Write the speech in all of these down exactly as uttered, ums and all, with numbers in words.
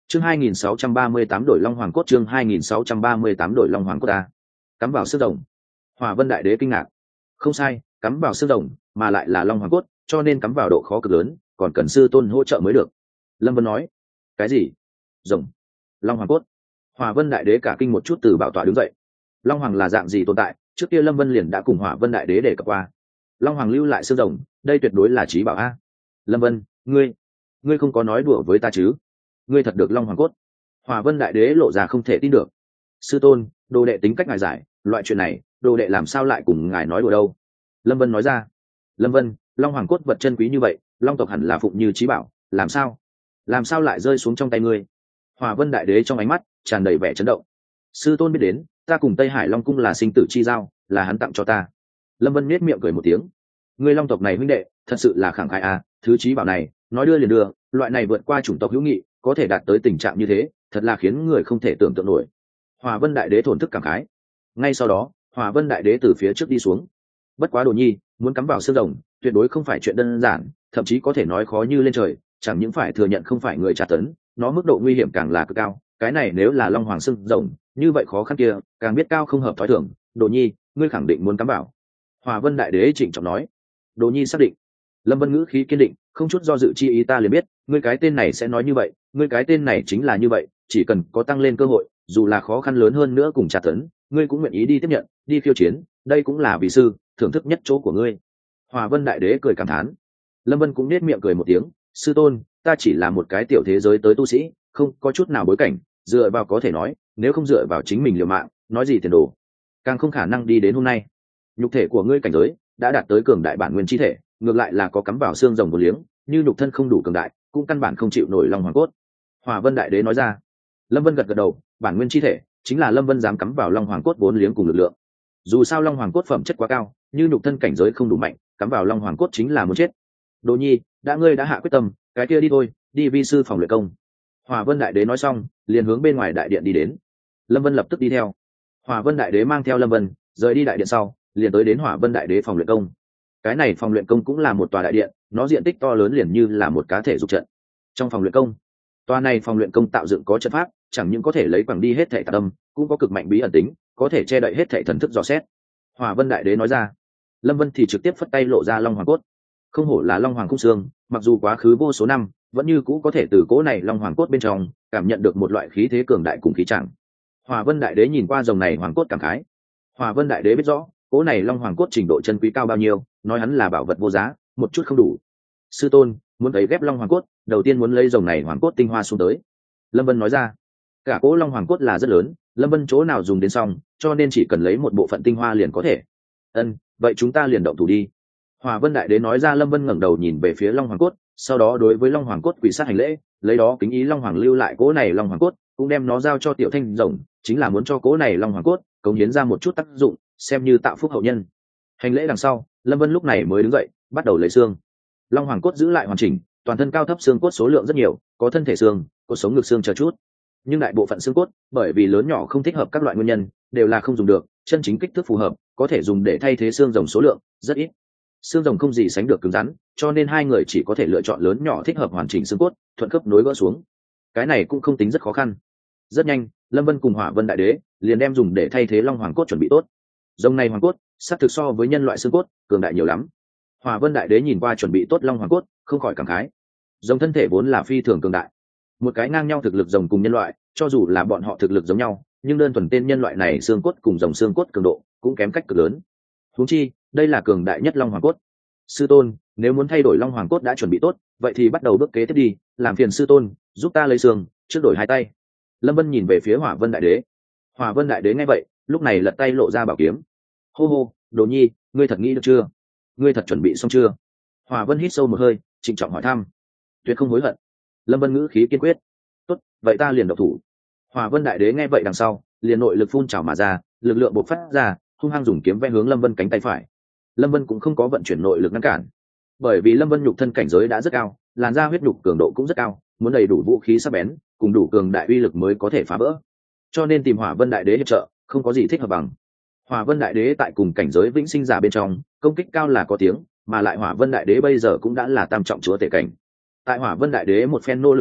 chương hai nghìn sáu trăm ba mươi tám đổi long hoàng cốt, chương hai nghìn sáu trăm ba mươi tám đổi long hoàng cốt ta cắm vào xương rồng. Hỏa Vân đại đế kinh ngạc. Không sai, cắm vào xương rồng, mà lại là long hoàng cốt, cho nên cắm vào độ khó cực lớn, còn cần sư tôn hỗ trợ mới được. Lâm Vân nói. Cái gì? Rồng? Long hoàng cốt? Hỏa Vân đại đế cả kinh một chút, từ bảo tọa đứng dậy. Long hoàng là dạng gì tồn tại, trước kia Lâm Vân liền đã cùng Hỏa Vân đại đế đề cập qua. Long hoàng lưu lại xương rồng, đây tuyệt đối là trí bảo a. Lâm Vân, ngươi, ngươi không có nói đùa với ta chứ? Ngươi thật được long hoàng cốt? Hỏa Vân đại đế lộ ra không thể tin được. Sư tôn, đồ đệ tính cách ngài giải, loại chuyện này đồ đệ làm sao lại cùng ngài nói đùa đâu. Lâm Vân nói ra. Lâm Vân, long hoàng cốt vật chân quý như vậy, long tộc hẳn là phụng như trí bảo, làm sao làm sao lại rơi xuống trong tay ngươi? Hỏa Vân đại đế trong ánh mắt tràn đầy vẻ chấn động. Sư tôn biết đến, ta cùng Tây Hải Long cung là sinh tử chi giao, là hắn tặng cho ta. Lâm Vân nhếch miệng cười một tiếng. Ngươi long tộc này huynh đệ thật sự là khẳng khái à, thứ trí bảo này nói đưa liền đưa, loại này vượt qua chủng tộc hữu nghị, có thể đạt tới tình trạng như thế, thật là khiến người không thể tưởng tượng nổi. Hỏa Vân đại đế thổn thức cảm khái. Ngay sau đó, Hỏa Vân đại đế từ phía trước đi xuống. Bất quá Đồ Nhi, muốn cắm vào xương rồng, tuyệt đối không phải chuyện đơn giản, thậm chí có thể nói khó như lên trời, chẳng những phải thừa nhận không phải người tra tấn, nó mức độ nguy hiểm càng là cực cao. Cái này nếu là long hoàng xương rồng, như vậy khó khăn kia càng biết cao không hợp thói thường. Đồ Nhi, ngươi khẳng định muốn cắm vào? Hỏa Vân đại đế trịnh trọng nói. Đồ Nhi xác định. Lâm Vân ngữ khí kiên định, không chút do dự chi ý, ta liền biết ngươi cái tên này sẽ nói như vậy, ngươi cái tên này chính là như vậy, chỉ cần có tăng lên cơ hội, dù là khó khăn lớn hơn nữa cùng tra tấn, ngươi cũng nguyện ý đi tiếp nhận, đi khiêu chiến, đây cũng là vì sư thưởng thức nhất chỗ của ngươi. Hỏa Vân đại đế cười cảm thán. Lâm Vân cũng nết miệng cười một tiếng. Sư tôn, ta chỉ là một cái tiểu thế giới tới tu sĩ, không có chút nào bối cảnh, dựa vào có thể nói, nếu không dựa vào chính mình liều mạng, nói gì tiền đồ, càng không khả năng đi đến hôm nay. Nhục thể của ngươi cảnh giới đã đạt tới cường đại bản nguyên chi thể, ngược lại là có cắm vào xương rồng một liếng, như nhục thân không đủ cường đại, cũng căn bản không chịu nổi long hoàng cốt. Hỏa Vân đại đế nói ra. Lâm Vân gật gật đầu, bản nguyên chi thể chính là Lâm Vân dám cắm vào long hoàng cốt vốn liếng cùng lực lượng. Dù sao long hoàng cốt phẩm chất quá cao, như nhục thân cảnh giới không đủ mạnh, cắm vào long hoàng cốt chính là muốn chết. Đồ Nhi, đã ngươi đã hạ quyết tâm, cái kia đi thôi, đi vi sư phòng luyện công. Hỏa Vân đại đế nói xong, liền hướng bên ngoài đại điện đi đến. Lâm Vân lập tức đi theo. Hỏa Vân đại đế mang theo Lâm Vân rời đi đại điện sau, liền tới đến Hỏa Vân đại đế phòng luyện công. Cái này phòng luyện công cũng là một tòa đại điện, nó diện tích to lớn liền như là một cá thể dục trận. Trong phòng luyện công, tòa này phòng luyện công tạo dựng có trận pháp, chẳng những có thể lấy quẳng đi hết thảy tà tâm, cũng có cực mạnh bí ẩn tính, có thể che đậy hết thảy thần thức dò xét. Hỏa Vân đại đế nói ra. Lâm Vân thì trực tiếp phất tay lộ ra long hoàng cốt. Không hổ là long hoàng khung xương, mặc dù quá khứ vô số năm, vẫn như cũ có thể từ cỗ này long hoàng cốt bên trong cảm nhận được một loại khí thế cường đại cùng khí trạng. Hỏa Vân đại đế nhìn qua dòng này hoàng cốt cảm khái. Hỏa Vân đại đế biết rõ cỗ này long hoàng cốt trình độ chân quý cao bao nhiêu, nói hắn là bảo vật vô giá, một chút không đủ. Sư tôn, muốn thấy ghép long hoàng cốt, đầu tiên muốn lấy dòng này hoàng cốt tinh hoa xuống tới. Lâm Vân nói ra. Cả cỗ long hoàng cốt là rất lớn, Lâm Vân chỗ nào dùng đến xong, cho nên chỉ cần lấy một bộ phận tinh hoa liền có thể. Ân, vậy chúng ta liền động thủ đi. Hỏa Vân đại đế nói ra. Lâm Vân ngẩng đầu nhìn về phía long hoàng cốt, sau đó đối với long hoàng cốt quỳ sát hành lễ, lấy đó kính ý long hoàng lưu lại cỗ này long hoàng cốt, cũng đem nó giao cho tiểu thanh rồng, chính là muốn cho cỗ này long hoàng cốt cống hiến ra một chút tác dụng, xem như tạo phúc hậu nhân. Hành lễ đằng sau, Lâm Vân lúc này mới đứng dậy, bắt đầu lấy xương. Long hoàng cốt giữ lại hoàn chỉnh, toàn thân cao thấp xương cốt số lượng rất nhiều, có thân thể xương, cốt sống ngực xương chờ chút, nhưng đại bộ phận xương cốt bởi vì lớn nhỏ không thích hợp các loại nguyên nhân, đều là không dùng được, chân chính kích thước phù hợp có thể dùng để thay thế xương rồng số lượng rất ít. Xương rồng không gì sánh được cứng rắn, cho nên hai người chỉ có thể lựa chọn lớn nhỏ thích hợp hoàn chỉnh xương cốt, thuận khớp nối gỡ xuống. Cái này cũng không tính rất khó khăn. Rất nhanh, Lâm Vân cùng Hỏa Vân đại đế liền đem dùng để thay thế long hoàng cốt chuẩn bị tốt. Rồng này hoàng cốt xác thực so với nhân loại xương cốt cường đại nhiều lắm. Hỏa Vân đại đế nhìn qua chuẩn bị tốt long hoàng cốt, không khỏi cảm khái. Rồng thân thể vốn là phi thường cường đại, một cái ngang nhau thực lực rồng cùng nhân loại, cho dù là bọn họ thực lực giống nhau, nhưng đơn thuần tên nhân loại này xương cốt cùng rồng xương cốt cường độ cũng kém cách cực lớn. Huống chi, đây là cường đại nhất long hoàng cốt. Sư tôn, nếu muốn thay đổi long hoàng cốt đã chuẩn bị tốt, vậy thì bắt đầu bước kế tiếp đi, làm phiền sư tôn giúp ta lấy xương, trước đổi hai tay. Lâm Vân nhìn về phía Hỏa Vân đại đế. Hỏa Vân đại đế nghe vậy, lúc này lật tay lộ ra bảo kiếm. Hô hô, Đồ Nhi, ngươi thật nghĩ được chưa? Ngươi thật chuẩn bị xong chưa? Hỏa Vân hít sâu một hơi, trịnh trọng hỏi thăm. Tuyệt không hối hận. Lâm Vân ngữ khí kiên quyết. Tốt, vậy ta liền động thủ. Hỏa Vân đại đế nghe vậy đằng sau, liền nội lực phun trào mà ra, lực lượng bộc phát ra, hung hăng dùng kiếm vẽ hướng Lâm Vân cánh tay phải. Lâm Vân cũng không có vận chuyển nội lực ngăn cản, bởi vì Lâm Vân nhục thân cảnh giới đã rất cao, làn da huyết nhục cường độ cũng rất cao, muốn đầy đủ vũ khí sắc bén cùng đủ cường đại uy lực mới có thể phá vỡ, cho nên tìm Hỏa Vân đại đế hiệp trợ không có gì thích hợp bằng. Hỏa Vân đại đế tại cùng cảnh giới vĩnh sinh giả bên trong công kích cao là có tiếng, mà lại Hỏa Vân đại đế bây giờ cũng đã là tam trọng chúa tể cảnh. Tại Hỏa Vân đại đế một phen nô lực dưới,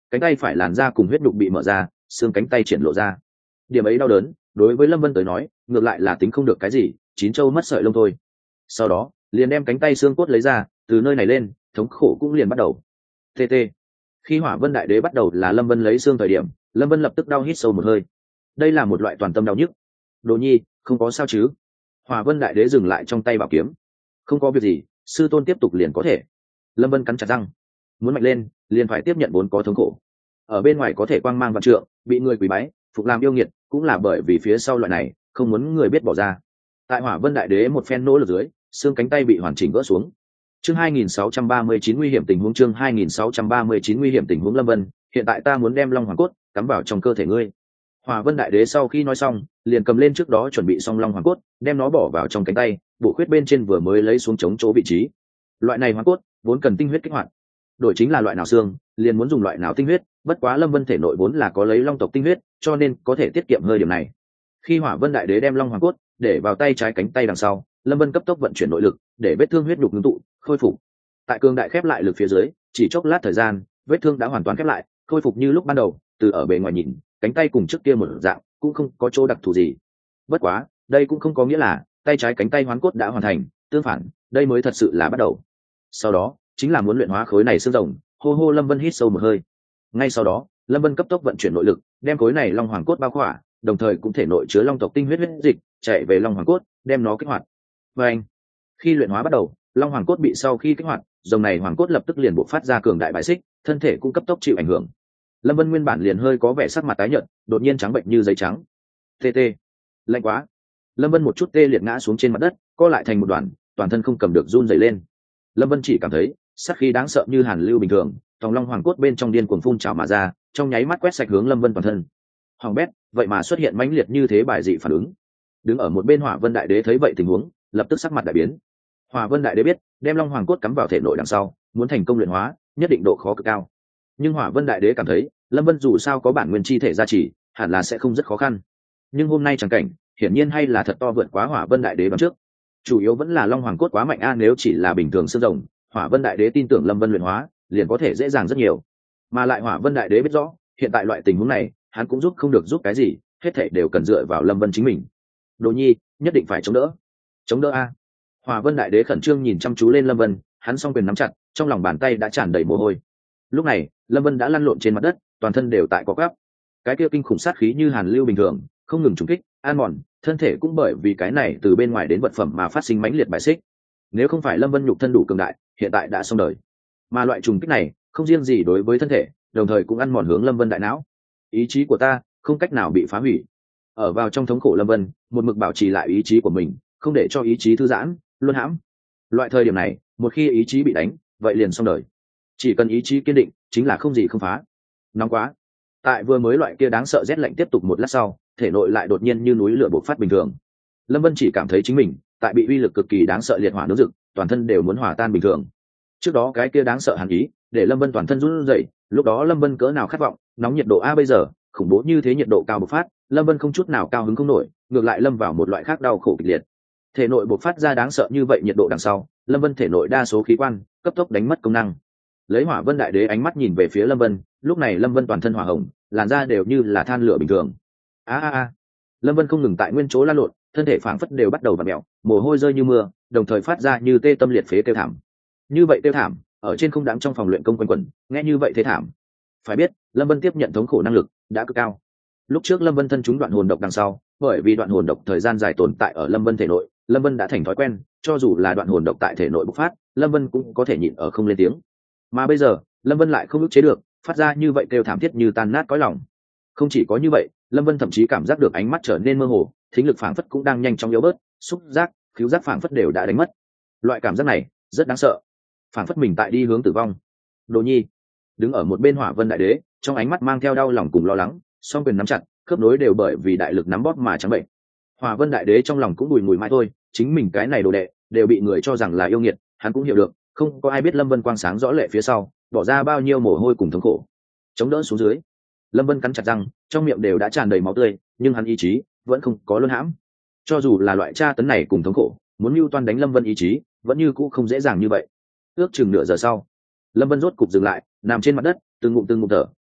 cánh tay phải làn da cùng huyết nhục bị mở ra, xương cánh tay triển lộ ra. Điểm ấy đau đớn đối với Lâm Vân tới nói ngược lại là tính không được cái gì, chín châu mất sợi lông thôi. Sau đó liền đem cánh tay xương cốt lấy ra, từ nơi này lên thống khổ cũng liền bắt đầu. tt Khi Hỏa Vân Đại Đế bắt đầu là Lâm Vân lấy xương thời điểm, Lâm Vân lập tức đau hít sâu một hơi. Đây là một loại toàn tâm đau nhức. Đồ nhi không có sao chứ? Hỏa Vân Đại Đế dừng lại trong tay bảo kiếm. Không có việc gì, sư tôn tiếp tục liền có thể. Lâm Vân cắn chặt răng, muốn mạnh lên liền phải tiếp nhận vốn có thống khổ. Ở bên ngoài có thể quang mang vạn trượng, bị người quý bái phục làm yêu nghiệt, cũng là bởi vì phía sau loại này không muốn người biết bỏ ra. Tại Hỏa Vân Đại Đế một phen nỗ lực dưới, xương cánh tay bị hoàn chỉnh gỡ xuống. Chương hai nghìn sáu trăm ba mươi chín nguy hiểm tình huống chương hai nghìn sáu trăm ba mươi chín nguy hiểm tình huống Lâm Vân, hiện tại ta muốn đem Long Hoàng cốt cắm vào trong cơ thể ngươi. Hỏa Vân Đại Đế sau khi nói xong, liền cầm lên trước đó chuẩn bị xong Long Hoàng cốt, đem nó bỏ vào trong cánh tay, bộ khuyết bên trên vừa mới lấy xuống chống chỗ vị trí. Loại này hoàng cốt vốn cần tinh huyết kích hoạt, đổi chính là loại nào xương, liền muốn dùng loại nào tinh huyết, bất quá Lâm Vân thể nội vốn là có lấy long tộc tinh huyết, cho nên có thể tiết kiệm hơi điểm này. Khi Hỏa Vân Đại Đế đem Long Hoàng cốt để vào tay trái cánh tay đằng sau, Lâm Vân cấp tốc vận chuyển nội lực, để vết thương huyết nhục ngưng tụ, khôi phục. Tại cường đại khép lại lực phía dưới, chỉ chốc lát thời gian, vết thương đã hoàn toàn khép lại, khôi phục như lúc ban đầu. Từ ở bề ngoài nhìn, cánh tay cùng trước kia một dạng, cũng không có chỗ đặc thù gì. Bất quá, đây cũng không có nghĩa là tay trái cánh tay hoán cốt đã hoàn thành, tương phản, đây mới thật sự là bắt đầu. Sau đó, chính là muốn luyện hóa khối này xương rồng. Hô hô Lâm Vân hít sâu một hơi. Ngay sau đó, Lâm Vân cấp tốc vận chuyển nội lực, đem khối này long hoàng cốt bao khỏa, đồng thời cũng thể nội chứa long tộc tinh huyết huyết dịch, chạy về long hoàng cốt, đem nó kích hoạt. Và anh, khi luyện hóa bắt đầu, long hoàng cốt bị sau khi kích hoạt, dòng này hoàng cốt lập tức liền bộc phát ra cường đại bại xích, thân thể cũng cấp tốc chịu ảnh hưởng. Lâm Vân nguyên bản liền hơi có vẻ sắc mặt tái nhợt, đột nhiên trắng bệnh như giấy trắng. Tê tê, lạnh quá. Lâm Vân một chút tê liệt ngã xuống trên mặt đất, co lại thành một đoàn, toàn thân không cầm được run rẩy lên. Lâm Vân chỉ cảm thấy sát khí đáng sợ như hàn lưu bình thường, tòng long hoàng cốt bên trong điên cuồng phun trào mà ra, trong nháy mắt quét sạch hướng Lâm Vân toàn thân. Hoàng bét, vậy mà xuất hiện mãnh liệt như thế bài dị phản ứng. Đứng ở một bên Hỏa Vân Đại Đế thấy vậy tình huống, lập tức sắc mặt đại biến. Hỏa Vân Đại Đế biết, đem long hoàng cốt cắm vào thể nội đằng sau, muốn thành công luyện hóa, nhất định độ khó cực cao. Nhưng Hỏa Vân Đại Đế cảm thấy, Lâm Vân dù sao có bản nguyên chi thể gia trì, hẳn là sẽ không rất khó khăn. Nhưng hôm nay chẳng cảnh, hiển nhiên hay là thật to vượt quá Hỏa Vân Đại Đế bằng trước. Chủ yếu vẫn là long hoàng cốt quá mạnh a, nếu chỉ là bình thường xương rồng, Hỏa Vân Đại Đế tin tưởng Lâm Vân luyện hóa, liền có thể dễ dàng rất nhiều. Mà lại Hỏa Vân Đại Đế biết rõ, hiện tại loại tình huống này, hắn cũng giúp không được giúp cái gì, hết thảy đều cần dựa vào Lâm Vân chính mình. Đồ nhi, nhất định phải chống đỡ. Chống đỡ a. Hỏa Vân Đại Đế khẩn trương nhìn chăm chú lên Lâm Vân, hắn song quyền nắm chặt, trong lòng bàn tay đã tràn đầy mồ hôi. Lúc này, Lâm Vân đã lăn lộn trên mặt đất, toàn thân đều tại co quắp. Cái kia kinh khủng sát khí như hàn lưu bình thường, không ngừng trùng kích, an mòn, thân thể cũng bởi vì cái này từ bên ngoài đến vật phẩm mà phát sinh mãnh liệt bài xích. Nếu không phải Lâm Vân nhục thân đủ cường đại, hiện tại đã xong đời. Mà loại trùng kích này, không riêng gì đối với thân thể, đồng thời cũng ăn mòn hướng Lâm Vân đại não. Ý chí của ta không cách nào bị phá hủy. Ở vào trong thống khổ Lâm Vân, một mực bảo trì lại ý chí của mình, không để cho ý chí thư giãn, luân hãm. Loại thời điểm này, một khi ý chí bị đánh, vậy liền xong đời. Chỉ cần ý chí kiên định, chính là không gì không phá. Nóng quá. Tại vừa mới loại kia đáng sợ rét lạnh tiếp tục một lát sau, thể nội lại đột nhiên như núi lửa bộc phát bình thường. Lâm Vân chỉ cảm thấy chính mình tại bị uy lực cực kỳ đáng sợ liệt hỏa nướng rực, toàn thân đều muốn hòa tan bình thường. Trước đó cái kia đáng sợ hàn ý, để Lâm Vân toàn thân run rẩy, lúc đó Lâm Vân cỡ nào khát vọng, nóng nhiệt độ a bây giờ, khủng bố như thế nhiệt độ cao bộc phát, Lâm Vân không chút nào cao hứng không nổi, ngược lại lâm vào một loại khác đau khổ kịch liệt. Thể nội bộc phát ra đáng sợ như vậy nhiệt độ đằng sau, Lâm Vân thể nội đa số khí quan cấp tốc đánh mất công năng. Lấy Hỏa Vân Đại Đế ánh mắt nhìn về phía Lâm Vân, lúc này Lâm Vân toàn thân hỏa hồng, làn da đều như là than lửa bình thường. A a a. Lâm Vân không ngừng tại nguyên chỗ lăn lộn, thân thể phảng phất đều bắt đầu vặn mèo, mồ hôi rơi như mưa, đồng thời phát ra như tê tâm liệt phế kêu thảm. Như vậy kêu thảm, ở trên không đáng trong phòng luyện công quanh quẩn, nghe như vậy thế thảm. Phải biết, Lâm Vân tiếp nhận thống khổ năng lực đã cực cao. Lúc trước Lâm Vân thân chúng đoạn hồn độc đằng sau, bởi vì đoạn hồn độc thời gian dài tồn tại ở Lâm Vân thể nội, Lâm Vân đã thành thói quen, cho dù là đoạn hồn độc tại thể nội bộc phát, Lâm Vân cũng có thể nhịn ở không lên tiếng. Mà bây giờ, Lâm Vân lại không ức chế được, phát ra như vậy kêu thảm thiết như tan nát cõi lòng. Không chỉ có như vậy, Lâm Vân thậm chí cảm giác được ánh mắt trở nên mơ hồ, thính lực phảng phất cũng đang nhanh chóng yếu bớt, xúc giác, khứu giác phảng phất đều đã đánh mất. Loại cảm giác này rất đáng sợ, phảng phất mình tại đi hướng tử vong. Đồ nhi đứng ở một bên Hỏa Vân Đại Đế, trong ánh mắt mang theo đau lòng cùng lo lắng, song quyền nắm chặt, khớp nối đều bởi vì đại lực nắm bóp mà trắng bệnh. Hỏa Vân Đại Đế trong lòng cũng bùi ngùi mãi thôi, chính mình cái này đồ đệ đều bị người cho rằng là yêu nghiệt, hắn cũng hiểu được, không có ai biết Lâm Vân quang sáng rõ lệ phía sau, bỏ ra bao nhiêu mồ hôi cùng thống khổ. Chống đỡ xuống dưới, Lâm Vân cắn chặt răng, trong miệng đều đã tràn đầy máu tươi, nhưng hắn ý chí vẫn không có luân hãm. Cho dù là loại tra tấn này cùng thống khổ, muốn mưu toan đánh Lâm Vân ý chí, vẫn như cũ không dễ dàng như vậy. Ước chừng nửa giờ sau, Lâm Vân rốt cục dừng lại, nằm trên mặt đất, từng ngụm từng ngụm thở,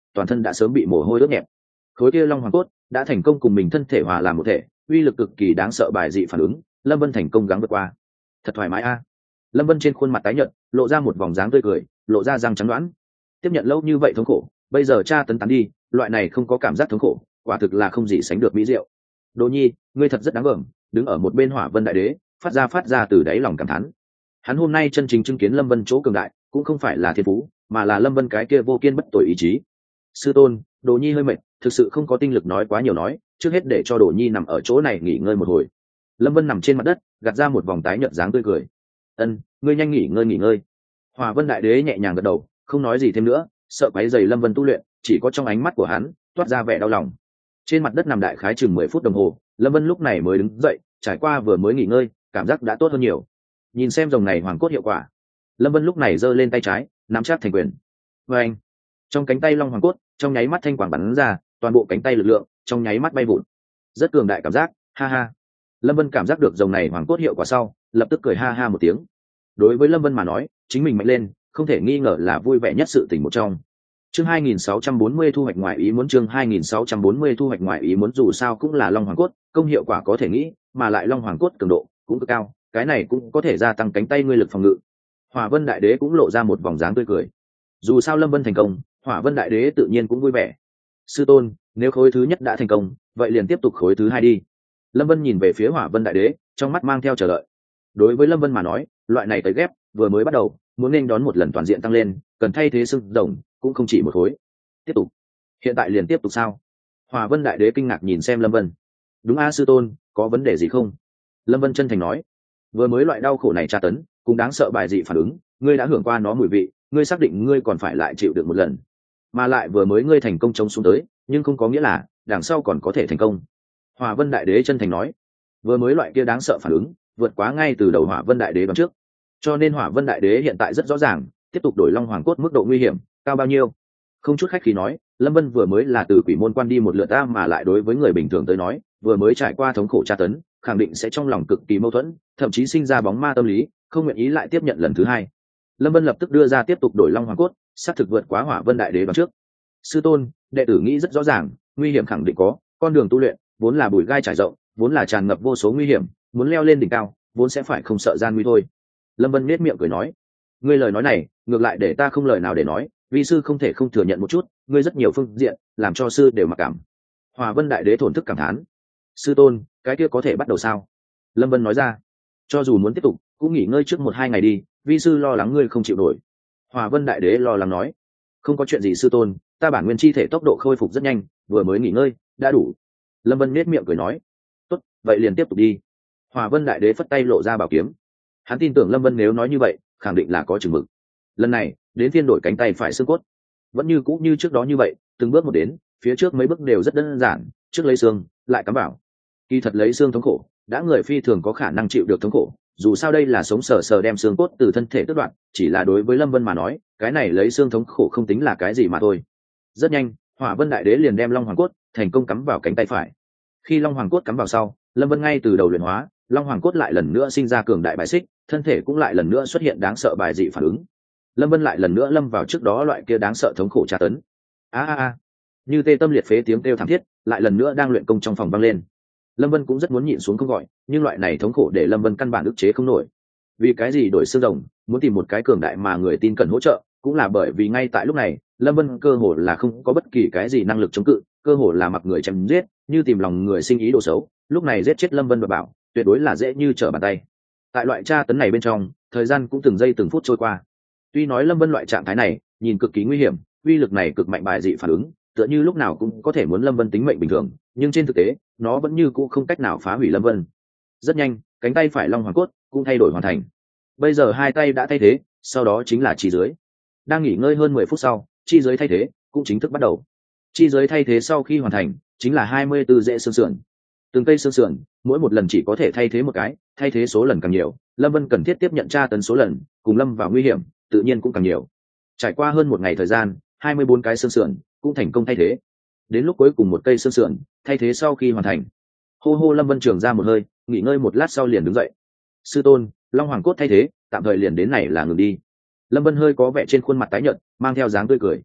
toàn thân đã sớm bị mồ hôi ướt nhẹp. Khối kia long hoàng cốt đã thành công cùng mình thân thể hòa làm một thể, uy lực cực kỳ đáng sợ, bài dị phản ứng, Lâm Vân thành công gắng vượt qua. Thật thoải mái a. Lâm Vân trên khuôn mặt tái nhợt lộ ra một vòng dáng tươi cười, lộ ra răng trắng đoán. Tiếp nhận lâu như vậy thống khổ, bây giờ tra tấn tán đi, loại này không có cảm giác thống khổ, quả thực là không gì sánh được mỹ diệu. Đỗ Nhi, ngươi thật rất đáng gờm. Đứng ở một bên Hỏa Vân Đại Đế phát ra phát ra từ đáy lòng cảm thán. Hắn hôm nay chân chính chứng kiến Lâm Vân chỗ cường đại, cũng không phải là thiên phú, mà là Lâm Vân cái kia vô kiên bất tồi ý chí. Sư tôn, Đỗ Nhi hơi mệt, thực sự không có tinh lực nói quá nhiều nói, trước hết để cho Đỗ Nhi nằm ở chỗ này nghỉ ngơi một hồi. Lâm Vân nằm trên mặt đất, gạt ra một vòng tái nhợt dáng tươi cười. Ân, ngươi nhanh nghỉ ngơi nghỉ ngơi. Hỏa Vân Đại Đế nhẹ nhàng gật đầu, không nói gì thêm nữa, sợ quấy rầy Lâm Vân tu luyện, chỉ có trong ánh mắt của hắn toát ra vẻ đau lòng. Trên mặt đất nằm đại khái chừng mười phút đồng hồ, Lâm Vân lúc này mới đứng dậy, trải qua vừa mới nghỉ ngơi, cảm giác đã tốt hơn nhiều. Nhìn xem rồng này hoàng cốt hiệu quả, Lâm Vân lúc này giơ lên tay trái, nắm chắc thành quyền. Và anh, trong cánh tay long hoàng cốt, trong nháy mắt thanh quang bắn ra, toàn bộ cánh tay lực lượng trong nháy mắt bay vụn. Rất cường đại cảm giác, ha ha. Lâm Vân cảm giác được rồng này hoàng cốt hiệu quả sau, lập tức cười ha ha một tiếng. Đối với Lâm Vân mà nói, chính mình mạnh lên, không thể nghi ngờ là vui vẻ nhất sự tình một trong. Chương hai nghìn sáu trăm bốn mươi thu hoạch ngoài ý muốn, chương hai nghìn sáu trăm bốn mươi thu hoạch ngoài ý muốn, dù sao cũng là long hoàng cốt, công hiệu quả có thể nghĩ, mà lại long hoàng cốt cường độ cũng cực cao, cái này cũng có thể gia tăng cánh tay ngươi lực phòng ngự. Hỏa Vân Đại Đế cũng lộ ra một vòng dáng tươi cười. Dù sao Lâm Vân thành công, Hỏa Vân Đại Đế tự nhiên cũng vui vẻ. Sư tôn, nếu khối thứ nhất đã thành công, vậy liền tiếp tục khối thứ hai đi. Lâm Vân nhìn về phía Hỏa Vân Đại Đế, trong mắt mang theo chờ đợi. Đối với Lâm Vân mà nói, loại này tới ghép vừa mới bắt đầu, muốn nên đón một lần toàn diện tăng lên, cần thay thế xương rồng cũng không chỉ một khối. Tiếp tục. Hiện tại liền tiếp tục sao? Hỏa Vân Đại Đế kinh ngạc nhìn xem Lâm Vân. Đúng a sư tôn, có vấn đề gì không? Lâm Vân chân thành nói. Vừa mới loại đau khổ này tra tấn, cũng đáng sợ bài dị phản ứng, ngươi đã hưởng qua nó mùi vị, ngươi xác định ngươi còn phải lại chịu được một lần. Mà lại vừa mới ngươi thành công chống xuống tới, nhưng không có nghĩa là đằng sau còn có thể thành công. Hỏa Vân Đại Đế chân thành nói. Vừa mới loại kia đáng sợ phản ứng, vượt quá ngay từ đầu Hỏa Vân Đại Đế đoán trước. Cho nên Hỏa Vân Đại Đế hiện tại rất rõ ràng, tiếp tục đổi long hoàng cốt mức độ nguy hiểm cao bao nhiêu. Không chút khách khí nói, Lâm Vân vừa mới là từ quỷ môn quan đi một lượt ta, mà lại đối với người bình thường tới nói, vừa mới trải qua thống khổ tra tấn, khẳng định sẽ trong lòng cực kỳ mâu thuẫn, thậm chí sinh ra bóng ma tâm lý, không nguyện ý lại tiếp nhận lần thứ hai. Lâm Vân lập tức đưa ra tiếp tục đổi long hoàng cốt, xác thực vượt quá Hỏa Vân Đại Đế đoán trước. Sư tôn, đệ tử nghĩ rất rõ ràng, nguy hiểm khẳng định có, con đường tu luyện vốn là bụi gai trải rộng, vốn là tràn ngập vô số nguy hiểm, muốn leo lên đỉnh cao, vốn sẽ phải không sợ gian nguy thôi. Lâm Vân nhếch miệng cười nói, ngươi lời nói này ngược lại để ta không lời nào để nói, vi sư không thể không thừa nhận một chút, ngươi rất nhiều phương diện làm cho sư đều mặc cảm. Hỏa Vân Đại Đế thổn thức cảm thán. Sư tôn, cái kia có thể bắt đầu sao? Lâm Vân nói ra. Cho dù muốn tiếp tục, cũng nghỉ ngơi trước một hai ngày đi, vi sư lo lắng ngươi không chịu nổi. Hỏa Vân Đại Đế lo lắng nói. Không có chuyện gì sư tôn, ta bản nguyên chi thể tốc độ khôi phục rất nhanh, vừa mới nghỉ ngơi đã đủ. Lâm Vân nhếch miệng cười nói. Tốt, vậy liền tiếp tục đi. Hỏa Vân Đại Đế phất tay lộ ra bảo kiếm. Hắn tin tưởng Lâm Vân nếu nói như vậy, khẳng định là có chừng mực. Lần này đến phiên đổi cánh tay phải xương cốt, vẫn như cũ như trước đó như vậy, từng bước một đến, phía trước mấy bước đều rất đơn giản, trước lấy xương lại cắm vào. Kỳ thật lấy xương thống khổ, đã người phi thường có khả năng chịu được thống khổ, dù sao đây là sống sờ sờ đem xương cốt từ thân thể tước đoạn, chỉ là đối với Lâm Vân mà nói, cái này lấy xương thống khổ không tính là cái gì mà thôi. Rất nhanh, Hỏa Vân Đại Đế liền đem long hoàng cốt thành công cắm vào cánh tay phải. Khi long hoàng cốt cắm vào sau, Lâm Vân ngay từ đầu luyện hóa, long hoàng cốt lại lần nữa sinh ra cường đại bài xích, thân thể cũng lại lần nữa xuất hiện đáng sợ bài dị phản ứng. Lâm Vân lại lần nữa lâm vào trước đó loại kia đáng sợ thống khổ tra tấn. A a a, như tê tâm liệt phế tiếng kêu thảm thiết lại lần nữa đang luyện công trong phòng vang lên. Lâm Vân cũng rất muốn nhịn xuống không gọi, nhưng loại này thống khổ để Lâm Vân căn bản ức chế không nổi. Vì cái gì đổi xương rồng, muốn tìm một cái cường đại mà người tin cần hỗ trợ, cũng là bởi vì ngay tại lúc này, Lâm Vân cơ hồ là không có bất kỳ cái gì năng lực chống cự, cơ hồ là mặc người chém giết, như tìm lòng người sinh ý đồ xấu, lúc này giết chết Lâm Vân và bảo, tuyệt đối là dễ như trở bàn tay. Tại loại tra tấn này bên trong, thời gian cũng từng giây từng phút trôi qua. Tuy nói Lâm Vân loại trạng thái này nhìn cực kỳ nguy hiểm, uy lực này cực mạnh bài dị phản ứng, tựa như lúc nào cũng có thể muốn Lâm Vân tính mệnh bình thường, nhưng trên thực tế, nó vẫn như cũ không cách nào phá hủy Lâm Vân. Rất nhanh, cánh tay phải long hoàng cốt cũng thay đổi hoàn thành. Bây giờ hai tay đã thay thế, sau đó chính là chi dưới. Đang nghỉ ngơi hơn mười phút sau, chi dưới thay thế cũng chính thức bắt đầu. Chi dưới thay thế sau khi hoàn thành, chính là hai mươi tư rễ xương sườn. Từng cây xương sườn, mỗi một lần chỉ có thể thay thế một cái, thay thế số lần càng nhiều, Lâm Vân cần thiết tiếp nhận tra tấn số lần, cùng lâm vào nguy hiểm, tự nhiên cũng càng nhiều. Trải qua hơn một ngày thời gian, hai mươi bốn cái xương sườn cũng thành công thay thế. Đến lúc cuối cùng một cây xương sườn thay thế sau khi hoàn thành, hô hô Lâm Vân trường ra một hơi, nghỉ ngơi một lát sau liền đứng dậy. Sư tôn, long hoàng cốt thay thế, tạm thời liền đến này là ngừng đi. Lâm Vân hơi có vẻ trên khuôn mặt tái nhợt, mang theo dáng tươi cười.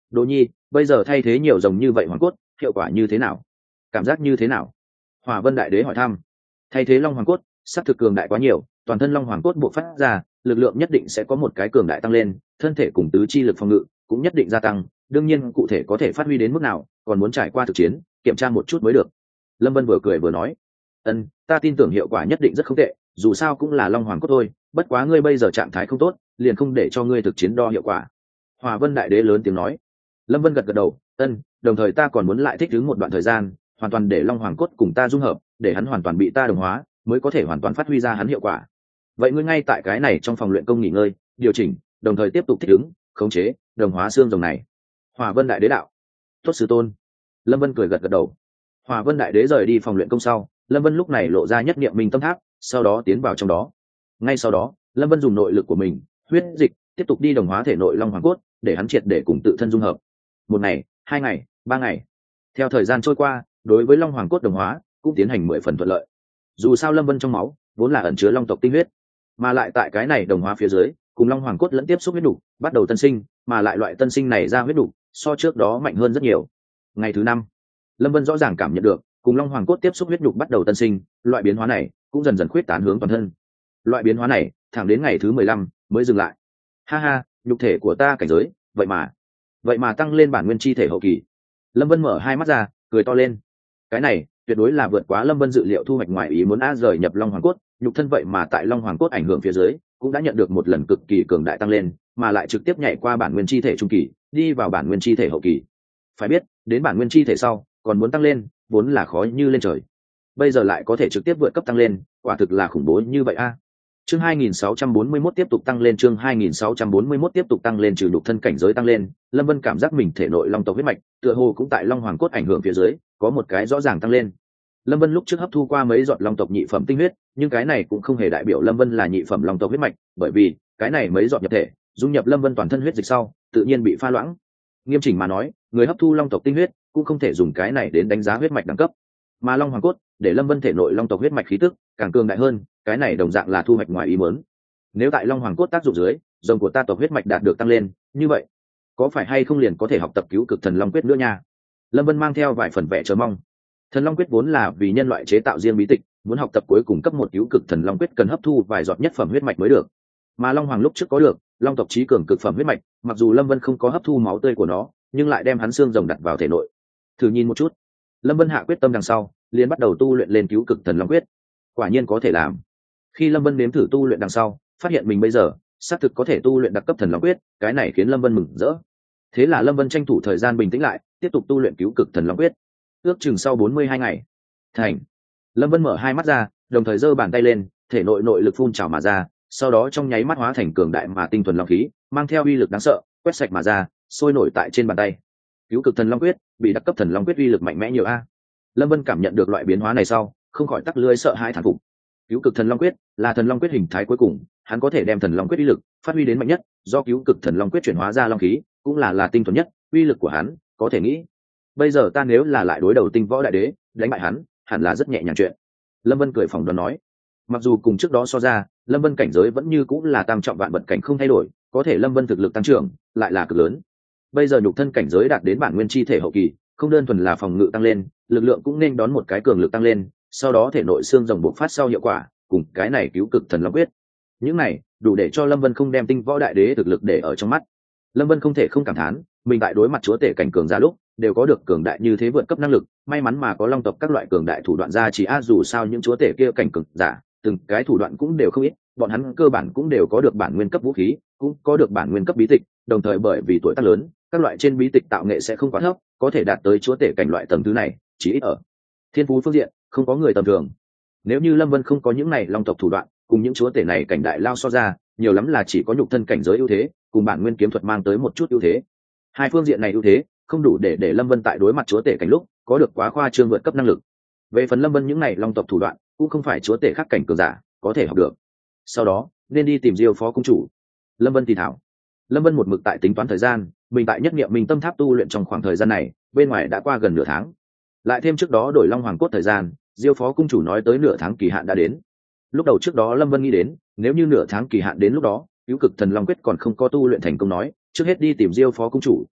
Đỗ Nhi, bây giờ thay thế nhiều rồng như vậy hoàng cốt, hiệu quả như thế nào? Cảm giác như thế nào? Hỏa Vân Đại Đế hỏi thăm. Thay thế long hoàng cốt, sắp thực cường đại quá nhiều, toàn thân long hoàng cốt bộ phát ra, lực lượng nhất định sẽ có một cái cường đại tăng lên, thân thể cùng tứ chi lực phòng ngự cũng nhất định gia tăng, đương nhiên cụ thể có thể phát huy đến mức nào, còn muốn trải qua thực chiến, kiểm tra một chút mới được. Lâm Vân vừa cười vừa nói, ân, ta tin tưởng hiệu quả nhất định rất không tệ, dù sao cũng là long hoàng cốt thôi, bất quá ngươi bây giờ trạng thái không tốt, liền không để cho ngươi thực chiến đo hiệu quả. Hỏa Vân Đại Đế lớn tiếng nói. Lâm Vân gật gật đầu, ân, đồng thời ta còn muốn lại thích ứng một đoạn thời gian, hoàn toàn để long hoàng cốt cùng ta dung hợp, để hắn hoàn toàn bị ta đồng hóa, mới có thể hoàn toàn phát huy ra hắn hiệu quả. Vậy ngươi ngay tại cái này trong phòng luyện công nghỉ ngơi, điều chỉnh, đồng thời tiếp tục thích ứng, khống chế, đồng hóa xương rồng này. Hỏa Vân Đại Đế đạo. Tốt sư tôn. Lâm Vân cười gật gật đầu. Hỏa Vân Đại Đế rời đi phòng luyện công sau, Lâm Vân lúc này lộ ra nhất niệm minh tâm tháp, sau đó tiến vào trong đó. Ngay sau đó, Lâm Vân dùng nội lực của mình, huyết dịch, tiếp tục đi đồng hóa thể nội long hoàng cốt, để hắn triệt để cùng tự thân dung hợp. Một ngày, hai ngày, ba ngày. Theo thời gian trôi qua, đối với long hoàng cốt đồng hóa cũng tiến hành mười phần thuận lợi. Dù sao Lâm Vân trong máu vốn là ẩn chứa long tộc tinh huyết, mà lại tại cái này đồng hóa phía dưới, cùng long hoàng cốt lẫn tiếp xúc huyết đủ, bắt đầu tân sinh, mà lại loại tân sinh này ra huyết đủ, so trước đó mạnh hơn rất nhiều. Ngày thứ năm, Lâm Vân rõ ràng cảm nhận được, cùng long hoàng cốt tiếp xúc huyết nhục bắt đầu tân sinh, loại biến hóa này cũng dần dần khuyết tán hướng toàn thân. Loại biến hóa này thẳng đến ngày thứ mười lăm mới dừng lại. Ha ha, nhục thể của ta cảnh giới, vậy mà, vậy mà tăng lên bản nguyên chi thể hậu kỳ. Lâm Vân mở hai mắt ra, cười to lên. Cái này tuyệt đối là vượt quá Lâm Vân dự liệu thu hoạch ngoài ý muốn a, rời nhập long hoàng cốt, nhục thân vậy mà tại long hoàng cốt ảnh hưởng phía dưới, cũng đã nhận được một lần cực kỳ cường đại tăng lên, mà lại trực tiếp nhảy qua bản nguyên chi thể trung kỳ, đi vào bản nguyên chi thể hậu kỳ. Phải biết, đến bản nguyên chi thể sau, còn muốn tăng lên, vốn là khó như lên trời. Bây giờ lại có thể trực tiếp vượt cấp tăng lên, quả thực là khủng bố như vậy a. Chương hai nghìn sáu trăm bốn mươi mốt tiếp tục tăng lên, chương hai nghìn sáu trăm bốn mươi mốt tiếp tục tăng lên, trừ nhục thân cảnh giới tăng lên, Lâm Vân cảm giác mình thể nội long tộc huyết mạch, tựa hồ cũng tại long hoàng cốt ảnh hưởng phía dưới, có một cái rõ ràng tăng lên. Lâm Vân lúc trước hấp thu qua mấy giọt long tộc nhị phẩm tinh huyết, nhưng cái này cũng không hề đại biểu Lâm Vân là nhị phẩm long tộc huyết mạch, bởi vì cái này mấy giọt nhập thể, dung nhập Lâm Vân toàn thân huyết dịch sau, tự nhiên bị pha loãng. Nghiêm chỉnh mà nói, người hấp thu long tộc tinh huyết cũng không thể dùng cái này đến đánh giá huyết mạch đẳng cấp, mà long hoàng cốt để Lâm Vân thể nội long tộc huyết mạch khí tức càng cường đại hơn, cái này đồng dạng là thu hoạch ngoài ý muốn. Nếu tại long hoàng cốt tác dụng dưới, rồng của ta tộc huyết mạch đạt được tăng lên, như vậy có phải hay không liền có thể học tập cứu cực thần long quyết nữa nha? Lâm Vân mang theo vài phần vẻ chờ mong. Thần long quyết vốn là vì nhân loại chế tạo riêng bí tịch, muốn học tập cuối cùng cấp một cứu cực thần long quyết cần hấp thu vài giọt nhất phẩm huyết mạch mới được. Mà long hoàng lúc trước có được long tộc trí cường cực phẩm huyết mạch, mặc dù Lâm Vân không có hấp thu máu tươi của nó, nhưng lại đem hắn xương rồng đặt vào thể nội. Thử nhìn một chút. Lâm Vân hạ quyết tâm đằng sau, liền bắt đầu tu luyện lên cứu cực thần long quyết. Quả nhiên có thể làm. Khi Lâm Vân nếm thử tu luyện đằng sau, phát hiện mình bây giờ xác thực có thể tu luyện đặc cấp thần long quyết, cái này khiến Lâm Vân mừng rỡ. Thế là Lâm Vân tranh thủ thời gian bình tĩnh lại, tiếp tục tu luyện cứu cực thần long quyết. Ước chừng sau bốn mươi hai ngày, thành. Lâm Vân mở hai mắt ra, đồng thời giơ bàn tay lên, thể nội nội lực phun trào mà ra, sau đó trong nháy mắt hóa thành cường đại mà tinh thuần long khí, mang theo uy lực đáng sợ, quét sạch mà ra, sôi nổi tại trên bàn tay. Cứu cực thần long quyết bị đặc cấp thần long quyết uy lực mạnh mẽ nhiều a. Lâm Vân cảm nhận được loại biến hóa này sau, không khỏi tắc lưỡi sợ hãi thán phục. Cứu cực thần long quyết là thần long quyết hình thái cuối cùng, hắn có thể đem thần long quyết uy lực phát huy đến mạnh nhất, do cứu cực thần long quyết chuyển hóa ra long khí, cũng là là tinh thuần nhất, uy lực của hắn có thể nghĩ. Bây giờ ta nếu là lại đối đầu tinh võ đại đế, đánh bại hắn, hẳn là rất nhẹ nhàng chuyện. Lâm Vân cười phỏng đoán nói. Mặc dù cùng trước đó so ra, Lâm Vân cảnh giới vẫn như cũng là tam trọng vạn vật cảnh không thay đổi, có thể Lâm Vân thực lực tăng trưởng lại là cực lớn. Bây giờ nhục thân cảnh giới đạt đến bản nguyên chi thể hậu kỳ, không đơn thuần là phòng ngự tăng lên, lực lượng cũng nên đón một cái cường lực tăng lên, sau đó thể nội xương rồng bộc phát sau hiệu quả, cùng cái này cứu cực thần long quyết. Những này đủ để cho Lâm Vân không đem tinh võ đại đế thực lực để ở trong mắt. Lâm Vân không thể không cảm thán, mình tại đối mặt chúa tể cảnh cường giả lúc, đều có được cường đại như thế vượt cấp năng lực, may mắn mà có long tộc các loại cường đại thủ đoạn ra chỉ a, dù sao những chúa tể kia cảnh cường giả, từng cái thủ đoạn cũng đều không ít, bọn hắn cơ bản cũng đều có được bản nguyên cấp vũ khí, cũng có được bản nguyên cấp bí tịch, đồng thời bởi vì tuổi tác lớn, các loại trên bí tịch tạo nghệ sẽ không quá thấp, có thể đạt tới chúa tể cảnh loại tầng thứ này, chỉ ít ở thiên phú phương diện không có người tầm thường. Nếu như Lâm Vân không có những này long tộc thủ đoạn, cùng những chúa tể này cảnh đại lao so ra, nhiều lắm là chỉ có nhục thân cảnh giới ưu thế, cùng bản nguyên kiếm thuật mang tới một chút ưu thế. Hai phương diện này ưu thế không đủ để để Lâm Vân tại đối mặt chúa tể cảnh lúc có được quá khoa trương vượt cấp năng lực. Về phần Lâm Vân những này long tộc thủ đoạn cũng không phải chúa tể khác cảnh cường giả có thể học được. Sau đó nên đi tìm Diêu phó cung chủ. Lâm Vân thì thảo. Lâm Vân một mực tại tính toán thời gian, mình tại nhất niệm mình tâm tháp tu luyện trong khoảng thời gian này, bên ngoài đã qua gần nửa tháng. Lại thêm trước đó đổi long hoàng cốt thời gian, Diêu phó cung chủ nói tới nửa tháng kỳ hạn đã đến. Lúc đầu trước đó Lâm Vân nghĩ đến, nếu như nửa tháng kỳ hạn đến lúc đó, cứu cực thần long quyết còn không có tu luyện thành công nói, trước hết đi tìm Diêu phó cung chủ,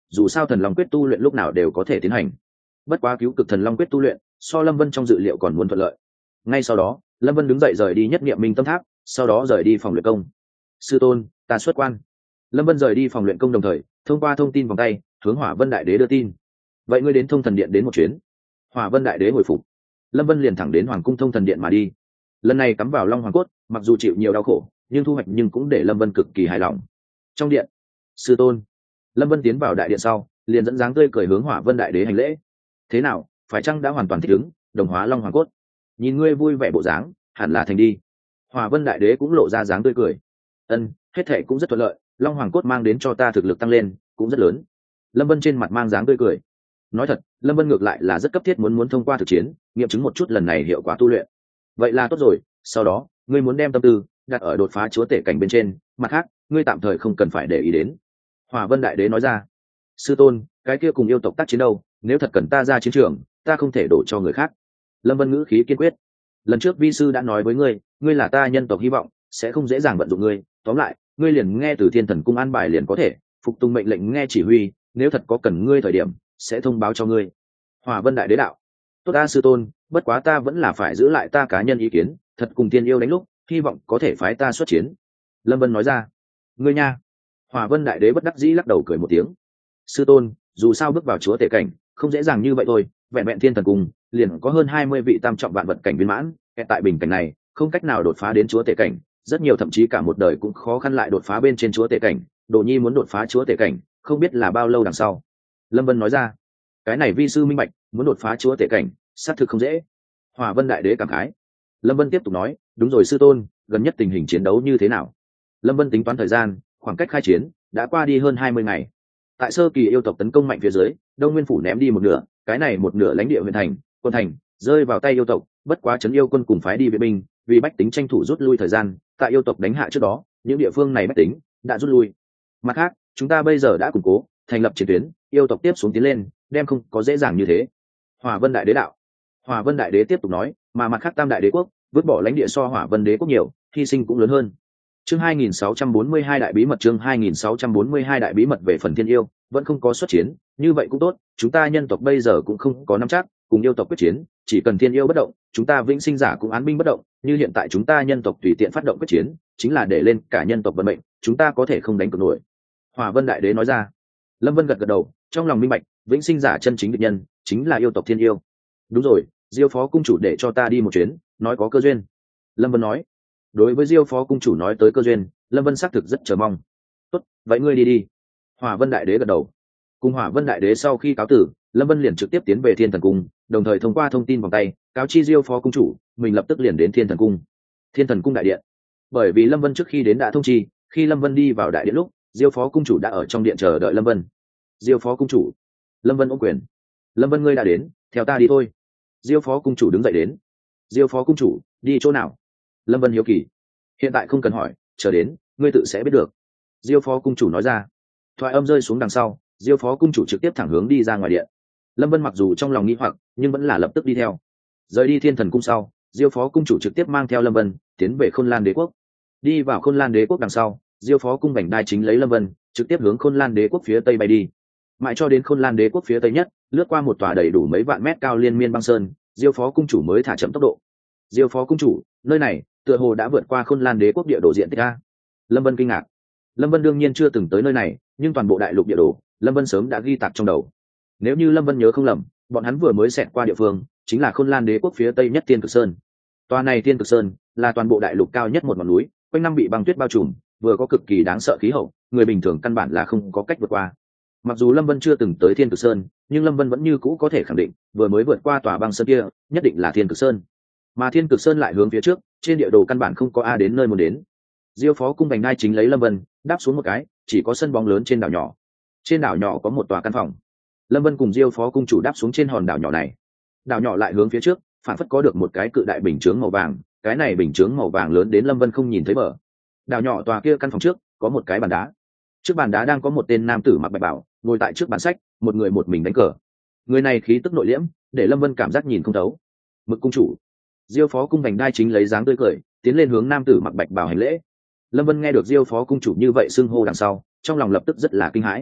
dù sao thần long quyết tu luyện lúc nào đều có thể tiến hành. Bất quá cứu cực thần long quyết tu luyện so Lâm Vân trong dự liệu còn muốn thuận lợi. Ngay sau đó Lâm Vân đứng dậy rời đi nhất niệm minh tâm tháp, sau đó rời đi phòng luyện công. Sư tôn, ta xuất quan. Lâm Vân rời đi phòng luyện công đồng thời thông qua thông tin vòng tay hướng Hỏa Vân Đại Đế đưa tin. Vậy ngươi đến Thông Thần Điện đến một chuyến. Hỏa Vân Đại Đế hồi phục. Lâm Vân liền thẳng đến Hoàng cung Thông Thần Điện mà đi. Lần này cắm vào Long Hoàng cốt, mặc dù chịu nhiều đau khổ nhưng thu hoạch nhưng cũng để Lâm Vân cực kỳ hài lòng. Trong điện, sư tôn. Lâm Vân tiến vào đại điện sau liền dẫn dáng tươi cười hướng Hỏa Vân Đại Đế hành lễ. Thế nào, phải chăng đã hoàn toàn thích ứng đồng hóa Long Hoàng cốt? Nhìn ngươi vui vẻ bộ dáng, hẳn là thành đi. Hỏa Vân Đại Đế cũng lộ ra dáng tươi cười. Ân, hết thệ cũng rất thuận lợi, Long Hoàng cốt mang đến cho ta thực lực tăng lên cũng rất lớn. Lâm Vân trên mặt mang dáng tươi cười. Nói thật, Lâm Vân ngược lại là rất cấp thiết muốn muốn thông qua thực chiến nghiệm chứng một chút lần này hiệu quả tu luyện. Vậy là tốt rồi, sau đó ngươi muốn đem tâm tư đặt ở đột phá chúa tể cảnh bên trên, mặt khác ngươi tạm thời không cần phải để ý đến. Hỏa Vân Đại Đế nói ra. Sư tôn, cái kia cùng yêu tộc tác chiến đâu, nếu thật cần ta ra chiến trường ta không thể đổ cho người khác. Lâm Vân ngữ khí kiên quyết. Lần trước vi sư đã nói với ngươi, ngươi là ta nhân tộc hy vọng, sẽ không dễ dàng vận dụng ngươi. Tóm lại, ngươi liền nghe từ Thiên Thần cung an bài liền có thể, phục tùng mệnh lệnh nghe chỉ huy, nếu thật có cần ngươi thời điểm sẽ thông báo cho ngươi. Hỏa Vân Đại Đế đạo. Tốt ta sư tôn, bất quá ta vẫn là phải giữ lại ta cá nhân ý kiến, thật cùng tiên yêu đánh lúc hy vọng có thể phái ta xuất chiến. Lâm Vân nói ra. Ngươi nha. Hỏa Vân Đại Đế bất đắc dĩ lắc đầu cười một tiếng. Sư tôn, dù sao bước vào chúa tể cảnh không dễ dàng như vậy thôi, vẹn vẹn Thiên Thần cung liền có hơn hai mươi vị tam trọng vạn vật cảnh viên mãn, tại bình cảnh này không cách nào đột phá đến chúa tể cảnh, rất nhiều thậm chí cả một đời cũng khó khăn lại đột phá bên trên chúa tể cảnh. Đồ nhi muốn đột phá chúa tể cảnh không biết là bao lâu đằng sau. Lâm Vân nói ra. Cái này vi sư minh bạch, muốn đột phá chúa tể cảnh xác thực không dễ. Hỏa Vân Đại Đế cảm khái. Lâm Vân tiếp tục nói. Đúng rồi sư tôn, gần nhất tình hình chiến đấu như thế nào? Lâm Vân tính toán thời gian, khoảng cách khai chiến đã qua đi hơn hai mươi ngày. Tại sơ kỳ yêu tộc tấn công mạnh phía dưới, Đông Nguyên phủ ném đi một nửa, cái này một nửa lãnh địa huyện thành, quân thành rơi vào tay yêu tộc, bất quá trấn yêu quân cùng phái đi viện binh, vì bách tính tranh thủ rút lui thời gian, tại yêu tộc đánh hạ trước đó, những địa phương này bách tính đã rút lui. Mặt khác, chúng ta bây giờ đã củng cố, thành lập chiến tuyến, yêu tộc tiếp xuống tiến lên, đem không có dễ dàng như thế. Hỏa Vân Đại Đế đạo. Hỏa Vân Đại Đế tiếp tục nói, mà mặt khác Tam Đại Đế quốc vứt bỏ lãnh địa so Hỏa Vân Đế quốc nhiều, hy sinh cũng lớn hơn. Chương hai nghìn sáu trăm bốn mươi hai đại bí mật. Chương hai nghìn sáu trăm bốn mươi hai đại bí mật về phần thiên yêu vẫn không có xuất chiến, như vậy cũng tốt, chúng ta nhân tộc bây giờ cũng không có nắm chắc cùng yêu tộc quyết chiến, chỉ cần thiên yêu bất động, chúng ta vĩnh sinh giả cũng án binh bất động, như hiện tại chúng ta nhân tộc tùy tiện phát động quyết chiến, chính là để lên cả nhân tộc vận mệnh, chúng ta có thể không đánh cược nổi. Hỏa Vân Đại Đế nói ra. Lâm Vân gật gật đầu, trong lòng minh bạch, vĩnh sinh giả chân chính địch nhân chính là yêu tộc thiên yêu. Đúng rồi, Diêu phó cung chủ để cho ta đi một chuyến, nói có cơ duyên. Lâm Vân nói. Đối với Diêu phó cung chủ nói tới cơ duyên, Lâm Vân xác thực rất chờ mong. Tốt, vậy ngươi đi đi. Hỏa Vân Đại Đế gật đầu. Cùng Hỏa Vân Đại Đế sau khi cáo tử, Lâm Vân liền trực tiếp tiến về Thiên Thần cung, đồng thời thông qua thông tin vòng tay cáo chi Diêu phó cung chủ mình lập tức liền đến Thiên Thần cung. Thiên Thần cung đại điện. Bởi vì Lâm Vân trước khi đến đã thông chi, khi Lâm Vân đi vào đại điện lúc, Diêu phó cung chủ đã ở trong điện chờ đợi Lâm Vân. Diêu phó cung chủ. Lâm Vân ôm quyền. Lâm Vân ngươi đã đến, theo ta đi thôi. Diêu phó cung chủ đứng dậy đến. Diêu phó cung chủ, đi chỗ nào? Lâm Vân hiếu kỳ. Hiện tại không cần hỏi, chờ đến ngươi tự sẽ biết được. Diêu phó cung chủ nói ra. Thoại âm rơi xuống đằng sau, Diêu phó cung chủ trực tiếp thẳng hướng đi ra ngoài điện. Lâm Vân mặc dù trong lòng nghi hoặc nhưng vẫn là lập tức đi theo. Rời đi Thiên Thần cung sau, Diêu phó cung chủ trực tiếp mang theo Lâm Vân tiến về Khôn Lan Đế quốc. Đi vào Khôn Lan Đế quốc đằng sau, Diêu phó cung vành đai chính lấy Lâm Vân trực tiếp hướng Khôn Lan Đế quốc phía tây bay đi. Mãi cho đến Khôn Lan Đế quốc phía tây nhất, lướt qua một tòa đầy đủ mấy vạn mét cao liên miên băng sơn, Diêu phó cung chủ mới thả chậm tốc độ. Diêu phó cung chủ, nơi này tựa hồ đã vượt qua Khôn Lan Đế quốc địa đồ diện tích a. Lâm Vân kinh ngạc. Lâm Vân đương nhiên chưa từng tới nơi này, nhưng toàn bộ đại lục địa đồ Lâm Vân sớm đã ghi tạc trong đầu. Nếu như Lâm Vân nhớ không lầm, bọn hắn vừa mới xẹt qua địa phương chính là Khôn Lan Đế quốc phía tây nhất Tiên Cực Sơn. Tòa này Tiên Cực Sơn là toàn bộ đại lục cao nhất một ngọn núi, quanh năm bị băng tuyết bao trùm, vừa có cực kỳ đáng sợ khí hậu, người bình thường căn bản là không có cách vượt qua. Mặc dù Lâm Vân chưa từng tới Thiên Cực Sơn, nhưng Lâm Vân vẫn như cũ có thể khẳng định, vừa mới vượt qua tòa băng sơn kia, nhất định là Thiên Cực Sơn. Mà Thiên Cực Sơn lại hướng phía trước, trên địa đồ căn bản không có a đến nơi muốn đến. Diêu phó cung vành đai chính lấy Lâm Vân đáp xuống một cái, chỉ có sân bóng lớn trên đảo nhỏ. Trên đảo nhỏ có một tòa căn phòng. Lâm Vân cùng Diêu phó cung chủ đáp xuống trên hòn đảo nhỏ này. Đảo nhỏ lại hướng phía trước, phản phất có được một cái cự đại bình chướng màu vàng, cái này bình chướng màu vàng lớn đến Lâm Vân không nhìn thấy bờ. Đảo nhỏ tòa kia căn phòng trước có một cái bàn đá. Trước bàn đá đang có một tên nam tử mặc bạch bào, ngồi tại trước bàn sách, một người một mình đánh cờ. Người này khí tức nội liễm, để Lâm Vân cảm giác nhìn không thấu. Mực cung chủ. Diêu phó cung vành đai chính lấy dáng tươi cười, tiến lên hướng nam tử mặc bạch bào hành lễ. Lâm Vân nghe được Diêu phó cung chủ như vậy xưng hô đằng sau, trong lòng lập tức rất là kinh hãi.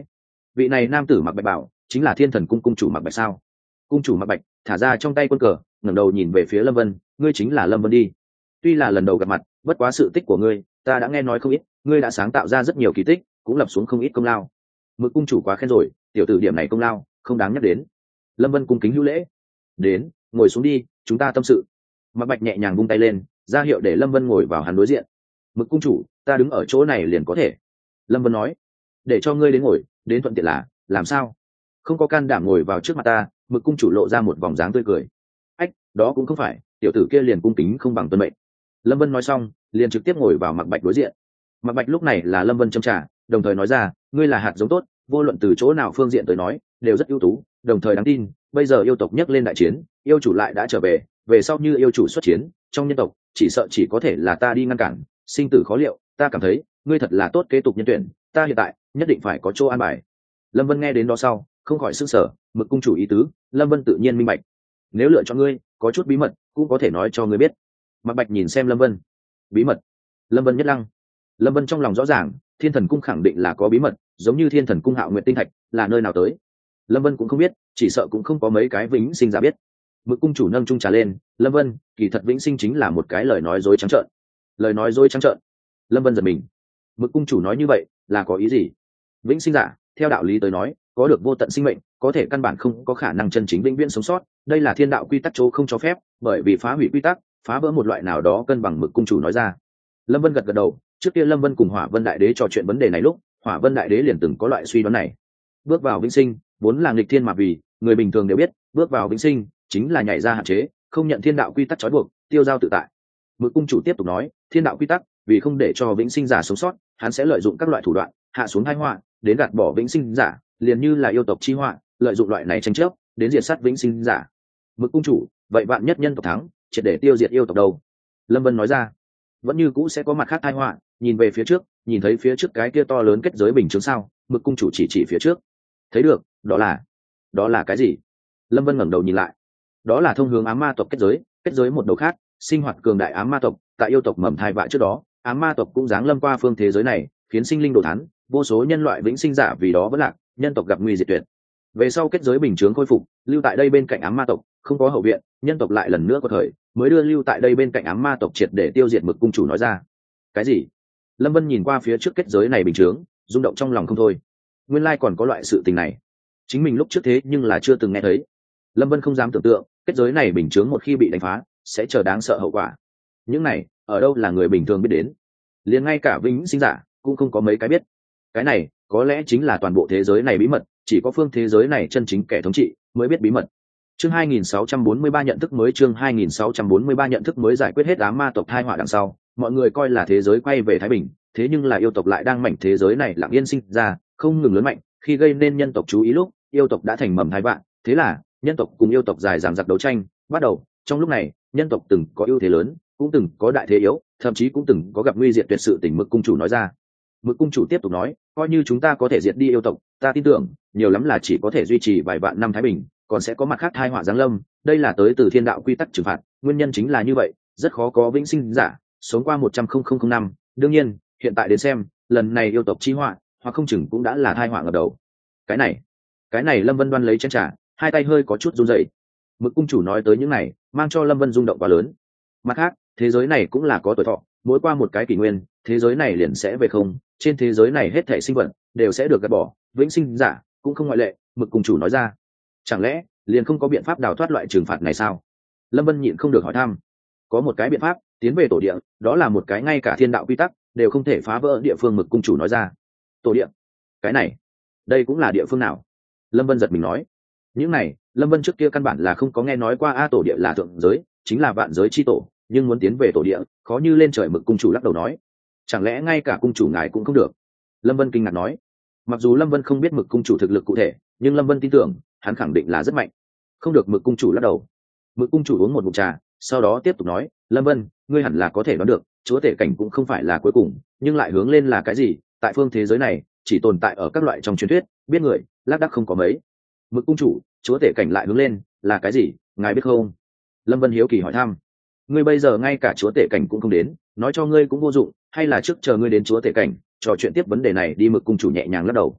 vị này nam tử mặc bạch bảo chính là thiên thần cung cung chủ mặc bạch sao? Cung chủ mặc bạch thả ra trong tay quân cờ, ngẩng đầu nhìn về phía lâm vân, ngươi chính là lâm vân đi. Tuy là lần đầu gặp mặt, bất quá sự tích của ngươi ta đã nghe nói không ít, ngươi đã sáng tạo ra rất nhiều kỳ tích, cũng lập xuống không ít công lao. Mực cung chủ quá khen rồi, tiểu tử điểm này công lao không đáng nhắc đến. Lâm vân cung kính hữu lễ. Đến, ngồi xuống đi, chúng ta tâm sự. Mặc bạch nhẹ nhàng vung tay lên, ra hiệu để lâm vân ngồi vào hắn đối diện. Mực cung chủ, ta đứng ở chỗ này liền có thể. Lâm vân nói. Để cho ngươi đến ngồi, đến thuận tiện là làm sao? Không có can đảm ngồi vào trước mặt ta. Mực cung chủ lộ ra một vòng dáng tươi cười. Ách, đó cũng không phải, tiểu tử kia liền cung kính không bằng tuân mệnh. Lâm vân nói xong, liền trực tiếp ngồi vào mặc bạch đối diện. Mặc bạch lúc này là lâm vân châm trả, đồng thời nói ra, ngươi là hạt giống tốt, vô luận từ chỗ nào phương diện tới nói đều rất ưu tú, đồng thời đáng tin. Bây giờ yêu tộc nhấc lên đại chiến, yêu chủ lại đã trở về, về sau như yêu chủ xuất chiến trong nhân tộc, chỉ sợ chỉ có thể là ta đi ngăn cản, sinh tử khó liệu. Ta cảm thấy ngươi thật là tốt kế tục nhân tuyển, ta hiện tại nhất định phải có chỗ an bài. Lâm vân nghe đến đó sau không khỏi sững sờ. Mực cung chủ ý tứ lâm vân tự nhiên minh bạch, nếu lựa chọn ngươi có chút bí mật cũng có thể nói cho ngươi biết. Mặc bạch nhìn xem lâm vân. Bí mật? Lâm vân nhất lăng. Lâm vân trong lòng rõ ràng, thiên thần cung khẳng định là có bí mật, giống như thiên thần cung Hạo Nguyệt tinh thạch là nơi nào tới, lâm vân cũng không biết, chỉ sợ cũng không có mấy cái vĩnh sinh giả biết. Mực cung chủ nâng chung trà lên. Lâm vân, kỳ thật vĩnh sinh chính là một cái lời nói dối trắng trợn. Lời nói dối trắng trợn? Lâm vân giật mình. Mực cung chủ nói như vậy là có ý gì? Vĩnh sinh giả theo đạo lý tới nói có được vô tận sinh mệnh, có thể căn bản không có khả năng chân chính vĩnh viễn sống sót, đây là thiên đạo quy tắc chỗ không cho phép, bởi vì phá hủy quy tắc, phá vỡ một loại nào đó cân bằng. Mực cung chủ nói ra. Lâm vân gật gật đầu. Trước kia lâm vân cùng hỏa vân đại đế trò chuyện vấn đề này lúc, hỏa vân đại đế liền từng có loại suy đoán này. Bước vào vĩnh sinh vốn là nghịch thiên, mà vì người bình thường đều biết bước vào vĩnh sinh chính là nhảy ra hạn chế, không nhận thiên đạo quy tắc trói buộc, tiêu dao tự tại. Mực cung chủ tiếp tục nói, thiên đạo quy tắc vì không để cho vĩnh sinh giả sống sót, hắn sẽ lợi dụng các loại thủ đoạn hạ xuống tai họa đến gạt bỏ vĩnh sinh giả, liền như là yêu tộc chi họa, lợi dụng loại này tranh chấp đến diệt sát vĩnh sinh giả. Mực cung chủ, vậy vạn nhất nhân tộc thắng, triệt để tiêu diệt yêu tộc đâu? Lâm vân nói ra. Vẫn như cũ sẽ có mặt khác tai họa. Nhìn về phía trước, nhìn thấy phía trước cái kia to lớn kết giới bình chướng sao? Mực cung chủ chỉ chỉ phía trước. Thấy được, đó là đó là cái gì? Lâm vân ngẩng đầu nhìn lại. Đó là thông hướng ám ma tộc kết giới. Kết giới một đầu khác, sinh hoạt cường đại ám ma tộc, tại yêu tộc mầm thai vạ trước đó, ám ma tộc cũng giáng lâm qua phương thế giới này, khiến sinh linh đồ thán, vô số nhân loại vĩnh sinh giả vì đó vẫn lạc, nhân tộc gặp nguy diệt tuyệt. Về sau kết giới bình chướng khôi phục, lưu tại đây bên cạnh ám ma tộc không có hậu viện, nhân tộc lại lần nữa có thời mới đưa lưu tại đây bên cạnh ám ma tộc triệt để tiêu diệt. Mực cung chủ nói ra. Cái gì? Lâm vân nhìn qua phía trước kết giới này bình chướng, rung động trong lòng không thôi. Nguyên lai còn có loại sự tình này, chính mình lúc trước thế nhưng là chưa từng nghe thấy. Lâm vân không dám tưởng tượng kết giới này bình chướng một khi bị đánh phá sẽ chờ đáng sợ hậu quả. Những này ở đâu là người bình thường biết đến, liền ngay cả vĩnh sinh giả cũng không có mấy cái biết. Cái này có lẽ chính là toàn bộ thế giới này bí mật, chỉ có phương thế giới này chân chính kẻ thống trị mới biết bí mật. Chương hai nghìn sáu trăm bốn mươi ba nhận thức mới. Chương hai nghìn sáu trăm bốn mươi ba nhận thức mới. Giải quyết hết ám ma tộc tai họa đằng sau, mọi người coi là thế giới quay về thái bình, thế nhưng là yêu tộc lại đang mảnh thế giới này lặng yên sinh ra, không ngừng lớn mạnh. Khi gây nên nhân tộc chú ý lúc, yêu tộc đã thành mầm thai vạn, thế là nhân tộc cùng yêu tộc dài dằng dặc đấu tranh bắt đầu. Trong lúc này, nhân tộc từng có ưu thế lớn, cũng từng có đại thế yếu, thậm chí cũng từng có gặp nguy diệt tuyệt sự. Tình Mực cung chủ nói ra. Mực cung chủ tiếp tục nói, coi như chúng ta có thể diệt đi yêu tộc, ta tin tưởng nhiều lắm là chỉ có thể duy trì vài vạn năm thái bình, còn sẽ có mặt khác tai họa giáng lâm. Đây là tới từ thiên đạo quy tắc trừng phạt, nguyên nhân chính là như vậy, rất khó có vĩnh sinh giả sống qua một trăm nghìn năm. Đương nhiên hiện tại đến xem, lần này yêu tộc chi họa hoặc không chừng cũng đã là tai họa ngập đầu. Cái này cái này Lâm vân đoan lấy chén trà, hai tay hơi có chút run rẩy. Mực cung chủ nói tới những này mang cho Lâm vân rung động quá lớn. Mặt khác, thế giới này cũng là có tuổi thọ, mỗi qua một cái kỷ nguyên, thế giới này liền sẽ về không, trên thế giới này hết thảy sinh vật đều sẽ được gạt bỏ, vĩnh sinh giả cũng không ngoại lệ. Mực cung chủ nói ra. Chẳng lẽ liền không có biện pháp đào thoát loại trừng phạt này sao? Lâm vân nhịn không được hỏi thăm. Có một cái biện pháp, tiến về tổ địa, đó là một cái ngay cả thiên đạo quy tắc đều không thể phá vỡ địa phương. Mực cung chủ nói ra. Tổ địa? Cái này đây cũng là địa phương nào? Lâm vân giật mình nói. Những này Lâm vân trước kia căn bản là không có nghe nói qua. A, tổ địa là thượng giới, chính là vạn giới chi tổ, nhưng muốn tiến về tổ địa khó như lên trời. Mực cung chủ lắc đầu nói. Chẳng lẽ ngay cả cung chủ ngài cũng không được? Lâm vân kinh ngạc nói. Mặc dù Lâm vân không biết Mực cung chủ thực lực cụ thể, nhưng Lâm vân tin tưởng hắn khẳng định là rất mạnh. Không được. Mực cung chủ lắc đầu. Mực cung chủ uống một ngụm trà, sau đó tiếp tục nói, Lâm vân, ngươi hẳn là có thể đoán được, chúa tể cảnh cũng không phải là cuối cùng, nhưng lại hướng lên là cái gì? Tại phương thế giới này chỉ tồn tại ở các loại trong truyền thuyết, biết người lác đác không có mấy. Mực cung chủ, chúa tể cảnh lại hướng lên là cái gì, ngài biết không? Lâm vân hiếu kỳ hỏi thăm. Ngươi bây giờ ngay cả chúa tể cảnh cũng không đến, nói cho ngươi cũng vô dụng, hay là trước chờ ngươi đến chúa tể cảnh trò chuyện tiếp vấn đề này đi? Mực cung chủ nhẹ nhàng lắc đầu.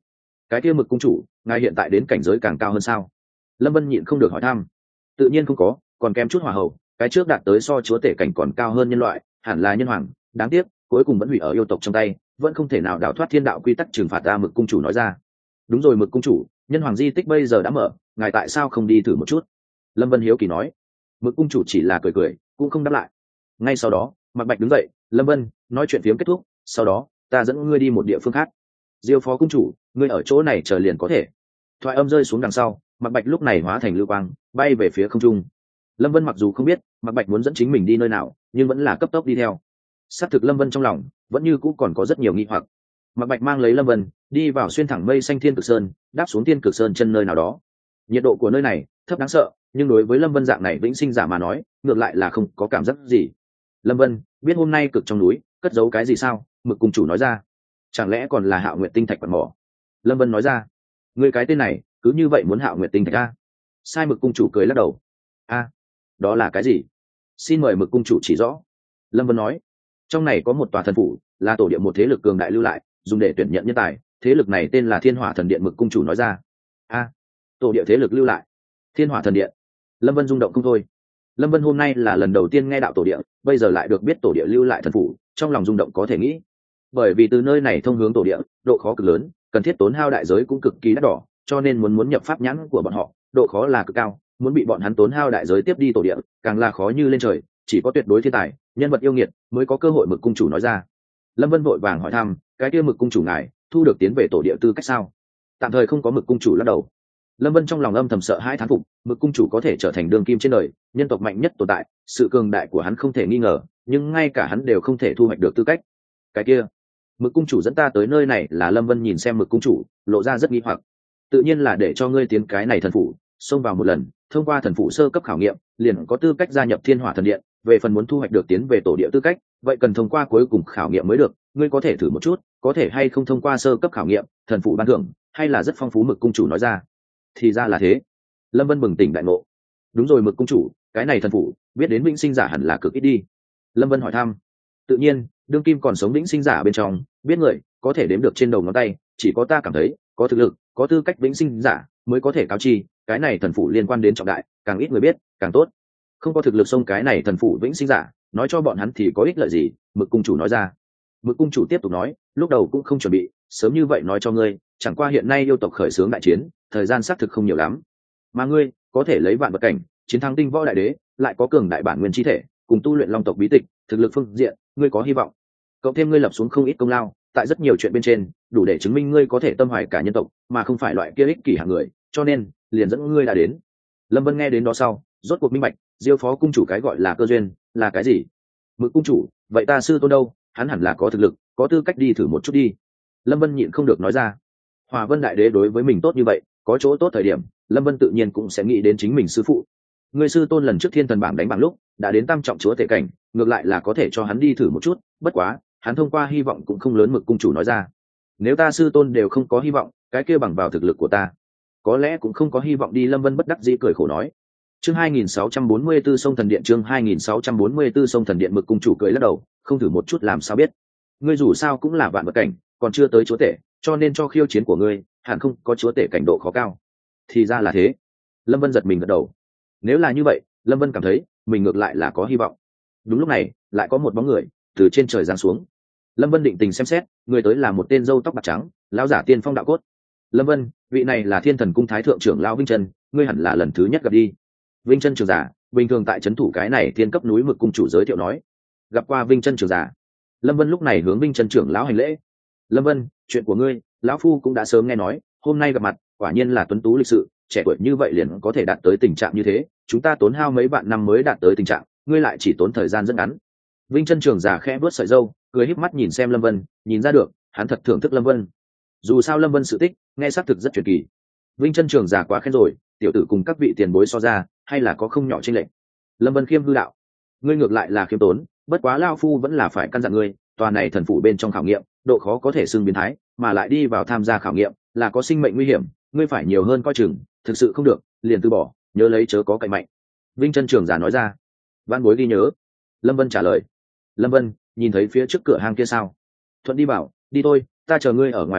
Cái kia Mực cung chủ, ngài hiện tại đến cảnh giới càng cao hơn sao? Lâm Vân nhịn không được hỏi thăm. Tự nhiên không có, còn kém chút hỏa hậu, cái trước đạt tới so chúa tể cảnh còn cao hơn nhân loại, hẳn là nhân hoàng, đáng tiếc cuối cùng vẫn hủy ở yêu tộc trong tay, vẫn không thể nào đào thoát thiên đạo quy tắc trừng phạt ta. Mực cung chủ nói ra. Đúng rồi Mực cung chủ, nhân hoàng di tích bây giờ đã mở, ngài tại sao không đi thử một chút? Lâm Vân hiếu kỳ nói. Mực cung chủ chỉ là cười cười, cũng không đáp lại. Ngay sau đó, Mạc Bạch đứng dậy. Lâm Vân, nói chuyện phiếm kết thúc, sau đó ta dẫn ngươi đi một địa phương khác. Diêu phó cung chủ, ngươi ở chỗ này chờ liền có thể. Thoại âm rơi xuống đằng sau, Mạc Bạch lúc này hóa thành lưu quang, bay về phía không trung. Lâm Vân mặc dù không biết Mạc Bạch muốn dẫn chính mình đi nơi nào, nhưng vẫn là cấp tốc đi theo. Xác thực Lâm Vân trong lòng vẫn như cũ còn có rất nhiều nghi hoặc. Mạc Bạch mang lấy Lâm Vân đi vào xuyên thẳng mây xanh Thiên Cực Sơn, đáp xuống Thiên Cực Sơn chân nơi nào đó. Nhiệt độ của nơi này thấp đáng sợ, nhưng đối với Lâm Vân dạng này vĩnh sinh giả mà nói, ngược lại là không có cảm giác gì. Lâm Vân biết hôm nay cực trong núi cất giấu cái gì sao? Mực cung chủ nói ra. Chẳng lẽ còn là Hạo Nguyệt tinh thạch quạt mỏ? Lâm Vân nói ra. Người cái tên này cứ như vậy muốn Hạo Nguyệt tinh thạch a? Sai. Mực cung chủ cười lắc đầu. A, đó là cái gì? Xin mời Mực cung chủ chỉ rõ. Lâm Vân nói. Trong này có một tòa thần phủ, là tổ địa một thế lực cường đại lưu lại, dùng để tuyển nhận nhân tài. Thế lực này tên là Thiên Hỏa Thần Điện. Mực cung chủ nói ra. A, tổ địa thế lực lưu lại Thiên Hỏa Thần Điện. Lâm Vân rung động không thôi. Lâm Vân hôm nay là lần đầu tiên nghe đạo tổ địa, bây giờ lại được biết tổ địa lưu lại thần phủ, trong lòng rung động có thể nghĩ. Bởi vì từ nơi này thông hướng tổ địa, độ khó cực lớn, cần thiết tốn hao đại giới cũng cực kỳ đắt đỏ, cho nên muốn muốn nhập pháp nhãn của bọn họ, độ khó là cực cao, muốn bị bọn hắn tốn hao đại giới tiếp đi tổ địa, càng là khó như lên trời, chỉ có tuyệt đối thiên tài, nhân vật yêu nghiệt mới có cơ hội. Mực cung chủ nói ra. Lâm Vân vội vàng hỏi thăm, cái kia Mực cung chủ ngài thu được tiến về tổ địa tư cách sao? Tạm thời không có. Mực cung chủ lắc đầu. Lâm Vân trong lòng âm thầm sợ hãi thán phục, Mực cung chủ có thể trở thành đương kim trên đời, nhân tộc mạnh nhất tồn tại, sự cường đại của hắn không thể nghi ngờ, nhưng ngay cả hắn đều không thể thu hoạch được tư cách. Cái kia, Mực cung chủ dẫn ta tới nơi này là? Lâm Vân nhìn xem Mực cung chủ, lộ ra rất nghi hoặc. Tự nhiên là để cho ngươi tiến cái này thần phủ, xông vào một lần, thông qua thần phủ sơ cấp khảo nghiệm, liền có tư cách gia nhập Thiên Hỏa Thần Điện. Về phần muốn thu hoạch được tiến về tổ địa tư cách, vậy cần thông qua cuối cùng khảo nghiệm mới được. Ngươi có thể thử một chút, có thể hay không thông qua sơ cấp khảo nghiệm, thần phủ ban thưởng hay là rất phong phú. Mực cung chủ nói ra. Thì ra là thế. Lâm Vân bừng tỉnh đại ngộ. Đúng rồi Mực cung chủ, cái này thần phủ biết đến vĩnh sinh giả hẳn là cực ít đi. Lâm Vân hỏi thăm. Tự nhiên, đương kim còn sống vĩnh sinh giả bên trong, biết người có thể đếm được trên đầu ngón tay, chỉ có ta cảm thấy có thực lực, có tư cách vĩnh sinh giả mới có thể cáo chi cái này thần phủ liên quan đến trọng đại, càng ít người biết càng tốt. Không có thực lực xông cái này thần phủ vĩnh sinh giả, nói cho bọn hắn thì có ích lợi gì? Mực cung chủ nói ra. Mực cung chủ tiếp tục nói, lúc đầu cũng không chuẩn bị sớm như vậy nói cho ngươi, chẳng qua hiện nay yêu tộc khởi xướng đại chiến, thời gian xác thực không nhiều lắm, mà ngươi có thể lấy vạn vật cảnh chiến thắng tinh võ đại đế, lại có cường đại bản nguyên chi thể, cùng tu luyện long tộc bí tịch, thực lực phương diện ngươi có hy vọng. Cộng thêm ngươi lập xuống không ít công lao tại rất nhiều chuyện bên trên, đủ để chứng minh ngươi có thể tâm hoài cả nhân tộc, mà không phải loại kia ích kỷ hạng người, cho nên liền dẫn ngươi đã đến. Lâm Vân nghe đến đó sau, rốt cuộc minh bạch, Diêu phó cung chủ cái gọi là cơ duyên là cái gì. Mực cung chủ, vậy ta sư tôn đâu? Hắn hẳn là có thực lực, có tư cách đi thử một chút đi. Lâm Vân nhịn không được nói ra. Hỏa Vân đại đế đối với mình tốt như vậy, có chỗ tốt thời điểm, Lâm Vân tự nhiên cũng sẽ nghĩ đến chính mình sư phụ. Người sư tôn lần trước thiên thần bảng đánh bảng lúc đã đến tam trọng chúa tể cảnh, ngược lại là có thể cho hắn đi thử một chút, bất quá hắn thông qua hy vọng cũng không lớn. Mực cung chủ nói ra. Nếu ta sư tôn đều không có hy vọng, cái kia bằng vào thực lực của ta có lẽ cũng không có hy vọng đi. Lâm Vân bất đắc dĩ cười khổ nói. Chương hai nghìn sáu trăm bốn mươi tư sông thần điện. Chương hai nghìn sáu trăm bốn mươi tư sông thần điện. Mực cung chủ cười lắc đầu, không thử một chút làm sao biết. Ngươi dù sao cũng là vạn vật cảnh, còn chưa tới chúa tể, cho nên cho khiêu chiến của ngươi hẳn không có chúa tể cảnh độ khó cao. Thì ra là thế. Lâm Vân giật mình gật đầu. Nếu là như vậy, Lâm Vân cảm thấy mình ngược lại là có hy vọng. Đúng lúc này, lại có một bóng người từ trên trời giáng xuống. Lâm Vân định tình xem xét, người tới là một tên râu tóc bạc trắng, lão giả tiên phong đạo cốt. Lâm Vân, vị này là Thiên Thần cung thái thượng trưởng lão Vinh Chân, ngươi hẳn là lần thứ nhất gặp đi. Vinh Chân trưởng giả, bình thường tại trấn thủ cái này thiên cấp núi Mực cung chủ giới thiệu nói. Gặp qua Vinh Chân trưởng giả. Lâm Vân lúc này hướng Vinh Chân trưởng lão hành lễ. Lâm Vân, chuyện của ngươi lão phu cũng đã sớm nghe nói, hôm nay gặp mặt quả nhiên là tuấn tú lịch sự, trẻ tuổi như vậy liền có thể đạt tới tình trạng như thế, chúng ta tốn hao mấy vạn năm mới đạt tới tình trạng, ngươi lại chỉ tốn thời gian rất ngắn. Vinh Chân trưởng giả khẽ vớt sợi râu, cười híp mắt nhìn xem Lâm Vân, nhìn ra được hắn thật thưởng thức Lâm Vân. Dù sao Lâm Vân sự tích nghe xác thực rất truyền kỳ. Vinh Chân trưởng giả quá khen rồi, tiểu tử cùng các vị tiền bối so ra hay là có không nhỏ chênh lệch. Lâm Vân khiêm hư đạo. Ngươi ngược lại là khiêm tốn, bất quá lão phu vẫn là phải căn dặn ngươi, tòa này thần phủ bên trong khảo nghiệm độ khó có thể xưng biến thái, mà lại đi vào tham gia khảo nghiệm là có sinh mệnh nguy hiểm, ngươi phải nhiều hơn coi chừng, thực sự không được liền từ bỏ, nhớ lấy chớ có cậy mạnh. Vinh Chân trưởng giả nói ra. Văn bối ghi nhớ. Lâm Vân trả lời. Lâm Vân, nhìn thấy phía trước cửa hàng kia sao? Thuận đi bảo, đi thôi, ta chờ ngươi ở ngoài tin tức,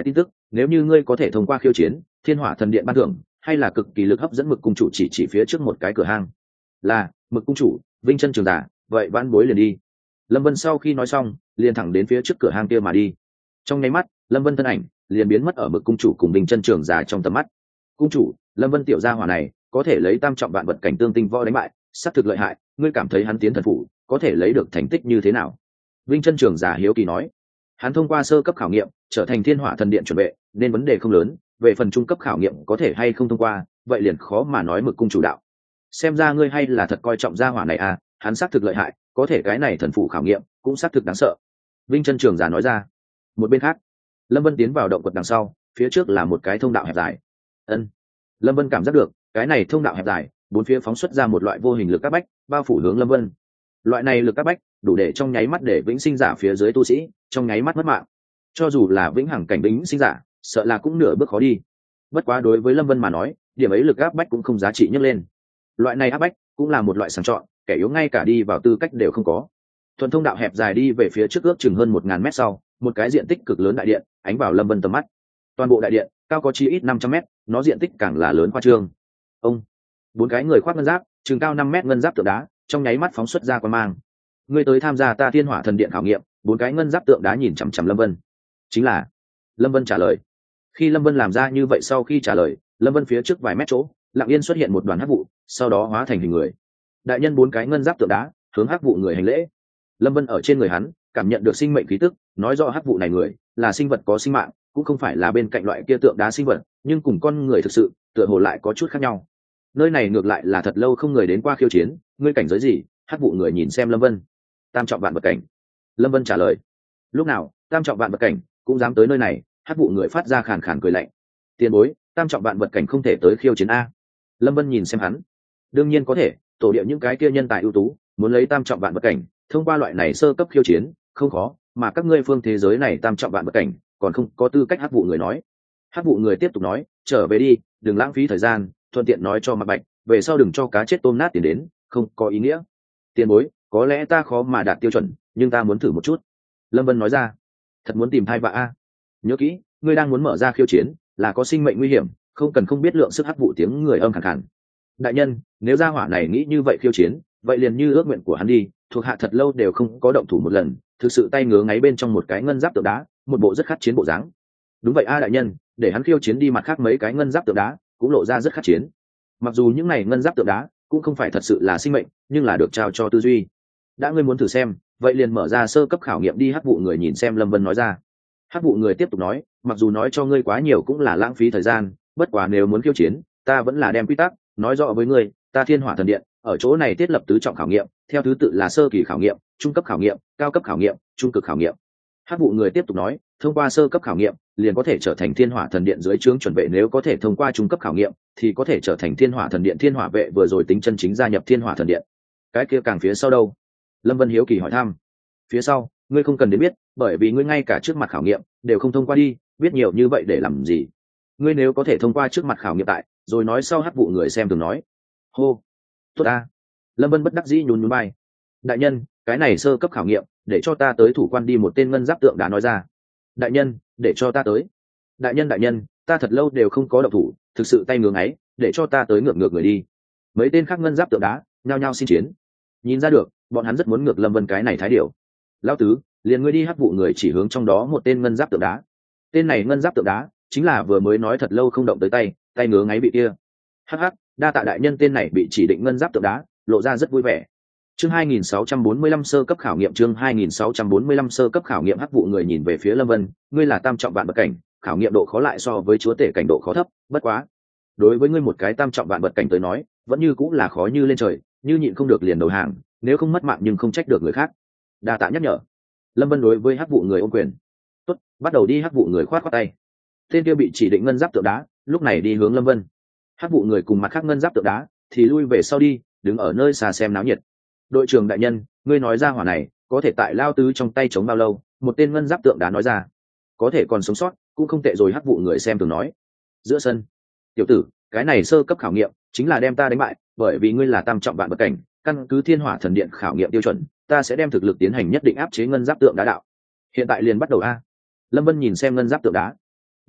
nếu như ngươi có thể thông qua khiêu chiến, thiên hỏa thần điện ban thưởng hay là cực kỳ lực hấp dẫn. Mực cung chủ chỉ chỉ phía trước một cái cửa hang. Là, Mực cung chủ, Vinh chân trường giả, vậy vãn bối liền đi. Lâm Vân sau khi nói xong liền thẳng đến phía trước cửa hang kia mà đi. Trong nháy mắt, Lâm Vân thân ảnh liền biến mất ở Mực cung chủ cùng Vinh chân trường giả trong tầm mắt. Cung chủ, Lâm Vân tiểu gia hỏa này có thể lấy tam trọng vạn vật cảnh tương tinh võ đánh bại, sát thực lợi hại. Ngươi cảm thấy hắn tiến thần phủ có thể lấy được thành tích như thế nào? Vinh chân trường giả hiếu kỳ nói. Hắn thông qua sơ cấp khảo nghiệm trở thành thiên hỏa thần điện chuẩn bị, nên vấn đề không lớn. Về phần trung cấp khảo nghiệm có thể hay không thông qua, vậy liền khó mà nói. Mực cung chủ đạo, xem ra ngươi hay là thật coi trọng gia hỏa này à, hắn xác thực lợi hại, có thể cái này thần phủ khảo nghiệm cũng xác thực đáng sợ. Vinh chân trường giả nói ra. Một bên khác, Lâm Vân tiến vào động quật đằng sau, phía trước là một cái thông đạo hẹp dài. Ân. Lâm Vân cảm giác được cái này thông đạo hẹp dài, bốn phía phóng xuất ra một loại vô hình lực áp bách, bao phủ hướng Lâm Vân. Loại này lực áp bách đủ để trong nháy mắt để vĩnh sinh giả phía dưới tu sĩ trong nháy mắt mất mạng. Cho dù là vĩnh hằng cảnh vĩnh sinh giả, sợ là cũng nửa bước khó đi. Bất quá đối với Lâm Vân mà nói, điểm ấy lực áp bách cũng không giá trị nhấc lên. Loại này áp bách cũng là một loại sàng chọn, kẻ yếu ngay cả đi vào tư cách đều không có. Thuần thông đạo hẹp dài đi về phía trước ước chừng hơn một ngàn mét sau, một cái diện tích cực lớn đại điện ánh vào Lâm Vân tầm mắt. Toàn bộ đại điện cao có chi ít năm trăm mét, nó diện tích càng là lớn khoa trương. Ông, bốn cái người khoác ngân giáp, chừng cao năm mét ngân giáp tượng đá, trong nháy mắt phóng xuất ra quang mang. Ngươi tới tham gia ta thiên hỏa thần điện khảo nghiệm. Bốn cái ngân giáp tượng đá nhìn chằm chằm Lâm Vân. Chính là. Lâm Vân trả lời. Khi Lâm Vân làm ra như vậy, sau khi trả lời, Lâm Vân phía trước vài mét chỗ lặng yên xuất hiện một đoàn hắc vụ, sau đó hóa thành hình người. Đại nhân bốn cái ngân giáp tượng đá hướng hắc vụ người hành lễ. Lâm Vân ở trên người hắn cảm nhận được sinh mệnh khí tức, nói rõ hắc vụ này người là sinh vật có sinh mạng, cũng không phải là bên cạnh loại kia tượng đá sinh vật, nhưng cùng con người thực sự tựa hồ lại có chút khác nhau. Nơi này ngược lại là thật lâu không người đến qua khiêu chiến. Ngươi cảnh giới gì? Hắc vụ người nhìn xem Lâm Vân. Tam trọng vạn vật cảnh. Lâm Vân trả lời. Lúc nào tam trọng vạn vật cảnh cũng dám tới nơi này? Hắc vụ người phát ra khàn khàn cười lạnh. Tiền bối, tam trọng vạn vật cảnh không thể tới khiêu chiến a? Lâm Vân nhìn xem hắn. Đương nhiên có thể, tổ địa những cái kia nhân tài ưu tú muốn lấy tam trọng vạn vật cảnh thông qua loại này sơ cấp khiêu chiến không khó, mà các ngươi phương thế giới này tam trọng vạn vật cảnh còn không có tư cách. Hắc vụ người nói. Hắc vụ người tiếp tục nói, trở về đi, đừng lãng phí thời gian, thuận tiện nói cho Mạc Bạch về sau đừng cho cá chết tôm nát tiền đến, không có ý nghĩa. Tiền bối, có lẽ ta khó mà đạt tiêu chuẩn, nhưng ta muốn thử một chút. Lâm Vân nói ra. Thật muốn tìm thai vạ a? Nhớ kỹ, ngươi đang muốn mở ra khiêu chiến là có sinh mệnh nguy hiểm, không cần không biết lượng sức. Hắc vụ tiếng người âm khàn khàn. Đại nhân, nếu gia hỏa này nghĩ như vậy khiêu chiến, vậy liền như ước nguyện của hắn đi. Thuộc hạ thật lâu đều không có động thủ một lần, thực sự tay ngứa ngáy bên trong một cái ngân giáp tượng đá, một bộ rất khát chiến bộ dáng. Đúng vậy a đại nhân, để hắn khiêu chiến đi. Mặt khác mấy cái ngân giáp tượng đá cũng lộ ra rất khát chiến. Mặc dù những này ngân giáp tượng đá cũng không phải thật sự là sinh mệnh, nhưng là được trao cho tư duy. Đã ngươi muốn thử xem, vậy liền mở ra sơ cấp khảo nghiệm đi. Hắc vụ người nhìn xem Lâm Vân nói ra. Hắc vụ người tiếp tục nói, mặc dù nói cho ngươi quá nhiều cũng là lãng phí thời gian, bất quá nếu muốn khiêu chiến, ta vẫn là đem quy tắc nói rõ với ngươi. Ta thiên hỏa thần điện ở chỗ này thiết lập tứ trọng khảo nghiệm, theo thứ tự là sơ kỳ khảo nghiệm, trung cấp khảo nghiệm, cao cấp khảo nghiệm, trung cực khảo nghiệm. Hắc vụ người tiếp tục nói, thông qua sơ cấp khảo nghiệm liền có thể trở thành thiên hỏa thần điện dưới trướng chuẩn vệ, nếu có thể thông qua trung cấp khảo nghiệm thì có thể trở thành thiên hỏa thần điện thiên hỏa vệ, vừa rồi tính chân chính gia nhập thiên hỏa thần điện. Cái kia càng phía sau đâu? Lâm Vân hiếu kỳ hỏi thăm. Phía sau ngươi không cần đến biết, bởi vì ngươi ngay cả trước mặt khảo nghiệm đều không thông qua đi, biết nhiều như vậy để làm gì? Ngươi nếu có thể thông qua trước mặt khảo nghiệm tại rồi nói sau. Hắc vụ người xem thường nói. Hô, tốt ta. Lâm Vân bất đắc dĩ nhún nhún vai. Đại nhân, cái này sơ cấp khảo nghiệm để cho ta tới thủ quan đi. Một tên ngân giáp tượng đã nói ra. Đại nhân, để cho ta tới. Đại nhân đại nhân, ta thật lâu đều không có động thủ, thực sự tay ngưỡng ấy, để cho ta tới ngược ngược người đi. Mấy tên khác ngân giáp tượng đá nhao nhao xin chiến. Nhìn ra được bọn hắn rất muốn ngược Lâm Vân cái này thái điểu. Lão tứ, liền ngươi đi. Hắc vụ người chỉ hướng trong đó một tên ngân giáp tượng đá. Tên này ngân giáp tượng đá chính là vừa mới nói thật lâu không động tới tay, tay ngứa ngáy bị kia. Hắc hắc, đa tạ đại nhân. Tên này bị chỉ định ngân giáp tượng đá lộ ra rất vui vẻ. Chương hai nghìn sáu trăm bốn mươi lăm sơ cấp khảo nghiệm. Chương hai nghìn sáu trăm bốn mươi lăm sơ cấp khảo nghiệm. Hắc vụ người nhìn về phía Lâm Vân, ngươi là tam trọng vạn vật cảnh, khảo nghiệm độ khó lại so với chúa tể cảnh độ khó thấp, bất quá đối với ngươi một cái tam trọng vạn vật cảnh tới nói vẫn như cũng là khó như lên trời, như nhịn không được liền đầu hàng, nếu không mất mạng nhưng không trách được người khác. Đa tạ nhắc nhở. Lâm Vân đối với Hắc vụ người ôm quyền. Tốt, bắt đầu đi. Hắc vụ người khoát khoát tay. Tên kia bị chỉ định ngân giáp tượng đá lúc này đi hướng Lâm Vân. Hắc vụ người cùng mặt khác ngân giáp tượng đá thì lui về sau đi, đứng ở nơi xa xem náo nhiệt. Đội trưởng đại nhân, ngươi nói ra hỏa này có thể tại lao tứ trong tay chống bao lâu? Một tên ngân giáp tượng đá nói ra. Có thể còn sống sót cũng không tệ rồi. Hắc vụ người xem thường nói. Giữa sân, tiểu tử, cái này sơ cấp khảo nghiệm chính là đem ta đánh bại, bởi vì ngươi là tam trọng vạn vật cảnh, căn cứ thiên hỏa thần điện khảo nghiệm tiêu chuẩn, ta sẽ đem thực lực tiến hành nhất định áp chế ngân giáp tượng đá đạo. Hiện tại liền bắt đầu a. Lâm Vân nhìn xem ngân giáp tượng đá.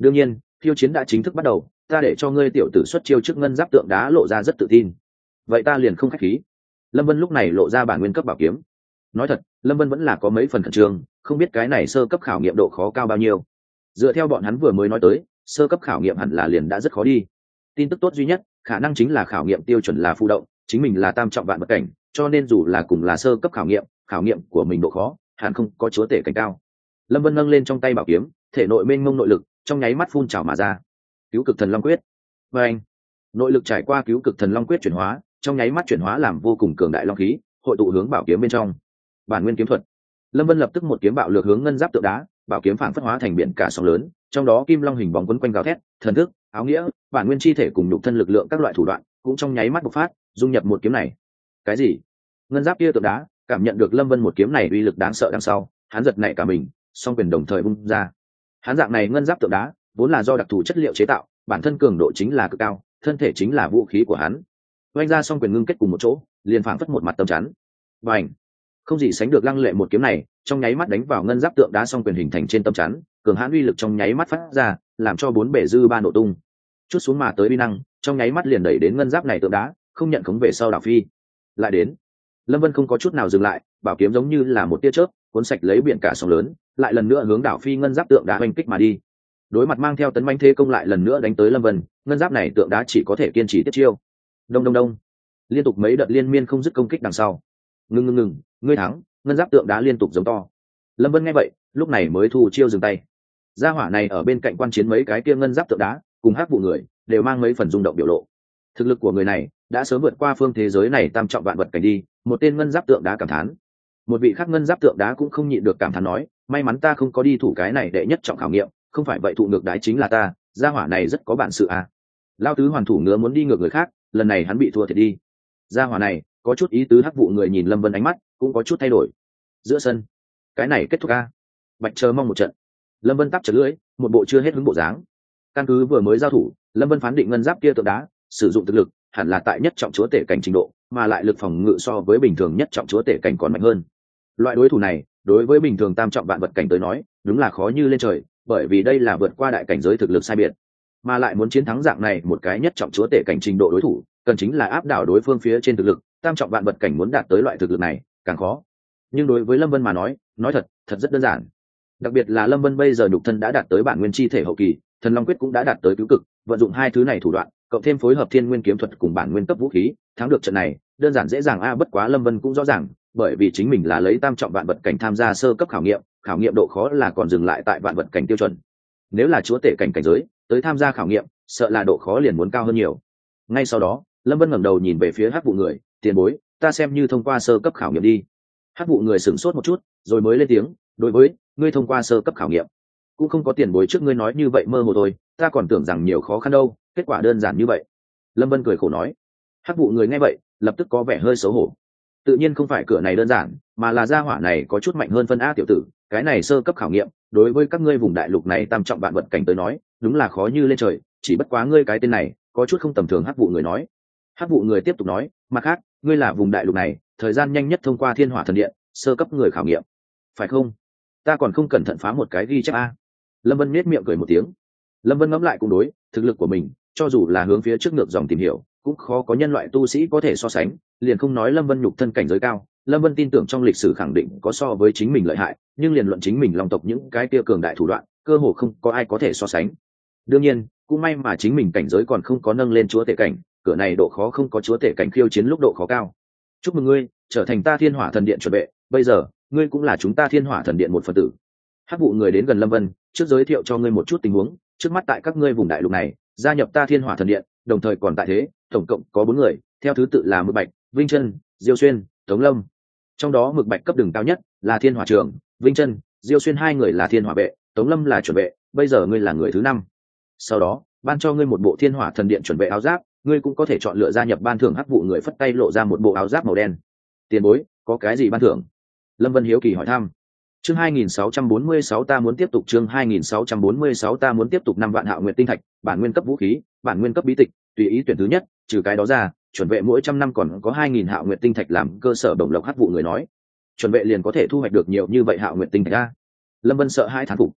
đương nhiên khiêu chiến đã chính thức bắt đầu, ta để cho ngươi tiểu tử xuất chiêu trước ngân giáp tượng đá lộ ra rất tự tin. Vậy ta liền không khách khí. Lâm Vân lúc này lộ ra bản nguyên cấp bảo kiếm. Nói thật, Lâm Vân vẫn là có mấy phần khẩn trương, không biết cái này sơ cấp khảo nghiệm độ khó cao bao nhiêu. Dựa theo bọn hắn vừa mới nói tới, sơ cấp khảo nghiệm hẳn là liền đã rất khó đi. Tin tức tốt duy nhất khả năng chính là khảo nghiệm tiêu chuẩn là phụ động, chính mình là tam trọng vạn vật cảnh, cho nên dù là cùng là sơ cấp khảo nghiệm, khảo nghiệm của mình độ khó hẳn không có chúa tể cảnh cao. Lâm Vân nâng lên trong tay bảo kiếm, thể nội mênh mông nội lực trong nháy mắt phun trào mà ra. Cứu cực thần long quyết. Và anh, nội lực trải qua cứu cực thần long quyết chuyển hóa, trong nháy mắt chuyển hóa làm vô cùng cường đại long khí, hội tụ hướng bảo kiếm bên trong. Bản nguyên kiếm thuật. Lâm Vân lập tức một kiếm bạo lược hướng ngân giáp tượng đá, bảo kiếm phản phất hóa thành biển cả sóng lớn, trong đó kim long hình bóng quấn quanh gào thét, thần thức, áo nghĩa, bản nguyên chi thể cùng nhục thân lực lượng các loại thủ đoạn cũng trong nháy mắt bộc phát, dung nhập một kiếm này. Cái gì? Ngân giáp kia tượng đá cảm nhận được Lâm Vân một kiếm này uy lực đáng sợ đằng sau, hắn giật nảy cả mình, song quyền đồng thời bung ra. Hắn dạng này ngân giáp tượng đá vốn là do đặc thù chất liệu chế tạo, bản thân cường độ chính là cực cao, thân thể chính là vũ khí của hắn. Oanh ra song quyền ngưng kết cùng một chỗ, liền phảng phất một mặt tấm chắn. Bành! Không gì sánh được lăng lệ một kiếm này, trong nháy mắt đánh vào ngân giáp tượng đá song quyền hình thành trên tấm chắn, cường hãn uy lực trong nháy mắt phát ra, làm cho bốn bể dư ba nổ tung. Chút xuống mà tới uy năng, trong nháy mắt liền đẩy đến ngân giáp này tượng đá, không nhận khống về sau đảo phi. Lại đến, Lâm Vân không có chút nào dừng lại, bảo kiếm giống như là một tia chớp, cuốn sạch lấy biển cả sóng lớn, lại lần nữa hướng đảo phi ngân giáp tượng đá oanh kích mà đi. Đối mặt mang theo tấn mãnh thế công lại lần nữa đánh tới Lâm Vân, ngân giáp này tượng đá chỉ có thể kiên trì tiếp chiêu. Đông đông đông, liên tục mấy đợt liên miên không dứt công kích đằng sau. Ngưng ngưng ngừng, ngươi thắng. Ngân giáp tượng đá liên tục giống to. Lâm Vân nghe vậy, lúc này mới thu chiêu dừng tay. Gia hỏa này ở bên cạnh quan chiến mấy cái kia ngân giáp tượng đá, cùng hắc vụ người, đều mang mấy phần rung động biểu lộ. Thực lực của người này đã sớm vượt qua phương thế giới này tam trọng vạn vật cảnh đi. Một tên ngân giáp tượng đá cảm thán. Một vị khác ngân giáp tượng đá cũng không nhịn được cảm thán nói, may mắn ta không có đi thủ cái này đệ nhất trọng khảo nghiệm, không phải vậy thụ ngược đái chính là ta. Gia hỏa này rất có bản sự à. Lao tứ hoàn thủ ngứa muốn đi ngược người khác, lần này hắn bị thua thiệt đi. Gia hỏa này có chút ý tứ. Hắc vụ người nhìn Lâm Vân ánh mắt cũng có chút thay đổi. Giữa sân, cái này kết thúc a. Bạch chờ mong một trận. Lâm Vân tắp chật lưỡi, một bộ chưa hết hứng bộ dáng. Căn cứ vừa mới giao thủ, Lâm Vân phán định ngân giáp kia tượng đá sử dụng thực lực hẳn là tại nhất trọng chúa tể cảnh trình độ, mà lại lực phòng ngự so với bình thường nhất trọng chúa tể cảnh còn mạnh hơn. Loại đối thủ này đối với bình thường tam trọng vạn vật cảnh tới nói đúng là khó như lên trời, bởi vì đây là vượt qua đại cảnh giới thực lực sai biệt, mà lại muốn chiến thắng dạng này một cái nhất trọng chúa tể cảnh trình độ đối thủ, cần chính là áp đảo đối phương phía trên thực lực. Tam trọng vạn vật cảnh muốn đạt tới loại thực lực này càng khó. Nhưng đối với Lâm Vân mà nói, nói thật thật rất đơn giản. Đặc biệt là Lâm Vân bây giờ nhục thân đã đạt tới bản nguyên chi thể hậu kỳ, thần long quyết cũng đã đạt tới cứu cực, vận dụng hai thứ này thủ đoạn, cộng thêm phối hợp thiên nguyên kiếm thuật cùng bản nguyên cấp vũ khí, thắng được trận này đơn giản dễ dàng a. Bất quá Lâm Vân cũng rõ ràng, bởi vì chính mình là lấy tam trọng vạn vật cảnh tham gia sơ cấp khảo nghiệm, khảo nghiệm độ khó là còn dừng lại tại vạn vật cảnh tiêu chuẩn. Nếu là chúa tể cảnh cảnh giới tới tham gia khảo nghiệm, sợ là độ khó liền muốn cao hơn nhiều. Ngay sau đó, Lâm Vân ngẩng đầu nhìn về phía hắc vụ người, tiền bối, ta xem như thông qua sơ cấp khảo nghiệm đi. Hắc vụ người sửng sốt một chút, rồi mới lên tiếng, đối với ngươi thông qua sơ cấp khảo nghiệm, cũng không có tiền bối trước ngươi nói như vậy mơ hồ thôi, ta còn tưởng rằng nhiều khó khăn đâu, kết quả đơn giản như vậy. Lâm Vân cười khổ nói. Hắc vụ người nghe vậy, lập tức có vẻ hơi xấu hổ. Tự nhiên không phải cửa này đơn giản, mà là gia hỏa này có chút mạnh hơn phân a tiểu tử, cái này sơ cấp khảo nghiệm, đối với các ngươi vùng đại lục này tam trọng vạn vật cảnh tới nói, đúng là khó như lên trời, chỉ bất quá ngươi cái tên này, có chút không tầm thường. Hắc vụ người nói. Hắc vụ người tiếp tục nói, mặt khác, ngươi là vùng đại lục này thời gian nhanh nhất thông qua thiên hỏa thần điện sơ cấp người khảo nghiệm, phải không? Ta còn không cẩn thận phá một cái ghi chép a. Lâm Vân nết miệng cười một tiếng. Lâm Vân ngẫm lại cũng đối, thực lực của mình cho dù là hướng phía trước ngược dòng tìm hiểu, cũng khó có nhân loại tu sĩ có thể so sánh. Liền không nói Lâm Vân nhục thân cảnh giới cao, Lâm Vân tin tưởng trong lịch sử khẳng định có so với chính mình lợi hại, nhưng liền luận chính mình long tộc những cái kia cường đại thủ đoạn, cơ hồ không có ai có thể so sánh. Đương nhiên cũng may mà chính mình cảnh giới còn không có nâng lên chúa tể cảnh, cửa này độ khó không có chúa tể cảnh khiêu chiến lúc độ khó cao. Chúc mừng ngươi trở thành ta thiên hỏa thần điện chuẩn bị, bây giờ ngươi cũng là chúng ta thiên hỏa thần điện một phần tử. Hắc vụ người đến gần Lâm Vân, trước giới thiệu cho ngươi một chút tình huống. Trước mắt tại các ngươi vùng đại lục này gia nhập ta thiên hỏa thần điện, đồng thời còn tại thế tổng cộng có bốn người, theo thứ tự là Mực Bạch, Vinh Chân, Diêu Xuyên, Tống Lâm. Trong đó Mực Bạch cấp đường cao nhất là thiên hỏa trưởng, Vinh Chân, Diêu Xuyên hai người là thiên hỏa vệ, Tống Lâm là chuẩn vệ, bây giờ ngươi là người thứ năm. Sau đó ban cho ngươi một bộ thiên hỏa thần điện chuẩn vệ áo giáp, ngươi cũng có thể chọn lựa gia nhập ban thưởng. Hắc vụ người phất tay lộ ra một bộ áo giáp màu đen. Tiền bối, có cái gì ban thưởng? Lâm Vân hiếu kỳ hỏi thăm. Chương hai nghìn sáu trăm bốn mươi sáu ta muốn tiếp tục chương hai nghìn sáu trăm bốn mươi sáu ta muốn tiếp tục năm vạn hạo nguyệt tinh thạch, bản nguyên cấp vũ khí, bản nguyên cấp bí tịch, tùy ý tuyển thứ nhất, trừ cái đó ra, chuẩn vệ mỗi trăm năm còn có hai nghìn hạo nguyệt tinh thạch làm cơ sở đồng lộc. Hắc vụ người nói. Chuẩn vệ liền có thể thu hoạch được nhiều như vậy hạo nguyệt tinh thạch a. Lâm Vân sợ hai thán phục.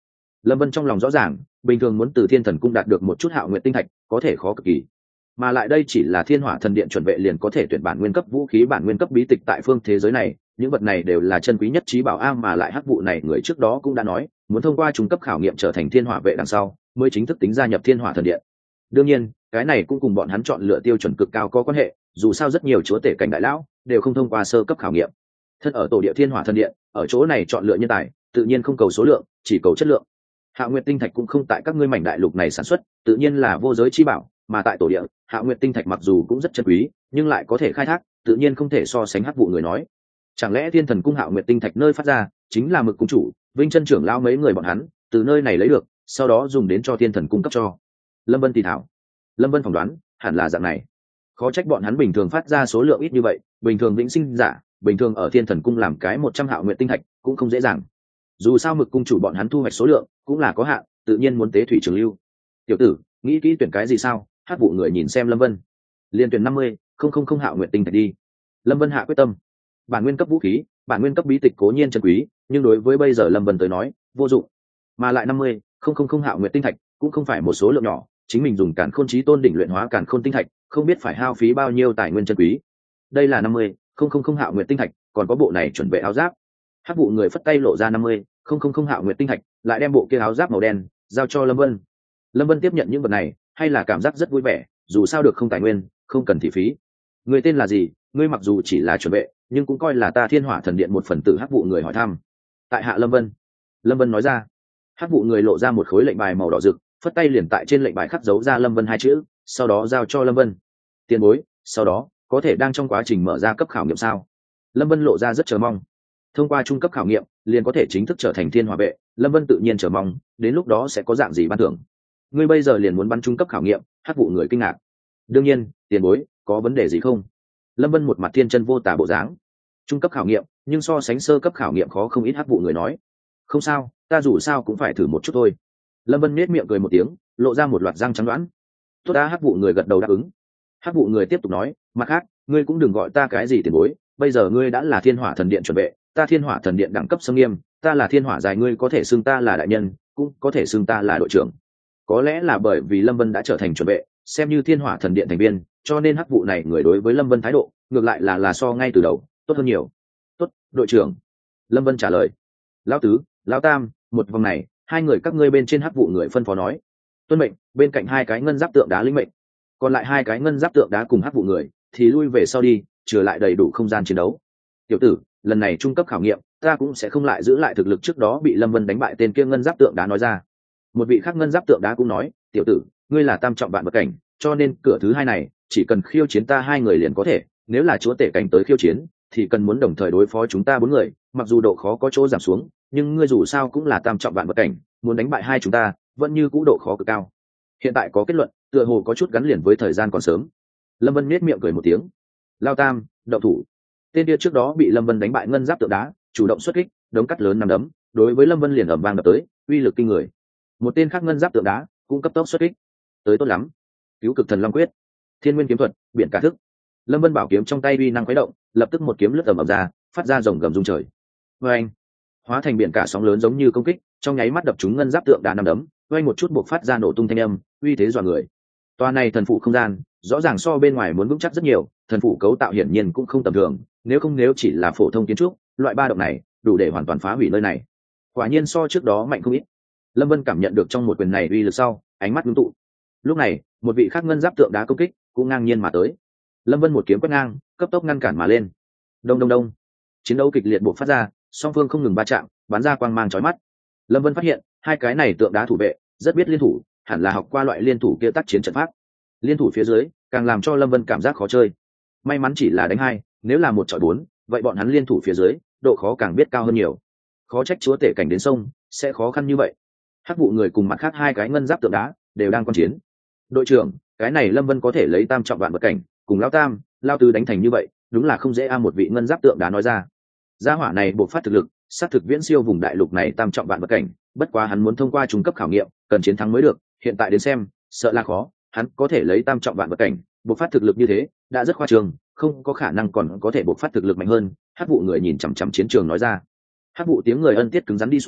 Lâm Vân trong lòng rõ ràng, bình thường muốn từ thiên thần cung đạt được một chút hạo nguyện tinh thạch có thể khó cực kỳ, mà lại đây chỉ là thiên hỏa thần điện chuẩn vệ liền có thể tuyển bản nguyên cấp vũ khí, bản nguyên cấp bí tịch tại phương thế giới này, những vật này đều là chân quý nhất trí bảo a. Mà lại hắc vụ này người trước đó cũng đã nói muốn thông qua trung cấp khảo nghiệm trở thành thiên hỏa vệ đằng sau mới chính thức tính gia nhập thiên hỏa thần điện. Đương nhiên cái này cũng cùng bọn hắn chọn lựa tiêu chuẩn cực cao có quan hệ, dù sao rất nhiều chúa tể cảnh đại lão đều không thông qua sơ cấp khảo nghiệm. Thân ở tổ địa thiên hỏa thần điện, ở chỗ này chọn lựa nhân tài tự nhiên không cầu số lượng, chỉ cầu chất lượng. Hạo nguyệt tinh thạch cũng không tại các ngươi mảnh đại lục này sản xuất, tự nhiên là vô giới chi bảo, mà tại tổ địa hạo nguyệt tinh thạch mặc dù cũng rất chân quý nhưng lại có thể khai thác, tự nhiên không thể so sánh hắc vụ người nói. Chẳng lẽ thiên thần cung hạo nguyệt tinh thạch nơi phát ra chính là mực cung chủ vinh chân trưởng lao mấy người bọn hắn từ nơi này lấy được, sau đó dùng đến cho thiên thần cung cấp cho? Lâm Vân thì thảo. Lâm Vân phỏng đoán hẳn là dạng này, khó trách bọn hắn bình thường phát ra số lượng ít như vậy. Bình thường vĩnh sinh giả bình thường ở thiên thần cung làm cái một trăm hạo nguyệt tinh thạch cũng không dễ dàng, dù sao mực cung chủ bọn hắn thu hoạch số lượng cũng là có hạn, tự nhiên muốn tế thủy trường lưu. Tiểu tử nghĩ kỹ tuyển cái gì sao? Hát vụ người nhìn xem Lâm Vân, liền tuyển năm mươi không không không hạo nguyệt tinh thạch đi. Lâm Vân hạ quyết tâm. Bản nguyên cấp vũ khí, bản nguyên cấp bí tịch cố nhiên chân quý, nhưng đối với bây giờ Lâm Vân tới nói vô dụng, mà lại năm mươi không không không hạo nguyệt tinh thạch cũng không phải một số lượng nhỏ, chính mình dùng càn khôn chí tôn đỉnh luyện hóa càn khôn tinh thạch không biết phải hao phí bao nhiêu tài nguyên chân quý. Đây là năm mươi không không không hạo nguyệt tinh thạch, còn có bộ này chuẩn bị áo giáp. Hắc vụ người phất tay lộ ra năm mươi không không không hạo nguyệt tinh thạch, lại đem bộ kia áo giáp màu đen giao cho Lâm Vân. Lâm Vân tiếp nhận những vật này hay là cảm giác rất vui vẻ, dù sao được không tài nguyên, không cần thị phí. Người tên là gì? Ngươi mặc dù chỉ là chuẩn bị, nhưng cũng coi là ta thiên hỏa thần điện một phần tử. Hắc vụ người hỏi thăm. Tại hạ Lâm Vân. Lâm Vân nói ra. Hắc vụ người lộ ra một khối lệnh bài màu đỏ rực, phất tay liền tại trên lệnh bài khắc dấu ra Lâm Vân hai chữ, sau đó giao cho Lâm Vân. Tiền bối, sau đó có thể đang trong quá trình mở ra cấp khảo nghiệm sao? Lâm Vân lộ ra rất chờ mong. Thông qua trung cấp khảo nghiệm liền có thể chính thức trở thành thiên hỏa vệ. Lâm Vân tự nhiên chờ mong đến lúc đó sẽ có dạng gì ban thưởng. Ngươi bây giờ liền muốn bắn trung cấp khảo nghiệm? Hắc vụ người kinh ngạc. Đương nhiên, tiền bối, có vấn đề gì không? Lâm Vân một mặt thiên chân vô tả bộ dáng. Trung cấp khảo nghiệm nhưng so sánh sơ cấp khảo nghiệm khó không ít. Hắc vụ người nói. Không sao, ta dù sao cũng phải thử một chút thôi. Lâm Vân nết miệng cười một tiếng, lộ ra một loạt răng trắng đoán. Tốt đã. Hắc vụ người gật đầu đáp ứng. Hắc vụ người tiếp tục nói, mặt khác ngươi cũng đừng gọi ta cái gì tiền bối, bây giờ ngươi đã là thiên hỏa thần điện chuẩn vệ, ta thiên hỏa thần điện đẳng cấp xâm nghiêm, ta là thiên hỏa dài, ngươi có thể xưng ta là đại nhân, cũng có thể xưng ta là đội trưởng. Có lẽ là bởi vì Lâm Vân đã trở thành chuẩn vệ, xem như thiên hỏa thần điện thành viên, cho nên hắc vụ này người đối với Lâm Vân thái độ ngược lại là là so ngay từ đầu tốt hơn nhiều. Tốt, đội trưởng. Lâm Vân trả lời. Lão tứ, lão tam, một vòng này hai người các ngươi bên trên. Hắc vụ người phân phó nói. Tuân mệnh. Bên cạnh hai cái ngân giáp tượng đá lĩnh mệnh, còn lại hai cái ngân giáp tượng đá cùng hắc vụ người thì lui về sau đi, trừ lại đầy đủ không gian chiến đấu. Tiểu tử, lần này trung cấp khảo nghiệm ta cũng sẽ không lại giữ lại thực lực trước đó bị Lâm Vân đánh bại tên kia ngân giáp tượng đá nói ra. Một vị khác ngân giáp tượng đá cũng nói, tiểu tử, ngươi là tam trọng vạn vật cảnh, cho nên cửa thứ hai này chỉ cần khiêu chiến ta hai người liền có thể, nếu là chúa tể cảnh tới khiêu chiến thì cần muốn đồng thời đối phó chúng ta bốn người, mặc dù độ khó có chỗ giảm xuống, nhưng ngươi dù sao cũng là tam trọng vạn vật cảnh, muốn đánh bại hai chúng ta vẫn như cũ độ khó cực cao. Hiện tại có kết luận tựa hồ có chút gắn liền với thời gian còn sớm. Lâm Vân nết miệng cười một tiếng. Lao tam, đậu thủ. Tên kia trước đó bị Lâm Vân đánh bại ngân giáp tượng đá chủ động xuất kích, đống cắt lớn nằm đấm đối với Lâm Vân liền ầm vang đập tới, uy lực kinh người. Một tên khác ngân giáp tượng đá cũng cấp tốc xuất kích tới. Tốt lắm. Cứu cực thần long quyết, thiên nguyên kiếm thuật, biển cả thức. Lâm Vân bảo kiếm trong tay uy năng khuấy động, lập tức một kiếm lướt ầm ầm ra, phát ra rồng gầm rung trời. Vâng, hóa thành biển cả sóng lớn giống như công kích, trong nháy mắt đập trúng ngân giáp tượng đá nằm đấm, vang một chút buộc phát ra nổ tung thanh âm, uy thế dọa người. Toa này thần phụ không gian rõ ràng so bên ngoài muốn vững chắc rất nhiều, thần phụ cấu tạo hiển nhiên cũng không tầm thường, nếu không nếu chỉ là phổ thông kiến trúc, loại ba động này đủ để hoàn toàn phá hủy nơi này. Quả nhiên so trước đó mạnh không ít. Lâm Vân cảm nhận được trong một quyền này uy lực sau, ánh mắt ngưng tụ. Lúc này, một vị khác ngân giáp tượng đá công kích cũng ngang nhiên mà tới. Lâm Vân một kiếm quét ngang, cấp tốc ngăn cản mà lên. Đông đông đông, chiến đấu kịch liệt buộc phát ra, song phương không ngừng va chạm, bắn ra quang mang chói mắt. Lâm Vân phát hiện hai cái này tượng đá thủ vệ rất biết liên thủ, hẳn là học qua loại liên thủ kia tác chiến trận pháp. Liên thủ phía dưới càng làm cho Lâm Vân cảm giác khó chơi. May mắn chỉ là đánh hai, nếu là một chọi bốn, vậy bọn hắn liên thủ phía dưới độ khó càng biết cao hơn nhiều. Khó trách chúa tể cảnh đến sông sẽ khó khăn như vậy. Hắc vụ người cùng mặt khác hai cái ngân giáp tượng đá đều đang quan chiến. Đội trưởng, cái này Lâm Vân có thể lấy tam trọng vạn vật cảnh cùng lao tam lao tứ đánh thành như vậy, đúng là không dễ a. Một vị ngân giáp tượng đá nói ra. Gia hỏa này buộc phát thực lực sát thực viễn siêu vùng đại lục này tam trọng vạn vật cảnh, bất quá hắn muốn thông qua trung cấp khảo nghiệm cần chiến thắng mới được, hiện tại đến xem sợ là khó. Hắn có thể lấy tam trọng vạn vật cảnh buộc phát thực lực như thế đã rất khoa trương, không có khả năng còn có thể buộc phát thực lực mạnh hơn. Hắc vụ người nhìn chằm chằm chiến trường nói ra. Hắc vụ tiếng người ân tiết cứng rắn đi xuống,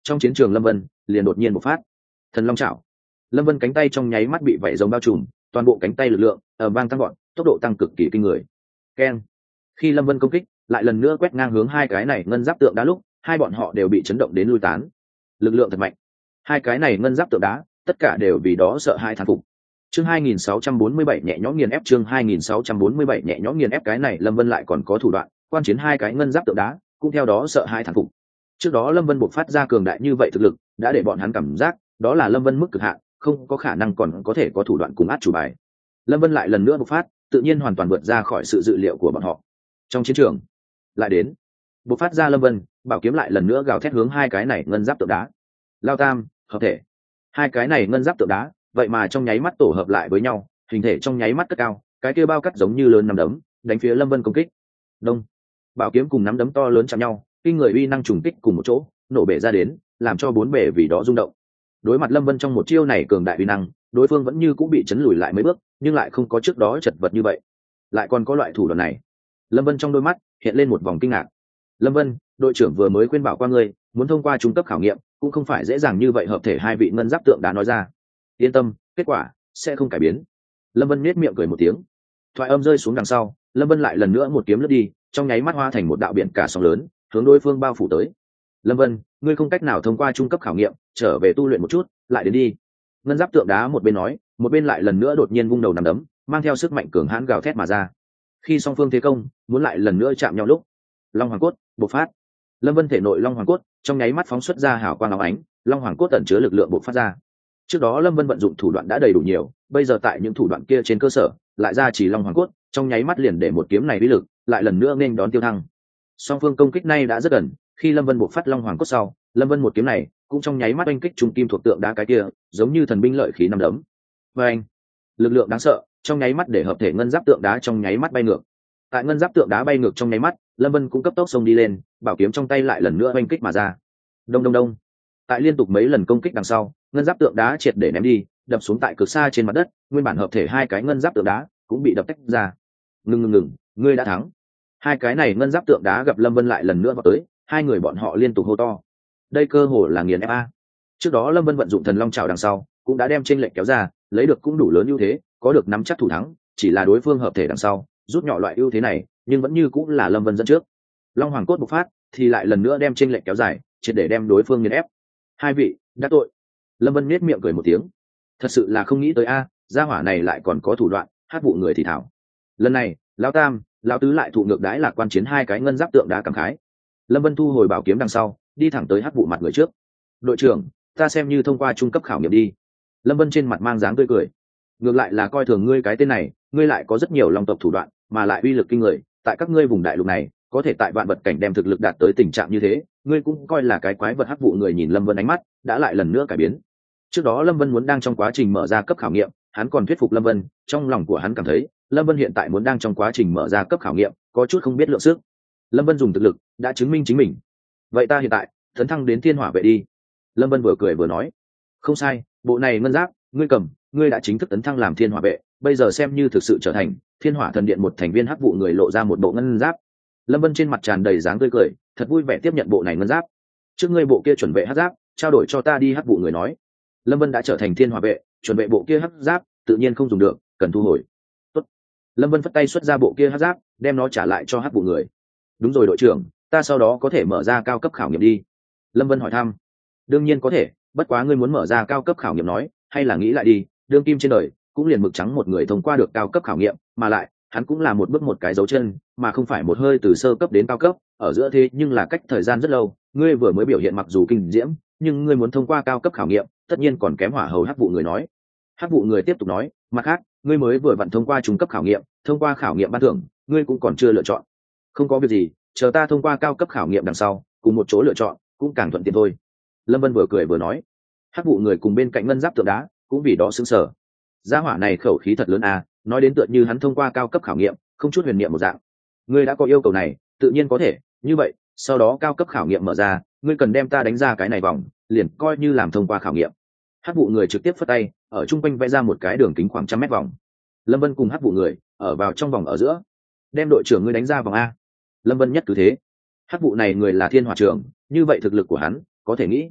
trong chiến trường lâm vân liền đột nhiên bộc phát thần long chảo. Lâm vân cánh tay trong nháy mắt bị vảy rồng bao trùm, toàn bộ cánh tay lực lượng ở vang tăng gọn, tốc độ tăng cực kỳ kinh người. Keng. Khi lâm vân công kích lại lần nữa quét ngang hướng hai cái này ngân giáp tượng đá lúc, hai bọn họ đều bị chấn động đến lui tán. Lực lượng thật mạnh. Hai cái này ngân giáp tượng đá tất cả đều vì đó sợ hai thán phục. Chương hai nghìn sáu trăm bốn mươi bảy nhẹ nhõm nghiền ép, chương hai nghìn sáu trăm bốn mươi bảy nhẹ nhõm nghiền ép. Cái này lâm vân lại còn có thủ đoạn quan chiến hai cái ngân giáp tượng đá cũng theo đó sợ hai thán phục. Trước đó lâm vân bộc phát ra cường đại như vậy thực lực đã để bọn hắn cảm giác đó là lâm vân mức cực hạn, không có khả năng còn có thể có thủ đoạn cùng át chủ bài. Lâm vân lại lần nữa bộc phát, tự nhiên hoàn toàn vượt ra khỏi sự dự liệu của bọn họ. Trong chiến trường lại đến bộc phát ra lâm vân, bảo kiếm lại lần nữa gào thét hướng hai cái này ngân giáp tượng đá. Lao tam hợp thể. Hai cái này ngân giáp tượng đá vậy mà trong nháy mắt tổ hợp lại với nhau, hình thể trong nháy mắt cất cao, cái kia bao cắt giống như lớn nắm đấm đánh phía lâm vân công kích. Đông. Bảo kiếm cùng nắm đấm to lớn chạm nhau, kinh người uy năng trùng kích cùng một chỗ nổ bể ra đến, làm cho bốn bể vì đó rung động. Đối mặt lâm vân trong một chiêu này cường đại uy năng, đối phương vẫn như cũng bị chấn lùi lại mấy bước, nhưng lại không có trước đó chật vật như vậy. Lại còn có loại thủ đoạn này. Lâm vân trong đôi mắt hiện lên một vòng kinh ngạc. Lâm vân, đội trưởng vừa mới khuyên bảo qua ngươi, muốn thông qua trung cấp khảo nghiệm cũng không phải dễ dàng như vậy. Hợp thể hai vị ngân giáp tượng đã nói ra. Yên tâm, kết quả sẽ không cải biến. Lâm vân nết miệng cười một tiếng. Thoại âm rơi xuống đằng sau, lâm vân lại lần nữa một kiếm lướt đi, trong nháy mắt hóa thành một đạo biển cả sóng lớn hướng đối phương bao phủ tới. Lâm vân, ngươi không cách nào thông qua trung cấp khảo nghiệm, trở về tu luyện một chút lại đến đi. Ngân giáp tượng đá một bên nói, một bên lại lần nữa đột nhiên vung đầu nằm đấm, mang theo sức mạnh cường hãn gào thét mà ra. Khi song phương thế công muốn lại lần nữa chạm nhau lúc, long hoàng cốt bộc phát. Lâm vân thể nội long hoàng cốt trong nháy mắt phóng xuất ra hào quang óng ánh, long hoàng cốt tẩn chứa lực lượng bộc phát ra. Trước đó lâm vân vận dụng thủ đoạn đã đầy đủ nhiều, bây giờ tại những thủ đoạn kia trên cơ sở lại ra chỉ long hoàng cốt, trong nháy mắt liền để một kiếm này uy lực lại lần nữa nên đón tiêu thăng. Song phương công kích này đã rất gần, khi lâm vân bộc phát long hoàng cốt sau, lâm vân một kiếm này cũng trong nháy mắt oanh kích trung kim thuộc tượng đá cái kia, giống như thần binh lợi khí nằm đấm. Và anh, lực lượng đáng sợ trong nháy mắt để hợp thể ngân giáp tượng đá trong nháy mắt bay ngược. Tại ngân giáp tượng đá bay ngược trong nháy mắt, lâm vân cũng cấp tốc xông đi lên, bảo kiếm trong tay lại lần nữa oanh kích mà ra. Đông đông đông. Tại liên tục mấy lần công kích đằng sau, ngân giáp tượng đá triệt để ném đi, đập xuống tại cực xa trên mặt đất, nguyên bản hợp thể hai cái ngân giáp tượng đá cũng bị đập tách ra. Ngừng ngừng ngừng, ngươi đã thắng. Hai cái này ngân giáp tượng đá gặp lâm vân lại lần nữa vào tới, hai người bọn họ liên tục hô to. Đây cơ hồ là nghiền ép a. Trước đó lâm vân vận dụng thần long trào đằng sau cũng đã đem chênh lệch kéo ra, lấy được cũng đủ lớn ưu thế, có được nắm chắc thủ thắng, chỉ là đối phương hợp thể đằng sau rút nhỏ loại ưu thế này, nhưng vẫn như cũng là lâm vân dẫn trước. Long hoàng cốt bộc phát thì lại lần nữa đem chênh lệch kéo dài, triệt để đem đối phương nghiền ép. Hai vị đã tội. Lâm vân nết miệng cười một tiếng. Thật sự là không nghĩ tới a, gia hỏa này lại còn có thủ đoạn hát vụ người thì thảo. Lần này lão tam lão tứ lại thụ ngược đái lạc quan chiến hai cái ngân giáp tượng đá cảm khái. Lâm vân thu hồi bảo kiếm đằng sau, đi thẳng tới hát vụ mặt người trước. Đội trưởng, ta xem như thông qua trung cấp khảo nghiệm đi. Lâm vân trên mặt mang dáng tươi cười. Ngược lại là coi thường ngươi cái tên này, ngươi lại có rất nhiều long tộc thủ đoạn, mà lại uy lực kinh người, tại các ngươi vùng đại lục này có thể tại vạn vật cảnh đem thực lực đạt tới tình trạng như thế, ngươi cũng coi là cái quái vật hắc vụ người. Nhìn lâm vân ánh mắt đã lại lần nữa cải biến. Trước đó lâm vân muốn đang trong quá trình mở ra cấp khảo nghiệm, hắn còn thuyết phục lâm vân, trong lòng của hắn cảm thấy lâm vân hiện tại muốn đang trong quá trình mở ra cấp khảo nghiệm có chút không biết lượng sức. Lâm vân dùng thực lực đã chứng minh chính mình, vậy ta hiện tại tấn thăng đến thiên hỏa vệ đi. Lâm vân vừa cười vừa nói. Không sai, bộ này ngân giáp ngươi cầm, ngươi đã chính thức tấn thăng làm thiên hỏa vệ, bây giờ xem như thực sự trở thành thiên hỏa thần điện một thành viên hắc vụ người. Lộ ra một bộ ngân giáp, lâm vân trên mặt tràn đầy dáng tươi cười, thật vui vẻ tiếp nhận bộ này ngân giáp. Trước ngươi bộ kia chuẩn vệ hắc giáp trao đổi cho ta đi. Hắc vụ người nói. Lâm vân đã trở thành thiên hỏa vệ, chuẩn bị bộ kia hắc giáp tự nhiên không dùng được, cần thu hồi. Tốt. Lâm vân phất tay xuất ra bộ kia hắc giáp, đem nó trả lại cho hắc vụ người. Đúng rồi đội trưởng, ta sau đó có thể mở ra cao cấp khảo nghiệm đi. Lâm vân hỏi thăm. Đương nhiên có thể, bất quá ngươi muốn mở ra cao cấp khảo nghiệm nói, hay là nghĩ lại đi. Đương kim trên đời cũng liền mực trắng một người thông qua được cao cấp khảo nghiệm, mà lại hắn cũng là một bước một cái dấu chân, mà không phải một hơi từ sơ cấp đến cao cấp, ở giữa thế nhưng là cách thời gian rất lâu. Ngươi vừa mới biểu hiện mặc dù kinh diễm, nhưng ngươi muốn thông qua cao cấp khảo nghiệm tất nhiên còn kém hỏa hầu. Hắc vụ người nói. Hắc vụ người tiếp tục nói, mặt khác ngươi mới vừa vặn thông qua trung cấp khảo nghiệm, thông qua khảo nghiệm ban thưởng ngươi cũng còn chưa lựa chọn. Không có việc gì, chờ ta thông qua cao cấp khảo nghiệm đằng sau cùng một chỗ lựa chọn cũng càng thuận tiện thôi. Lâm vân vừa cười vừa nói. Hắc vụ người cùng bên cạnh ngân giáp tượng đá cũng vì đó sững sờ. Gia hỏa này khẩu khí thật lớn à, nói đến tựa như hắn thông qua cao cấp khảo nghiệm không chút huyền niệm một dạng. Ngươi đã có yêu cầu này tự nhiên có thể, như vậy sau đó cao cấp khảo nghiệm mở ra, ngươi cần đem ta đánh ra cái này vòng, liền coi như làm thông qua khảo nghiệm. Hắc vụ người trực tiếp phất tay, ở trung quanh vẽ ra một cái đường kính khoảng trăm mét vòng. Lâm vân cùng hắc vụ người ở vào trong vòng ở giữa, đem đội trưởng ngươi đánh ra vòng a. Lâm vân nhất cứ thế. Hắc vụ này người là thiên hỏa trưởng, như vậy thực lực của hắn có thể nghĩ.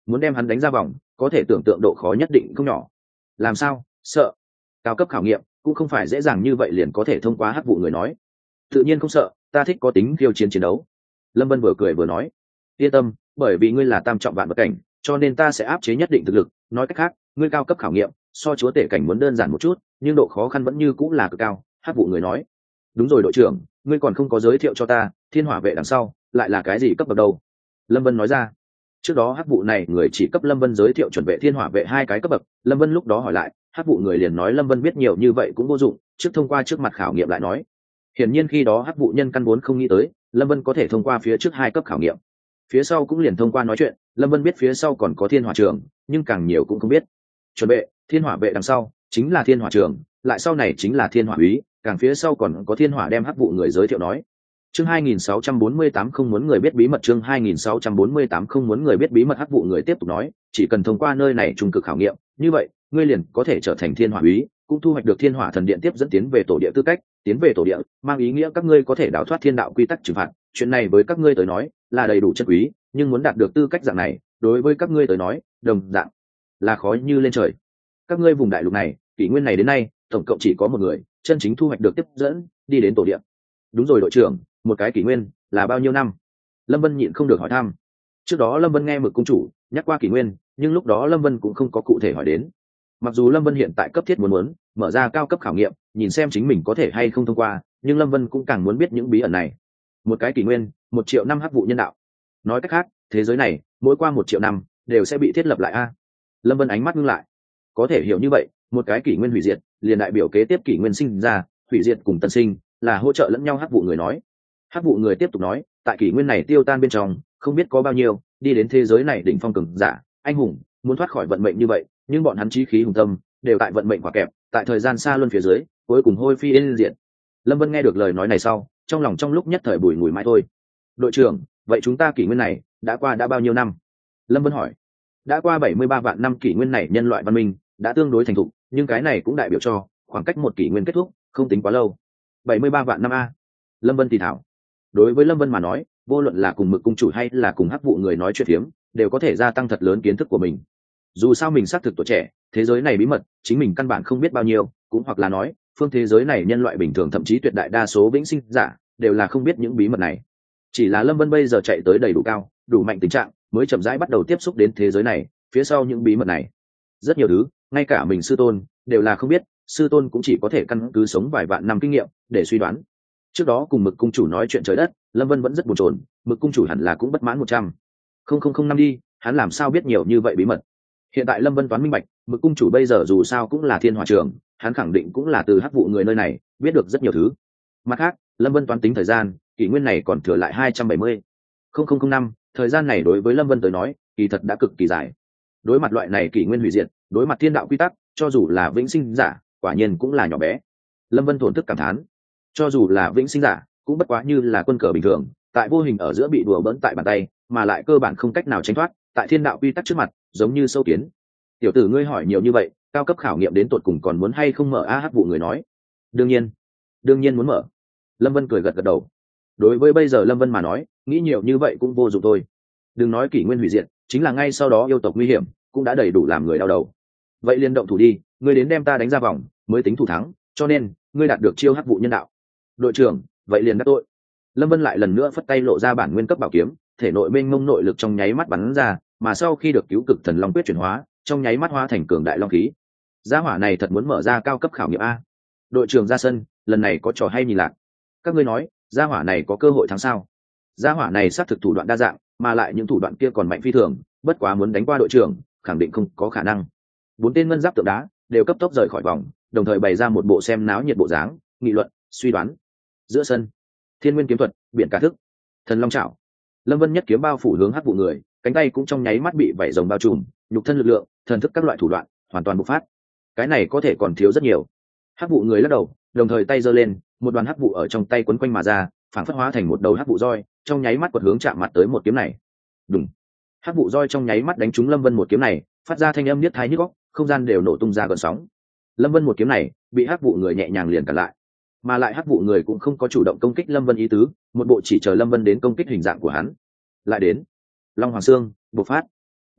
muốn đem hắn đánh ra vòng có thể tưởng tượng độ khó nhất định không nhỏ. Làm sao sợ? Cao cấp khảo nghiệm cũng không phải dễ dàng như vậy liền có thể thông qua. Hắc vụ người nói. Tự nhiên không sợ, ta thích có tính khiêu chiến chiến đấu. Lâm Vân vừa cười vừa nói. Yên tâm, bởi vì ngươi là tam trọng vạn vật cảnh, cho nên ta sẽ áp chế nhất định thực lực. Nói cách khác, ngươi cao cấp khảo nghiệm so chúa tể cảnh muốn đơn giản một chút, nhưng độ khó khăn vẫn như cũng là cực cao. Hắc vụ người nói. Đúng rồi đội trưởng, ngươi còn không có giới thiệu cho ta, thiên hỏa vệ đằng sau lại là cái gì cấp bậc đâu? Lâm Vân nói ra. Trước đó hắc vụ này người chỉ cấp Lâm Vân giới thiệu chuẩn vệ thiên hỏa vệ hai cái cấp bậc. Lâm Vân lúc đó hỏi lại, hắc vụ người liền nói Lâm Vân biết nhiều như vậy cũng vô dụng, trước thông qua trước mặt khảo nghiệm lại nói. Hiển nhiên khi đó hắc vụ nhân căn vốn không nghĩ tới Lâm Vân có thể thông qua phía trước hai cấp khảo nghiệm, phía sau cũng liền thông qua nói chuyện. Lâm Vân biết phía sau còn có thiên hỏa trường, nhưng càng nhiều cũng không biết. Chuẩn vệ thiên hỏa vệ đằng sau chính là thiên hỏa trường, lại sau này chính là thiên hỏa úy, càng phía sau còn có thiên hỏa đem hắc vụ người giới thiệu nói. Chương hai nghìn sáu trăm bốn mươi tám không muốn người biết bí mật. Chương hai nghìn sáu trăm bốn mươi tám không muốn người biết bí mật. Hắc vụ người tiếp tục nói, chỉ cần thông qua nơi này trung cực khảo nghiệm, như vậy ngươi liền có thể trở thành thiên hỏa úy, cũng thu hoạch được thiên hỏa thần điện tiếp dẫn tiến về tổ địa tư cách. Tiến về tổ địa mang ý nghĩa các ngươi có thể đào thoát thiên đạo quy tắc trừng phạt. Chuyện này với các ngươi tới nói là đầy đủ chân quý, nhưng muốn đạt được tư cách dạng này đối với các ngươi tới nói đồng dạng là khó như lên trời. Các ngươi vùng đại lục này kỷ nguyên này đến nay tổng cộng chỉ có một người chân chính thu hoạch được tiếp dẫn đi đến tổ địa. Đúng rồi đội trưởng, một cái kỷ nguyên là bao nhiêu năm? Lâm Vân nhịn không được hỏi thăm. Trước đó Lâm Vân nghe Mực cung chủ nhắc qua kỷ nguyên, nhưng lúc đó Lâm Vân cũng không có cụ thể hỏi đến. Mặc dù Lâm Vân hiện tại cấp thiết muốn muốn mở ra cao cấp khảo nghiệm, nhìn xem chính mình có thể hay không thông qua, nhưng Lâm Vân cũng càng muốn biết những bí ẩn này. Một cái kỷ nguyên, một triệu năm hắc vụ nhân đạo. Nói cách khác, thế giới này mỗi qua một triệu năm đều sẽ bị thiết lập lại a. Lâm Vân ánh mắt ngưng lại. Có thể hiểu như vậy, một cái kỷ nguyên hủy diệt liền đại biểu kế tiếp kỷ nguyên sinh ra, hủy diệt cùng tân sinh là hỗ trợ lẫn nhau. Hắc vụ người nói. Hắc vụ người tiếp tục nói, tại kỷ nguyên này tiêu tan bên trong không biết có bao nhiêu đi đến thế giới này đỉnh phong cường giả anh hùng muốn thoát khỏi vận mệnh như vậy, nhưng bọn hắn chí khí hùng tâm đều tại vận mệnh quả kẹp, tại thời gian xa luân phía dưới cuối cùng hôi phi yên diệt. Lâm Vân nghe được lời nói này sau, trong lòng trong lúc nhất thời bùi ngùi mãi thôi. Đội trưởng, vậy chúng ta kỷ nguyên này đã qua đã bao nhiêu năm? Lâm Vân hỏi. Đã qua bảy mươi ba vạn năm. Kỷ nguyên này nhân loại văn minh đã tương đối thành thục, nhưng cái này cũng đại biểu cho khoảng cách một kỷ nguyên kết thúc không tính quá lâu. bảy mươi ba vạn năm a. Lâm Vân thì thảo. Đối với Lâm Vân mà nói, vô luận là cùng Mực cung chủ hay là cùng hắc vụ người nói chuyện phiếm, đều có thể gia tăng thật lớn kiến thức của mình. Dù sao mình xác thực tuổi trẻ, thế giới này bí mật chính mình căn bản không biết bao nhiêu, cũng hoặc là nói phương thế giới này nhân loại bình thường thậm chí tuyệt đại đa số vĩnh sinh giả đều là không biết những bí mật này. Chỉ là Lâm Vân bây giờ chạy tới đầy đủ cao, đủ mạnh tình trạng, mới chậm rãi bắt đầu tiếp xúc đến thế giới này. Phía sau những bí mật này rất nhiều thứ ngay cả mình sư tôn đều là không biết. Sư tôn cũng chỉ có thể căn cứ sống vài vạn năm kinh nghiệm để suy đoán. Trước đó cùng Mực cung chủ nói chuyện trời đất, Lâm Vân vẫn rất bồn chồn. Mực cung chủ hẳn là cũng bất mãn một trăm không không không năm đi, hắn làm sao biết nhiều như vậy bí mật. Hiện tại Lâm Vân toán minh bạch, Mực cung chủ bây giờ dù sao cũng là thiên hỏa trường, hắn khẳng định cũng là từ hắc vụ người nơi này biết được rất nhiều thứ. Mặt khác, Lâm Vân toán tính thời gian, kỷ nguyên này còn thừa lại hai trăm bảy mươi không không không năm. Thời gian này đối với Lâm Vân tới nói kỳ thật đã cực kỳ dài. Đối mặt loại này kỷ nguyên hủy diệt, đối mặt thiên đạo quy tắc, cho dù là vĩnh sinh giả quả nhiên cũng là nhỏ bé. Lâm Vân thổn thức cảm thán, cho dù là vĩnh sinh giả cũng bất quá như là quân cờ bình thường, tại vô hình ở giữa bị đùa bỡn tại bàn tay, mà lại cơ bản không cách nào tránh thoát. Tại thiên đạo quy tắc trước mặt giống như sâu kiến. Tiểu tử ngươi hỏi nhiều như vậy, cao cấp khảo nghiệm đến tột cùng còn muốn hay không mở? A hắc vụ người nói. Đương nhiên đương nhiên muốn mở. Lâm Vân cười gật gật đầu. Đối với bây giờ Lâm Vân mà nói, nghĩ nhiều như vậy cũng vô dụng thôi. Đừng nói kỷ nguyên hủy diệt, chính là ngay sau đó yêu tộc nguy hiểm cũng đã đầy đủ làm người đau đầu. Vậy liền động thủ đi, ngươi đến đem ta đánh ra vòng mới tính thủ thắng, cho nên ngươi đạt được chiêu hắc vụ nhân đạo. Đội trưởng, vậy liền đắc tội. Lâm Vân lại lần nữa phất tay lộ ra bản nguyên cấp bảo kiếm, thể nội mênh mông nội lực trong nháy mắt bắn ra, mà sau khi được cứu cực thần long quyết chuyển hóa, trong nháy mắt hóa thành cường đại long khí. Gia hỏa này thật muốn mở ra cao cấp khảo nghiệm a. Đội trưởng ra sân, lần này có trò hay nhìn lạc. Các ngươi nói, gia hỏa này có cơ hội thắng sao? Gia hỏa này xác thực thủ đoạn đa dạng, mà lại những thủ đoạn kia còn mạnh phi thường, bất quá muốn đánh qua đội trưởng, khẳng định không có khả năng. Bốn tên ngân giáp tượng đá đều cấp tốc rời khỏi vòng, đồng thời bày ra một bộ xem náo nhiệt bộ dáng, nghị luận, suy đoán. Giữa sân, Thiên Nguyên kiếm thuật, biển cả thức, Thần Long Trảo. Lâm Vân nhất kiếm bao phủ hướng hắc vụ người, cánh tay cũng trong nháy mắt bị vảy rồng bao trùm, nhục thân lực lượng, thần thức các loại thủ đoạn hoàn toàn bộc phát. Cái này có thể còn thiếu rất nhiều. Hắc vụ người lắc đầu, đồng thời tay giơ lên, một đoàn hắc vụ ở trong tay quấn quanh mà ra, phản phất hóa thành một đầu hắc vụ roi, trong nháy mắt quật hướng chạm mặt tới một kiếm này. Đùng. Hắc vụ roi trong nháy mắt đánh trúng Lâm Vân một kiếm này, phát ra thanh âm niết thái nhức óc, không gian đều nổ tung ra gợn sóng. Lâm Vân một kiếm này bị hắc vụ người nhẹ nhàng liền cản lại, mà lại hắc vụ người cũng không có chủ động công kích Lâm Vân ý tứ, một bộ chỉ chờ Lâm Vân đến công kích hình dạng của hắn. Lại đến Long Hoàng Xương bộc phát.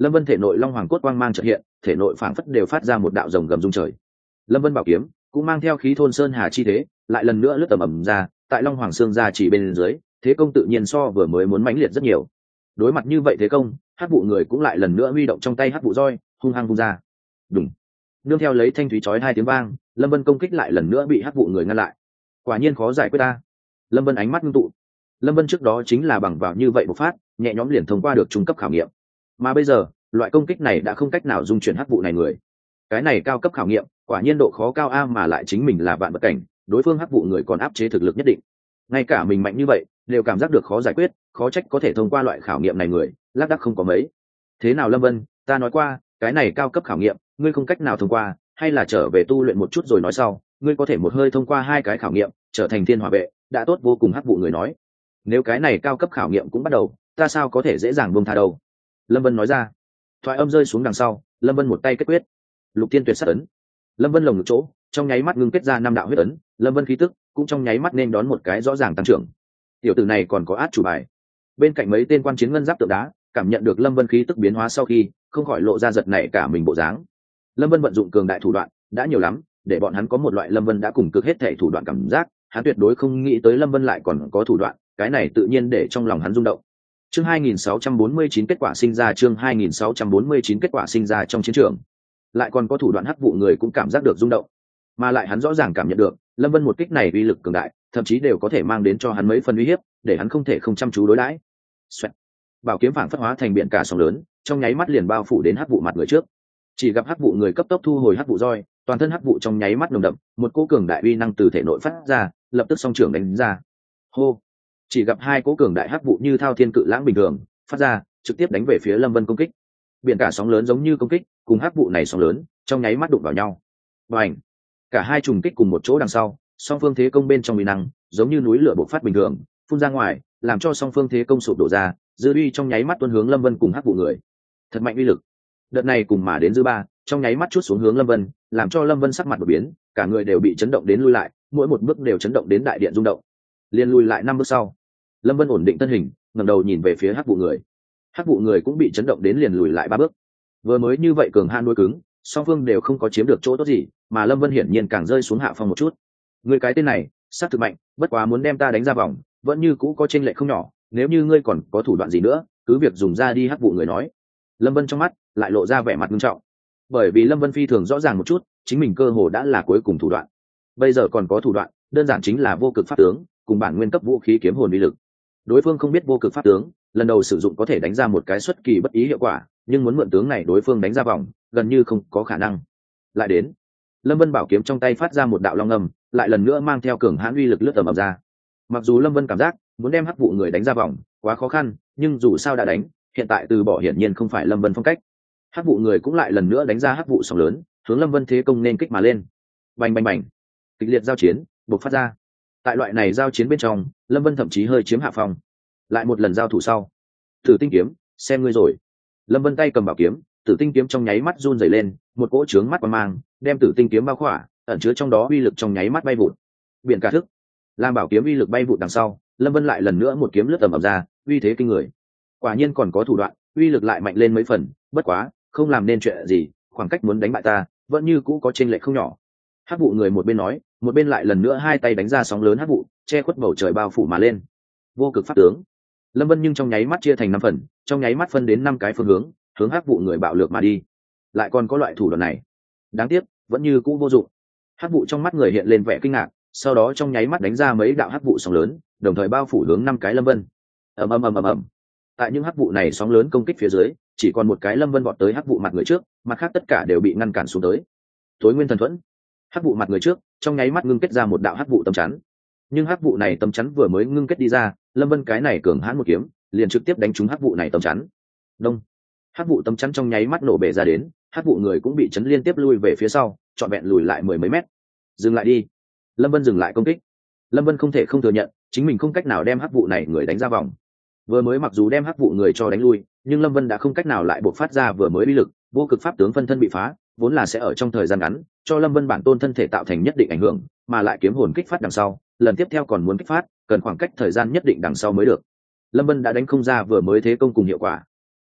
Lâm Vân thể nội long hoàng cốt quang mang chợt hiện, thể nội phảng phất đều phát ra một đạo rồng gầm rung trời. Lâm Vân bảo kiếm cũng mang theo khí thôn sơn hà chi thế, lại lần nữa lướt tầm ầm ra, tại long hoàng xương ra chỉ bên dưới, thế công tự nhiên so vừa mới muốn mãnh liệt rất nhiều. Đối mặt như vậy thế công, hắc vụ người cũng lại lần nữa huy động trong tay hắc vụ roi, hung hăng vung ra. Đùng. Nương theo lấy thanh thúy chói hai tiếng vang, Lâm Vân công kích lại lần nữa bị hắc vụ người ngăn lại. Quả nhiên khó giải quyết ta. Lâm Vân ánh mắt ngưng tụ. Lâm Vân trước đó chính là bằng vào như vậy bộc phát, nhẹ nhõm liền thông qua được trung cấp khảo nghiệm. Mà bây giờ, loại công kích này đã không cách nào dung chuyển hắc vụ này người. Cái này cao cấp khảo nghiệm, quả nhiên độ khó cao a, mà lại chính mình là vạn bất cảnh, đối phương hắc vụ người còn áp chế thực lực nhất định. Ngay cả mình mạnh như vậy, đều cảm giác được khó giải quyết, khó trách có thể thông qua loại khảo nghiệm này người, lác đác không có mấy. Thế nào Lâm Vân, ta nói qua, cái này cao cấp khảo nghiệm, ngươi không cách nào thông qua, hay là trở về tu luyện một chút rồi nói sau, ngươi có thể một hơi thông qua hai cái khảo nghiệm, trở thành thiên hỏa vệ, đã tốt vô cùng. Hắc vụ người nói. Nếu cái này cao cấp khảo nghiệm cũng bắt đầu, ta sao có thể dễ dàng buông tha đâu. Lâm Vân nói ra. Thoại âm rơi xuống đằng sau, Lâm Vân một tay kết quyết lục tiên tuyệt sát ấn. Lâm Vân lồng ngực chỗ trong nháy mắt ngưng kết ra năm đạo huyết ấn, Lâm Vân khí tức cũng trong nháy mắt nên đón một cái rõ ràng tăng trưởng. Tiểu tử này còn có át chủ bài. Bên cạnh mấy tên quan chiến ngân giáp tượng đá cảm nhận được Lâm Vân khí tức biến hóa sau khi không khỏi lộ ra giật nảy cả mình bộ dáng. Lâm Vân vận dụng cường đại thủ đoạn đã nhiều lắm, để bọn hắn có một loại Lâm Vân đã cùng cực hết thể thủ đoạn cảm giác, hắn tuyệt đối không nghĩ tới Lâm Vân lại còn có thủ đoạn, cái này tự nhiên để trong lòng hắn rung động. Chương hai nghìn sáu trăm bốn mươi chín kết quả sinh ra chương hai nghìn sáu trăm bốn mươi chín kết quả sinh ra trong chiến trường. Lại còn có thủ đoạn hắc vụ người cũng cảm giác được rung động, mà lại hắn rõ ràng cảm nhận được Lâm Vân một kích này uy lực cường đại, thậm chí đều có thể mang đến cho hắn mấy phần uy hiếp, để hắn không thể không chăm chú đối đãi. Xoẹt. Bảo kiếm phảng phất hóa thành biển cả sóng lớn, trong nháy mắt liền bao phủ đến hắc vụ mặt người trước. Chỉ gặp hắc vụ người cấp tốc thu hồi hắc vụ roi, toàn thân hắc vụ trong nháy mắt nồng đậm, một cỗ cường đại uy năng từ thể nội phát ra, lập tức song trưởng đánh ra. Hô. Chỉ gặp hai cỗ cường đại hắc vụ như thao thiên cự lãng bình thường phát ra, trực tiếp đánh về phía Lâm Vân công kích. Biển cả sóng lớn giống như công kích, cùng hắc vụ này sóng lớn, trong nháy mắt đụng vào nhau. Bành! Cả hai trùng kích cùng một chỗ đằng sau, song phương thế công bên trong uy năng, giống như núi lửa bộc phát bình thường, phun ra ngoài, làm cho song phương thế công sụp đổ ra, dư uy trong nháy mắt tuôn hướng Lâm Vân cùng hắc vụ người. Thật mạnh uy lực. Đợt này cùng mà đến dư ba, trong nháy mắt chút xuống hướng Lâm Vân, làm cho Lâm Vân sắc mặt đột biến, cả người đều bị chấn động đến lui lại, mỗi một bước đều chấn động đến đại điện rung động. Liên lui lại năm bước sau, Lâm Vân ổn định thân hình, ngẩng đầu nhìn về phía hắc vụ người. Hắc vụ người cũng bị chấn động đến liền lùi lại ba bước. Vừa mới như vậy cường han đối cứng, song phương đều không có chiếm được chỗ tốt gì, mà Lâm Vân hiển nhiên càng rơi xuống hạ phong một chút. Người cái tên này, sát thực mạnh, bất quá muốn đem ta đánh ra vòng, vẫn như cũ có chênh lệch không nhỏ, nếu như ngươi còn có thủ đoạn gì nữa, cứ việc dùng ra đi. Hắc vụ người nói. Lâm Vân trong mắt lại lộ ra vẻ mặt nghiêm trọng, bởi vì Lâm Vân phi thường rõ ràng một chút, chính mình cơ hồ đã là cuối cùng thủ đoạn. Bây giờ còn có thủ đoạn, đơn giản chính là vô cực pháp tướng, cùng bản nguyên cấp vũ khí kiếm hồn uy lực. Đối phương không biết vô cực pháp tướng, lần đầu sử dụng có thể đánh ra một cái xuất kỳ bất ý hiệu quả, nhưng muốn mượn tướng này đối phương đánh ra vòng, gần như không có khả năng. Lại đến, Lâm Vân bảo kiếm trong tay phát ra một đạo long ngầm, lại lần nữa mang theo cường hãn uy lực lướt tầm ầm ra. Mặc dù Lâm Vân cảm giác muốn đem hắc vụ người đánh ra vòng quá khó khăn, nhưng dù sao đã đánh, hiện tại từ bỏ hiển nhiên không phải Lâm Vân phong cách. Hắc vụ người cũng lại lần nữa đánh ra hắc vụ sóng lớn, hướng Lâm Vân thế công nên kích mà lên. Bành bành bành, kịch liệt giao chiến bộc phát ra. Tại loại này giao chiến bên trong, Lâm Vân thậm chí hơi chiếm hạ phong. Lại một lần giao thủ sau, Tử Tinh kiếm, xem ngươi rồi. Lâm Vân tay cầm bảo kiếm, Tử Tinh kiếm trong nháy mắt run rẩy lên, một cỗ trướng mắt qua mang, đem Tử Tinh kiếm bao khỏa, ẩn chứa trong đó uy lực trong nháy mắt bay vụt. Biển cả thức, làm bảo kiếm uy lực bay vụt đằng sau, Lâm Vân lại lần nữa một kiếm lướt tầm ập ra, uy thế kinh người. Quả nhiên còn có thủ đoạn, uy lực lại mạnh lên mấy phần, bất quá, không làm nên chuyện gì, khoảng cách muốn đánh bại ta, vẫn như cũ có chênh lệch không nhỏ. Hắc vụ người một bên nói, một bên lại lần nữa hai tay đánh ra sóng lớn hắc vụ, che khuất bầu trời bao phủ mà lên. Vô cực pháp tướng. Lâm Vân nhưng trong nháy mắt chia thành năm phần, trong nháy mắt phân đến năm cái phương hướng, hướng hắc vụ người bạo lược mà đi. Lại còn có loại thủ đoạn này, đáng tiếc, vẫn như cũ vô dụng. Hắc vụ trong mắt người hiện lên vẻ kinh ngạc, sau đó trong nháy mắt đánh ra mấy đạo hắc vụ sóng lớn, đồng thời bao phủ hướng năm cái Lâm Vân. Ầm ầm ầm ầm ầm. Tại những hắc vụ này sóng lớn công kích phía dưới, chỉ còn một cái Lâm Vân vọt tới hắc vụ mặt người trước, mặt khác tất cả đều bị ngăn cản xuống tới. Tối nguyên thần thuẫn. Hắc vụ mặt người trước, trong nháy mắt ngưng kết ra một đạo hắc vụ tấm chắn. Nhưng hắc vụ này tấm chắn vừa mới ngưng kết đi ra, Lâm Vân cái này cường hãn một kiếm, liền trực tiếp đánh trúng hắc vụ này tấm chắn. Đông. Hắc vụ tấm chắn trong nháy mắt nổ bể ra đến, hắc vụ người cũng bị chấn liên tiếp lui về phía sau, trọn vẹn lùi lại mười mấy mét. Dừng lại đi. Lâm Vân dừng lại công kích. Lâm Vân không thể không thừa nhận, chính mình không cách nào đem hắc vụ này người đánh ra vòng. Vừa mới mặc dù đem hắc vụ người cho đánh lui, nhưng Lâm Vân đã không cách nào lại bộc phát ra vừa mới uy lực, vô cực pháp tướng phân thân bị phá, vốn là sẽ ở trong thời gian ngắn cho Lâm Vân bản tôn thân thể tạo thành nhất định ảnh hưởng, mà lại kiếm hồn kích phát đằng sau, lần tiếp theo còn muốn kích phát, cần khoảng cách thời gian nhất định đằng sau mới được. Lâm Vân đã đánh không ra vừa mới thế công cùng hiệu quả.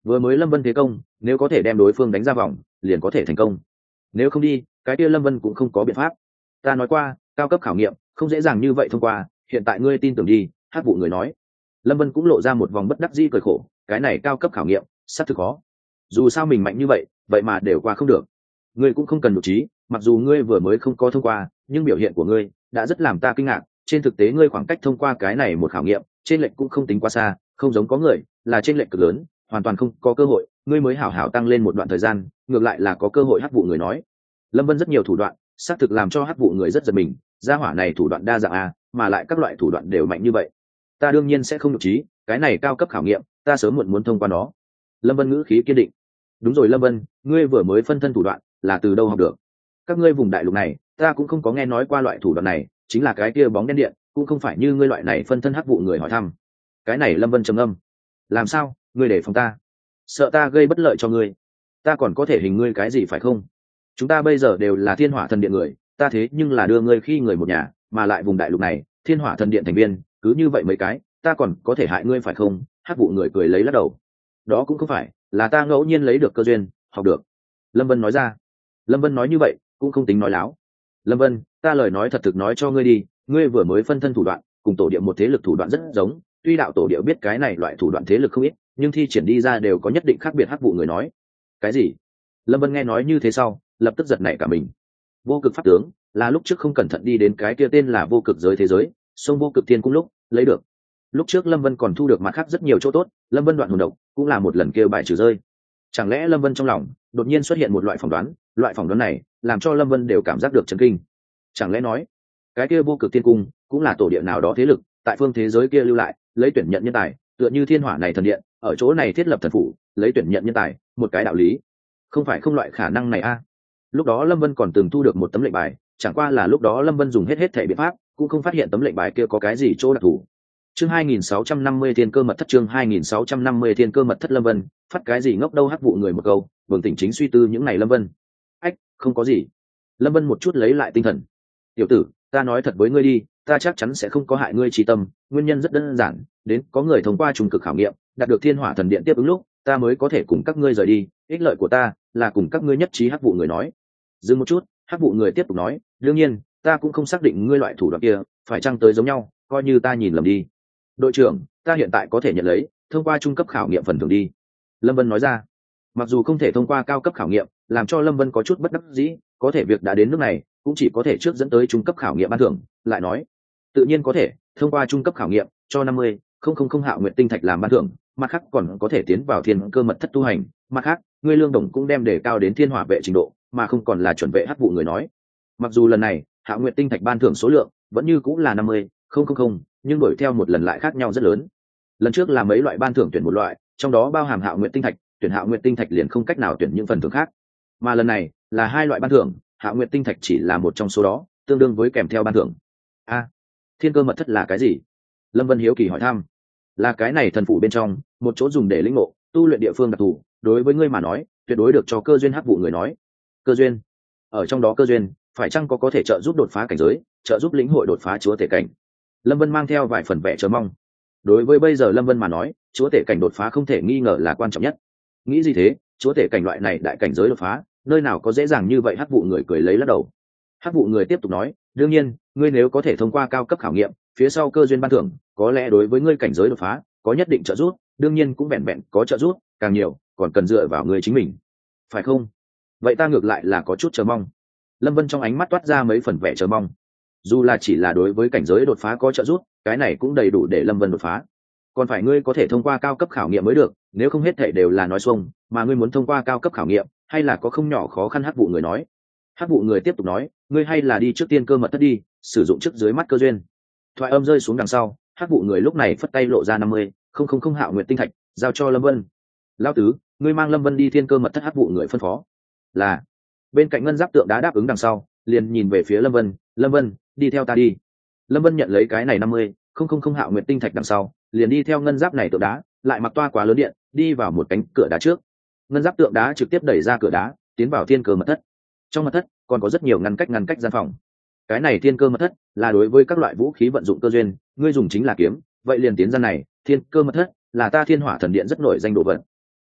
vừa mới lâm vân thế công, nếu có thể đem đối phương đánh ra vòng liền có thể thành công, nếu không đi cái kia lâm vân cũng không có biện pháp. Ta nói qua cao cấp khảo nghiệm không dễ dàng như vậy thông qua, hiện tại ngươi tin tưởng đi. Hắc vụ người nói. Lâm vân cũng lộ ra một vòng bất đắc dĩ cười khổ, cái này cao cấp khảo nghiệm xác thực khó, dù sao mình mạnh như vậy vậy mà đều qua không được. Ngươi cũng không cần nhục trí, mặc dù ngươi vừa mới không có thông qua nhưng biểu hiện của ngươi đã rất làm ta kinh ngạc. Trên thực tế ngươi khoảng cách thông qua cái này một khảo nghiệm trên lệnh cũng không tính quá xa, không giống có người là trên lệnh cực lớn hoàn toàn không có cơ hội, ngươi mới hảo hảo tăng lên một đoạn thời gian ngược lại là có cơ hội. Hắc vụ người nói. Lâm vân rất nhiều thủ đoạn xác thực làm cho Hắc vụ người rất giật mình, gia hỏa này thủ đoạn đa dạng à, mà lại các loại thủ đoạn đều mạnh như vậy. Ta đương nhiên sẽ không nhục trí, cái này cao cấp khảo nghiệm ta sớm muộn muốn thông qua nó. Lâm vân ngữ khí kiên định. Đúng rồi Lâm vân, ngươi vừa mới phân thân thủ đoạn là từ đâu học được? Các ngươi vùng đại lục này ta cũng không có nghe nói qua loại thủ đoạn này, chính là cái kia bóng đen điện cũng không phải như ngươi loại này phân thân. Hắc vụ người hỏi thăm. Cái này Lâm vân trầm âm. Làm sao ngươi để phòng ta, sợ ta gây bất lợi cho ngươi? Ta còn có thể hình ngươi cái gì phải không? Chúng ta bây giờ đều là thiên hỏa thần điện người, ta thế nhưng là đưa ngươi khi người một nhà, mà lại vùng đại lục này thiên hỏa thần điện thành viên cứ như vậy mấy cái, ta còn có thể hại ngươi phải không? Hắc vụ người cười lấy lắc đầu. Đó cũng không phải, là ta ngẫu nhiên lấy được cơ duyên học được. Lâm vân nói ra. Lâm vân nói như vậy cũng không tính nói láo. Lâm vân, ta lời nói thật thực nói cho ngươi đi, ngươi vừa mới phân thân thủ đoạn cùng tổ địa một thế lực thủ đoạn rất giống, tuy đạo tổ địa biết cái này loại thủ đoạn thế lực không ít nhưng thi triển đi ra đều có nhất định khác biệt. Hắc vụ người nói. Cái gì? Lâm vân nghe nói như thế sau lập tức giật nảy cả mình. Vô cực pháp tướng là lúc trước không cẩn thận đi đến cái kia tên là vô cực giới thế giới sông vô cực thiên cung lúc lấy được. Lúc trước Lâm vân còn thu được mặt khác rất nhiều chỗ tốt, Lâm vân đoạn hồn độc cũng là một lần kêu bài trừ rơi. Chẳng lẽ Lâm vân trong lòng đột nhiên xuất hiện một loại phỏng đoán, loại phỏng đoán này làm cho Lâm vân đều cảm giác được chấn kinh. Chẳng lẽ nói cái kia vô cực thiên cung cũng là tổ địa nào đó thế lực tại phương thế giới kia lưu lại, lấy tuyển nhận nhân tài, tựa như thiên hỏa này thần điện ở chỗ này thiết lập thần phủ lấy tuyển nhận nhân tài, một cái đạo lý. Không phải không loại khả năng này a à? Lúc đó Lâm vân còn từng thu được một tấm lệnh bài, chẳng qua là lúc đó Lâm vân dùng hết hết thể biện pháp cũng không phát hiện tấm lệnh bài kia có cái gì chỗ đặc thù. Chương hai nghìn sáu trăm năm mươi thiên cơ mật thất. Chương hai nghìn sáu trăm năm mươi thiên cơ mật thất. Lâm vân phát cái gì ngốc đâu? Hắc vụ người một câu bừng tỉnh chính suy tư những ngày Lâm vân. Ách, không có gì. Lâm vân một chút lấy lại tinh thần. Tiểu tử, ta nói thật với ngươi đi, ta chắc chắn sẽ không có hại ngươi trí tâm, nguyên nhân rất đơn giản, đến có người thông qua trùng cực khảo nghiệm đạt được thiên hỏa thần điện tiếp ứng lúc ta mới có thể cùng các ngươi rời đi, ích lợi của ta là cùng các ngươi nhất trí. Hắc vụ người nói. Dừng một chút, Hắc vụ người tiếp tục nói, đương nhiên ta cũng không xác định ngươi loại thủ đoạn kia phải chăng tới giống nhau, coi như ta nhìn lầm đi. Đội trưởng, ta hiện tại có thể nhận lấy thông qua trung cấp khảo nghiệm phần thưởng đi. Lâm vân nói ra. Mặc dù không thể thông qua cao cấp khảo nghiệm làm cho Lâm vân có chút bất đắc dĩ, có thể việc đã đến nước này cũng chỉ có thể trước dẫn tới trung cấp khảo nghiệm ban thưởng. Lại nói tự nhiên có thể thông qua trung cấp khảo nghiệm cho năm mươi không không không hạo nguyện tinh thạch làm ban thưởng, mặt khác còn có thể tiến vào thiên cơ mật thất tu hành, mặt khác ngươi lương đồng cũng đem đề cao đến thiên hỏa vệ trình độ mà không còn là chuẩn vệ. Hắc vụ người nói. Mặc dù lần này hạo nguyện tinh thạch ban thưởng số lượng vẫn như cũng là năm mươi không không không nhưng đuổi theo một lần lại khác nhau rất lớn. Lần trước là mấy loại ban thưởng tuyển một loại, trong đó bao hàm hạo nguyện tinh thạch, tuyển hạo nguyện tinh thạch liền không cách nào tuyển những phần thưởng khác, mà lần này là hai loại ban thưởng, hạo nguyện tinh thạch chỉ là một trong số đó, tương đương với kèm theo ban thưởng. A, thiên cơ mật thất là cái gì? Lâm vân hiếu kỳ hỏi thăm. Là cái này thần phủ bên trong một chỗ dùng để lĩnh ngộ tu luyện địa phương đặc thù, đối với ngươi mà nói tuyệt đối được cho cơ duyên. Hắc vụ người nói. Cơ duyên? Ở trong đó cơ duyên phải chăng có có thể trợ giúp đột phá cảnh giới, trợ giúp lĩnh hội đột phá chúa tể cảnh? Lâm vân mang theo vài phần vẻ chờ mong. Đối với bây giờ Lâm vân mà nói, chúa tể cảnh đột phá không thể nghi ngờ là quan trọng nhất. Nghĩ gì thế, chúa tể cảnh loại này đại cảnh giới đột phá nơi nào có dễ dàng như vậy? Hắc vụ người cười lấy lắc đầu. Hắc vụ người tiếp tục nói, đương nhiên ngươi nếu có thể thông qua cao cấp khảo nghiệm phía sau cơ duyên ban thưởng có lẽ đối với ngươi cảnh giới đột phá có nhất định trợ giúp, đương nhiên cũng vẹn vẹn có trợ giúp, càng nhiều còn cần dựa vào ngươi chính mình, phải không? Vậy ta ngược lại là có chút chờ mong. Lâm vân trong ánh mắt toát ra mấy phần vẻ chờ mong. Dù là chỉ là đối với cảnh giới đột phá có trợ giúp, cái này cũng đầy đủ để Lâm vân đột phá. Còn phải ngươi có thể thông qua cao cấp khảo nghiệm mới được, nếu không hết thảy đều là nói xuông, mà ngươi muốn thông qua cao cấp khảo nghiệm hay là có không nhỏ khó khăn. Hắc vụ người nói. Hắc vụ người tiếp tục nói, ngươi hay là đi trước tiên cơ mật thất đi, sử dụng trước dưới mắt cơ duyên. Thoại âm rơi xuống đằng sau, Hắc vụ người lúc này phất tay lộ ra năm mươi không không không hạo nguyện tinh thạch giao cho Lâm vân. Lão tứ, ngươi mang Lâm vân đi thiên cơ mật thất. Hắc vụ người phân phó. Là. Bên cạnh ngân giáp tượng đá đáp ứng đằng sau, liền nhìn về phía Lâm vân. Lâm vân, đi theo ta đi. Lâm vân nhận lấy cái này năm mươi không không không hạo nguyện tinh thạch đằng sau, liền đi theo ngân giáp này tượng đá, lại mặc toa quá lớn điện, đi vào một cánh cửa đá trước. Ngân giáp tượng đá trực tiếp đẩy ra cửa đá, tiến vào thiên cơ mật thất. Trong mật thất còn có rất nhiều ngăn cách ngăn cách gian phòng. Cái này thiên cơ mật thất là đối với các loại vũ khí vận dụng cơ duyên, ngươi dùng chính là kiếm, vậy liền tiến ra này. Thiên cơ mật thất là ta thiên hỏa thần điện rất nổi danh đồ vật.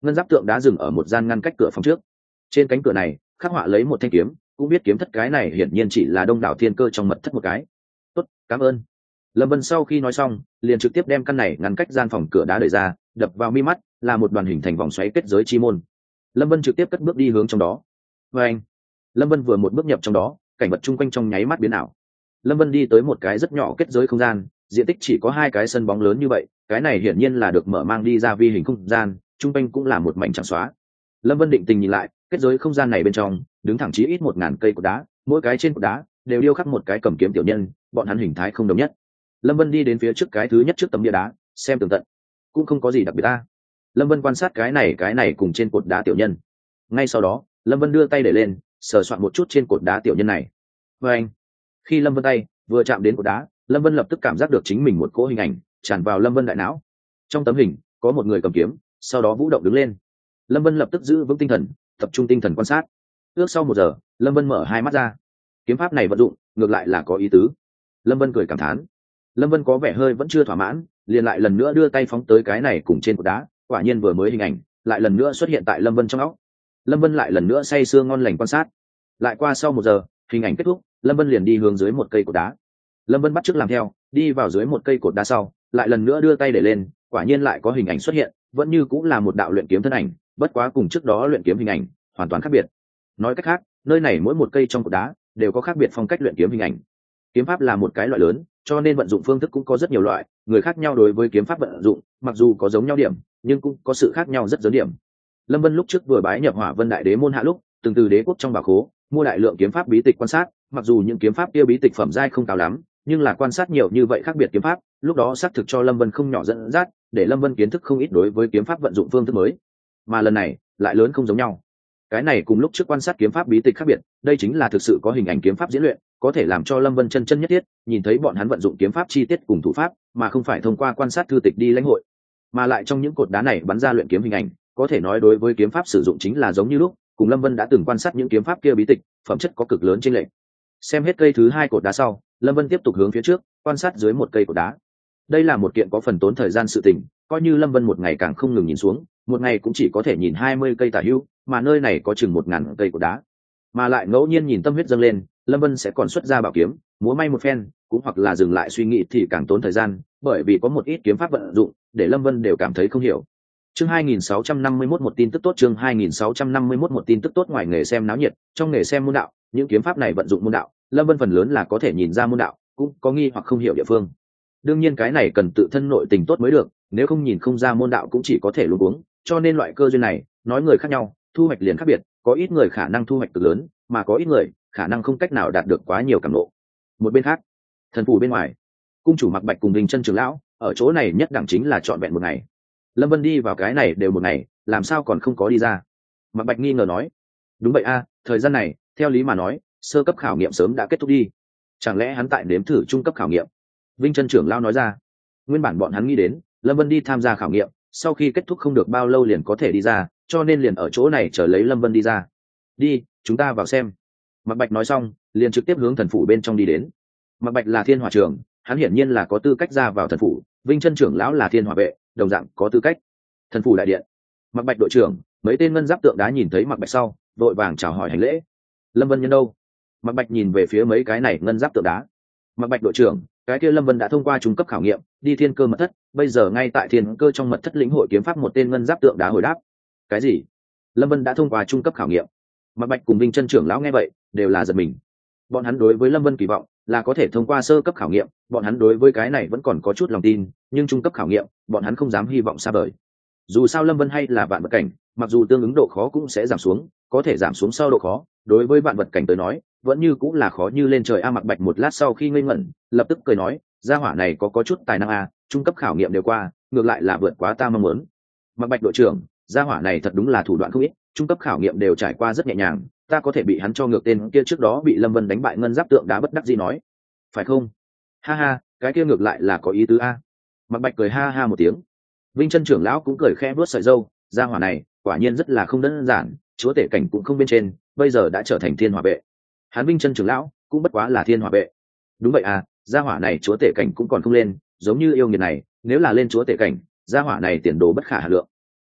ngân giáp tượng đá dừng ở một gian ngăn cách cửa phòng trước. Trên cánh cửa này khắc họa lấy một thanh kiếm, cũng biết kiếm thất cái này hiển nhiên chỉ là đông đảo thiên cơ trong mật thất một cái. Tốt, cảm ơn. Lâm Vân sau khi nói xong liền trực tiếp đem căn này ngăn cách gian phòng cửa đá đẩy ra, đập vào mi mắt là một đoàn hình thành vòng xoáy kết giới chi môn. Lâm Vân trực tiếp cất bước đi hướng trong đó. Và anh, Lâm Vân vừa một bước nhập trong đó, cảnh vật chung quanh trong nháy mắt biến ảo. Lâm Vân đi tới một cái rất nhỏ kết giới không gian, diện tích chỉ có hai cái sân bóng lớn như vậy, cái này hiển nhiên là được mở mang đi ra vi hình không gian, chung quanh cũng là một mảnh trắng xóa. Lâm Vân định tình nhìn lại, kết giới không gian này bên trong đứng thẳng chí ít một ngàn cây cột đá, mỗi cái trên cột đá đều điêu khắc một cái cầm kiếm tiểu nhân, bọn hắn hình thái không đồng nhất. Lâm Vân đi đến phía trước cái thứ nhất trước tấm bia đá, xem tường tận, cũng không có gì đặc biệt ta. Lâm Vân quan sát cái này cái này cùng trên cột đá tiểu nhân. Ngay sau đó, Lâm Vân đưa tay để lên, sờ soạn một chút trên cột đá tiểu nhân này. Và anh, khi Lâm Vân tay vừa chạm đến cột đá, Lâm Vân lập tức cảm giác được chính mình một cỗ hình ảnh tràn vào Lâm Vân đại não. Trong tấm hình có một người cầm kiếm, sau đó vũ động đứng lên. Lâm Vân lập tức giữ vững tinh thần, tập trung tinh thần quan sát. Ước sau một giờ, Lâm Vân mở hai mắt ra. Kiếm pháp này vận dụng ngược lại là có ý tứ. Lâm Vân cười cảm thán. Lâm Vân có vẻ hơi vẫn chưa thỏa mãn, liền lại lần nữa đưa tay phóng tới cái này cùng trên cột đá, quả nhiên vừa mới hình ảnh lại lần nữa xuất hiện tại Lâm Vân trong óc. Lâm Vân lại lần nữa say sưa ngon lành quan sát. Lại qua sau một giờ, hình ảnh kết thúc, Lâm Vân liền đi hướng dưới một cây cột đá. Lâm Vân bắt chước làm theo, đi vào dưới một cây cột đá sau, lại lần nữa đưa tay để lên, quả nhiên lại có hình ảnh xuất hiện, vẫn như cũng là một đạo luyện kiếm thân ảnh, bất quá cùng trước đó luyện kiếm hình ảnh hoàn toàn khác biệt. Nói cách khác, nơi này mỗi một cây trong cột đá đều có khác biệt phong cách luyện kiếm hình ảnh. Kiếm pháp là một cái loại lớn, cho nên vận dụng phương thức cũng có rất nhiều loại, người khác nhau đối với kiếm pháp vận dụng, mặc dù có giống nhau điểm, nhưng cũng có sự khác nhau rất lớn điểm. Lâm Vân lúc trước vừa bái nhập Hỏa Vân Đại Đế môn hạ lúc, từng từ đế quốc trong bảo khố mua đại lượng kiếm pháp bí tịch quan sát, mặc dù những kiếm pháp kia bí tịch phẩm giai không cao lắm, nhưng là quan sát nhiều như vậy khác biệt kiếm pháp, lúc đó xác thực cho Lâm Vân không nhỏ dẫn dắt, để Lâm Vân kiến thức không ít đối với kiếm pháp vận dụng phương thức mới. Mà lần này lại lớn không giống nhau. Cái này cùng lúc trước quan sát kiếm pháp bí tịch khác biệt, đây chính là thực sự có hình ảnh kiếm pháp diễn luyện, có thể làm cho Lâm Vân chân chân nhất thiết nhìn thấy bọn hắn vận dụng kiếm pháp chi tiết cùng thủ pháp, mà không phải thông qua quan sát thư tịch đi lãnh hội. Mà lại trong những cột đá này bắn ra luyện kiếm hình ảnh, có thể nói đối với kiếm pháp sử dụng chính là giống như lúc cùng Lâm Vân đã từng quan sát những kiếm pháp kia bí tịch, phẩm chất có cực lớn chênh lệch. Xem hết cây thứ hai cột đá sau, Lâm Vân tiếp tục hướng phía trước, quan sát dưới một cây cột đá. Đây là một kiện có phần tốn thời gian sự tình, coi như Lâm Vân một ngày càng không ngừng nhìn xuống, một ngày cũng chỉ có thể nhìn hai mươi cây tả hữu, mà nơi này có chừng một ngàn cây cột đá. Mà lại ngẫu nhiên nhìn tâm huyết dâng lên, Lâm Vân sẽ còn xuất ra bảo kiếm, múa may một phen, cũng hoặc là dừng lại suy nghĩ thì càng tốn thời gian, bởi vì có một ít kiếm pháp vận dụng, để Lâm Vân đều cảm thấy không hiểu. Chương hai nghìn sáu trăm năm mươi mốt một tin tức tốt, chương hai nghìn sáu trăm năm mươi mốt một tin tức tốt. Ngoài nghề xem náo nhiệt, trong nghề xem môn đạo, những kiếm pháp này vận dụng môn đạo, Lâm Vân phần lớn là có thể nhìn ra môn đạo, cũng có nghi hoặc không hiểu địa phương. Đương nhiên cái này cần tự thân nội tình tốt mới được, nếu không nhìn không ra môn đạo cũng chỉ có thể luống cuống, cho nên loại cơ duyên này, nói người khác nhau, thu hoạch liền khác biệt, có ít người khả năng thu hoạch cực lớn, mà có ít người khả năng không cách nào đạt được quá nhiều cảm ngộ. Một bên khác, thần phủ bên ngoài, cung chủ Mạc Bạch cùng Đình Chân trưởng lão, ở chỗ này nhất đẳng chính là trọn vẹn một ngày. Lâm Vân đi vào cái này đều một ngày, làm sao còn không có đi ra? Mạc Bạch nghi ngờ nói. Đúng vậy a, thời gian này, theo lý mà nói, sơ cấp khảo nghiệm sớm đã kết thúc đi. Chẳng lẽ hắn tại nếm thử trung cấp khảo nghiệm? Vinh Chân trưởng lão nói ra. Nguyên bản bọn hắn nghĩ đến, Lâm Vân đi tham gia khảo nghiệm, sau khi kết thúc không được bao lâu liền có thể đi ra, cho nên liền ở chỗ này chờ lấy Lâm Vân đi ra. Đi, chúng ta vào xem. Mạc Bạch nói xong, liền trực tiếp hướng thần phủ bên trong đi đến. Mạc Bạch là thiên hỏa trưởng, hắn hiển nhiên là có tư cách ra vào thần phủ. Vinh Chân trưởng lão là thiên hỏa vệ, đồng dạng có tư cách. Thần phủ đại điện, Mạc Bạch đội trưởng, mấy tên ngân giáp tượng đá nhìn thấy Mạc Bạch sau, đội vàng chào hỏi hành lễ. Lâm Vân nhân đâu? Mạc Bạch nhìn về phía mấy cái này ngân giáp tượng đá. Mạc Bạch đội trưởng, cái kia Lâm Vân đã thông qua trung cấp khảo nghiệm, đi thiên cơ mật thất, bây giờ ngay tại thiên cơ trong mật thất lĩnh hội kiếm pháp. Một tên ngân giáp tượng đá hồi đáp. Cái gì? Lâm Vân đã thông qua trung cấp khảo nghiệm? Mạc Bạch cùng Vinh Chân trưởng lão nghe vậy, đều là giật mình. Bọn hắn đối với Lâm Vân kỳ vọng là có thể thông qua sơ cấp khảo nghiệm, bọn hắn đối với cái này vẫn còn có chút lòng tin, nhưng trung cấp khảo nghiệm, bọn hắn không dám hy vọng xa vời. Dù sao Lâm Vân hay là vạn vật cảnh, mặc dù tương ứng độ khó cũng sẽ giảm xuống, có thể giảm xuống sau độ khó, đối với vạn vật cảnh tới nói, vẫn như cũng là khó như lên trời a. Mạc Bạch một lát sau khi ngây ngẩn, lập tức cười nói, gia hỏa này có có chút tài năng a, trung cấp khảo nghiệm đều qua, ngược lại là vượt quá ta mong muốn. Mạc Bạch đội trưởng, gia hỏa này thật đúng là thủ đoạn không ít, trung cấp khảo nghiệm đều trải qua rất nhẹ nhàng, ta có thể bị hắn cho ngược tên kia trước đó bị Lâm Vân đánh bại ngân giáp tượng đá bất đắc dĩ nói. Phải không? Ha ha, cái kia ngược lại là có ý tứ a. Mạc Bạch cười ha ha một tiếng. Vinh Chân trưởng lão cũng cười khẽ vuốt sợi râu, gia hỏa này quả nhiên rất là không đơn giản, chúa tể cảnh cũng không bên trên, bây giờ đã trở thành thiên hỏa vệ. Hắn Vinh Chân trưởng lão cũng bất quá là thiên hỏa vệ. Đúng vậy à, gia hỏa này chúa tể cảnh cũng còn không lên, giống như yêu nghiệt này, nếu là lên chúa tể cảnh, gia hỏa này tiền đồ bất khả hà lượng.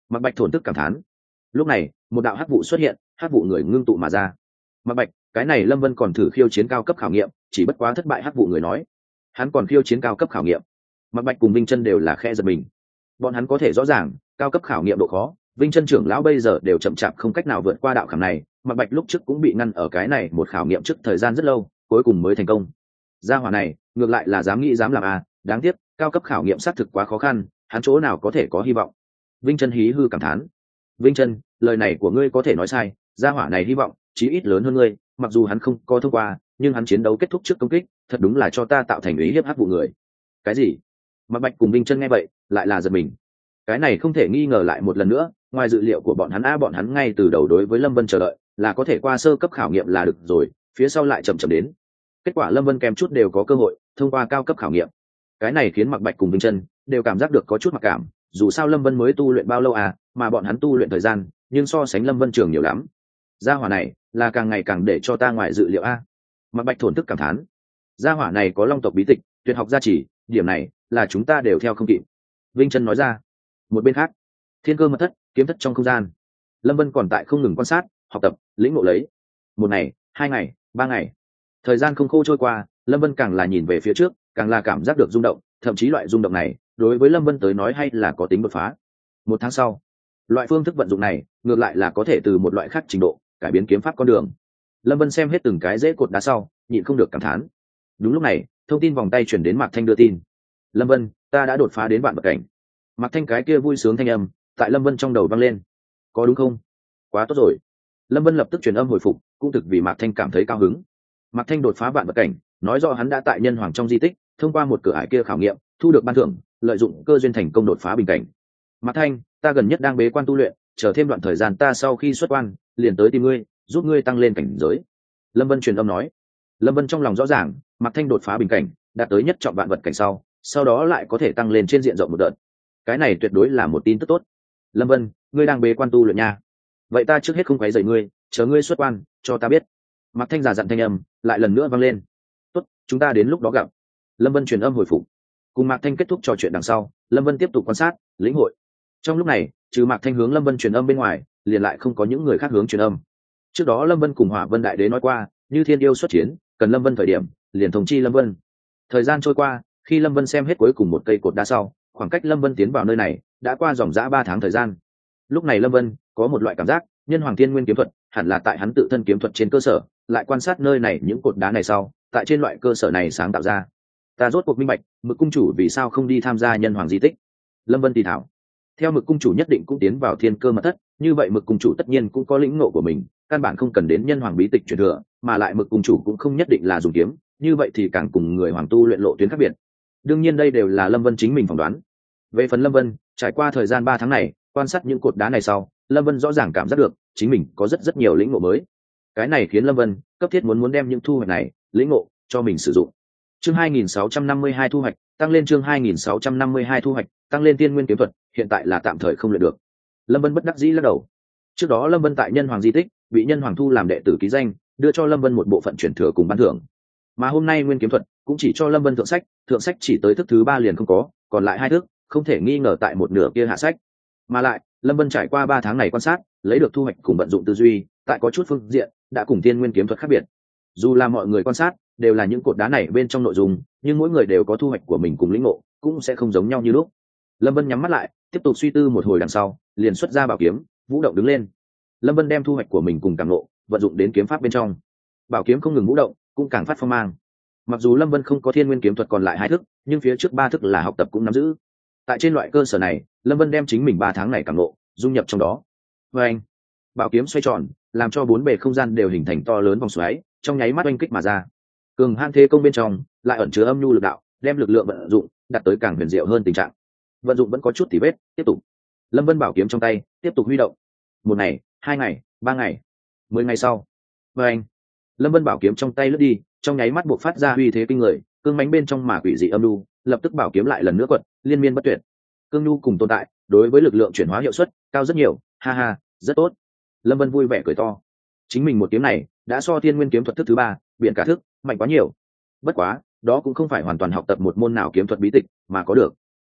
Mạc Bạch thổn thức cảm thán. Lúc này một đạo hắc vụ xuất hiện, hắc vụ người ngưng tụ mà ra. Mạc Bạch, cái này Lâm Vân còn thử khiêu chiến cao cấp khảo nghiệm, chỉ bất quá thất bại. Hắc vụ người nói hắn còn khiêu chiến cao cấp khảo nghiệm. Mạc Bạch cùng Vinh Chân đều là khe giật mình. Bọn hắn có thể rõ ràng cao cấp khảo nghiệm độ khó, Vinh Chân trưởng lão bây giờ đều chậm chạp không cách nào vượt qua đạo khảm này. Mạc Bạch lúc trước cũng bị ngăn ở cái này một khảo nghiệm trước thời gian rất lâu, cuối cùng mới thành công. Gia hỏa này ngược lại là dám nghĩ dám làm à, đáng tiếc cao cấp khảo nghiệm xác thực quá khó khăn, hắn chỗ nào có thể có hy vọng. Vinh Chân hí hư cảm thán. Vinh Chân, lời này của ngươi có thể nói sai, gia hỏa này hy vọng chí ít lớn hơn ngươi, mặc dù hắn không có thông qua, nhưng hắn chiến đấu kết thúc trước công kích, thật đúng là cho ta tạo thành ý hiếp hắc vụ người. Cái gì? Mạc Bạch cùng Vinh Chân nghe vậy, lại là giật mình. Cái này không thể nghi ngờ lại một lần nữa, ngoài dự liệu của bọn hắn a, bọn hắn ngay từ đầu đối với Lâm Vân chờ đợi là có thể qua sơ cấp khảo nghiệm là được rồi, phía sau lại chậm chậm đến. Kết quả Lâm Vân kèm chút đều có cơ hội thông qua cao cấp khảo nghiệm. Cái này khiến Mạc Bạch cùng Vinh Chân đều cảm giác được có chút mặc cảm, dù sao Lâm Vân mới tu luyện bao lâu à, mà bọn hắn tu luyện thời gian nhưng so sánh Lâm Vân trường nhiều lắm. Gia hỏa này là càng ngày càng để cho ta ngoài dự liệu a. Mạc Bạch thổn thức cảm thán. Gia hỏa này có long tộc bí tịch, tuyệt học gia trì, điểm này là chúng ta đều theo không kịp. Vinh Chân nói ra. Một bên khác, thiên cơ mật thất, kiếm thất trong không gian, Lâm Vân còn tại không ngừng quan sát, học tập, lĩnh ngộ lấy. Một ngày, hai ngày, ba ngày, thời gian không khô trôi qua, Lâm Vân càng là nhìn về phía trước, càng là cảm giác được rung động, thậm chí loại rung động này đối với Lâm Vân tới nói hay là có tính đột phá. Một tháng sau, loại phương thức vận dụng này ngược lại là có thể từ một loại khác trình độ cải biến kiếm pháp con đường. Lâm Vân xem hết từng cái rễ cột đá sau, nhịn không được cảm thán. Đúng lúc này, thông tin vòng tay chuyển đến Mạc Thanh đưa tin. Lâm Vân, ta đã đột phá đến vạn bậc cảnh. Mạc Thanh cái kia vui sướng thanh âm tại Lâm Vân trong đầu vang lên. Có đúng không? Quá tốt rồi. Lâm Vân lập tức truyền âm hồi phục, cũng thực vì Mạc Thanh cảm thấy cao hứng. Mạc Thanh đột phá vạn bậc cảnh, nói rõ hắn đã tại nhân hoàng trong di tích thông qua một cửa ải kia khảo nghiệm, thu được ban thưởng, lợi dụng cơ duyên thành công đột phá bình cảnh. Mạc Thanh, ta gần nhất đang bế quan tu luyện, chờ thêm đoạn thời gian ta sau khi xuất quan liền tới tìm ngươi, giúp ngươi tăng lên cảnh giới. Lâm Vân truyền âm nói. Lâm Vân trong lòng rõ ràng, Mạc Thanh đột phá bình cảnh, đạt tới nhất trọng vạn vật cảnh sau, sau đó lại có thể tăng lên trên diện rộng một đợt. Cái này tuyệt đối là một tin tức tốt. Lâm Vân, ngươi đang bế quan tu luyện nha. Vậy ta trước hết không quấy rầy ngươi, chờ ngươi xuất quan cho ta biết. Mạc Thanh giả dặn thanh âm lại lần nữa vang lên. Tốt, chúng ta đến lúc đó gặp. Lâm Vân truyền âm hồi phục. Cùng Mạc Thanh kết thúc trò chuyện đằng sau, Lâm Vân tiếp tục quan sát, lĩnh hội. Trong lúc này, trừ Mạc Thanh hướng Lâm Vân truyền âm bên ngoài, liền lại không có những người khác hướng truyền âm. Trước đó Lâm Vân cùng Hỏa Vân Đại Đế nói qua, như Thiên Yêu xuất chiến, cần Lâm Vân thời điểm, liền thông chi Lâm Vân. Thời gian trôi qua, khi Lâm Vân xem hết cuối cùng một cây cột đá sau, khoảng cách Lâm Vân tiến vào nơi này đã qua dòng dã ba tháng thời gian. Lúc này Lâm Vân có một loại cảm giác, nhân hoàng thiên nguyên kiếm thuật hẳn là tại hắn tự thân kiếm thuật trên cơ sở, lại quan sát nơi này những cột đá này sau, tại trên loại cơ sở này sáng tạo ra. Ta rốt cuộc minh bạch, Mực cung chủ vì sao không đi tham gia nhân hoàng di tích. Lâm Vân tỉ thảo. Theo Mực cung chủ nhất định cũng tiến vào thiên cơ mật thất, như vậy Mực cung chủ tất nhiên cũng có lĩnh ngộ của mình, căn bản không cần đến nhân hoàng bí tịch truyền thừa, mà lại Mực cung chủ cũng không nhất định là dùng kiếm, như vậy thì càng cùng người hoàng tu luyện lộ tuyến khác biệt. Đương nhiên đây đều là Lâm Vân chính mình phỏng đoán. Về phần Lâm Vân, trải qua thời gian ba tháng này, quan sát những cột đá này sau, Lâm Vân rõ ràng cảm giác được chính mình có rất rất nhiều lĩnh ngộ mới. Cái này khiến Lâm Vân cấp thiết muốn muốn đem những thu hoạch này, lĩnh ngộ cho mình sử dụng. Chương hai nghìn sáu trăm năm mươi hai thu hoạch, tăng lên chương hai nghìn sáu trăm năm mươi hai thu hoạch, tăng lên tiên nguyên kiếm thuật, hiện tại là tạm thời không luyện được. Lâm Vân bất đắc dĩ lắc đầu. Trước đó Lâm Vân tại nhân hoàng di tích, bị nhân hoàng thu làm đệ tử ký danh, đưa cho Lâm Vân một bộ phận truyền thừa cùng ban thưởng. Mà hôm nay nguyên kiếm thuật cũng chỉ cho Lâm Vân thượng sách, thượng sách chỉ tới thức thứ ba liền không có, còn lại hai thước không thể nghi ngờ tại một nửa kia hạ sách. Mà lại, Lâm Vân trải qua ba tháng này quan sát, lấy được thu hoạch cùng vận dụng tư duy, tại có chút phương diện đã cùng tiên nguyên kiếm thuật khác biệt. Dù là mọi người quan sát đều là những cột đá này bên trong nội dung, nhưng mỗi người đều có thu hoạch của mình cùng lĩnh ngộ, cũng sẽ không giống nhau như lúc. Lâm Vân nhắm mắt lại, tiếp tục suy tư một hồi đằng sau, liền xuất ra bảo kiếm, vũ động đứng lên. Lâm Vân đem thu hoạch của mình cùng cảm ngộ vận dụng đến kiếm pháp bên trong. Bảo kiếm không ngừng vũ động, cũng càng phát phong mang. Mặc dù Lâm Vân không có thiên nguyên kiếm thuật còn lại hai thức, nhưng phía trước ba thức là học tập cũng nắm giữ. Tại trên loại cơ sở này, Lâm Vân đem chính mình ba tháng này cảm ngộ dung nhập trong đó. Và anh, bảo kiếm xoay tròn, làm cho bốn bề không gian đều hình thành to lớn vòng xoáy, trong nháy mắt oanh kích mà ra. Cường hãn thế công bên trong lại ẩn chứa âm nhu lực đạo, đem lực lượng vận dụng đạt tới càng huyền diệu hơn tình trạng. Vận dụng vẫn có chút tỉ vết, tiếp tục. Lâm Vân bảo kiếm trong tay tiếp tục huy động. Một ngày, hai ngày, ba ngày, mười ngày sau, và anh, Lâm Vân bảo kiếm trong tay lướt đi, trong nháy mắt buộc phát ra uy thế kinh người, cương mãnh bên trong mà quỷ dị âm nhu, lập tức bảo kiếm lại lần nữa quật, liên miên bất tuyệt. Cương nhu cùng tồn tại, đối với lực lượng chuyển hóa hiệu suất cao rất nhiều, ha ha, rất tốt. Lâm Vân vui vẻ cười to. Chính mình một kiếm này đã so thiên nguyên kiếm thuật thức thứ ba, biển cả thức, mạnh quá nhiều. Bất quá, đó cũng không phải hoàn toàn học tập một môn nào kiếm thuật bí tịch mà có được.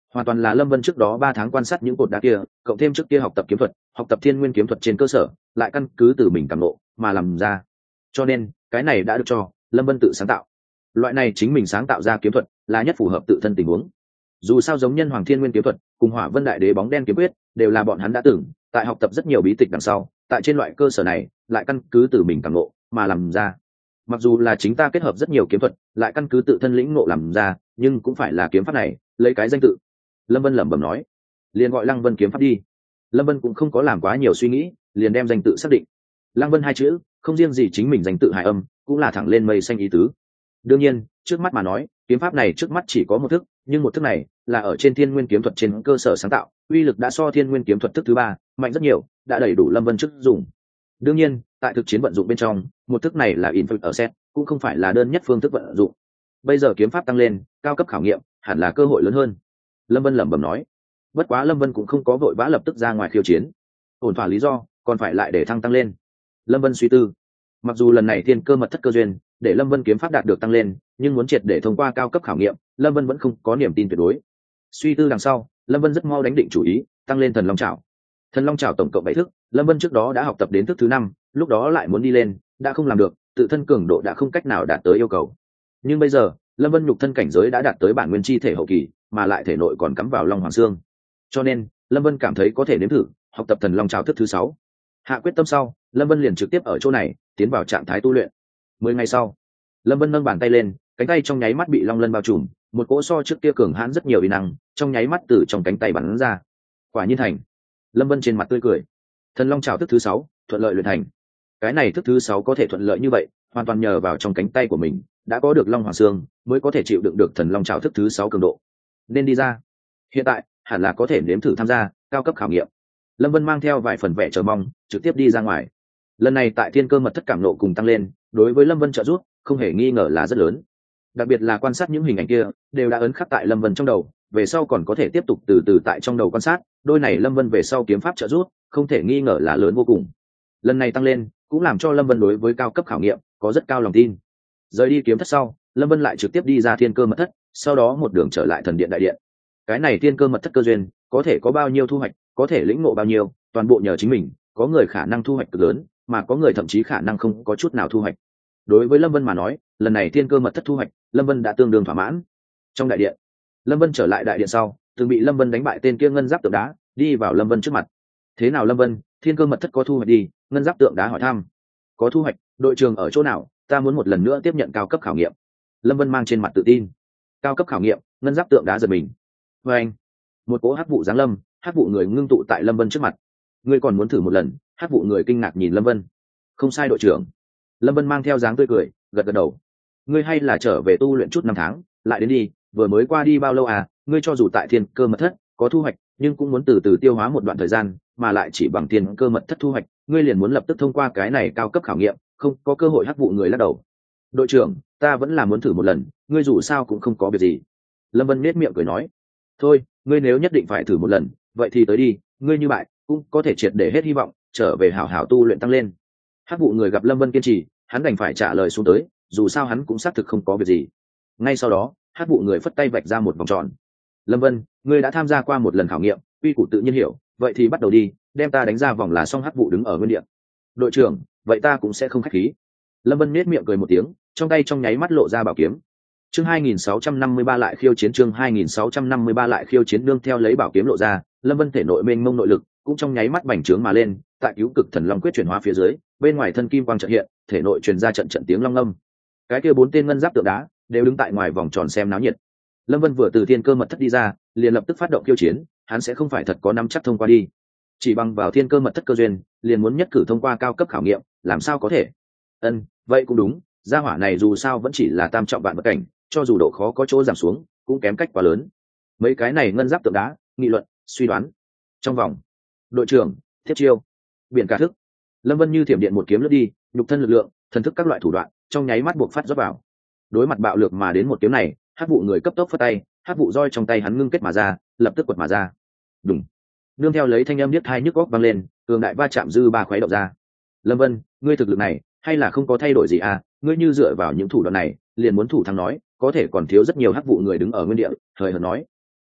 hoàn toàn là lâm vân trước đó ba tháng quan sát những cột đá kia, cộng thêm trước kia học tập kiếm thuật, học tập thiên nguyên kiếm thuật trên cơ sở, lại căn cứ từ mình cảm ngộ mà làm ra. Cho nên cái này đã được cho lâm vân tự sáng tạo. Loại này chính mình sáng tạo ra kiếm thuật là nhất phù hợp tự thân tình huống. Dù sao giống nhân hoàng thiên nguyên kiếm thuật cùng hỏa vân đại đế bóng đen kiếm quyết đều là bọn hắn đã từng tại học tập rất nhiều bí tịch đằng sau, tại trên loại cơ sở này lại căn cứ từ mình cảm ngộ mà làm ra. Mặc dù là chính ta kết hợp rất nhiều kiếm thuật lại căn cứ tự thân lĩnh ngộ làm ra, nhưng cũng phải là kiếm pháp này lấy cái danh tự. Lâm vân lẩm bẩm nói, liền gọi lăng vân kiếm pháp đi. Lâm vân cũng không có làm quá nhiều suy nghĩ, liền đem danh tự xác định. Lăng vân hai chữ không riêng gì chính mình danh tự hài âm, cũng là thẳng lên mây xanh ý tứ. Đương nhiên trước mắt mà nói, kiếm pháp này trước mắt chỉ có một thức, nhưng một thức này là ở trên thiên nguyên kiếm thuật trên cơ sở sáng tạo, uy lực đã so thiên nguyên kiếm thuật thức thứ ba mạnh rất nhiều, đã đầy đủ lâm vân chức dùng. Đương nhiên tại thực chiến vận dụng bên trong, một thức này là input ở set, cũng không phải là đơn nhất phương thức vận dụng. Bây giờ kiếm pháp tăng lên, cao cấp khảo nghiệm hẳn là cơ hội lớn hơn. Lâm vân lẩm bẩm nói. Bất quá lâm vân cũng không có vội vã lập tức ra ngoài khiêu chiến, ổn thỏa lý do còn phải lại để thăng tăng lên. Lâm vân suy tư, mặc dù lần này thiên cơ mật thất cơ duyên để lâm vân kiếm pháp đạt được tăng lên, nhưng muốn triệt để thông qua cao cấp khảo nghiệm, lâm vân vẫn không có niềm tin tuyệt đối. Suy tư đằng sau, lâm vân rất mau đánh định chủ ý, tăng lên thần long trảo. Thần long trảo tổng cộng bảy thức, lâm vân trước đó đã học tập đến thức thứ năm, lúc đó lại muốn đi lên đã không làm được, tự thân cường độ đã không cách nào đạt tới yêu cầu. Nhưng bây giờ lâm vân nhục thân cảnh giới đã đạt tới bản nguyên chi thể hậu kỳ, mà lại thể nội còn cắm vào long hoàng xương, cho nên lâm vân cảm thấy có thể nếm thử học tập thần long trảo thức thứ sáu. Hạ quyết tâm sau, lâm vân liền trực tiếp ở chỗ này tiến vào trạng thái tu luyện. Mười ngày sau, lâm vân nâng bàn tay lên, cánh tay trong nháy mắt bị long lân bao trùm, một cỗ so trước kia cường hãn rất nhiều uy năng trong nháy mắt từ trong cánh tay bắn ra. Quả nhiên thành. Lâm vân trên mặt tươi cười. Thần long trảo thức thứ sáu thuận lợi luyện thành. Cái này thức thứ sáu có thể thuận lợi như vậy, hoàn toàn nhờ vào trong cánh tay của mình đã có được long hoàng xương, mới có thể chịu đựng được thần long trảo thức thứ sáu cường độ. Nên đi ra. Hiện tại hẳn là có thể nếm thử tham gia cao cấp khảo nghiệm. Lâm vân mang theo vài phần vẻ chờ mong, trực tiếp đi ra ngoài. Lần này tại thiên cơ mật thất cảm nộ cùng tăng lên, đối với lâm vân trợ giúp không hề nghi ngờ là rất lớn. Đặc biệt là quan sát những hình ảnh kia đều đã ấn khắc tại lâm vân trong đầu, về sau còn có thể tiếp tục từ từ tại trong đầu quan sát, đôi này lâm vân về sau kiếm pháp trợ giúp không thể nghi ngờ là lớn vô cùng. Lần này tăng lên cũng làm cho lâm vân đối với cao cấp khảo nghiệm có rất cao lòng tin. Rời đi kiếm thất sau, lâm vân lại trực tiếp đi ra thiên cơ mật thất, sau đó một đường trở lại thần điện đại điện. Cái này thiên cơ mật thất cơ duyên có thể có bao nhiêu thu hoạch, có thể lĩnh ngộ bao nhiêu, toàn bộ nhờ chính mình. Có người khả năng thu hoạch cực lớn, mà có người thậm chí khả năng không có chút nào thu hoạch. Đối với lâm vân mà nói, lần này thiên cơ mật thất thu hoạch lâm vân đã tương đương thỏa mãn. Trong đại điện, lâm vân trở lại đại điện sau, từng bị lâm vân đánh bại tên kia ngân giáp tượng đá, đi vào lâm vân trước mặt. Thế nào lâm vân, thiên cơ mật thất có thu hoạch đi? Ngân giáp tượng đá hỏi thăm. Có thu hoạch. Đội trưởng ở chỗ nào? Ta muốn một lần nữa tiếp nhận cao cấp khảo nghiệm. Lâm vân mang trên mặt tự tin. Cao cấp khảo nghiệm? Ngân giáp tượng đá giật mình. Và anh, một cỗ hắc vụ giáng lâm, hắc vụ người ngưng tụ tại lâm vân trước mặt. Ngươi còn muốn thử một lần? Hắc vụ người kinh ngạc nhìn lâm vân. Không sai đội trưởng. Lâm vân mang theo dáng tươi cười, gật gật đầu. Ngươi hay là trở về tu luyện chút năm tháng lại đến đi, vừa mới qua đi bao lâu à? Ngươi cho dù tại thiên cơ mật thất có thu hoạch, nhưng cũng muốn từ từ tiêu hóa một đoạn thời gian, mà lại chỉ bằng thiên cơ mật thất thu hoạch, ngươi liền muốn lập tức thông qua cái này cao cấp khảo nghiệm, không có cơ hội. Hắc vụ người lắc đầu. Đội trưởng, ta vẫn là muốn thử một lần, ngươi dù sao cũng không có việc gì. Lâm vân nết miệng cười nói. Thôi, ngươi nếu nhất định phải thử một lần, vậy thì tới đi, ngươi như bại cũng có thể triệt để hết hy vọng, trở về hảo hảo tu luyện tăng lên. Hắc vụ người gặp lâm vân kiên trì, hắn đành phải trả lời xuống tới, dù sao hắn cũng xác thực không có việc gì. Ngay sau đó, Hắc vụ người phất tay vạch ra một vòng tròn. Lâm vân, ngươi đã tham gia qua một lần khảo nghiệm, quy củ tự nhiên hiểu, vậy thì bắt đầu đi, đem ta đánh ra vòng là xong. Hắc vụ đứng ở nguyên địa. Đội trưởng, vậy ta cũng sẽ không khách khí. Lâm vân nết miệng cười một tiếng, trong tay trong nháy mắt lộ ra bảo kiếm. Chương hai nghìn sáu trăm năm mươi ba lại khiêu chiến. Chương hai nghìn sáu trăm năm mươi ba lại khiêu chiến. Nương theo lấy bảo kiếm lộ ra, lâm vân thể nội mênh mông nội lực cũng trong nháy mắt bành trướng mà lên, tại cứu cực thần long quyết chuyển hóa phía dưới, bên ngoài thân kim quang trợ hiện, thể nội truyền ra trận trận tiếng long âm. Cái kia bốn tên ngân giáp tượng đá đều đứng tại ngoài vòng tròn xem náo nhiệt. Lâm vân vừa từ thiên cơ mật thất đi ra, liền lập tức phát động khiêu chiến, hắn sẽ không phải thật có nắm chắc thông qua đi. Chỉ bằng vào thiên cơ mật thất cơ duyên, liền muốn nhất cử thông qua cao cấp khảo nghiệm, làm sao có thể? Ân, vậy cũng đúng, gia hỏa này dù sao vẫn chỉ là tam trọng vạn vật cảnh, cho dù độ khó có chỗ giảm xuống, cũng kém cách quá lớn. Mấy cái này ngân giáp tượng đá nghị luận, suy đoán. Trong vòng, đội trưởng, thiết chiêu, biển cả thức. Lâm vân như thiểm điện một kiếm lướt đi, nhục thân lực lượng, thần thức các loại thủ đoạn trong nháy mắt buộc phát rót vào. Đối mặt bạo lực mà đến một kiếm này, Hắc vụ người cấp tốc phất tay, Hắc vụ roi trong tay hắn ngưng kết mà ra, lập tức quật mà ra. Đùng. Nương theo lấy thanh âm điếc tai nhức óc vang lên, cường đại va chạm dư ba khuấy động ra. Lâm vân, ngươi thực lực này hay là không có thay đổi gì à? Ngươi như dựa vào những thủ đoạn này liền muốn thủ thắng nói, có thể còn thiếu rất nhiều. Hắc vụ người đứng ở nguyên địa, hời hợt nói.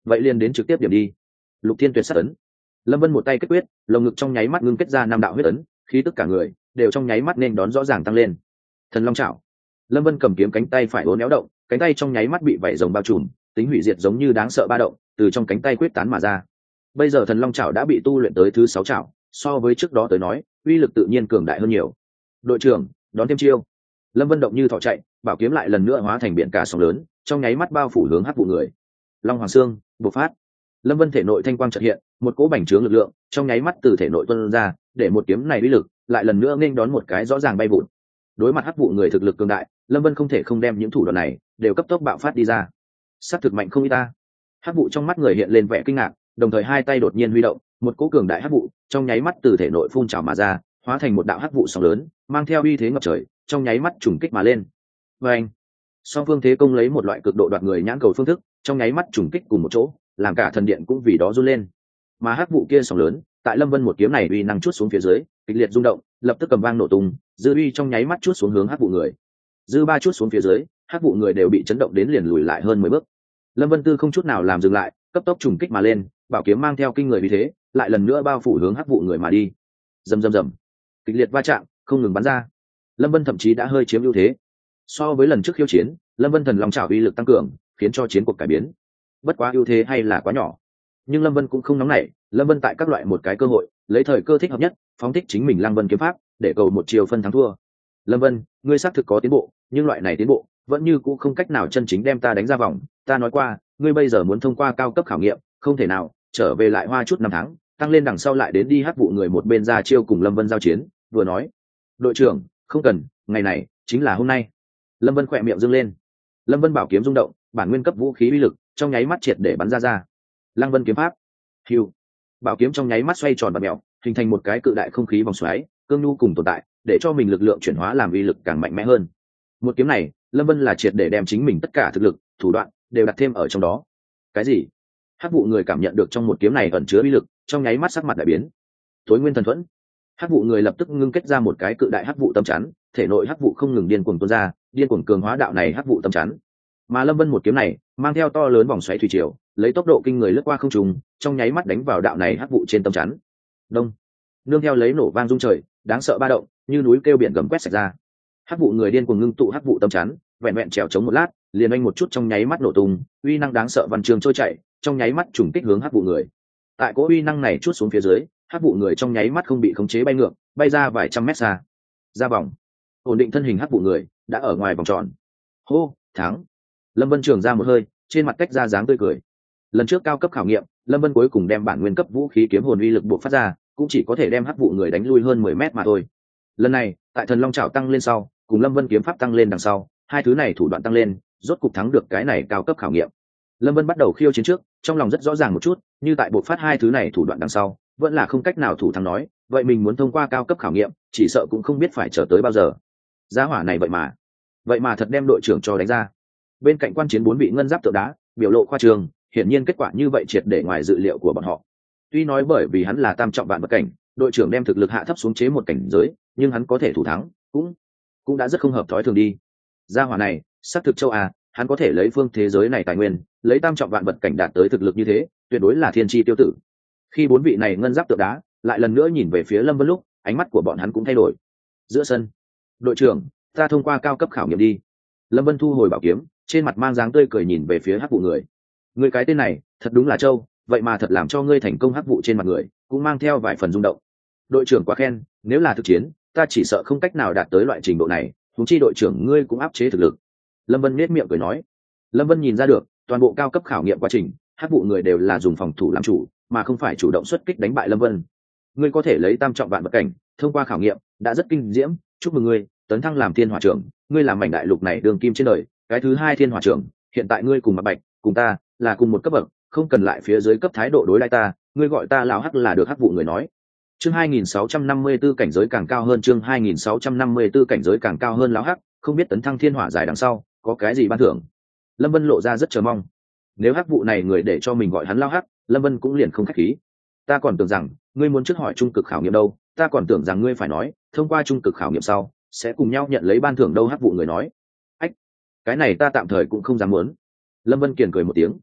vậy liền đến trực tiếp điểm đi. Lục Thiên Tuyệt sát ấn. Lâm Vân một tay kết quyết, lồng ngực trong nháy mắt ngưng kết ra năm đạo huyết ấn, khí tức cả người đều trong nháy mắt nên đón rõ ràng tăng lên. Thần Long Chảo. Lâm Vân cầm kiếm, cánh tay phải uốn éo động, cánh tay trong nháy mắt bị vảy rồng bao trùm, tính hủy diệt giống như đáng sợ ba động từ trong cánh tay quyết tán mà ra. Bây giờ Thần Long Chảo đã bị tu luyện tới thứ sáu chảo, so với trước đó tới nói, uy lực tự nhiên cường đại hơn nhiều. Đội trưởng, đón thêm chiêu. Lâm Vân động như thỏ chạy, bảo kiếm lại lần nữa hóa thành biển cả sóng lớn, trong nháy mắt bao phủ hướng hắc vụ người. Long Hoàng Xương bộc phát. Lâm Vân thể nội thanh quang chợt hiện, một cỗ bành trướng lực lượng trong nháy mắt từ thể nội tuôn ra, để một kiếm này uy lực lại lần nữa nghênh đón một cái rõ ràng bay vụt. Đối mặt hắc vụ người thực lực cường đại, Lâm Vân không thể không đem những thủ đoạn này đều cấp tốc bạo phát đi ra. Sát thực mạnh không ít ta. Hắc vụ trong mắt người hiện lên vẻ kinh ngạc, đồng thời hai tay đột nhiên huy động, một cỗ cường đại hắc vụ trong nháy mắt từ thể nội phun trào mà ra, hóa thành một đạo hắc vụ sóng lớn, mang theo uy thế ngập trời, trong nháy mắt trùng kích mà lên. Và anh, song phương thế công lấy một loại cực độ đoạt người nhãn cầu phương thức, trong nháy mắt trùng kích cùng một chỗ, làm cả thần điện cũng vì đó run lên. Mà hắc vụ kia sóng lớn, tại Lâm Vân một kiếm này uy năng chút xuống phía dưới, kịch liệt rung động, lập tức cầm vang nổ tung, dư uy trong nháy mắt chút xuống hướng hắc vụ người. Dư ba chút xuống phía dưới, hắc vụ người đều bị chấn động đến liền lùi lại hơn mười bước. Lâm Vân Tư không chút nào làm dừng lại, cấp tốc trùng kích mà lên, bảo kiếm mang theo kinh người uy thế, lại lần nữa bao phủ hướng hắc vụ người mà đi. Rầm rầm rầm, kịch liệt va chạm không ngừng bắn ra. Lâm Vân thậm chí đã hơi chiếm ưu thế. So với lần trước khiêu chiến, Lâm Vân Thần Long Chảo uy lực tăng cường, khiến cho chiến cuộc cải biến. Bất quá ưu thế hay là quá nhỏ. Nhưng Lâm Vân cũng không nóng nảy, Lâm Vân tại các loại một cái cơ hội, lấy thời cơ thích hợp nhất, phóng thích chính mình Lăng Vân kiếm pháp, để cầu một chiều phân thắng thua. Lâm Vân, ngươi xác thực có tiến bộ, nhưng loại này tiến bộ vẫn như cũ không cách nào chân chính đem ta đánh ra vòng. Ta nói qua, ngươi bây giờ muốn thông qua cao cấp khảo nghiệm, không thể nào trở về lại hoa chút năm tháng, tăng lên đằng sau lại đến đi hắc vụ người một bên ra chiêu cùng Lâm Vân giao chiến. Vừa nói, đội trưởng, không cần, ngày này chính là hôm nay. Lâm Vân khỏe miệng dương lên. Lâm Vân bảo kiếm rung động, bản nguyên cấp vũ khí uy lực trong nháy mắt triệt để bắn ra ra. Lăng Vân kiếm pháp. Hưu. Bảo kiếm trong nháy mắt xoay tròn và mèo, hình thành một cái cự đại không khí vòng xoáy, cương nhu cùng tồn tại, để cho mình lực lượng chuyển hóa làm uy lực càng mạnh mẽ hơn. Một kiếm này, Lâm Vân là triệt để đem chính mình tất cả thực lực, thủ đoạn đều đặt thêm ở trong đó. Cái gì? Hắc vụ người cảm nhận được trong một kiếm này ẩn chứa uy lực, trong nháy mắt sắc mặt đại biến. Tối nguyên thần thuẫn. Hắc vụ người lập tức ngưng kết ra một cái cự đại hắc vụ tâm chắn, thể nội hắc vụ không ngừng điên cuồng tuôn ra, điên cuồng cường hóa đạo này hắc vụ tâm chắn. Mà Lâm Vân một kiếm này, mang theo to lớn vòng xoáy thủy triều, lấy tốc độ kinh người lướt qua không trung, trong nháy mắt đánh vào đạo này hắc vụ trên tâm chắn. Đông. Nương theo lấy nổ vang rung trời, đáng sợ ba động, như núi kêu biển gầm quét sạch ra. Hắc vụ người điên cuồng ngưng tụ hắc vụ tâm chắn, vẹn vẹn trèo chống một lát, liền anh một chút trong nháy mắt nổ tung, uy năng đáng sợ văn trường trôi chảy, trong nháy mắt trùng kích hướng hắc vụ người. Tại cỗ uy năng này chút xuống phía dưới, hắc vụ người trong nháy mắt không bị khống chế bay ngược, bay ra vài trăm mét xa. Ra vòng, ổn định thân hình hắc vụ người, đã ở ngoài vòng tròn. Hô, thắng. Lâm Vân trường ra một hơi, trên mặt cách ra dáng tươi cười. Lần trước cao cấp khảo nghiệm, Lâm Vân cuối cùng đem bản nguyên cấp vũ khí kiếm hồn uy lực buộc phát ra, cũng chỉ có thể đem hắc vụ người đánh lui hơn mười mét mà thôi. Lần này, tại Thần Long Chảo tăng lên sau, cùng Lâm Vân kiếm pháp tăng lên đằng sau, hai thứ này thủ đoạn tăng lên, rốt cục thắng được cái này cao cấp khảo nghiệm. Lâm Vân bắt đầu khiêu chiến trước, trong lòng rất rõ ràng một chút, như tại buộc phát hai thứ này thủ đoạn đằng sau, vẫn là không cách nào thủ thắng nói, vậy mình muốn thông qua cao cấp khảo nghiệm, chỉ sợ cũng không biết phải chờ tới bao giờ. Giá hỏa này vậy mà, vậy mà thật đem đội trưởng cho đánh ra. Bên cạnh quan chiến bốn vị ngân giáp tượng đá, biểu lộ khoa trương, hiển nhiên kết quả như vậy triệt để ngoài dự liệu của bọn họ. Tuy nói bởi vì hắn là tam trọng vạn vật cảnh, đội trưởng đem thực lực hạ thấp xuống chế một cảnh giới, nhưng hắn có thể thủ thắng, cũng cũng đã rất không hợp thói thường đi. Gia hỏa này, xác thực châu a, hắn có thể lấy phương thế giới này tài nguyên, lấy tam trọng vạn vật cảnh đạt tới thực lực như thế, tuyệt đối là thiên chi tiêu tử. Khi bốn vị này ngân giáp tượng đá lại lần nữa nhìn về phía Lâm Vân lúc, ánh mắt của bọn hắn cũng thay đổi. Giữa sân, đội trưởng, ta thông qua cao cấp khảo nghiệm đi. Lâm Vân thu hồi bảo kiếm, trên mặt mang dáng tươi cười nhìn về phía hắc vụ người. Người cái tên này, thật đúng là châu, vậy mà thật làm cho ngươi thành công hắc vụ trên mặt người, cũng mang theo vài phần rung động. Đội trưởng quá khen, nếu là thực chiến, ta chỉ sợ không cách nào đạt tới loại trình độ này, huống chi đội trưởng ngươi cũng áp chế thực lực. Lâm Vân nhếch miệng cười nói. Lâm Vân nhìn ra được, toàn bộ cao cấp khảo nghiệm quá trình, hắc vụ người đều là dùng phòng thủ làm chủ, mà không phải chủ động xuất kích đánh bại Lâm Vân. Ngươi có thể lấy tam trọng vạn vật cảnh, thông qua khảo nghiệm, đã rất kinh diễm, chúc mừng ngươi, tấn thăng làm thiên hỏa trưởng, ngươi làm mảnh đại lục này đường kim trên đời, cái thứ hai thiên hỏa trưởng, hiện tại ngươi cùng Mạc Bạch, cùng ta, là cùng một cấp bậc, không cần lại phía dưới cấp thái độ đối đãi ta, ngươi gọi ta lão hắc là được. Hắc vụ người nói. Chương hai nghìn sáu trăm năm mươi tư cảnh giới càng cao hơn, chương hai nghìn sáu trăm năm mươi tư cảnh giới càng cao hơn lão hắc, không biết tấn thăng thiên hỏa giải đằng sau, có cái gì ban thưởng. Lâm Vân lộ ra rất chờ mong. Nếu hắc vụ này người để cho mình gọi hắn lão hắc, Lâm Vân cũng liền không khách khí. Ta còn tưởng rằng ngươi muốn trước hỏi trung cực khảo nghiệm đâu, ta còn tưởng rằng ngươi phải nói, thông qua trung cực khảo nghiệm sau, sẽ cùng nhau nhận lấy ban thưởng đâu. Hắc vụ người nói. Ách, cái này ta tạm thời cũng không dám muốn. Lâm Vân kiền cười một tiếng.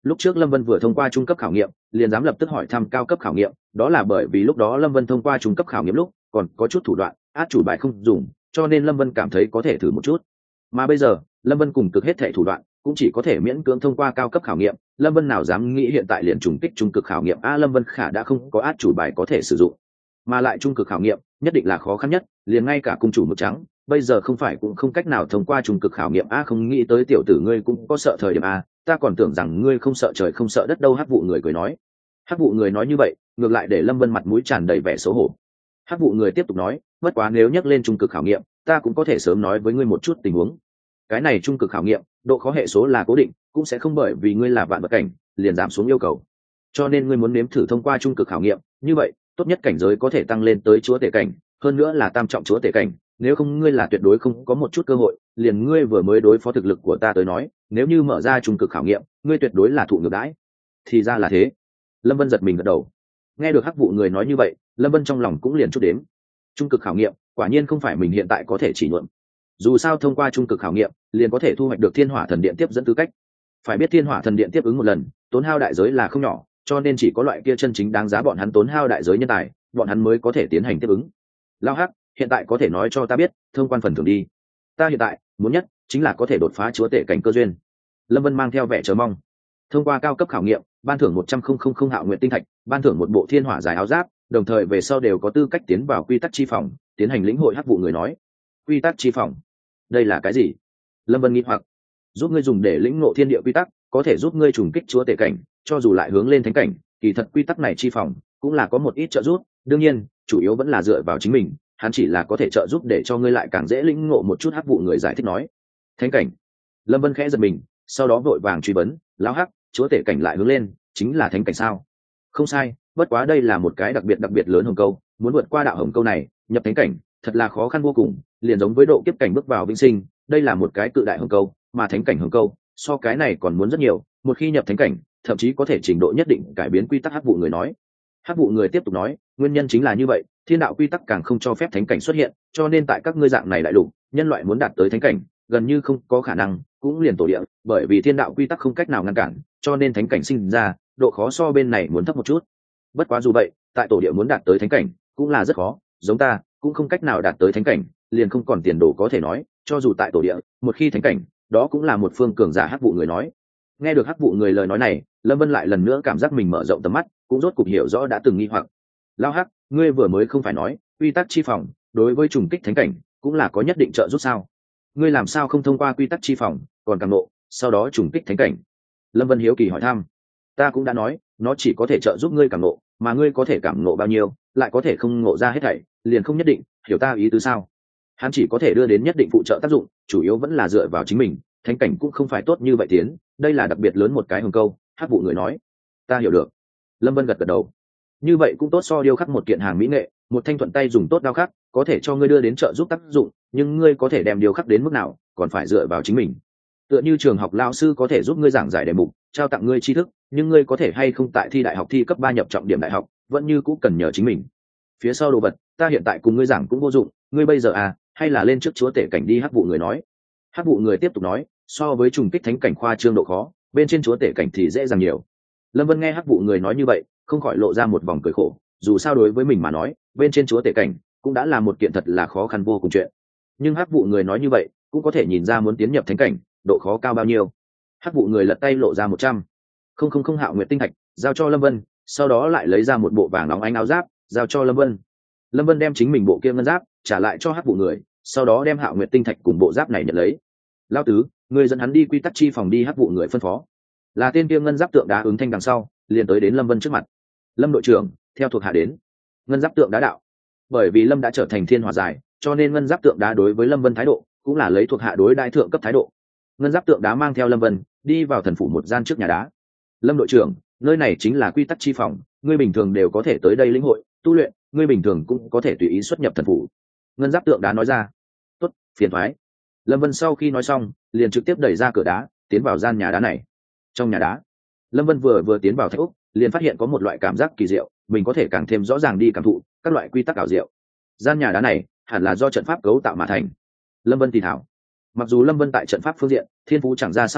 lúc trước lâm vân vừa thông qua trung cấp khảo nghiệm liền dám lập tức hỏi thăm cao cấp khảo nghiệm, đó là bởi vì lúc đó lâm vân thông qua trung cấp khảo nghiệm lúc còn có chút thủ đoạn át chủ bài không dùng, cho nên lâm vân cảm thấy có thể thử một chút. Mà bây giờ lâm vân cùng cực hết thệ thủ đoạn cũng chỉ có thể miễn cưỡng thông qua cao cấp khảo nghiệm, lâm vân nào dám nghĩ hiện tại liền trùng kích trung cực khảo nghiệm a. Lâm vân khả đã không có át chủ bài có thể sử dụng, mà lại trung cực khảo nghiệm nhất định là khó khăn nhất, liền ngay cả cung chủ mực trắng bây giờ không phải cũng không cách nào thông qua trung cực khảo nghiệm a. Không nghĩ tới tiểu tử ngươi cũng có sợ thời điểm a, ta còn tưởng rằng ngươi không sợ trời không sợ đất đâu. Hắc vụ người cười nói. Hắc vụ người nói như vậy ngược lại để lâm vân mặt mũi tràn đầy vẻ xấu hổ. Hắc vụ người tiếp tục nói, bất quá nếu nhắc lên trung cực khảo nghiệm ta cũng có thể sớm nói với ngươi một chút tình huống. Cái này trung cực khảo nghiệm độ khó hệ số là cố định, cũng sẽ không bởi vì ngươi là vạn vật cảnh liền giảm xuống yêu cầu, cho nên ngươi muốn nếm thử thông qua trung cực khảo nghiệm, như vậy tốt nhất cảnh giới có thể tăng lên tới chúa tể cảnh, hơn nữa là tam trọng chúa tể cảnh, nếu không ngươi là tuyệt đối không có một chút cơ hội. Liền ngươi vừa mới đối phó thực lực của ta tới nói, nếu như mở ra trung cực khảo nghiệm ngươi tuyệt đối là thụ ngược đãi. Thì ra là thế. Lâm Vân giật mình gật đầu. Nghe được Hắc vụ người nói như vậy, Lâm Vân trong lòng cũng liền chút đếm. Trung cực khảo nghiệm quả nhiên không phải mình hiện tại có thể chỉ nhuộm, dù sao thông qua trung cực khảo nghiệm liền có thể thu hoạch được thiên hỏa thần điện tiếp dẫn tư cách. Phải biết thiên hỏa thần điện tiếp ứng một lần tốn hao đại giới là không nhỏ, cho nên chỉ có loại kia chân chính đáng giá bọn hắn tốn hao đại giới nhân tài bọn hắn mới có thể tiến hành tiếp ứng. Lao Hắc, hiện tại có thể nói cho ta biết thông quan phần thưởng đi. Ta hiện tại muốn nhất chính là có thể đột phá chúa tể cảnh cơ duyên. Lâm Vân mang theo vẻ chờ mong. Thông qua cao cấp khảo nghiệm ban thưởng một trăm không hạo nguyện tinh thạch, ban thưởng một bộ thiên hỏa dài áo giáp, đồng thời về sau đều có tư cách tiến vào quy tắc chi phòng tiến hành lĩnh hội. Hắc vụ người nói. Quy tắc chi phòng, đây là cái gì? Lâm Vân nghi hoặc. Giúp ngươi dùng để lĩnh ngộ thiên địa quy tắc, có thể giúp ngươi trùng kích chúa tể cảnh, cho dù lại hướng lên thánh cảnh, kỳ thật quy tắc này chi phòng cũng là có một ít trợ giúp, đương nhiên chủ yếu vẫn là dựa vào chính mình, hắn chỉ là có thể trợ giúp để cho ngươi lại càng dễ lĩnh ngộ một chút. Hắc vụ người giải thích nói. Thánh cảnh. Lâm Vân khẽ giật mình, sau đó vội vàng truy vấn, lão Hắc, chúa tể cảnh lại hướng lên chính là thánh cảnh sao? Không sai, bất quá đây là một cái đặc biệt đặc biệt lớn hồng câu, muốn vượt qua đạo hồng câu này nhập thánh cảnh thật là khó khăn vô cùng, liền giống với độ kiếp cảnh bước vào vĩnh sinh, đây là một cái cự đại hồng câu, mà thánh cảnh hồng câu so cái này còn muốn rất nhiều, một khi nhập thánh cảnh thậm chí có thể trình độ nhất định cải biến quy tắc. Hắc vụ người nói. Hắc vụ người tiếp tục nói, nguyên nhân chính là như vậy, thiên đạo quy tắc càng không cho phép thánh cảnh xuất hiện, cho nên tại các ngươi dạng này đại lục nhân loại muốn đạt tới thánh cảnh gần như không có khả năng, cũng liền tổ địa, bởi vì thiên đạo quy tắc không cách nào ngăn cản, cho nên thánh cảnh sinh ra độ khó so bên này muốn thấp một chút. Bất quá dù vậy tại tổ địa muốn đạt tới thánh cảnh cũng là rất khó, giống ta cũng không cách nào đạt tới thánh cảnh, liền không còn tiền đồ có thể nói, cho dù tại tổ địa một khi thánh cảnh đó cũng là một phương cường giả. Hắc vụ người nói. Nghe được Hắc vụ người lời nói này, Lâm Vân lại lần nữa cảm giác mình mở rộng tầm mắt, cũng rốt cục hiểu rõ đã từng nghi hoặc. Lao Hắc, ngươi vừa mới không phải nói quy tắc chi phòng đối với trùng kích thánh cảnh cũng là có nhất định trợ giúp sao? Ngươi làm sao không thông qua quy tắc chi phòng còn càng nộ sau đó trùng kích thánh cảnh? Lâm Vân hiếu kỳ hỏi thăm. Ta cũng đã nói nó chỉ có thể trợ giúp ngươi cảm nộ, mà ngươi có thể cảm nộ bao nhiêu lại có thể không ngộ ra hết thảy, liền không nhất định, hiểu ta ý tứ sao? Hắn chỉ có thể đưa đến nhất định phụ trợ tác dụng, chủ yếu vẫn là dựa vào chính mình, thánh cảnh cũng không phải tốt như vậy tiến, đây là đặc biệt lớn một cái hồng câu. Hắc vụ người nói. Ta hiểu được. Lâm Vân gật gật đầu. Như vậy cũng tốt so điêu khắc một kiện hàng mỹ nghệ, một thanh thuận tay dùng tốt đao khắc có thể cho ngươi đưa đến trợ giúp tác dụng, nhưng ngươi có thể đem điêu khắc đến mức nào còn phải dựa vào chính mình. Tựa như trường học lao sư có thể giúp ngươi giảng giải đề mục, trao tặng ngươi tri thức, nhưng ngươi có thể hay không tại thi đại học thi cấp ba nhập trọng điểm đại học vẫn như cũng cần nhờ chính mình. Phía sau đồ vật ta hiện tại cùng ngươi giảng cũng vô dụng, ngươi bây giờ à hay là lên trước chúa tể cảnh đi. Hắc vụ người nói. Hắc vụ người tiếp tục nói, so với trùng kích thánh cảnh khoa trương độ khó, bên trên chúa tể cảnh thì dễ dàng nhiều. Lâm Vân nghe Hắc vụ người nói như vậy không khỏi lộ ra một vòng cười khổ, dù sao đối với mình mà nói bên trên chúa tể cảnh cũng đã là một kiện thật là khó khăn vô cùng chuyện, nhưng Hắc vụ người nói như vậy cũng có thể nhìn ra muốn tiến nhập thánh cảnh độ khó cao bao nhiêu. Hắc vụ người lật tay lộ ra một trăm không không không hạo nguyệt tinh thạch giao cho Lâm Vân, sau đó lại lấy ra một bộ vàng nóng ánh áo giáp giao cho Lâm Vân. Lâm Vân đem chính mình bộ kia ngân giáp trả lại cho Hắc vụ người, sau đó đem hạo nguyệt tinh thạch cùng bộ giáp này nhận lấy. Lao tứ, người dẫn hắn đi quy tắc chi phòng đi. Hắc vụ người phân phó. Là tên kia ngân giáp tượng đá ứng thanh đằng sau liền tới đến Lâm Vân trước mặt. Lâm đội trưởng, theo thuộc hạ đến. Ngân giáp tượng đá đạo. Bởi vì Lâm đã trở thành thiên hỏa giải, cho nên ngân giáp tượng đá đối với Lâm Vân thái độ cũng là lấy thuộc hạ đối đại thượng cấp thái độ. Ngân giáp tượng đá mang theo Lâm Vân đi vào thần phủ một gian trước nhà đá. Lâm đội trưởng, nơi này chính là quy tắc chi phòng, ngươi bình thường đều có thể tới đây lĩnh hội tu luyện, ngươi bình thường cũng có thể tùy ý xuất nhập thần phủ. Ngân giáp tượng đá nói ra. Tốt, phiền thoái. Lâm Vân sau khi nói xong liền trực tiếp đẩy ra cửa đá tiến vào gian nhà đá này. Trong nhà đá, Lâm Vân vừa vừa tiến vào thạch úc liền phát hiện có một loại cảm giác kỳ diệu, mình có thể càng thêm rõ ràng đi cảm thụ các loại quy tắc ảo diệu. Gian nhà đá này hẳn là do trận pháp cấu tạo mà thành. Lâm Vân thì thảo. Mặc dù Lâm Vân tại trận pháp phương diện thiên phú chẳng ra sao cả,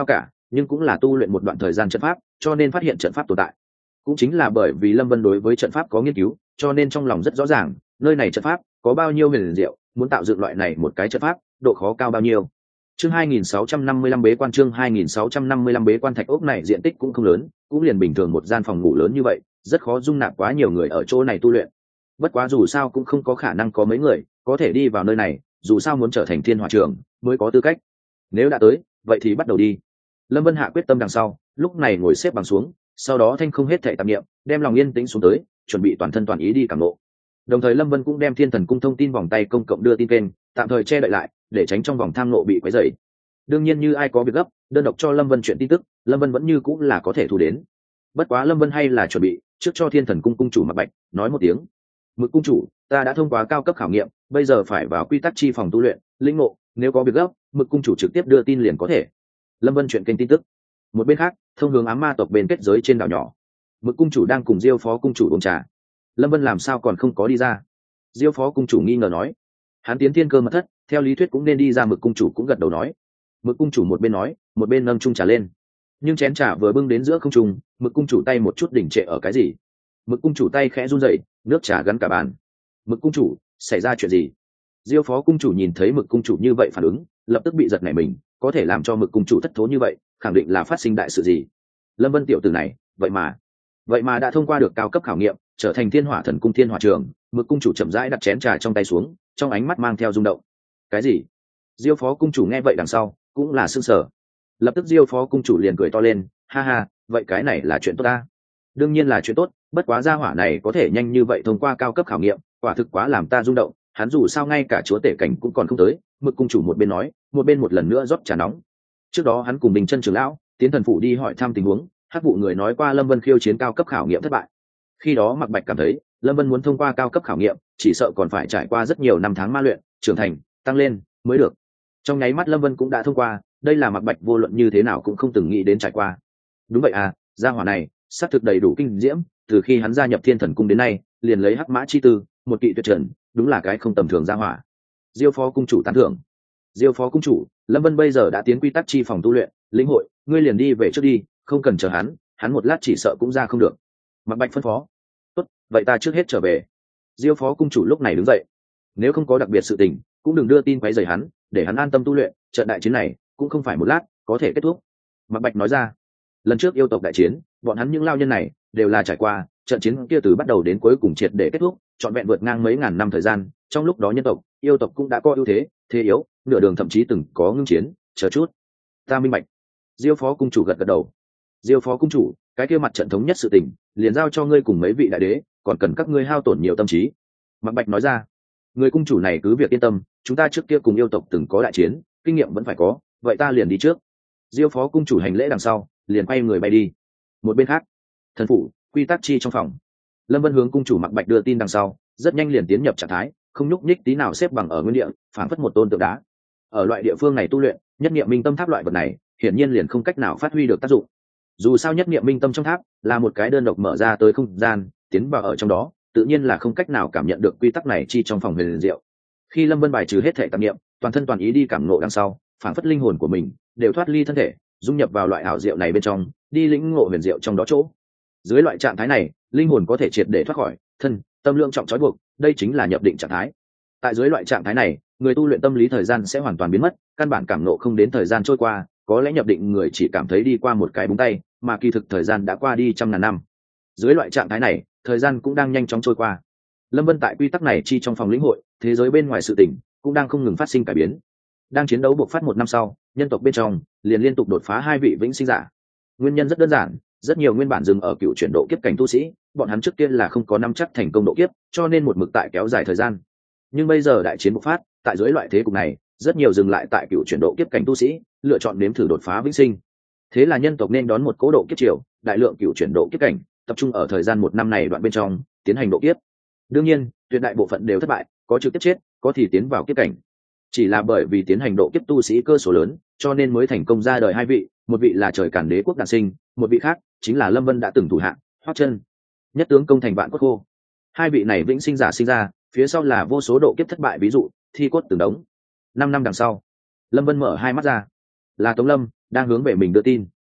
nhưng cũng là tu luyện một đoạn thời gian trận pháp, cho nên phát hiện trận pháp tồn tại. Cũng chính là bởi vì Lâm Vân đối với trận pháp có nghiên cứu, cho nên trong lòng rất rõ ràng nơi này trận pháp có bao nhiêu huyền diệu, muốn tạo dựng loại này một cái trận pháp độ khó cao bao nhiêu. Chương hai nghìn sáu trăm năm mươi lăm bế quan chương hai nghìn sáu trăm năm mươi lăm bế quan. Thạch ốc này diện tích cũng không lớn, cũng liền bình thường một gian phòng ngủ lớn như vậy, rất khó dung nạp quá nhiều người ở chỗ này tu luyện. Bất quá dù sao cũng không có khả năng có mấy người có thể đi vào nơi này, dù sao muốn trở thành thiên hỏa trường mới có tư cách. Nếu đã tới, vậy thì bắt đầu đi. Lâm Vân hạ quyết tâm đằng sau, lúc này ngồi xếp bằng xuống, sau đó thanh không hết thảy tạp niệm, đem lòng yên tĩnh xuống tới, chuẩn bị toàn thân toàn ý đi cảm ngộ. Đồng thời Lâm Vân cũng đem Thiên Thần Cung thông tin vòng tay công cộng đưa tin kênh, tạm thời che đậy lại, để tránh trong vòng tham ngộ bị quấy rầy. Đương nhiên như ai có việc gấp, đơn độc cho Lâm Vân chuyện tin tức, Lâm Vân vẫn như cũng là có thể thu đến. Bất quá Lâm Vân hay là chuẩn bị trước cho Thiên Thần Cung cung chủ Mạc Bạch nói một tiếng. Mực cung chủ, ta đã thông qua cao cấp khảo nghiệm, bây giờ phải vào quy tắc chi phòng tu luyện, lĩnh ngộ, nếu có việc gấp, Mực cung chủ trực tiếp đưa tin liền có thể. Lâm Vân chuyện kênh tin tức. Một bên khác, thông hướng ám ma tộc bên kết giới trên đảo nhỏ, Mực cung chủ đang cùng Diêu phó cung chủ uống trà. Lâm Vân làm sao còn không có đi ra? Diêu phó cung chủ nghi ngờ nói. Hắn tiến thiên cơ mật thất, theo lý thuyết cũng nên đi ra. Mực cung chủ cũng gật đầu nói. Mực cung chủ một bên nói, một bên nâng chung trà lên. Nhưng chén trà vừa bưng đến giữa không trung, Mực cung chủ tay một chút đỉnh trệ ở cái gì? Mực cung chủ tay khẽ run rẩy, nước trà gắn cả bàn. Mực cung chủ, xảy ra chuyện gì? Diêu phó cung chủ nhìn thấy Mực cung chủ như vậy phản ứng, lập tức bị giật nảy mình, có thể làm cho Mực cung chủ thất thố như vậy, khẳng định là phát sinh đại sự gì. Lâm Vân tiểu tử này, vậy mà, vậy mà đã thông qua được cao cấp khảo nghiệm, trở thành thiên hỏa thần cung thiên hỏa trường. Mực cung chủ chậm rãi đặt chén trà trong tay xuống, trong ánh mắt mang theo rung động. Cái gì? Diêu phó cung chủ nghe vậy đằng sau cũng là sững sờ. Lập tức Diêu phó cung chủ liền cười to lên, ha ha, vậy cái này là chuyện tốt ta? Đương nhiên là chuyện tốt, bất quá gia hỏa này có thể nhanh như vậy thông qua cao cấp khảo nghiệm, quả thực quá làm ta rung động. Hắn dù sao ngay cả chúa tể cảnh cũng còn không tới. Mực cung chủ một bên nói, một bên một lần nữa rót trà nóng. Trước đó hắn cùng Bình Chân trưởng lão tiến thần phủ đi hỏi thăm tình huống, Hắc vụ người nói qua Lâm Vân khiêu chiến cao cấp khảo nghiệm thất bại. Khi đó Mạc Bạch cảm thấy Lâm Vân muốn thông qua cao cấp khảo nghiệm, chỉ sợ còn phải trải qua rất nhiều năm tháng ma luyện, trưởng thành, tăng lên mới được. Trong nháy mắt Lâm Vân cũng đã thông qua, đây là Mạc Bạch vô luận như thế nào cũng không từng nghĩ đến trải qua. Đúng vậy à, gia hỏa này xác thực đầy đủ kinh diễm, từ khi hắn gia nhập Thiên Thần Cung đến nay, liền lấy Hắc Mã chi tư, một kỵ tuyệt trần, đúng là cái không tầm thường gia hỏa. Diêu phó cung chủ tán thưởng. Diêu phó cung chủ, Lâm Vân bây giờ đã tiến quy tắc chi phòng tu luyện, lĩnh hội, ngươi liền đi về trước đi, không cần chờ hắn, hắn một lát chỉ sợ cũng ra không được. Mạc Bạch phân phó. Tốt, vậy ta trước hết trở về. Diêu phó cung chủ lúc này đứng dậy. Nếu không có đặc biệt sự tình, cũng đừng đưa tin quấy rầy hắn, để hắn an tâm tu luyện, trận đại chiến này cũng không phải một lát có thể kết thúc. Mạc Bạch nói ra. Lần trước yêu tộc đại chiến, bọn hắn những lao nhân này đều là trải qua trận chiến kia từ bắt đầu đến cuối cùng triệt để kết thúc, trọn vẹn vượt ngang mấy ngàn năm thời gian, trong lúc đó nhân tộc, yêu tộc cũng đã có ưu thế, thế yếu, nửa đường thậm chí từng có ngưng chiến, chờ chút. Ta minh bạch. Diêu phó cung chủ gật gật đầu. Diêu phó cung chủ, cái kia mặt trận thống nhất sự tình, liền giao cho ngươi cùng mấy vị đại đế, còn cần các ngươi hao tổn nhiều tâm trí. Mạc Bạch nói ra. Người cung chủ này cứ việc yên tâm, chúng ta trước kia cùng yêu tộc từng có đại chiến, kinh nghiệm vẫn phải có, vậy ta liền đi trước. Diêu phó cung chủ hành lễ đằng sau, liền quay người bay đi. Một bên khác, thần phủ quy tắc chi trong phòng, Lâm Vân hướng cung chủ Mạc Bạch đưa tin đằng sau, rất nhanh liền tiến nhập trạng thái, không nhúc nhích tí nào, xếp bằng ở nguyên địa, phảng phất một tôn tượng đá. Ở loại địa phương này tu luyện, nhất niệm minh tâm tháp loại vật này, hiển nhiên liền không cách nào phát huy được tác dụng. Dù sao nhất niệm minh tâm trong tháp là một cái đơn độc mở ra tới không gian, tiến vào ở trong đó, tự nhiên là không cách nào cảm nhận được quy tắc này chi trong phòng huyền diệu. Khi Lâm Vân bài trừ hết thể tạp niệm, toàn thân toàn ý đi cảm ngộ đằng sau, phảng phất linh hồn của mình đều thoát ly thân thể, dung nhập vào loại ảo diệu này bên trong, đi lĩnh ngộ huyền diệu trong đó chỗ. Dưới loại trạng thái này, linh hồn có thể triệt để thoát khỏi thân tâm lượng trọng trói buộc, đây chính là nhập định trạng thái. Tại dưới loại trạng thái này, người tu luyện tâm lý thời gian sẽ hoàn toàn biến mất, căn bản cảm ngộ không đến thời gian trôi qua, có lẽ nhập định người chỉ cảm thấy đi qua một cái búng tay, mà kỳ thực thời gian đã qua đi trăm ngàn năm. Dưới loại trạng thái này, thời gian cũng đang nhanh chóng trôi qua. Lâm Vân tại quy tắc này chi trong phòng lĩnh hội, thế giới bên ngoài sự tình cũng đang không ngừng phát sinh cải biến. Đang chiến đấu buộc phát một năm sau, nhân tộc bên trong liền liên tục đột phá hai vị vĩnh sinh giả. Nguyên nhân rất đơn giản, rất nhiều nguyên bản dừng ở cựu chuyển độ kiếp cảnh tu sĩ, bọn hắn trước tiên là không có nắm chắc thành công độ kiếp, cho nên một mực tại kéo dài thời gian. Nhưng bây giờ đại chiến bộc phát, tại dưới loại thế cục này, rất nhiều dừng lại tại cựu chuyển độ kiếp cảnh tu sĩ lựa chọn nếm thử đột phá vĩnh sinh. Thế là nhân tộc nên đón một cố độ kiếp triều, đại lượng cựu chuyển độ kiếp cảnh tập trung ở thời gian một năm này đoạn bên trong tiến hành độ kiếp. Đương nhiên, tuyệt đại bộ phận đều thất bại, có trực tiếp chết, có thì tiến vào kiếp cảnh. Chỉ là bởi vì tiến hành độ kiếp tu sĩ cơ số lớn, cho nên mới thành công ra đời hai vị, một vị là trời càn đế quốc đản sinh, một vị khác chính là Lâm Vân đã từng thủ hạ, Hoắc Chân. Nhất tướng công thành vạn cốt khô. Hai vị này vĩnh sinh giả sinh ra, phía sau là vô số độ kiếp thất bại ví dụ, thi cốt từng đống. Năm năm đằng sau, Lâm Vân mở hai mắt ra, là Tống Lâm đang hướng về mình đưa tin.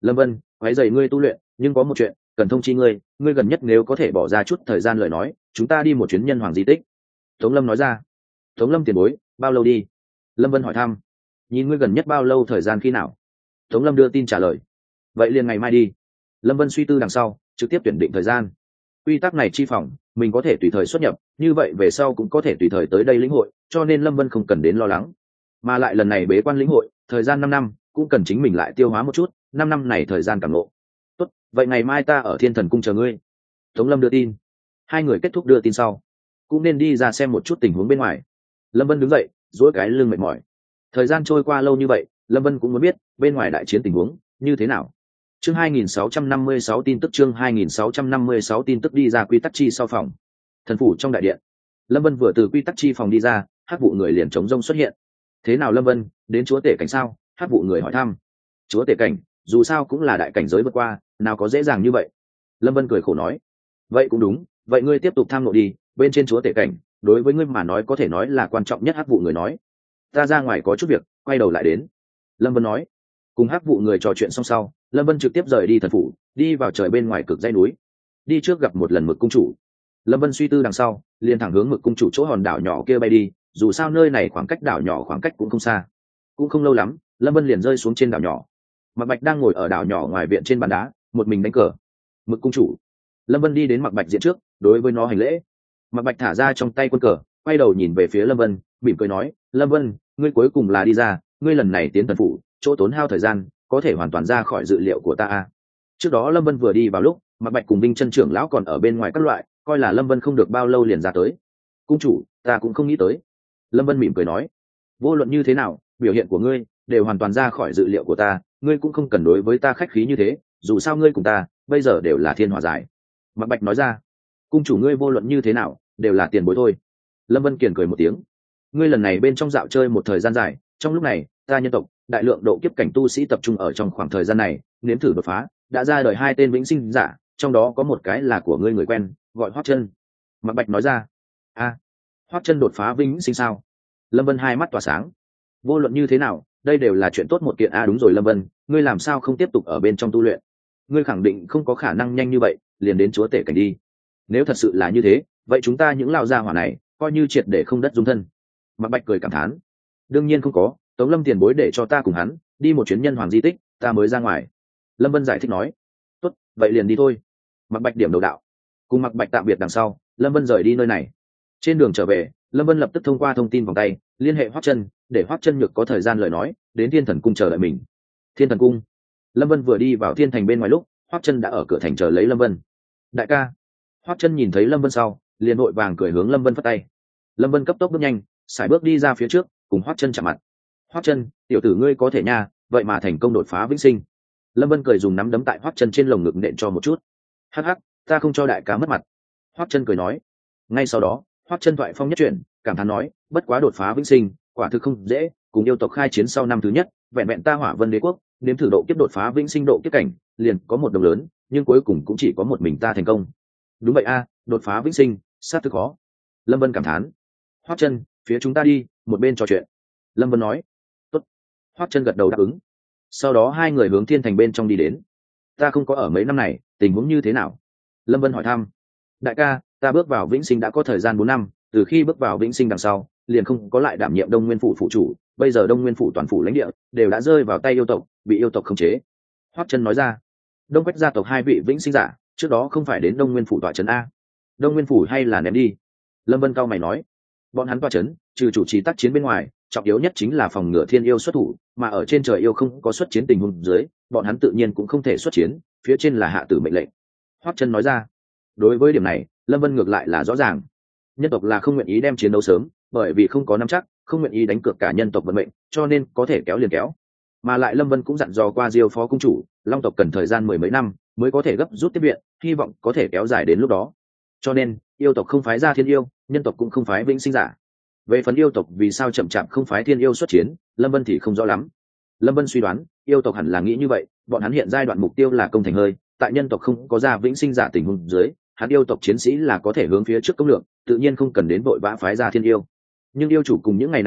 Lâm Vân, quấy rầy ngươi tu luyện, nhưng có một chuyện cần thông chi ngươi, ngươi gần nhất nếu có thể bỏ ra chút thời gian lời nói, chúng ta đi một chuyến nhân hoàng di tích. Tống Lâm nói ra. Tống Lâm tiền bối, bao lâu đi? Lâm Vân hỏi thăm. Nhìn ngươi gần nhất bao lâu thời gian khi nào? Tống Lâm đưa tin trả lời. Vậy liền ngày mai đi. Lâm Vân suy tư đằng sau, trực tiếp tuyển định thời gian. Quy tắc này chi phỏng, mình có thể tùy thời xuất nhập, như vậy về sau cũng có thể tùy thời tới đây lĩnh hội, cho nên Lâm Vân không cần đến lo lắng. Mà lại lần này bế quan lĩnh hội, thời gian năm năm, cũng cần chính mình lại tiêu hóa một chút, năm năm này thời gian cảm ngộ. Tốt, vậy ngày mai ta ở Thiên Thần cung chờ ngươi. Tống Lâm đưa tin. Hai người kết thúc đưa tin sau, cũng nên đi ra xem một chút tình huống bên ngoài. Lâm Vân đứng dậy, duỗi cái lưng mệt mỏi. Thời gian trôi qua lâu như vậy, Lâm Vân cũng muốn biết bên ngoài đại chiến tình huống như thế nào. Chương hai nghìn sáu trăm năm mươi sáu tin tức chương hai nghìn sáu trăm năm mươi sáu tin tức đi ra quy tắc chi sau phòng. Thần phủ trong đại điện. Lâm Vân vừa từ quy tắc chi phòng đi ra, hắc vụ người liền chống rông xuất hiện. Thế nào Lâm Vân, đến chúa tể cảnh sao? Hắc vụ người hỏi thăm. Chúa tể cảnh, dù sao cũng là đại cảnh giới vượt qua, nào có dễ dàng như vậy. Lâm Vân cười khổ nói. Vậy cũng đúng, vậy ngươi tiếp tục tham ngộ đi, bên trên chúa tể cảnh, đối với ngươi mà nói có thể nói là quan trọng nhất. Hắc vụ người nói. Ta ra ngoài có chút việc, quay đầu lại đến. Lâm Vân nói. Cùng hắc vụ người trò chuyện xong sau, Lâm Vân trực tiếp rời đi thần phủ, đi vào trời bên ngoài cực dãy núi. Đi trước gặp một lần Mực cung chủ. Lâm Vân suy tư đằng sau, liền thẳng hướng Mực cung chủ chỗ hòn đảo nhỏ kia bay đi, dù sao nơi này khoảng cách đảo nhỏ khoảng cách cũng không xa. Cũng không lâu lắm, Lâm Vân liền rơi xuống trên đảo nhỏ. Mạc Bạch đang ngồi ở đảo nhỏ ngoài viện trên bàn đá, một mình đánh cờ. Mực cung chủ. Lâm Vân đi đến Mạc Bạch diện trước, đối với nó hành lễ. Mạc Bạch thả ra trong tay quân cờ, quay đầu nhìn về phía Lâm Vân, mỉm cười nói, Lâm Vân, ngươi cuối cùng là đi ra, ngươi lần này tiến thần phủ, chỗ tốn hao thời gian, có thể hoàn toàn ra khỏi dự liệu của ta a. Trước đó Lâm Vân vừa đi vào lúc, Mạc Bạch cùng Vinh Chân trưởng lão còn ở bên ngoài các loại, coi là Lâm Vân không được bao lâu liền ra tới. Cung chủ, ta cũng không nghĩ tới. Lâm Vân mỉm cười nói, vô luận như thế nào, biểu hiện của ngươi đều hoàn toàn ra khỏi dự liệu của ta, ngươi cũng không cần đối với ta khách khí như thế, dù sao ngươi cùng ta bây giờ đều là thiên hỏa giải. Mạc Bạch nói ra. Cung chủ ngươi vô luận như thế nào đều là tiền bối thôi. Lâm Vân kiền cười một tiếng. Ngươi lần này bên trong dạo chơi một thời gian dài, trong lúc này ta nhân tộc đại lượng độ kiếp cảnh tu sĩ tập trung ở trong khoảng thời gian này, nếm thử đột phá, đã ra đời hai tên vĩnh sinh giả, trong đó có một cái là của ngươi người quen, gọi Hoắc Chân. Mạc Bạch nói ra. A, à, Hoắc Chân đột phá vĩnh sinh sao? Lâm Vân hai mắt tỏa sáng. Vô luận như thế nào, đây đều là chuyện tốt một kiện. A à, đúng rồi Lâm Vân, ngươi làm sao không tiếp tục ở bên trong tu luyện? Ngươi khẳng định không có khả năng nhanh như vậy liền đến chúa tể cảnh đi. Nếu thật sự là như thế, vậy chúng ta những lão gia hỏa này coi như triệt để không đất dung thân. Mạc Bạch cười cảm thán. Đương nhiên không có, Tống Lâm tiền bối để cho ta cùng hắn đi một chuyến nhân hoàng di tích, ta mới ra ngoài. Lâm Vân giải thích nói. Tốt, vậy liền đi thôi. Mạc Bạch điểm đầu đạo. Cùng Mạc Bạch tạm biệt đằng sau, Lâm Vân rời đi nơi này. Trên đường trở về, Lâm Vân lập tức thông qua thông tin vòng tay liên hệ Hoắc Chân, để Hoắc Chân nhược có thời gian lời nói đến Thiên Thần cung chờ đợi mình. Thiên Thần cung. Lâm Vân vừa đi vào thiên thành bên ngoài lúc, Hoắc Chân đã ở cửa thành chờ lấy Lâm Vân. Đại ca. Hoắc Chân nhìn thấy Lâm Vân sau, liền vội vàng cười hướng Lâm Vân phất tay. Lâm Vân cấp tốc bước nhanh, sải bước đi ra phía trước, cùng Hoắc Chân chạm mặt. Hoắc Chân, tiểu tử ngươi có thể nha, vậy mà thành công đột phá vĩnh sinh. Lâm Vân cười dùng nắm đấm tại Hoắc Chân trên lồng ngực nện cho một chút. Hắc hắc, ta không cho đại ca mất mặt. Hoắc Chân cười nói. Ngay sau đó, Hoắc Chân thoại phong nhất chuyển, cảm thán nói, bất quá đột phá vĩnh sinh, quả thực không dễ, cùng yêu tộc khai chiến sau năm thứ nhất, vẹn vẹn ta Hỏa Vân Đế quốc, nếm thử độ kiếp đột phá vĩnh sinh độ kiếp cảnh, liền có một đồng lớn, nhưng cuối cùng cũng chỉ có một mình ta thành công. Đúng vậy a, đột phá vĩnh sinh, sát thực khó. Lâm Vân cảm thán. Hoắc Chân, phía chúng ta đi, một bên trò chuyện. Lâm Vân nói. Tốt. Hoắc Chân gật đầu đáp ứng. Sau đó hai người hướng thiên thành bên trong đi đến. Ta không có ở mấy năm này, tình huống như thế nào? Lâm Vân hỏi thăm. Đại ca, ta bước vào vĩnh sinh đã có thời gian bốn năm, từ khi bước vào vĩnh sinh đằng sau, liền không có lại đảm nhiệm Đông Nguyên phủ phủ chủ, bây giờ Đông Nguyên phủ toàn phủ lãnh địa đều đã rơi vào tay yêu tộc, bị yêu tộc khống chế. Hoắc Chân nói ra. Đông Quách gia tộc hai vị vĩnh sinh giả, trước đó không phải đến Đông Nguyên phủ tọa trấn a? Đông Nguyên phủ hay là ném đi? Lâm Vân cao mày nói. Bọn hắn tọa trấn, trừ chủ trì tác chiến bên ngoài, trọng yếu nhất chính là phòng ngừa thiên yêu xuất thủ, mà ở trên trời yêu không có xuất chiến tình huống dưới, bọn hắn tự nhiên cũng không thể xuất chiến, phía trên là hạ tử mệnh lệnh. Hoắc Chân nói ra. Đối với điểm này, Lâm Vân ngược lại là rõ ràng. Nhân tộc là không nguyện ý đem chiến đấu sớm, bởi vì không có nắm chắc, không nguyện ý đánh cược cả nhân tộc vận mệnh, cho nên có thể kéo liền kéo. Mà lại Lâm Vân cũng dặn dò qua Diêu phó cung chủ, Long tộc cần thời gian mười mấy năm mới có thể gấp rút tiếp viện, hy vọng có thể kéo dài đến lúc đó. Cho nên, yêu tộc không phái ra thiên yêu, nhân tộc cũng không phái vĩnh sinh giả. Về phần yêu tộc vì sao chậm chạp không phái thiên yêu xuất chiến, Lâm Vân thì không rõ lắm. Lâm Vân suy đoán, yêu tộc hẳn là nghĩ như vậy, bọn hắn hiện giai đoạn mục tiêu là công thành hơi, tại nhân tộc không có ra vĩnh sinh giả tình huống dưới, hắn yêu tộc chiến sĩ là có thể hướng phía trước công lượng, tự nhiên không cần đến vội vã phái ra thiên yêu. Nhưng yêu chủ cùng những ngày này yêu,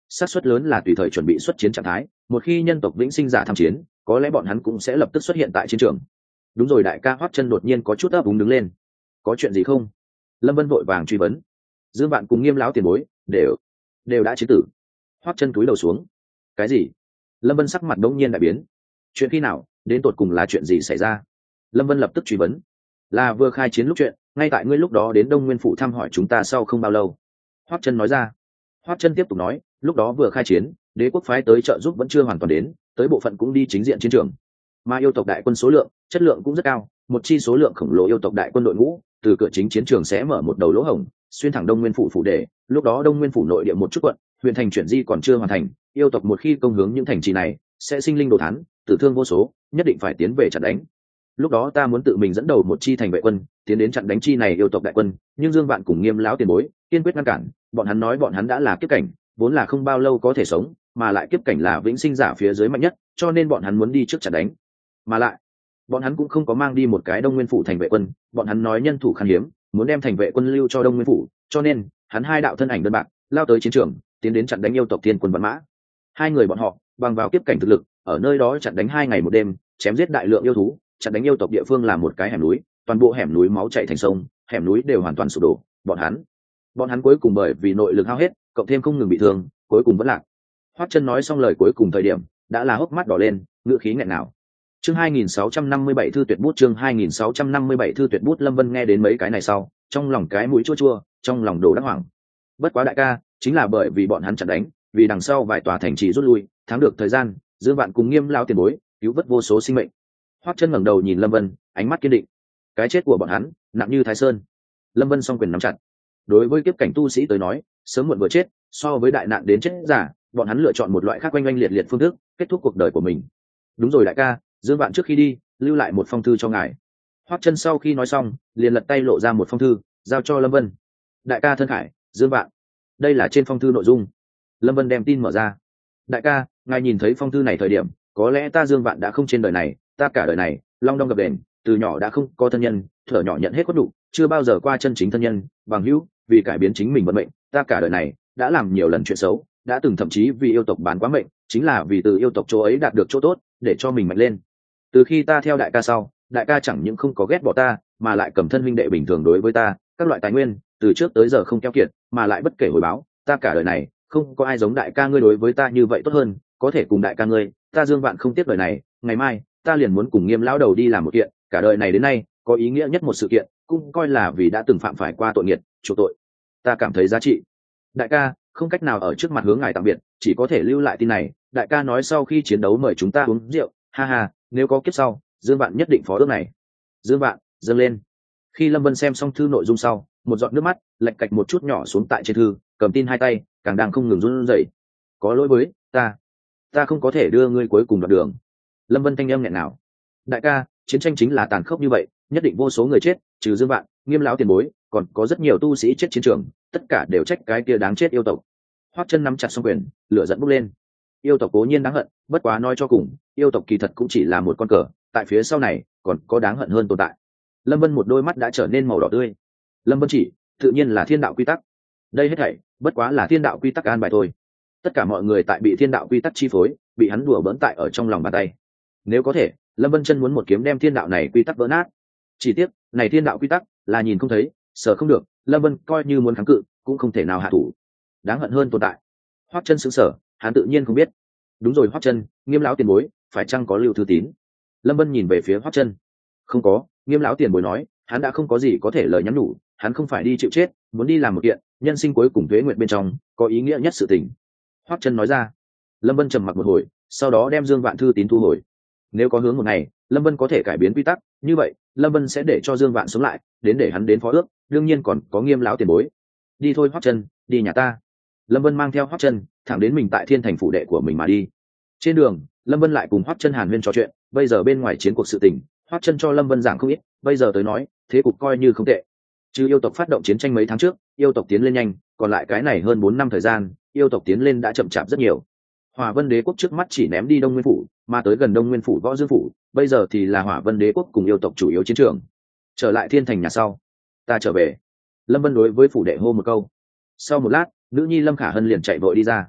xác suất lớn là tùy thời chuẩn bị xuất chiến trạng thái, một khi nhân tộc vĩnh sinh giả tham chiến, có lẽ bọn hắn cũng sẽ lập tức xuất hiện tại chiến trường. Đúng rồi, đại ca. Hoắc Chân đột nhiên có chút ấp úng đứng lên. Có chuyện gì không? Lâm Vân vội vàng truy vấn. Dương Vạn cùng Nghiêm lão tiền bối đều đều đã chiến tử. Hoắc Chân cúi đầu xuống. Cái gì? Lâm Vân sắc mặt đống nhiên đại biến. Chuyện khi nào? Đến tột cùng là chuyện gì xảy ra? Lâm Vân lập tức truy vấn. Là vừa khai chiến lúc chuyện, ngay tại ngươi lúc đó đến Đông Nguyên phủ thăm hỏi chúng ta sau không bao lâu. Hoắc Chân nói ra. Hoắc Chân tiếp tục nói, lúc đó vừa khai chiến, đế quốc phái tới trợ giúp vẫn chưa hoàn toàn đến, tới bộ phận cũng đi chính diện chiến trường. Mà yêu tộc đại quân số lượng, chất lượng cũng rất cao, một chi số lượng khổng lồ yêu tộc đại quân đội ngũ, từ cửa chính chiến trường sẽ mở một đầu lỗ hổng, xuyên thẳng Đông Nguyên phủ phủ đệ. Lúc đó Đông Nguyên phủ nội địa một chút quận, huyện thành chuyển di còn chưa hoàn thành, yêu tộc một khi công hướng những thành trì này, sẽ sinh linh đồ thán, tử thương vô số, nhất định phải tiến về chặn đánh. Lúc đó ta muốn tự mình dẫn đầu một chi thành vệ quân, tiến đến chặn đánh chi này yêu tộc đại quân, nhưng Dương Vạn cùng Nghiêm lão tiền bối kiên quyết ngăn cản, bọn hắn nói bọn hắn đã là kiếp cảnh, vốn là không bao lâu có thể sống, mà lại kiếp cảnh là vĩnh sinh giả phía dưới mạnh nhất, cho nên bọn hắn muốn đi trước chặn đánh. Mà lại, bọn hắn cũng không có mang đi một cái Đông Nguyên phủ thành vệ quân, bọn hắn nói nhân thủ khan hiếm, muốn đem thành vệ quân lưu cho Đông Nguyên phủ, cho nên hắn hai đạo thân ảnh đơn bạc lao tới chiến trường, tiến đến chặn đánh yêu tộc Thiên Quân Vạn Mã. Hai người bọn họ bằng vào kiếp cảnh thực lực, ở nơi đó chặn đánh hai ngày một đêm, chém giết đại lượng yêu thú, chặn đánh yêu tộc địa phương là một cái hẻm núi, toàn bộ hẻm núi máu chảy thành sông, hẻm núi đều hoàn toàn sụp đổ. Bọn hắn, bọn hắn cuối cùng bởi vì nội lực hao hết, cộng thêm không ngừng bị thương, cuối cùng vẫn lạc. Hoắc Chân nói xong lời cuối cùng thời điểm, đã là hốc mắt đỏ lên, ngữ khí nghẹn ngào. Chương hai nghìn sáu trăm năm mươi bảy thư tuyệt bút chương hai nghìn sáu trăm năm mươi bảy thư tuyệt bút Lâm Vân nghe đến mấy cái này sau, trong lòng cái mũi chua chua, trong lòng đổ đắc hoảng. Bất quá đại ca, chính là bởi vì bọn hắn chặn đánh, vì đằng sau vài tòa thành trì rút lui, thắng được thời gian, Dương Vạn cùng Nghiêm lão tiền bối, cứu vớt vô số sinh mệnh. Hoắc Chân ngẩng đầu nhìn Lâm Vân, ánh mắt kiên định. Cái chết của bọn hắn, nặng như Thái Sơn. Lâm Vân song quyền nắm chặt. Đối với kiếp cảnh tu sĩ tới nói, sớm muộn vừa chết, so với đại nạn đến chết giả, bọn hắn lựa chọn một loại khác oanh oanh liệt liệt phương thức, kết thúc cuộc đời của mình. Đúng rồi đại ca, Dương Vạn trước khi đi, lưu lại một phong thư cho ngài. Hoắc Chân sau khi nói xong, liền lật tay lộ ra một phong thư, giao cho Lâm Vân. Đại ca thân khải, Dương Vạn. Đây là trên phong thư nội dung. Lâm Vân đem tin mở ra. Đại ca, ngài nhìn thấy phong thư này thời điểm, có lẽ ta Dương Vạn đã không trên đời này, ta cả đời này, long đong gặp đền, từ nhỏ đã không có thân nhân, thở nhỏ nhận hết khuất nhục, chưa bao giờ qua chân chính thân nhân, bằng hữu, vì cải biến chính mình vận mệnh, ta cả đời này đã làm nhiều lần chuyện xấu, đã từng thậm chí vì yêu tộc bán quá mệnh, chính là vì từ yêu tộc chỗ ấy đạt được chỗ tốt, để cho mình mạnh lên. Từ khi ta theo đại ca sau, đại ca chẳng những không có ghét bỏ ta, mà lại cầm thân huynh đệ bình thường đối với ta, các loại tài nguyên, từ trước tới giờ không keo kiệt, mà lại bất kể hồi báo, ta cả đời này không có ai giống đại ca ngươi đối với ta như vậy tốt hơn, có thể cùng đại ca ngươi, ta Dương Vạn không tiếc đời này, ngày mai ta liền muốn cùng Nghiêm lão đầu đi làm một kiện, cả đời này đến nay có ý nghĩa nhất một sự kiện, cũng coi là vì đã từng phạm phải qua tội nghiệp, chủ tội. Ta cảm thấy giá trị. Đại ca, không cách nào ở trước mặt hướng ngài tạm biệt, chỉ có thể lưu lại tin này, đại ca nói sau khi chiến đấu mời chúng ta uống rượu, ha ha, nếu có kiếp sau, Dương Vạn nhất định phó ước này. Dương Vạn, dâng lên. Khi Lâm Vân xem xong thư nội dung sau, một giọt nước mắt lệch cạch một chút nhỏ xuống tại trên thư, cầm tin hai tay, càng đang không ngừng run rẩy. Có lỗi với ta, ta không có thể đưa ngươi cuối cùng đoạn đường. Lâm Vân thanh âm nghẹn ngào. Đại ca, chiến tranh chính là tàn khốc như vậy, nhất định vô số người chết, trừ Dương Vạn, Nghiêm lão tiền bối, còn có rất nhiều tu sĩ chết chiến trường, tất cả đều trách cái kia đáng chết yêu tộc. Hoắc Chân nắm chặt song quyền, lửa giận bốc lên. Yêu tộc cố nhiên đáng hận, bất quá nói cho cùng, yêu tộc kỳ thật cũng chỉ là một con cờ, tại phía sau này còn có đáng hận hơn tồn tại. Lâm Vân một đôi mắt đã trở nên màu đỏ tươi. Lâm Vân chỉ, tự nhiên là thiên đạo quy tắc. Đây hết thảy bất quá là thiên đạo quy tắc an bài thôi. Tất cả mọi người tại bị thiên đạo quy tắc chi phối, bị hắn đùa bỡn tại ở trong lòng bàn tay. Nếu có thể, Lâm Vân chân muốn một kiếm đem thiên đạo này quy tắc vỡ nát. Chỉ tiếc, này thiên đạo quy tắc là nhìn không thấy, sợ không được, Lâm Vân coi như muốn kháng cự, cũng không thể nào hạ thủ. Đáng hận hơn tồn tại. Hoắc Chân sững sờ, hắn tự nhiên không biết. Đúng rồi Hoắc Chân, Nghiêm lão tiền bối, phải chăng có lưu thư tín? Lâm Vân nhìn về phía Hoắc Chân. Không có, Nghiêm lão tiền bối nói, hắn đã không có gì có thể lời nhắn nhủ, hắn không phải đi chịu chết, muốn đi làm một kiện nhân sinh cuối cùng tuế nguyện bên trong có ý nghĩa nhất sự tình. Hoắc Chân nói ra. Lâm Vân trầm mặc một hồi, sau đó đem Dương Vạn thư tín thu hồi. Nếu có hướng một ngày, Lâm Vân có thể cải biến quy tắc, như vậy, Lâm Vân sẽ để cho Dương Vạn sống lại, đến để hắn đến phó ước, đương nhiên còn có Nghiêm lão tiền bối. Đi thôi Hoắc Chân, đi nhà ta. Lâm Vân mang theo Hoắc Chân, thẳng đến mình tại Thiên Thành phủ đệ của mình mà đi. Trên đường, Lâm Vân lại cùng Hoắc Chân hàn huyên trò chuyện, bây giờ bên ngoài chiến cuộc sự tình, Hoắc Chân cho Lâm Vân giảng không ít, bây giờ tới nói, thế cục coi như không tệ. Chứ yêu tộc phát động chiến tranh mấy tháng trước, yêu tộc tiến lên nhanh, còn lại cái này hơn bốn năm thời gian, yêu tộc tiến lên đã chậm chạp rất nhiều. Hỏa Vân Đế quốc trước mắt chỉ ném đi Đông Nguyên phủ, mà tới gần Đông Nguyên phủ Võ Dương phủ, bây giờ thì là Hỏa Vân Đế quốc cùng yêu tộc chủ yếu chiến trường. Trở lại Thiên Thành nhà sau, ta trở về. Lâm Vân đối với phủ đệ hô một câu. Sau một lát, nữ nhi Lâm Khả Hân liền chạy vội đi ra.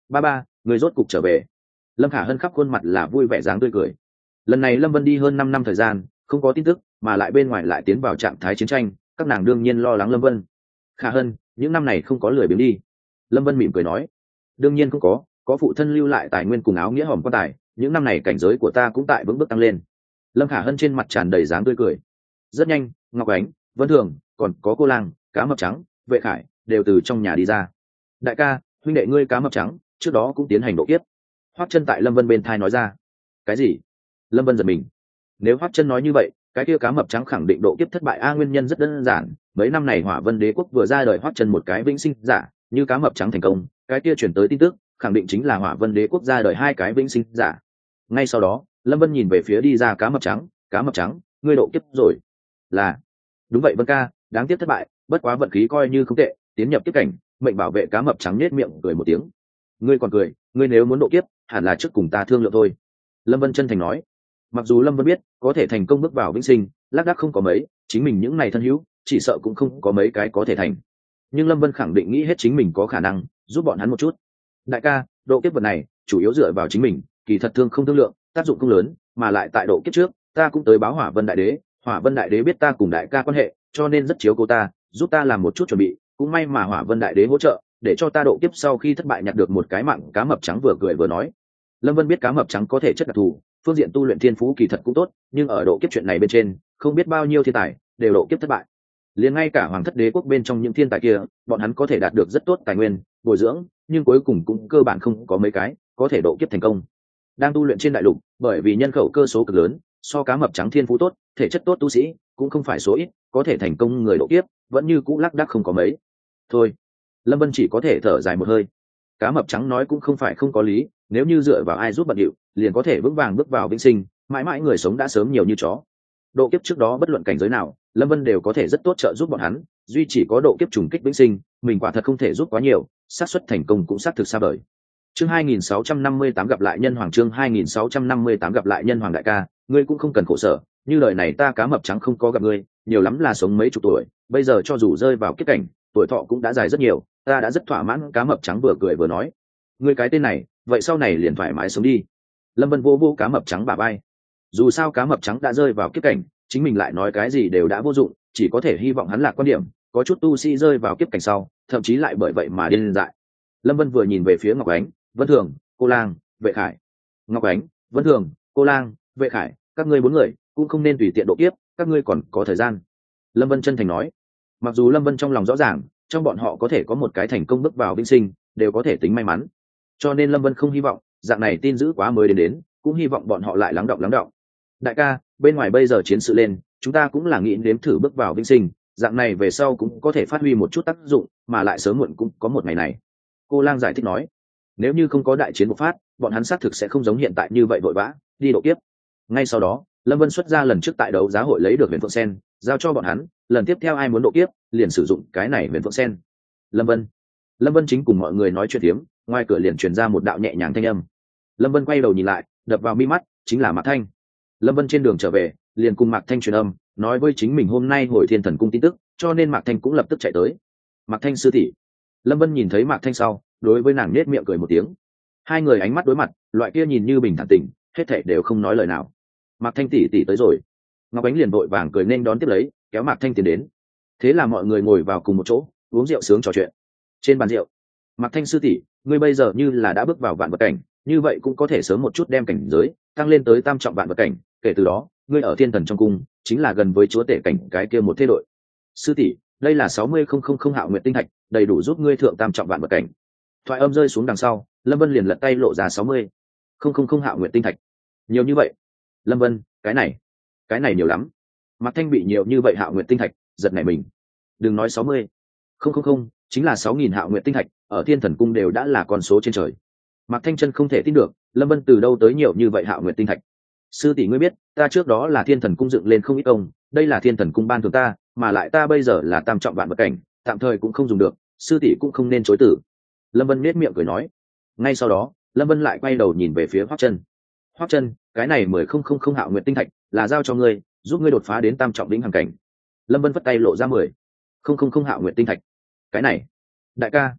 ba ba, người rốt cục trở về. Lâm Khả Hân khắp khuôn mặt là vui vẻ dáng tươi cười. Lần này Lâm Vân đi hơn năm năm thời gian không có tin tức, mà lại bên ngoài lại tiến vào trạng thái chiến tranh, các nàng đương nhiên lo lắng Lâm Vân. Khả Hân, những năm này không có lười biếng đi. Lâm Vân mỉm cười nói. Đương nhiên không có, có phụ thân lưu lại tài nguyên cùng áo nghĩa hòm quan tài, những năm này cảnh giới của ta cũng tại vững bước tăng lên. Lâm Khả Hân trên mặt tràn đầy dáng tươi cười. Rất nhanh, Ngọc Ánh, Vân Thường, còn có cô Lang, Cá Mập Trắng, Vệ Khải đều từ trong nhà đi ra. Đại ca, huynh đệ ngươi Cá Mập Trắng trước đó cũng tiến hành độ kiếp. Hoắc Chân tại Lâm Vân bên thai nói ra. Cái gì? Lâm Vân giật mình. Nếu Hoắc Chân nói như vậy, cái kia Cá Mập Trắng khẳng định độ kiếp thất bại a, nguyên nhân rất đơn giản, mấy năm này Hỏa Vân Đế quốc vừa ra đời Hoắc Chân một cái vĩnh sinh giả, như Cá Mập Trắng thành công, cái kia truyền tới tin tức, khẳng định chính là Hỏa Vân Đế quốc ra đời hai cái vĩnh sinh giả. Ngay sau đó, Lâm Vân nhìn về phía đi ra Cá Mập Trắng, Cá Mập Trắng, ngươi độ kiếp rồi. Là, đúng vậy Vân ca, đáng tiếc thất bại, bất quá vận khí coi như không tệ, tiến nhập kiếp cảnh, mệnh bảo vệ Cá Mập Trắng nhếch miệng cười một tiếng. Ngươi còn cười, ngươi nếu muốn độ kiếp, hẳn là trước cùng ta thương lượng thôi. Lâm Vân chân thành nói. Mặc dù Lâm Vân biết, có thể thành công bước vào vĩnh sinh, lác đác không có mấy, chính mình những này thân hữu, chỉ sợ cũng không có mấy cái có thể thành. Nhưng Lâm Vân khẳng định nghĩ hết chính mình có khả năng giúp bọn hắn một chút. Đại ca, độ kiếp vật này chủ yếu dựa vào chính mình, kỳ thật thương không thương lượng, tác dụng không lớn, mà lại tại độ kiếp trước, ta cũng tới báo Hỏa Vân Đại Đế, Hỏa Vân Đại Đế biết ta cùng đại ca quan hệ, cho nên rất chiếu cố ta, giúp ta làm một chút chuẩn bị, cũng may mà Hỏa Vân Đại Đế hỗ trợ, để cho ta độ kiếp sau khi thất bại nhặt được một cái mạng. Cá Mập Trắng vừa cười vừa nói. Lâm Vân biết Cá Mập Trắng có thể chất đặc thù, phương diện tu luyện thiên phú kỳ thật cũng tốt, nhưng ở độ kiếp chuyện này bên trên, không biết bao nhiêu thiên tài đều độ kiếp thất bại. Liền ngay cả Hoàng Thất Đế quốc bên trong những thiên tài kia, bọn hắn có thể đạt được rất tốt tài nguyên, bồi dưỡng, nhưng cuối cùng cũng cơ bản không có mấy cái có thể độ kiếp thành công. Đang tu luyện trên đại lục, bởi vì nhân khẩu cơ số cực lớn, so Cá Mập Trắng thiên phú tốt, thể chất tốt tu sĩ cũng không phải số ít, có thể thành công người độ kiếp vẫn như cũ lác đác không có mấy. Thôi, Lâm Vân chỉ có thể thở dài một hơi. Cá Mập Trắng nói cũng không phải không có lý, nếu như dựa vào ai giúp bận điệu, liền có thể vững vàng bước vào vĩnh sinh, mãi mãi người sống đã sớm nhiều như chó. Độ kiếp trước đó bất luận cảnh giới nào, Lâm Vân đều có thể rất tốt trợ giúp bọn hắn, duy chỉ có độ kiếp trùng kích vĩnh sinh, mình quả thật không thể giúp quá nhiều, xác suất thành công cũng xác thực xa vời. Chương hai nghìn sáu trăm năm mươi tám gặp lại nhân hoàng, chương hai nghìn sáu trăm năm mươi tám gặp lại nhân hoàng. Đại ca, ngươi cũng không cần khổ sở, như lời này ta Cá Mập Trắng không có gặp ngươi, nhiều lắm là sống mấy chục tuổi, bây giờ cho dù rơi vào kiếp cảnh, tuổi thọ cũng đã dài rất nhiều, ta đã rất thỏa mãn. Cá Mập Trắng vừa cười vừa nói. Ngươi cái tên này, vậy sau này liền thoải mái sống đi. Lâm Vân vô vô Cá Mập Trắng bả vai. Dù sao Cá Mập Trắng đã rơi vào kiếp cảnh, chính mình lại nói cái gì đều đã vô dụng, chỉ có thể hy vọng hắn lạc quan điểm, có chút tu sĩ rơi vào kiếp cảnh sau, thậm chí lại bởi vậy mà điên dại. Lâm Vân vừa nhìn về phía Ngọc Ánh, Vân Thường, cô Lang, Vệ Khải. Ngọc Ánh, Vân Thường, cô Lang, Vệ Khải, các ngươi bốn người cũng không nên tùy tiện độ kiếp, các ngươi còn có thời gian. Lâm Vân chân thành nói. Mặc dù Lâm Vân trong lòng rõ ràng, trong bọn họ có thể có một cái thành công bước vào vĩnh sinh, đều có thể tính may mắn. Cho nên Lâm Vân không hy vọng dạng này tin dữ quá mới đến đến, cũng hy vọng bọn họ lại lắng động lắng động. Đại ca, bên ngoài bây giờ chiến sự lên, chúng ta cũng là nghĩ nếm thử bước vào vĩnh sinh, dạng này về sau cũng có thể phát huy một chút tác dụng, mà lại sớm muộn cũng có một ngày này. Cô Lang giải thích nói. Nếu như không có đại chiến bộc phát, bọn hắn xác thực sẽ không giống hiện tại như vậy vội vã đi độ kiếp. Ngay sau đó, Lâm Vân xuất ra lần trước tại đấu giá hội lấy được huyền phượng sen, giao cho bọn hắn, lần tiếp theo ai muốn độ kiếp, liền sử dụng cái này huyền phượng sen. Lâm Vân. Lâm Vân chính cùng mọi người nói chuyện tiếm, ngoài cửa liền truyền ra một đạo nhẹ nhàng thanh âm. Lâm Vân quay đầu nhìn lại, đập vào mi mắt chính là Mạc Thanh. Lâm Vân trên đường trở về, liền cùng Mạc Thanh truyền âm, nói với chính mình hôm nay hồi Thiên Thần cung tin tức, cho nên Mạc Thanh cũng lập tức chạy tới. Mạc Thanh sư tỷ. Lâm Vân nhìn thấy Mạc Thanh sau, đối với nàng nết miệng cười một tiếng. Hai người ánh mắt đối mặt, loại kia nhìn như bình thản tình, hết thảy đều không nói lời nào. Mạc Thanh tỷ tỷ tới rồi. Ngọc Ánh liền vội vàng cười nên đón tiếp lấy, kéo Mạc Thanh tiến đến. Thế là mọi người ngồi vào cùng một chỗ, uống rượu sướng trò chuyện. Trên bàn rượu, Mạc Thanh sư tỷ, ngươi bây giờ như là đã bước vào vạn vật cảnh, như vậy cũng có thể sớm một chút đem cảnh giới tăng lên tới tam trọng vạn vật cảnh, kể từ đó, ngươi ở Thiên Thần trong cung chính là gần với chúa tể cảnh cái kia một thế đội. Sư tỷ, đây là sáu mươi không không không hạo nguyệt tinh thạch, đầy đủ giúp ngươi thượng tam trọng vạn vật cảnh. Thoại âm rơi xuống đằng sau, Lâm Vân liền lật tay lộ ra sáu mươi không không không hạo nguyệt tinh thạch. Nhiều như vậy? Lâm Vân, cái này, cái này nhiều lắm. Mạc Thanh bị nhiều như vậy hạo nguyệt tinh thạch, giật nảy mình. Đừng nói sáu mươi không không không, chính là sáu nghìn hạo nguyệt tinh thạch, ở Thiên Thần cung đều đã là con số trên trời. Mạc Thanh chân không thể tin được, Lâm Vân từ đâu tới nhiều như vậy hạo nguyệt tinh thạch. Sư tỷ ngươi biết, ta trước đó là Thiên Thần cung dựng lên không ít công, đây là Thiên Thần cung ban thưởng ta, mà lại ta bây giờ là tam trọng vạn vật cảnh, tạm thời cũng không dùng được, sư tỷ cũng không nên chối từ. Lâm Vân nét miệng cười nói. Ngay sau đó, Lâm Vân lại quay đầu nhìn về phía Hoắc Chân. Hoắc Chân, cái này mười không không không hạo nguyệt tinh thạch là giao cho ngươi, giúp ngươi đột phá đến tam trọng đỉnh hằng cảnh. Lâm Vân vất tay lộ ra mười không không không hạo nguyệt tinh thạch. Cái này, đại ca.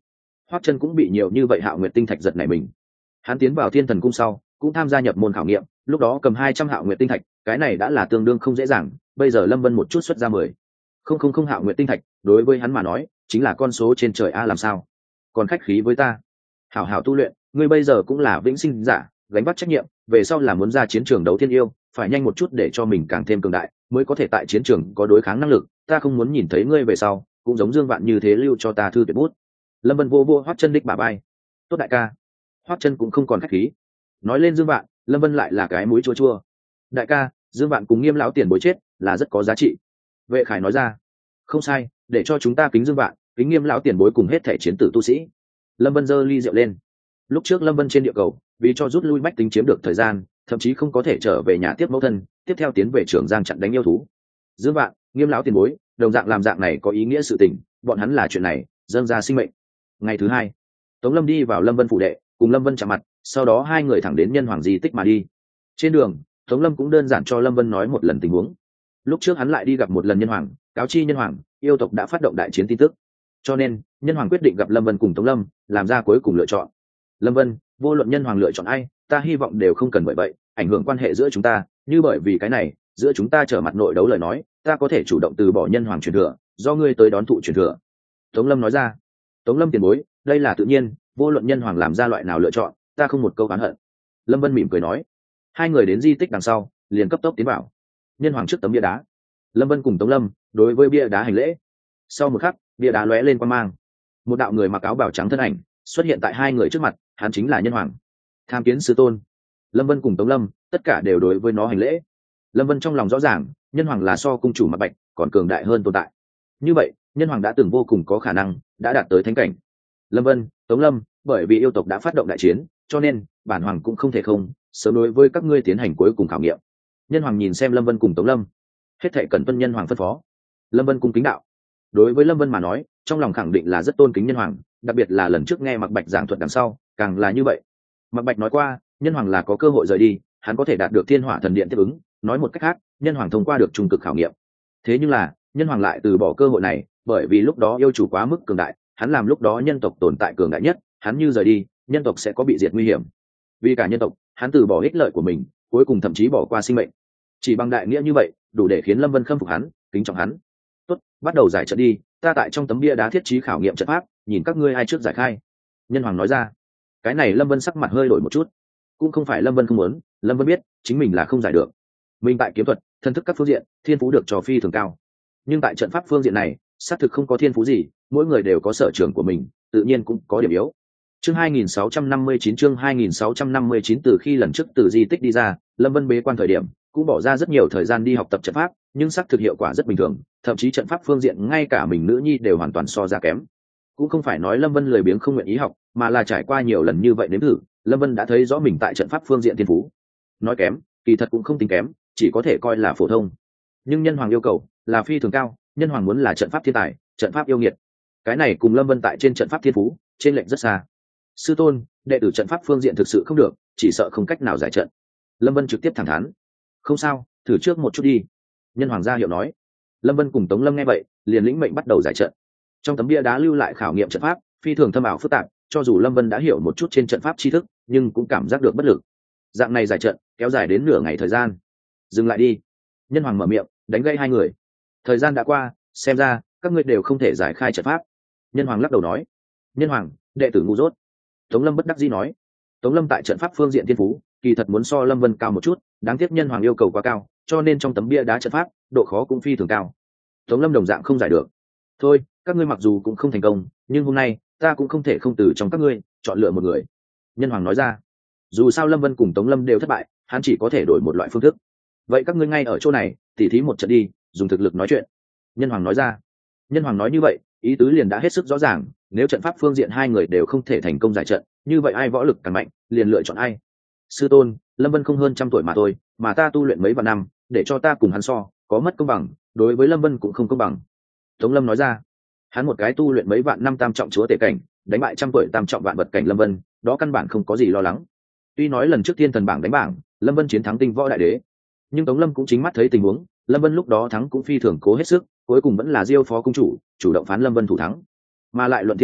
Hoắc Chân cũng bị nhiều như vậy Hạo Nguyệt tinh thạch giật nảy mình. Hắn tiến vào Thiên Thần cung sau, cũng tham gia nhập môn khảo nghiệm, lúc đó cầm hai trăm Hạo Nguyệt tinh thạch, cái này đã là tương đương không dễ dàng, bây giờ Lâm Vân một chút xuất ra mười. Không không không Hạo Nguyệt tinh thạch, đối với hắn mà nói, chính là con số trên trời a làm sao? Còn khách khí với ta. Hảo hảo tu luyện, ngươi bây giờ cũng là vĩnh sinh giả, gánh vác trách nhiệm, về sau là muốn ra chiến trường đấu thiên yêu, phải nhanh một chút để cho mình càng thêm cường đại, mới có thể tại chiến trường có đối kháng năng lực, ta không muốn nhìn thấy ngươi về sau, cũng giống Dương Vạn như thế lưu cho ta thư tuyệt bút. Lâm Vân vô vô Hoắc Chân đích bà bay. Tốt đại ca. Hoắc Chân cũng không còn khách khí. Nói lên Dương Vạn, Lâm Vân lại là cái mũi chua chua. Đại ca, Dương Vạn cùng Nghiêm lão tiền bối chết, là rất có giá trị. Vệ Khải nói ra. Không sai, để cho chúng ta kính Dương Vạn, kính Nghiêm lão tiền bối cùng hết thể chiến tử tu sĩ. Lâm Vân giơ ly rượu lên. Lúc trước Lâm Vân trên địa cầu, vì cho rút lui bách tính chiếm được thời gian, thậm chí không có thể trở về nhà tiếp mẫu thân, tiếp theo tiến về Trường Giang chặn đánh yêu thú. Dương Vạn, Nghiêm lão tiền bối, đồng dạng làm dạng này có ý nghĩa sự tình, bọn hắn là chuyện này, dâng ra sinh mệnh. Ngày thứ hai, Tống Lâm đi vào Lâm Vân phủ đệ, cùng Lâm Vân chạm mặt, sau đó hai người thẳng đến Nhân Hoàng di tích mà đi. Trên đường, Tống Lâm cũng đơn giản cho Lâm Vân nói một lần tình huống. Lúc trước hắn lại đi gặp một lần Nhân Hoàng, cáo chi Nhân Hoàng, yêu tộc đã phát động đại chiến tin tức. Cho nên, Nhân Hoàng quyết định gặp Lâm Vân cùng Tống Lâm, làm ra cuối cùng lựa chọn. Lâm Vân, vô luận Nhân Hoàng lựa chọn ai, ta hy vọng đều không cần bởi vậy ảnh hưởng quan hệ giữa chúng ta, như bởi vì cái này, giữa chúng ta trở mặt nội đấu lời nói, ta có thể chủ động từ bỏ Nhân Hoàng truyền thừa, do ngươi tới đón thụ truyền thừa. Tống Lâm nói ra. Tống Lâm tiền bối, đây là tự nhiên, vô luận Nhân Hoàng làm ra loại nào lựa chọn, ta không một câu oán hận. Lâm Vân mỉm cười nói. Hai người đến di tích đằng sau, liền cấp tốc tiến vào. Nhân Hoàng trước tấm bia đá. Lâm Vân cùng Tống Lâm đối với bia đá hành lễ. Sau một khắc, bia đá lóe lên quang mang. Một đạo người mặc áo bào trắng thân ảnh xuất hiện tại hai người trước mặt, hắn chính là Nhân Hoàng. Tham kiến sư tôn. Lâm Vân cùng Tống Lâm tất cả đều đối với nó hành lễ. Lâm Vân trong lòng rõ ràng, Nhân Hoàng là so cung chủ Mạc Bạch còn cường đại hơn tồn tại. Như vậy, Nhân Hoàng đã từng vô cùng có khả năng đã đạt tới thánh cảnh. Lâm Vân, Tống Lâm, bởi vì yêu tộc đã phát động đại chiến, cho nên bản hoàng cũng không thể không sớm đối với các ngươi tiến hành cuối cùng khảo nghiệm. Nhân Hoàng nhìn xem Lâm Vân cùng Tống Lâm, hết thảy cần tuân Nhân Hoàng phân phó. Lâm Vân cung kính đạo. Đối với Lâm Vân mà nói, trong lòng khẳng định là rất tôn kính Nhân Hoàng, đặc biệt là lần trước nghe Mạc Bạch giảng thuật đằng sau, càng là như vậy. Mạc Bạch nói qua, Nhân Hoàng là có cơ hội rời đi, hắn có thể đạt được Thiên Hỏa Thần Điện tiếp ứng, nói một cách khác, Nhân Hoàng thông qua được trung cực khảo nghiệm. Thế nhưng là, Nhân Hoàng lại từ bỏ cơ hội này, bởi vì lúc đó yêu chủ quá mức cường đại, hắn làm lúc đó nhân tộc tồn tại cường đại nhất, hắn như rời đi, nhân tộc sẽ có bị diệt nguy hiểm. Vì cả nhân tộc, hắn từ bỏ ích lợi của mình, cuối cùng thậm chí bỏ qua sinh mệnh. Chỉ bằng đại nghĩa như vậy, đủ để khiến Lâm Vân khâm phục hắn, kính trọng hắn. Tốt, bắt đầu giải trận đi, ta tại trong tấm bia đá thiết trí khảo nghiệm trận pháp, nhìn các ngươi ai trước giải khai. Nhân Hoàng nói ra. Cái này Lâm Vân sắc mặt hơi đổi một chút. Cũng không phải Lâm Vân không muốn, Lâm Vân biết, chính mình là không giải được. Mình tại kiếm thuật, thân thức các phương diện, thiên phú được trò phi thường cao. Nhưng tại trận pháp phương diện này, xác thực không có thiên phú gì, mỗi người đều có sở trường của mình, tự nhiên cũng có điểm yếu. Chương hai nghìn sáu trăm năm mươi chín chương hai nghìn sáu trăm năm mươi chín từ khi lần trước từ di tích đi ra, Lâm Vân bế quan thời điểm, cũng bỏ ra rất nhiều thời gian đi học tập trận pháp, nhưng xác thực hiệu quả rất bình thường, thậm chí trận pháp phương diện ngay cả mình nữ nhi đều hoàn toàn so ra kém. Cũng không phải nói Lâm Vân lười biếng không nguyện ý học, mà là trải qua nhiều lần như vậy nếm thử, Lâm Vân đã thấy rõ mình tại trận pháp phương diện thiên phú. Nói kém, kỳ thật cũng không tính kém, chỉ có thể coi là phổ thông. Nhưng Nhân Hoàng yêu cầu là phi thường cao, Nhân Hoàng muốn là trận pháp thiên tài, trận pháp yêu nghiệt. Cái này cùng Lâm Vân tại trên trận pháp thiên phú, trên lệnh rất xa. Sư tôn, đệ tử trận pháp phương diện thực sự không được, chỉ sợ không cách nào giải trận. Lâm Vân trực tiếp thẳng thắn. Không sao, thử trước một chút đi. Nhân Hoàng ra hiệu nói. Lâm Vân cùng Tống Lâm nghe vậy, liền lĩnh mệnh bắt đầu giải trận. Trong tấm bia đá lưu lại khảo nghiệm trận pháp, phi thường thâm ảo phức tạp, cho dù Lâm Vân đã hiểu một chút trên trận pháp tri thức, nhưng cũng cảm giác được bất lực. Dạng này giải trận kéo dài đến nửa ngày thời gian. Dừng lại đi. Nhân Hoàng mở miệng, đánh gây hai người. Thời gian đã qua, xem ra các ngươi đều không thể giải khai trận pháp. Nhân Hoàng lắc đầu nói. Nhân Hoàng, đệ tử ngu dốt. Tống Lâm bất đắc dĩ nói. Tống Lâm tại trận pháp phương diện thiên phú, kỳ thật muốn so Lâm Vân cao một chút, đáng tiếc Nhân Hoàng yêu cầu quá cao, cho nên trong tấm bia đá trận pháp, độ khó cũng phi thường cao. Tống Lâm đồng dạng không giải được. Thôi, các ngươi mặc dù cũng không thành công, nhưng hôm nay ta cũng không thể không từ trong các ngươi chọn lựa một người. Nhân Hoàng nói ra. Dù sao Lâm Vân cùng Tống Lâm đều thất bại, hắn chỉ có thể đổi một loại phương thức. Vậy các ngươi ngay ở chỗ này tỉ thí một trận đi, dùng thực lực nói chuyện. Nhân Hoàng nói ra. Nhân Hoàng nói như vậy, ý tứ liền đã hết sức rõ ràng, nếu trận pháp phương diện hai người đều không thể thành công giải trận, như vậy ai võ lực càng mạnh, liền lựa chọn ai. Sư tôn, Lâm Vân không hơn trăm tuổi mà thôi, mà ta tu luyện mấy vạn năm, để cho ta cùng hắn so, có mất công bằng, đối với Lâm Vân cũng không công bằng. Tống Lâm nói ra. Hắn một cái tu luyện mấy vạn năm tam trọng chúa tể cảnh, đánh bại trăm tuổi tam trọng vạn vật cảnh Lâm Vân, đó căn bản không có gì lo lắng. Tuy nói lần trước Thiên Thần bảng đánh bảng, Lâm Vân chiến thắng Tinh Võ Đại Đế, nhưng Tống Lâm cũng chính mắt thấy tình huống, Lâm Vân lúc đó thắng cũng phi thường cố hết sức, cuối cùng vẫn là Diêu phó cung chủ chủ động phán Lâm Vân thủ thắng. Mà lại luận thiên phú,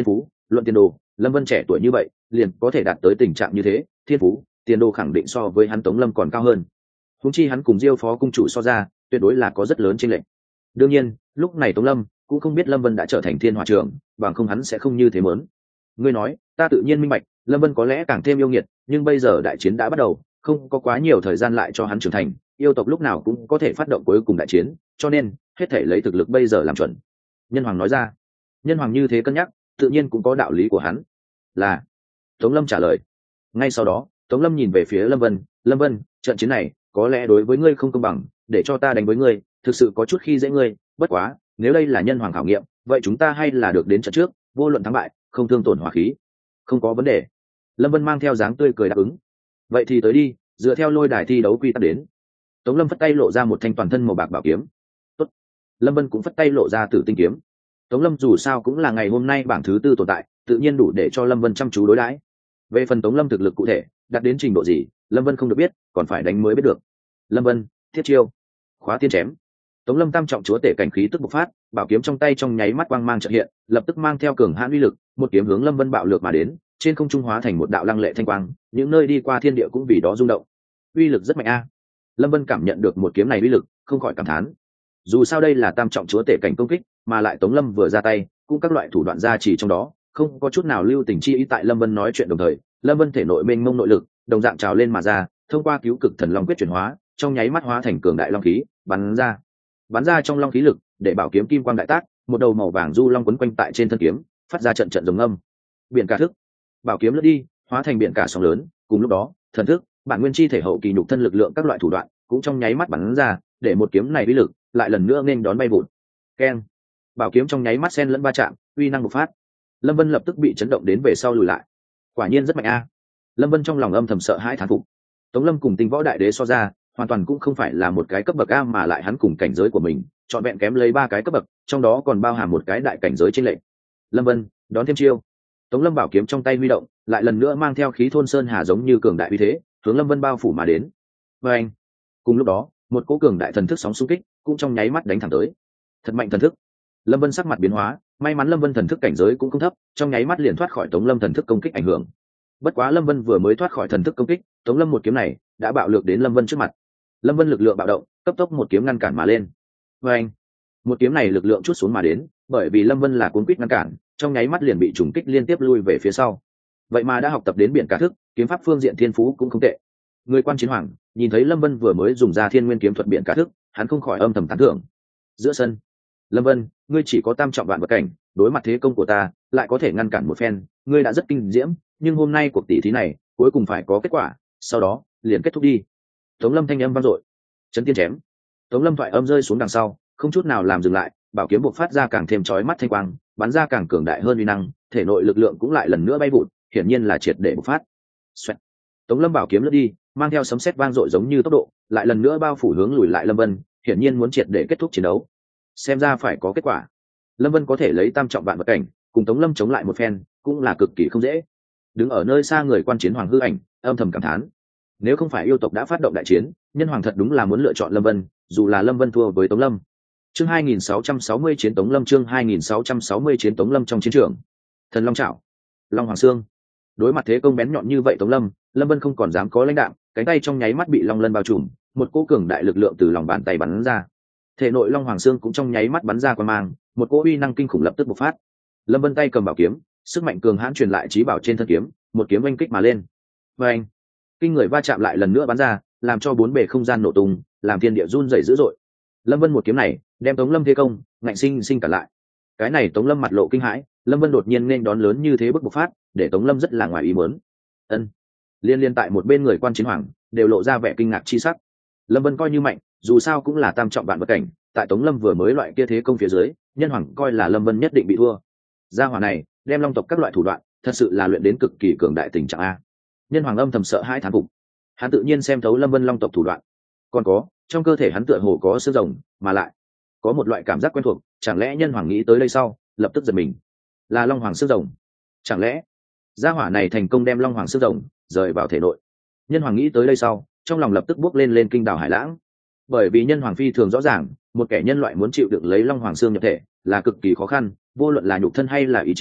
luận tiền đồ, Lâm Vân trẻ tuổi như vậy liền có thể đạt tới tình trạng như thế, thiên phú tiền đồ khẳng định so với hắn Tống Lâm còn cao hơn. Huống chi hắn cùng Diêu phó cung chủ so ra, tuyệt đối là có rất lớn chênh lệch. Đương nhiên lúc này Tống Lâm cũng không biết Lâm Vân đã trở thành thiên hỏa trưởng, bằng không hắn sẽ không như thế mớn. Ngươi nói ta tự nhiên minh bạch, Lâm Vân có lẽ càng thêm yêu nghiệt, nhưng bây giờ đại chiến đã bắt đầu, không có quá nhiều thời gian lại cho hắn trưởng thành, yêu tộc lúc nào cũng có thể phát động cuối cùng đại chiến, cho nên hết thể lấy thực lực bây giờ làm chuẩn. Nhân Hoàng nói ra. Nhân Hoàng như thế cân nhắc, tự nhiên cũng có đạo lý của hắn. Là. Tống Lâm trả lời. Ngay sau đó Tống Lâm nhìn về phía Lâm Vân. Lâm Vân, trận chiến này có lẽ đối với ngươi không công bằng, để cho ta đánh với ngươi thực sự có chút khi dễ ngươi, bất quá nếu đây là Nhân Hoàng khảo nghiệm, vậy chúng ta hay là được đến trận trước, vô luận thắng bại không thương tổn hỏa khí. Không có vấn đề. Lâm Vân mang theo dáng tươi cười đáp ứng. Vậy thì tới đi, dựa theo lôi đài thi đấu quy tắc đến. Tống Lâm phất tay lộ ra một thanh toàn thân màu bạc bảo kiếm. Tốt. Lâm Vân cũng phất tay lộ ra Tử Tinh kiếm. Tống Lâm dù sao cũng là ngày hôm nay bảng thứ tư tồn tại, tự nhiên đủ để cho Lâm Vân chăm chú đối đãi. Về phần Tống Lâm thực lực cụ thể đạt đến trình độ gì, Lâm Vân không được biết, còn phải đánh mới biết được. Lâm Vân, thiết chiêu, khóa tiên chém. Tống Lâm tam trọng chúa tể cảnh khí tức bộc phát, bảo kiếm trong tay trong nháy mắt quang mang chợt hiện, lập tức mang theo cường hãn uy lực, một kiếm hướng Lâm Vân bạo lược mà đến, trên không trung hóa thành một đạo lăng lệ thanh quang, những nơi đi qua thiên địa cũng vì đó rung động. Uy lực rất mạnh a. Lâm Vân cảm nhận được một kiếm này uy lực, không khỏi cảm thán. Dù sao đây là tam trọng chúa tể cảnh công kích, mà lại Tống Lâm vừa ra tay, cũng các loại thủ đoạn gia trì trong đó, không có chút nào lưu tình chi ý. Tại Lâm Vân nói chuyện đồng thời, Lâm Vân thể nội mênh mông nội lực, đồng dạng trào lên mà ra, thông qua cứu cực thần long quyết chuyển hóa, trong nháy mắt hóa thành cường đại long khí, bắn ra. Bắn ra trong long khí lực, để bảo kiếm kim quang đại tác, một đầu màu vàng du long quấn quanh tại trên thân kiếm, phát ra trận trận rồng âm. Biển cả thức, bảo kiếm lướt đi, hóa thành biển cả sóng lớn, cùng lúc đó, thần thức, bản nguyên chi thể hậu kỳ nhục thân lực lượng các loại thủ đoạn, cũng trong nháy mắt bắn ra, để một kiếm này uy lực lại lần nữa nên đón bay vụt. Keng. Bảo kiếm trong nháy mắt xen lẫn va chạm, uy năng bộc phát. Lâm Vân lập tức bị chấn động đến về sau lùi lại. Quả nhiên rất mạnh a. Lâm Vân trong lòng âm thầm sợ hãi thán phục. Tống Lâm cùng Tinh Võ Đại Đế so ra, hoàn toàn cũng không phải là một cái cấp bậc a, mà lại hắn cùng cảnh giới của mình, chọn vẹn kém lấy ba cái cấp bậc, trong đó còn bao hàm một cái đại cảnh giới trên lệnh. Lâm Vân, đón thêm chiêu. Tống Lâm bảo kiếm trong tay huy động, lại lần nữa mang theo khí thôn sơn hà giống như cường đại uy thế, hướng Lâm Vân bao phủ mà đến. Và anh. Cùng lúc đó, một cỗ cường đại thần thức sóng xung kích, cũng trong nháy mắt đánh thẳng tới. Thật mạnh thần thức. Lâm Vân sắc mặt biến hóa, may mắn Lâm Vân thần thức cảnh giới cũng không thấp, trong nháy mắt liền thoát khỏi Tống Lâm thần thức công kích ảnh hưởng. Bất quá Lâm Vân vừa mới thoát khỏi thần thức công kích, Tống Lâm một kiếm này đã bạo lược đến Lâm Vân trước mặt. Lâm Vân lực lượng bạo động, cấp tốc một kiếm ngăn cản mà lên. Và anh. Một kiếm này lực lượng chút xuống mà đến, bởi vì Lâm Vân là cuốn quýt ngăn cản, trong nháy mắt liền bị trùng kích liên tiếp lui về phía sau. Vậy mà đã học tập đến biển cả thức, kiếm pháp phương diện thiên phú cũng không tệ. Người quan chiến hoàng nhìn thấy Lâm Vân vừa mới dùng ra thiên nguyên kiếm thuật biển cả thức, hắn không khỏi âm thầm tán thưởng. Giữa sân, Lâm Vân, ngươi chỉ có tam trọng vạn vật cảnh, đối mặt thế công của ta lại có thể ngăn cản một phen, ngươi đã rất kinh diễm, nhưng hôm nay cuộc tỷ thí này cuối cùng phải có kết quả, sau đó liền kết thúc đi. Tống Lâm thanh âm vang dội. Chấn tiên chém. Tống Lâm thoại âm rơi xuống đằng sau, không chút nào làm dừng lại, bảo kiếm buộc phát ra càng thêm chói mắt thanh quang, bắn ra càng cường đại hơn uy năng, thể nội lực lượng cũng lại lần nữa bay vụt, hiển nhiên là triệt để bộc phát. Xoẹt. Tống Lâm bảo kiếm lướt đi, mang theo sấm sét vang dội giống như tốc độ, lại lần nữa bao phủ hướng lùi lại Lâm Vân, hiển nhiên muốn triệt để kết thúc chiến đấu. Xem ra phải có kết quả. Lâm Vân có thể lấy tam trọng vạn vật cảnh, cùng Tống Lâm chống lại một phen, cũng là cực kỳ không dễ. Đứng ở nơi xa người quan chiến hoàng hư ảnh, âm thầm cảm thán. Nếu không phải yêu tộc đã phát động đại chiến, nhân hoàng thật đúng là muốn lựa chọn Lâm Vân, dù là Lâm Vân thua với Tống Lâm. Chương hai nghìn sáu trăm sáu mươi chiến Tống Lâm, chương hai nghìn sáu trăm sáu mươi chiến Tống Lâm trong chiến trường. Thần Long Trảo, Long Hoàng Xương. Đối mặt thế công bén nhọn như vậy Tống Lâm, Lâm Vân không còn dám có lãnh đạm, cánh tay trong nháy mắt bị long lân bao trùm, một cỗ cường đại lực lượng từ lòng bàn tay bắn ra. Thể nội Long Hoàng Xương cũng trong nháy mắt bắn ra quang mang, một cỗ uy năng kinh khủng lập tức bộc phát. Lâm Vân tay cầm bảo kiếm, sức mạnh cường hãn truyền lại trí bảo trên thân kiếm, một kiếm oanh kích mà lên. Và anh, kinh người va chạm lại lần nữa bắn ra, làm cho bốn bề không gian nổ tung, làm thiên địa run rẩy dữ dội. Lâm Vân một kiếm này đem Tống Lâm thế công ngạnh sinh sinh cả lại. Cái này Tống Lâm mặt lộ kinh hãi, Lâm Vân đột nhiên nên đón lớn như thế bức bộc phát, để Tống Lâm rất là ngoài ý muốn. Ân. Liên liên tại một bên người quan chiến hoàng đều lộ ra vẻ kinh ngạc chi sắc. Lâm Vân coi như mạnh, dù sao cũng là tam trọng vạn vật cảnh, tại Tống Lâm vừa mới loại kia thế công phía dưới, nhân hoàng coi là Lâm Vân nhất định bị thua. Gia hỏa này đem long tộc các loại thủ đoạn, thật sự là luyện đến cực kỳ cường đại tình trạng a. Nhân hoàng âm thầm sợ hãi thán phục. Hắn tự nhiên xem thấu Lâm Vân long tộc thủ đoạn, còn có trong cơ thể hắn tựa hồ có xương rồng, mà lại có một loại cảm giác quen thuộc, chẳng lẽ nhân hoàng nghĩ tới đây sau lập tức giật mình, là long hoàng xương rồng? Chẳng lẽ gia hỏa này thành công đem long hoàng xương rồng rời vào thể nội? Nhân hoàng nghĩ tới đây sau, trong lòng lập tức bước lên lên kinh đảo hải lãng, bởi vì nhân hoàng phi thường rõ ràng, một kẻ nhân loại muốn chịu đựng lấy long hoàng xương nhập thể là cực kỳ khó khăn, vô luận là nhục thân hay là ý chí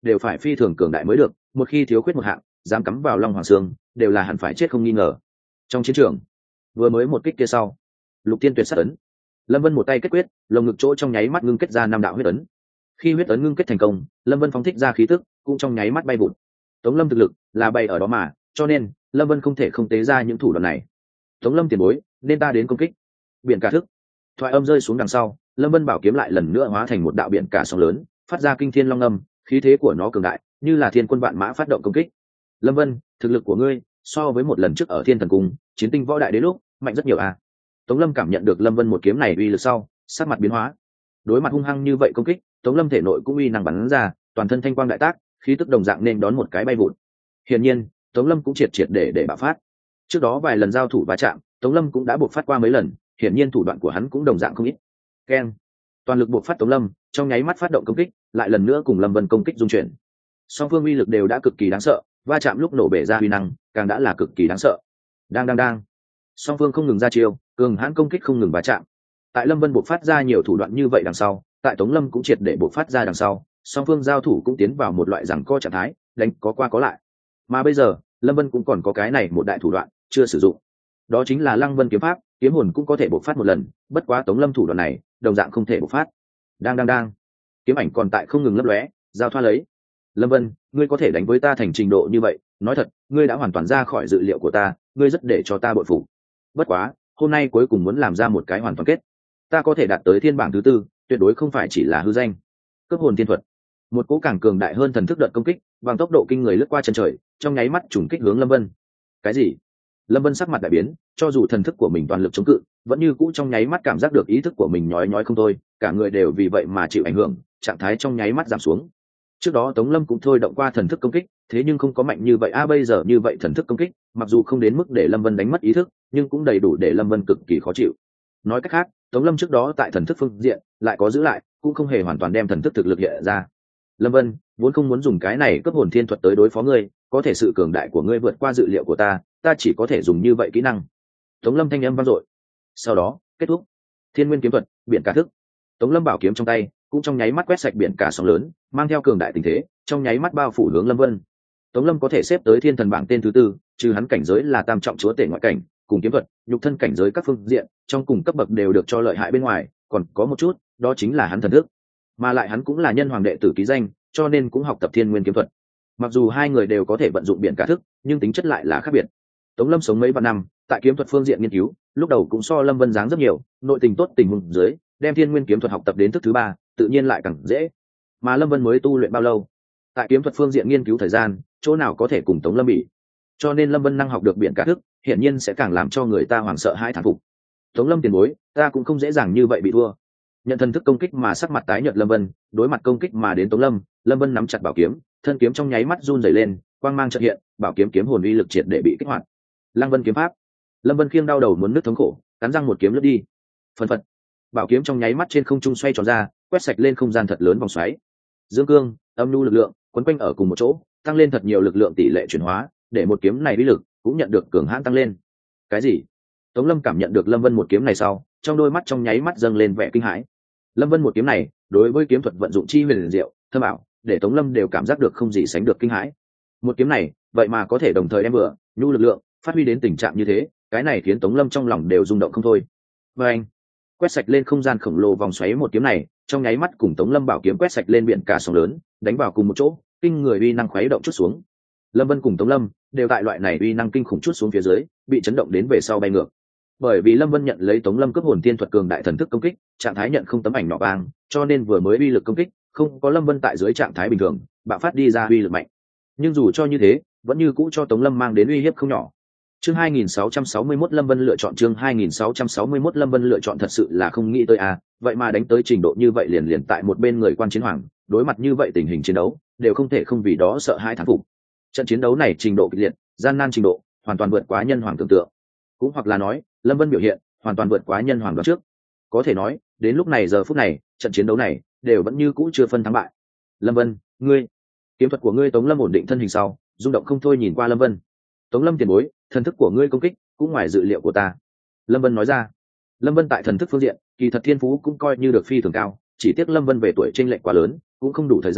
đều phải phi thường cường đại mới được, một khi thiếu khuyết một hạng, dám cắm vào long hoàng xương đều là hẳn phải chết không nghi ngờ. Trong chiến trường vừa mới một kích kia sau, lục tiên tuyệt sát ấn, lâm vân một tay kết quyết, lồng ngực chỗ trong nháy mắt ngưng kết ra năm đạo huyết ấn. Khi huyết ấn ngưng kết thành công, lâm vân phóng thích ra khí tức cũng trong nháy mắt bay vụt. Tống lâm thực lực là bay ở đó mà, cho nên lâm vân không thể không tế ra những thủ đoạn này. Tống lâm tiền bối, nên ta đến công kích. Biển cả thức thoại âm rơi xuống đằng sau, lâm vân bảo kiếm lại lần nữa hóa thành một đạo biển cả sóng lớn, phát ra kinh thiên long âm, khí thế của nó cường đại như là thiên quân vạn mã phát động công kích. Lâm vân, thực lực của ngươi so với một lần trước ở thiên thần cung chiến tinh võ đại đế lúc mạnh rất nhiều à. Tống lâm cảm nhận được lâm vân một kiếm này uy lực sau, sắc mặt biến hóa. Đối mặt hung hăng như vậy công kích, tống lâm thể nội cũng uy năng bắn ra, toàn thân thanh quang đại tác, khí tức đồng dạng nên đón một cái bay vụt. Hiển nhiên tống lâm cũng triệt triệt để để bạo phát. Trước đó vài lần giao thủ va chạm, tống lâm cũng đã buộc phát qua mấy lần, hiển nhiên thủ đoạn của hắn cũng đồng dạng không ít. Keng, toàn lực buộc phát tống lâm trong nháy mắt phát động công kích, lại lần nữa cùng lâm vân công kích dung chuyển. Song phương uy lực đều đã cực kỳ đáng sợ, va chạm lúc nổ bể ra uy năng càng đã là cực kỳ đáng sợ. Đang đang đang, song phương không ngừng ra chiêu, cường hãn công kích không ngừng va chạm. Tại lâm vân buộc phát ra nhiều thủ đoạn như vậy đằng sau, tại tống lâm cũng triệt để buộc phát ra đằng sau, song phương giao thủ cũng tiến vào một loại giằng co trạng thái, đánh có qua có lại. Mà bây giờ lâm vân cũng còn có cái này một đại thủ đoạn chưa sử dụng, đó chính là lăng vân kiếm pháp. Kiếm hồn cũng có thể bộc phát một lần, bất quá tống lâm thủ đoạn này đồng dạng không thể bộc phát. Đang đang đang, kiếm ảnh còn tại không ngừng lấp lóe, giao thoa lấy. Lâm vân, ngươi có thể đánh với ta thành trình độ như vậy, nói thật, ngươi đã hoàn toàn ra khỏi dự liệu của ta, ngươi rất để cho ta bội phục. Bất quá hôm nay cuối cùng muốn làm ra một cái hoàn toàn kết, ta có thể đạt tới thiên bảng thứ tư, tuyệt đối không phải chỉ là hư danh. Cấp hồn thiên thuật, một cỗ càng cường đại hơn thần thức đợt công kích bằng tốc độ kinh người lướt qua chân trời, trong nháy mắt trùng kích hướng lâm vân. Cái gì? Lâm vân sắc mặt đại biến, cho dù thần thức của mình toàn lực chống cự, vẫn như cũ trong nháy mắt cảm giác được ý thức của mình nhói nhói không thôi, cả người đều vì vậy mà chịu ảnh hưởng, trạng thái trong nháy mắt giảm xuống. Trước đó tống lâm cũng thôi động qua thần thức công kích, thế nhưng không có mạnh như vậy a à, bây giờ như vậy thần thức công kích mặc dù không đến mức để lâm vân đánh mất ý thức, nhưng cũng đầy đủ để lâm vân cực kỳ khó chịu. Nói cách khác, tống lâm trước đó tại thần thức phương diện lại có giữ lại, cũng không hề hoàn toàn đem thần thức thực lực hiện ra. Lâm vân vốn không muốn dùng cái này cấp hồn thiên thuật tới đối phó ngươi, có thể sự cường đại của ngươi vượt qua dự liệu của ta, ta chỉ có thể dùng như vậy kỹ năng. Tống lâm thanh âm vang dội. Sau đó kết thúc thiên nguyên kiếm thuật biển cả thức. Tống lâm bảo kiếm trong tay cũng trong nháy mắt quét sạch biển cả sóng lớn, mang theo cường đại tình thế trong nháy mắt bao phủ hướng lâm vân. Tống lâm có thể xếp tới thiên thần bảng tên thứ tư, trừ hắn cảnh giới là tam trọng chúa tể ngoại cảnh, cùng kiếm thuật nhục thân cảnh giới các phương diện trong cùng cấp bậc đều được cho lợi hại bên ngoài, còn có một chút đó chính là hắn thần thức, mà lại hắn cũng là nhân hoàng đệ tử ký danh, cho nên cũng học tập thiên nguyên kiếm thuật. Mặc dù hai người đều có thể vận dụng biển cả thức, nhưng tính chất lại là khác biệt. Tống lâm sống mấy vạn năm tại kiếm thuật phương diện nghiên cứu, lúc đầu cũng so lâm vân dáng rất nhiều, nội tình tốt tình huống dưới đem thiên nguyên kiếm thuật học tập đến thức thứ ba tự nhiên lại càng dễ. Mà lâm vân mới tu luyện bao lâu, tại kiếm thuật phương diện nghiên cứu thời gian chỗ nào có thể cùng tống lâm bị, cho nên lâm vân năng học được biển cả thức hiển nhiên sẽ càng làm cho người ta hoảng sợ hãi thán phục. Tống lâm tiền bối, ta cũng không dễ dàng như vậy bị thua. Nhận thần thức công kích mà sắc mặt tái nhợt lâm vân, đối mặt công kích mà đến tống lâm, lâm vân nắm chặt bảo kiếm, thân kiếm trong nháy mắt run rẩy lên, quang mang chợt hiện, bảo kiếm kiếm hồn uy lực triệt để bị kích hoạt. Lăng vân kiếm pháp. Lâm vân khiêng đau đầu muốn nứt thống khổ, cắn răng một kiếm lướt đi. Phần phật, bảo kiếm trong nháy mắt trên không trung xoay tròn ra, quét sạch lên không gian thật lớn vòng xoáy. Dương cương, âm nhu lực lượng quấn quanh ở cùng một chỗ, tăng lên thật nhiều lực lượng tỷ lệ chuyển hóa, để một kiếm này uy lực cũng nhận được cường hãn tăng lên. Cái gì? Tống lâm cảm nhận được lâm vân một kiếm này sau, trong đôi mắt trong nháy mắt dâng lên vẻ kinh hãi. Lâm vân một kiếm này đối với kiếm thuật vận dụng chi huyền diệu thâm ảo, để tống lâm đều cảm giác được không gì sánh được kinh hãi. Một kiếm này vậy mà có thể đồng thời đem vừa nhu lực lượng phát huy đến tình trạng như thế, cái này khiến tống lâm trong lòng đều rung động không thôi. Và anh quét sạch lên không gian khổng lồ vòng xoáy, một kiếm này trong nháy mắt cùng tống lâm bảo kiếm quét sạch lên biển cả sóng lớn, đánh vào cùng một chỗ, kinh người uy năng khuấy động chút xuống. Lâm vân cùng tống lâm đều tại loại này uy năng kinh khủng chút xuống phía dưới bị chấn động đến về sau bay ngược. Bởi vì lâm vân nhận lấy tống lâm cấp hồn thiên thuật cường đại thần thức công kích, trạng thái nhận không tấm ảnh nọ vàng, cho nên vừa mới uy lực công kích không có lâm vân tại dưới trạng thái bình thường bạo phát đi ra uy lực mạnh, nhưng dù cho như thế vẫn như cũ cho tống lâm mang đến uy hiếp không nhỏ. Chương hai nghìn sáu trăm sáu mươi mốt Lâm Vân lựa chọn chương hai nghìn sáu trăm sáu mươi mốt Lâm Vân lựa chọn thật sự là không nghĩ tới à, vậy mà đánh tới trình độ như vậy liền liền tại một bên người quan chiến hoàng, đối mặt như vậy tình hình chiến đấu, đều không thể không vì đó sợ hãi thán phục. Trận chiến đấu này trình độ kịch liệt, gian nan trình độ, hoàn toàn vượt quá nhân hoàng tưởng tượng. Cũng hoặc là nói, Lâm Vân biểu hiện hoàn toàn vượt quá nhân hoàng đoán trước. Có thể nói, đến lúc này giờ phút này, trận chiến đấu này đều vẫn như cũ chưa phân thắng bại. Lâm Vân, ngươi, kiếm thuật của ngươi Tống Lâm ổn định thân hình sau, rung động không thôi nhìn qua Lâm Vân. Tống Lâm tiền bối, thần thức của ngươi công kích cũng ngoài dự liệu của ta. Lâm Vân nói ra. Lâm Vân tại thần thức phương diện kỳ thật thiên phú cũng coi như được phi thường cao, chỉ tiếc Lâm Vân về tuổi chênh lệch quá lớn, cũng không đủ thời gian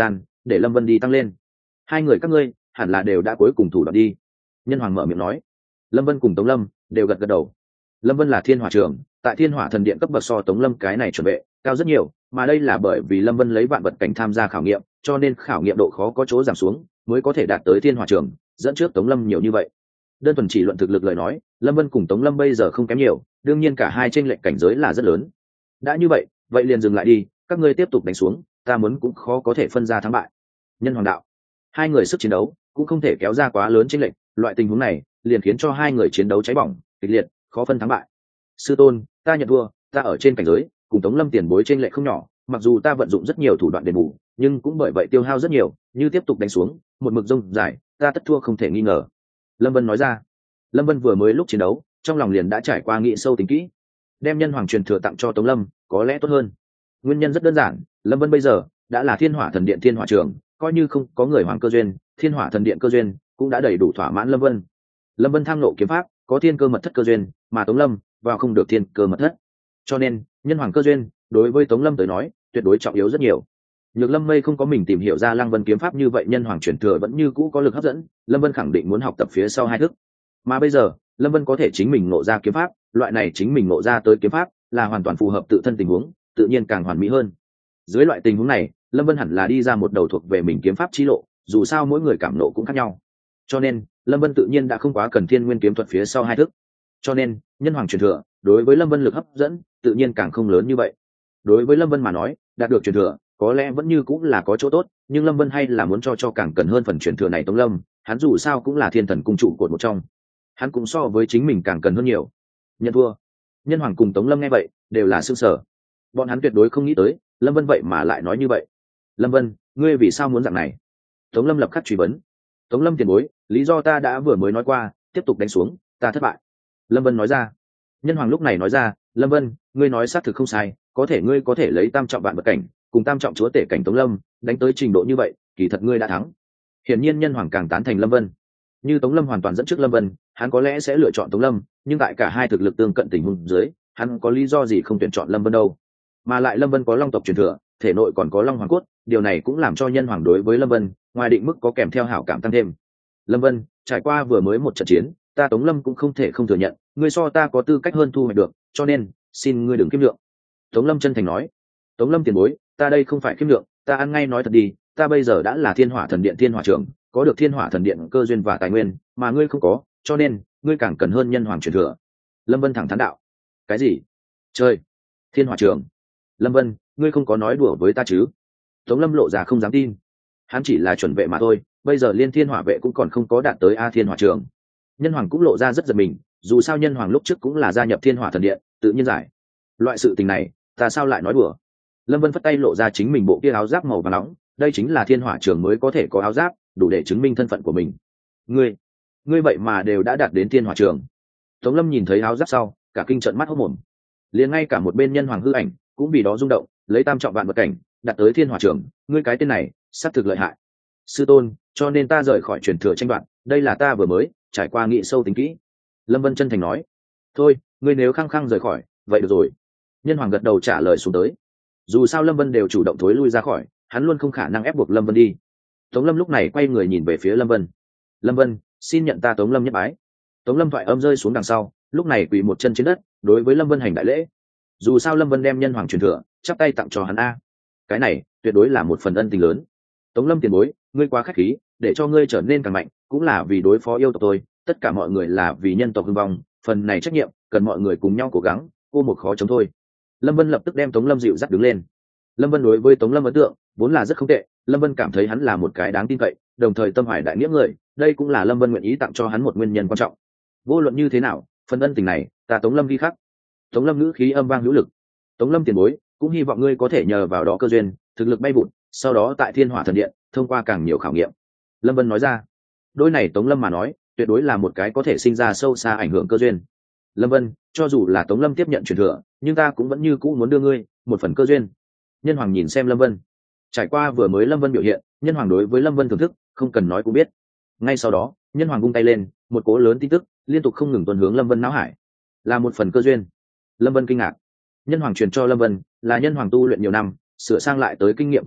để lâm vân đi tăng lên. Hai người các ngươi hẳn là đều đã cuối cùng thủ đoạn đi. Nhân hoàng mở miệng nói. Lâm vân cùng tống lâm đều gật gật đầu. Lâm vân là thiên hỏa trưởng, tại thiên hỏa thần điện cấp bậc so tống lâm cái này chuẩn bị cao rất nhiều, mà đây là bởi vì lâm vân lấy vạn vật cảnh tham gia khảo nghiệm, cho nên khảo nghiệm độ khó có chỗ giảm xuống, mới có thể đạt tới thiên hỏa trưởng, dẫn trước tống lâm nhiều như vậy. Đơn thuần chỉ luận thực lực lời nói, lâm vân cùng tống lâm bây giờ không kém nhiều, đương nhiên cả hai chênh lệch cảnh giới là rất lớn. Đã như vậy, vậy liền dừng lại đi, các ngươi tiếp tục đánh xuống, ta muốn cũng khó có thể phân ra thắng bại. Nhân hoàng đạo. Hai người sức chiến đấu cũng không thể kéo ra quá lớn chênh lệch, loại tình huống này liền khiến cho hai người chiến đấu cháy bỏng kịch liệt, khó phân thắng bại. Sư tôn, ta nhận thua, ta ở trên cảnh giới cùng tống lâm tiền bối chênh lệch không nhỏ, mặc dù ta vận dụng rất nhiều thủ đoạn đền bù, nhưng cũng bởi vậy tiêu hao rất nhiều, như tiếp tục đánh xuống một mực rông dài, ta tất thua không thể nghi ngờ. Lâm vân nói ra. Lâm vân vừa mới lúc chiến đấu trong lòng liền đã trải qua nghĩ sâu tính kỹ, đem nhân hoàng truyền thừa tặng cho tống lâm có lẽ tốt hơn. Nguyên nhân rất đơn giản, lâm vân bây giờ đã là thiên hỏa thần điện thiên hỏa trưởng, coi như không có người hoàng cơ duyên, thiên hỏa thần điện cơ duyên cũng đã đầy đủ thỏa mãn lâm vân. Lâm vân tham nộ kiếm pháp có thiên cơ mật thất cơ duyên, mà tống lâm vào không được thiên cơ mật thất, cho nên nhân hoàng cơ duyên đối với tống lâm tới nói tuyệt đối trọng yếu rất nhiều. Nhược lâm mây không có mình tìm hiểu ra lăng vân kiếm pháp như vậy, nhân hoàng truyền thừa vẫn như cũ có lực hấp dẫn, lâm vân khẳng định muốn học tập phía sau hai thức. Mà bây giờ lâm vân có thể chính mình ngộ ra kiếm pháp, loại này chính mình ngộ ra tới kiếm pháp là hoàn toàn phù hợp tự thân tình huống, tự nhiên càng hoàn mỹ hơn. Dưới loại tình huống này lâm vân hẳn là đi ra một đầu thuộc về mình kiếm pháp chi lộ, dù sao mỗi người cảm nộ cũng khác nhau, cho nên lâm vân tự nhiên đã không quá cần thiên nguyên kiếm thuật phía sau hai thức. Cho nên nhân hoàng truyền thừa đối với lâm vân lực hấp dẫn tự nhiên càng không lớn như vậy. Đối với lâm vân mà nói, đạt được truyền thừa có lẽ vẫn như cũng là có chỗ tốt, nhưng lâm vân hay là muốn cho cho càng cần hơn phần truyền thừa này. Tống lâm hắn dù sao cũng là thiên thần cung trụ cột một trong, hắn cũng so với chính mình càng cần hơn nhiều. Nhận thua. Nhân hoàng cùng tống lâm nghe vậy đều là s ư ơ n g sở, bọn hắn tuyệt đối không nghĩ tới lâm vân vậy mà lại nói như vậy. Lâm vân, ngươi vì sao muốn dạng này? Tống lâm lập khắc truy vấn. Tống lâm tiền bối, lý do ta đã vừa mới nói qua, tiếp tục đánh xuống ta thất bại. Lâm vân nói ra. Nhân hoàng lúc này nói ra, lâm vân, ngươi nói xác thực không sai, có thể ngươi có thể lấy tam trọng vạn vật cảnh cùng tam trọng chúa tể cảnh tống lâm đánh tới trình độ như vậy, kỳ thật ngươi đã thắng. Hiển nhiên nhân hoàng càng tán thành lâm vân. Như tống lâm hoàn toàn dẫn trước lâm vân, hắn có lẽ sẽ lựa chọn tống lâm, nhưng tại cả hai thực lực tương cận tình huống dưới, hắn có lý do gì không tuyển chọn lâm vân đâu. Mà lại lâm vân có long tộc truyền thừa, thể nội còn có long hoàng cốt, điều này cũng làm cho nhân hoàng đối với lâm vân ngoài định mức có kèm theo hảo cảm tăng thêm. Lâm vân, trải qua vừa mới một trận chiến, ta tống lâm cũng không thể không thừa nhận ngươi so ta có tư cách hơn thu hoạch được, cho nên xin ngươi đừng kiêm lượng. Tống lâm chân thành nói. Tống lâm tiền bối, ta đây không phải kiêm lượng, ta ăn ngay nói thật đi, ta bây giờ đã là thiên hỏa thần điện thiên hỏa trưởng, có được thiên hỏa thần điện cơ duyên và tài nguyên mà ngươi không có, cho nên ngươi càng cần hơn nhân hoàng truyền thừa. Lâm vân thẳng thắn đạo. Cái gì? Chơi thiên hỏa trưởng? Lâm vân, ngươi không có nói đùa với ta chứ? Tống lâm lộ ra không dám tin. Hắn chỉ là chuẩn vệ mà thôi, bây giờ liên thiên hỏa vệ cũng còn không có đạt tới a thiên hỏa trưởng. Nhân hoàng cũng lộ ra rất giật mình, dù sao nhân hoàng lúc trước cũng là gia nhập thiên hỏa thần điện, tự nhiên giải loại sự tình này ta sao lại nói đùa. Lâm vân phất tay lộ ra chính mình bộ kia áo giáp màu vàng nóng, đây chính là thiên hỏa trưởng mới có thể có áo giáp, đủ để chứng minh thân phận của mình. Ngươi, ngươi vậy mà đều đã đạt đến thiên hỏa trưởng? Tống lâm nhìn thấy áo giáp sau cả kinh trợn mắt hốc mồm, liền ngay cả một bên nhân hoàng hư ảnh cũng vì đó rung động, lấy tam trọng vạn vật cảnh đạt tới thiên hỏa trưởng, ngươi cái tên này xác thực lợi hại. Sư tôn, cho nên ta rời khỏi truyền thừa tranh đoạt, đây là ta vừa mới trải qua nghị sâu tính kỹ. Lâm vân chân thành nói. Thôi, ngươi nếu khăng khăng rời khỏi vậy được rồi. Nhân hoàng gật đầu trả lời xuống tới. Dù sao lâm vân đều chủ động thối lui ra khỏi, hắn luôn không khả năng ép buộc lâm vân đi. Tống lâm lúc này quay người nhìn về phía lâm vân. Lâm vân, xin nhận ta tống lâm nhất bái. Tống lâm thoại âm rơi xuống đằng sau, lúc này quỳ một chân trên đất đối với lâm vân hành đại lễ. Dù sao lâm vân đem nhân hoàng truyền thừa chắp tay tặng cho hắn a, cái này tuyệt đối là một phần ân tình lớn. Tống lâm tiền bối, ngươi quá khách khí, để cho ngươi trở nên càng mạnh cũng là vì đối phó yêu tộc tôi, tất cả mọi người là vì nhân tộc hưng vong, phần này trách nhiệm cần mọi người cùng nhau cố gắng, cô một khó chống thôi. Lâm vân lập tức đem tống lâm dịu dắt đứng lên. Lâm vân đối với tống lâm ấn tượng vốn là rất không tệ, lâm vân cảm thấy hắn là một cái đáng tin cậy, đồng thời tâm hoài đại nghĩa người, đây cũng là lâm vân nguyện ý tặng cho hắn một nguyên nhân quan trọng. Vô luận như thế nào, phần ân tình này ta tống lâm ghi khắc. Tống lâm ngữ khí âm vang hữu lực. Tống lâm tiền bối, cũng hy vọng ngươi có thể nhờ vào đó cơ duyên thực lực bay vụt, sau đó tại thiên hỏa thần điện thông qua càng nhiều khảo nghiệm. Lâm vân nói ra. Đôi này tống lâm mà nói tuyệt đối là một cái có thể sinh ra sâu xa ảnh hưởng cơ duyên. Lâm vân, cho dù là tống lâm tiếp nhận truyền thừa, nhưng ta cũng vẫn như cũ muốn đưa ngươi một phần cơ duyên. Nhân hoàng nhìn xem lâm vân. Trải qua vừa mới lâm vân biểu hiện, nhân hoàng đối với lâm vân thưởng thức không cần nói cũng biết. Ngay sau đó nhân hoàng vung tay lên, một cỗ lớn tin tức liên tục không ngừng tuần hướng lâm vân não hải. Là một phần cơ duyên. Lâm vân kinh ngạc. Nhân hoàng truyền cho lâm vân là nhân hoàng tu luyện nhiều năm sửa sang lại tới kinh nghiệm tu luyện,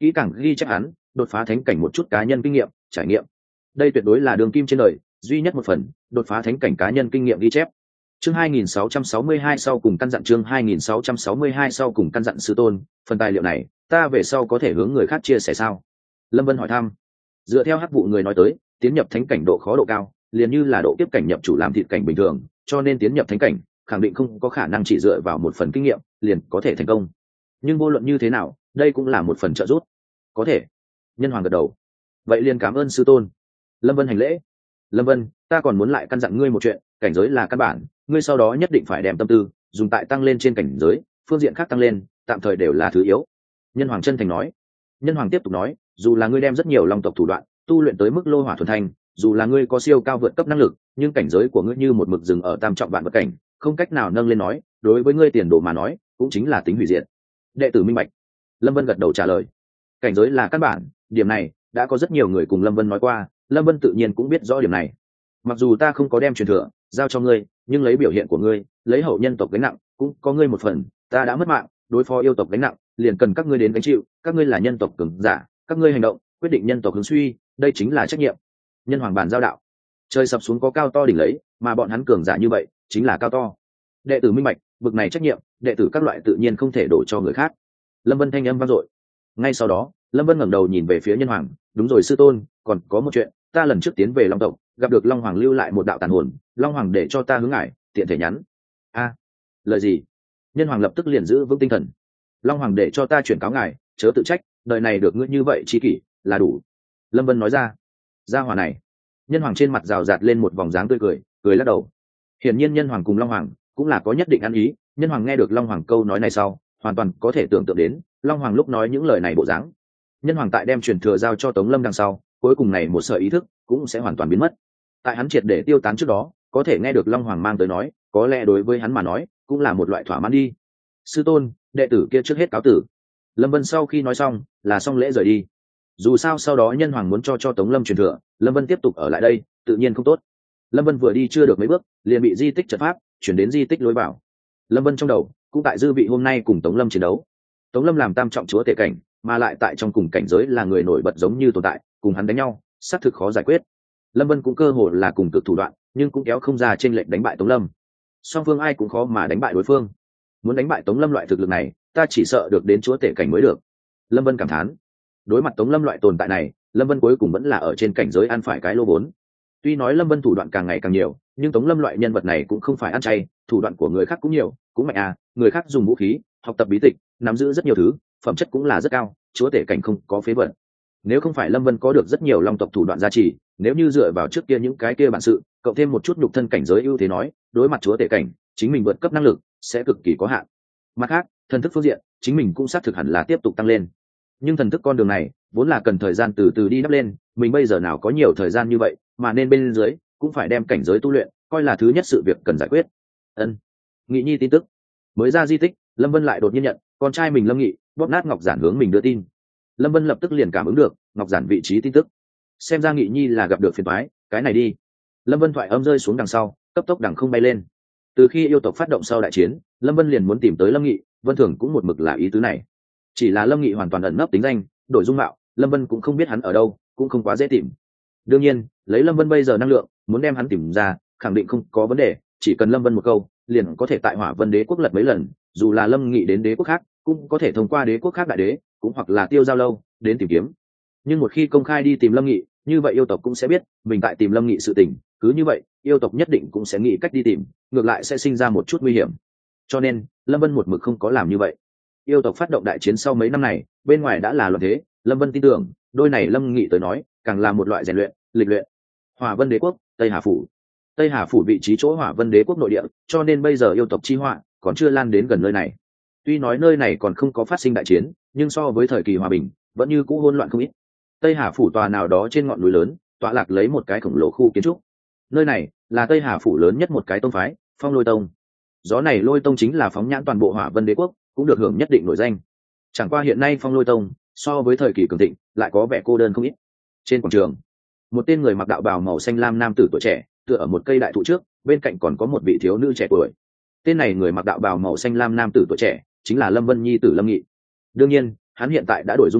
kỹ càng ghi chép hắn đột phá thánh cảnh một chút cá nhân kinh nghiệm trải nghiệm. Đây tuyệt đối là đường kim trên đời duy nhất một phần đột phá thánh cảnh cá nhân kinh nghiệm ghi chép. Chương hai nghìn sáu trăm sáu mươi hai sau cùng căn dặn chương hai nghìn sáu trăm sáu mươi hai sau cùng căn dặn sư tôn, phần tài liệu này, ta về sau có thể hướng người khác chia sẻ sao? Lâm Vân hỏi thăm. Dựa theo hắc vụ người nói tới, tiến nhập thánh cảnh độ khó độ cao, liền như là độ kiếp cảnh nhập chủ làm thịt cảnh bình thường, cho nên tiến nhập thánh cảnh, khẳng định không có khả năng chỉ dựa vào một phần kinh nghiệm, liền có thể thành công. Nhưng vô luận như thế nào, đây cũng là một phần trợ giúp. Có thể. Nhân Hoàng gật đầu. Vậy liền cảm ơn sư tôn. Lâm Vân hành lễ. Lâm Vân, ta còn muốn lại căn dặn ngươi một chuyện, cảnh giới là căn bản, ngươi sau đó nhất định phải đem tâm tư dùng tại tăng lên trên cảnh giới, phương diện khác tăng lên tạm thời đều là thứ yếu. Nhân Hoàng chân thành nói. Nhân Hoàng tiếp tục nói, dù là ngươi đem rất nhiều long tộc thủ đoạn tu luyện tới mức lô hỏa thuần thanh, dù là ngươi có siêu cao vượt cấp năng lực, nhưng cảnh giới của ngươi như một mực dừng ở tam trọng vạn vật cảnh, không cách nào nâng lên nói, đối với ngươi tiền đồ mà nói cũng chính là tính hủy diệt. Đệ tử minh bạch. Lâm Vân gật đầu trả lời. Cảnh giới là căn bản, điểm này đã có rất nhiều người cùng Lâm Vân nói qua, Lâm Vân tự nhiên cũng biết rõ điểm này. Mặc dù ta không có đem truyền thừa giao cho ngươi, nhưng lấy biểu hiện của ngươi, lấy hậu nhân tộc gánh nặng, cũng có ngươi một phần, ta đã mất mạng, đối phó yêu tộc gánh nặng, liền cần các ngươi đến gánh chịu, các ngươi là nhân tộc cường giả, các ngươi hành động quyết định nhân tộc hướng suy, đây chính là trách nhiệm. Nhân Hoàng bàn giao đạo. Trời sập xuống có cao to đỉnh lấy, mà bọn hắn cường giả như vậy, chính là cao to. Đệ tử minh bạch, bực này trách nhiệm, đệ tử các loại tự nhiên không thể đổ cho người khác. Lâm Vân thanh âm vang dội. Ngay sau đó, Lâm Vân ngẩng đầu nhìn về phía Nhân Hoàng, đúng rồi sư tôn, còn có một chuyện, ta lần trước tiến về Long tộc, gặp được Long Hoàng lưu lại một đạo tàn hồn, Long Hoàng để cho ta hướng ngài, tiện thể nhắn. A, lời gì? Nhân Hoàng lập tức liền giữ vững tinh thần. Long Hoàng để cho ta chuyển cáo ngài, chớ tự trách, đời này được ngươi như vậy chi kỷ, là đủ. Lâm Vân nói ra. Gia hỏa này. Nhân Hoàng trên mặt rào rạt lên một vòng dáng tươi cười, cười lắc đầu. Hiển nhiên Nhân Hoàng cùng Long Hoàng cũng là có nhất định ăn ý. Nhân Hoàng nghe được Long Hoàng câu nói này sau, hoàn toàn có thể tưởng tượng đến Long Hoàng lúc nói những lời này bộ dáng. Nhân Hoàng tại đem truyền thừa giao cho Tống Lâm đằng sau, cuối cùng này một sợi ý thức cũng sẽ hoàn toàn biến mất. Tại hắn triệt để tiêu tán trước đó, có thể nghe được Long Hoàng mang tới nói, có lẽ đối với hắn mà nói cũng là một loại thỏa mãn đi. Sư tôn, đệ tử kia trước hết cáo tử. Lâm Vân sau khi nói xong, là xong lễ rời đi. Dù sao sau đó Nhân Hoàng muốn cho cho Tống Lâm truyền thừa, Lâm Vân tiếp tục ở lại đây, tự nhiên không tốt. Lâm Vân vừa đi chưa được mấy bước, liền bị di tích trận pháp chuyển đến di tích lối vào. Lâm Vân trong đầu cũng tại dư vị hôm nay cùng Tống Lâm chiến đấu. Tống Lâm làm tam trọng chúa tể cảnh, mà lại tại trong cùng cảnh giới là người nổi bật giống như tồn tại, cùng hắn đánh nhau, xác thực khó giải quyết. Lâm Vân cũng cơ hồ là cùng cực thủ đoạn, nhưng cũng kéo không ra trên lệnh đánh bại Tống Lâm. Song phương ai cũng khó mà đánh bại đối phương. Muốn đánh bại Tống Lâm loại thực lực này, ta chỉ sợ được đến chúa tể cảnh mới được. Lâm Vân cảm thán. Đối mặt Tống Lâm loại tồn tại này, Lâm Vân cuối cùng vẫn là ở trên cảnh giới ăn phải cái lô vốn. Tuy nói Lâm Vân thủ đoạn càng ngày càng nhiều, nhưng Tống Lâm loại nhân vật này cũng không phải ăn chay, thủ đoạn của người khác cũng nhiều, cũng mạnh à, người khác dùng vũ khí, học tập bí tịch, nắm giữ rất nhiều thứ, phẩm chất cũng là rất cao, chúa tể cảnh không có phế vật. Nếu không phải Lâm Vân có được rất nhiều long tộc thủ đoạn gia trì, nếu như dựa vào trước kia những cái kia bản sự, cộng thêm một chút nhục thân cảnh giới ưu thế nói, đối mặt chúa tể cảnh, chính mình vượt cấp năng lực sẽ cực kỳ có hạn. Mặt khác, thần thức phương diện, chính mình cũng xác thực hẳn là tiếp tục tăng lên. Nhưng thần thức con đường này, vốn là cần thời gian từ từ đi đắp lên, mình bây giờ nào có nhiều thời gian như vậy, mà nên bên dưới cũng phải đem cảnh giới tu luyện coi là thứ nhất sự việc cần giải quyết. Ân. Nghị Nhi tin tức. Mới ra di tích, Lâm Vân lại đột nhiên nhận, con trai mình Lâm Nghị bóp nát ngọc giản hướng mình đưa tin. Lâm Vân lập tức liền cảm ứng được ngọc giản vị trí tin tức. Xem ra Nghị Nhi là gặp được phiền toái, cái này đi. Lâm Vân thoại âm rơi xuống đằng sau, cấp tốc đằng không bay lên. Từ khi yêu tộc phát động sau đại chiến, Lâm Vân liền muốn tìm tới Lâm Nghị, Vân Thường cũng một mực là ý tứ này. Chỉ là Lâm Nghị hoàn toàn ẩn nấp tính danh, đổi dung mạo, Lâm Vân cũng không biết hắn ở đâu, cũng không quá dễ tìm. Đương nhiên, lấy Lâm Vân bây giờ năng lượng, muốn đem hắn tìm ra, khẳng định không có vấn đề, chỉ cần Lâm Vân một câu, liền có thể tại Hỏa Vân Đế quốc lật mấy lần, dù là Lâm Nghị đến đế quốc khác, cũng có thể thông qua đế quốc khác đại đế, cũng hoặc là Tiêu Giao Lâu đến tìm kiếm. Nhưng một khi công khai đi tìm Lâm Nghị, như vậy yêu tộc cũng sẽ biết mình tại tìm Lâm Nghị sự tình, cứ như vậy, yêu tộc nhất định cũng sẽ nghĩ cách đi tìm, ngược lại sẽ sinh ra một chút nguy hiểm. Cho nên, Lâm Vân một mực không có làm như vậy. Yêu tộc phát động đại chiến sau mấy năm này, bên ngoài đã là loạn thế, Lâm Vân tin tưởng, đôi này Lâm Nghị tới nói, càng là một loại rèn luyện, lịch luyện. Hỏa Vân Đế quốc, Tây Hà phủ. Tây Hà phủ vị trí chỗ Hỏa Vân Đế quốc nội địa, cho nên bây giờ yêu tộc chi họa còn chưa lan đến gần nơi này. Tuy nói nơi này còn không có phát sinh đại chiến, nhưng so với thời kỳ hòa bình, vẫn như cũ hỗn loạn không ít. Tây Hà phủ tòa nào đó trên ngọn núi lớn, tọa lạc lấy một cái khổng lồ khu kiến trúc. Nơi này là Tây Hà phủ lớn nhất một cái tông phái, Phong Lôi Tông. Gió này Lôi Tông chính là phóng nhãn toàn bộ Hỏa Vân Đế quốc, cũng được hưởng nhất định nổi danh. Chẳng qua hiện nay Phong Lôi Tông so với thời kỳ cường thịnh lại có vẻ cô đơn không ít. Trên quảng trường, một tên người mặc đạo bào màu xanh lam nam tử tuổi trẻ tựa ở một cây đại thụ trước, bên cạnh còn có một vị thiếu nữ trẻ tuổi. Tên này người mặc đạo bào màu xanh lam nam tử tuổi trẻ chính là Lâm Vân Nhi tử Lâm Nghị. Đương nhiên, hắn hiện tại đã đổi dung mạo,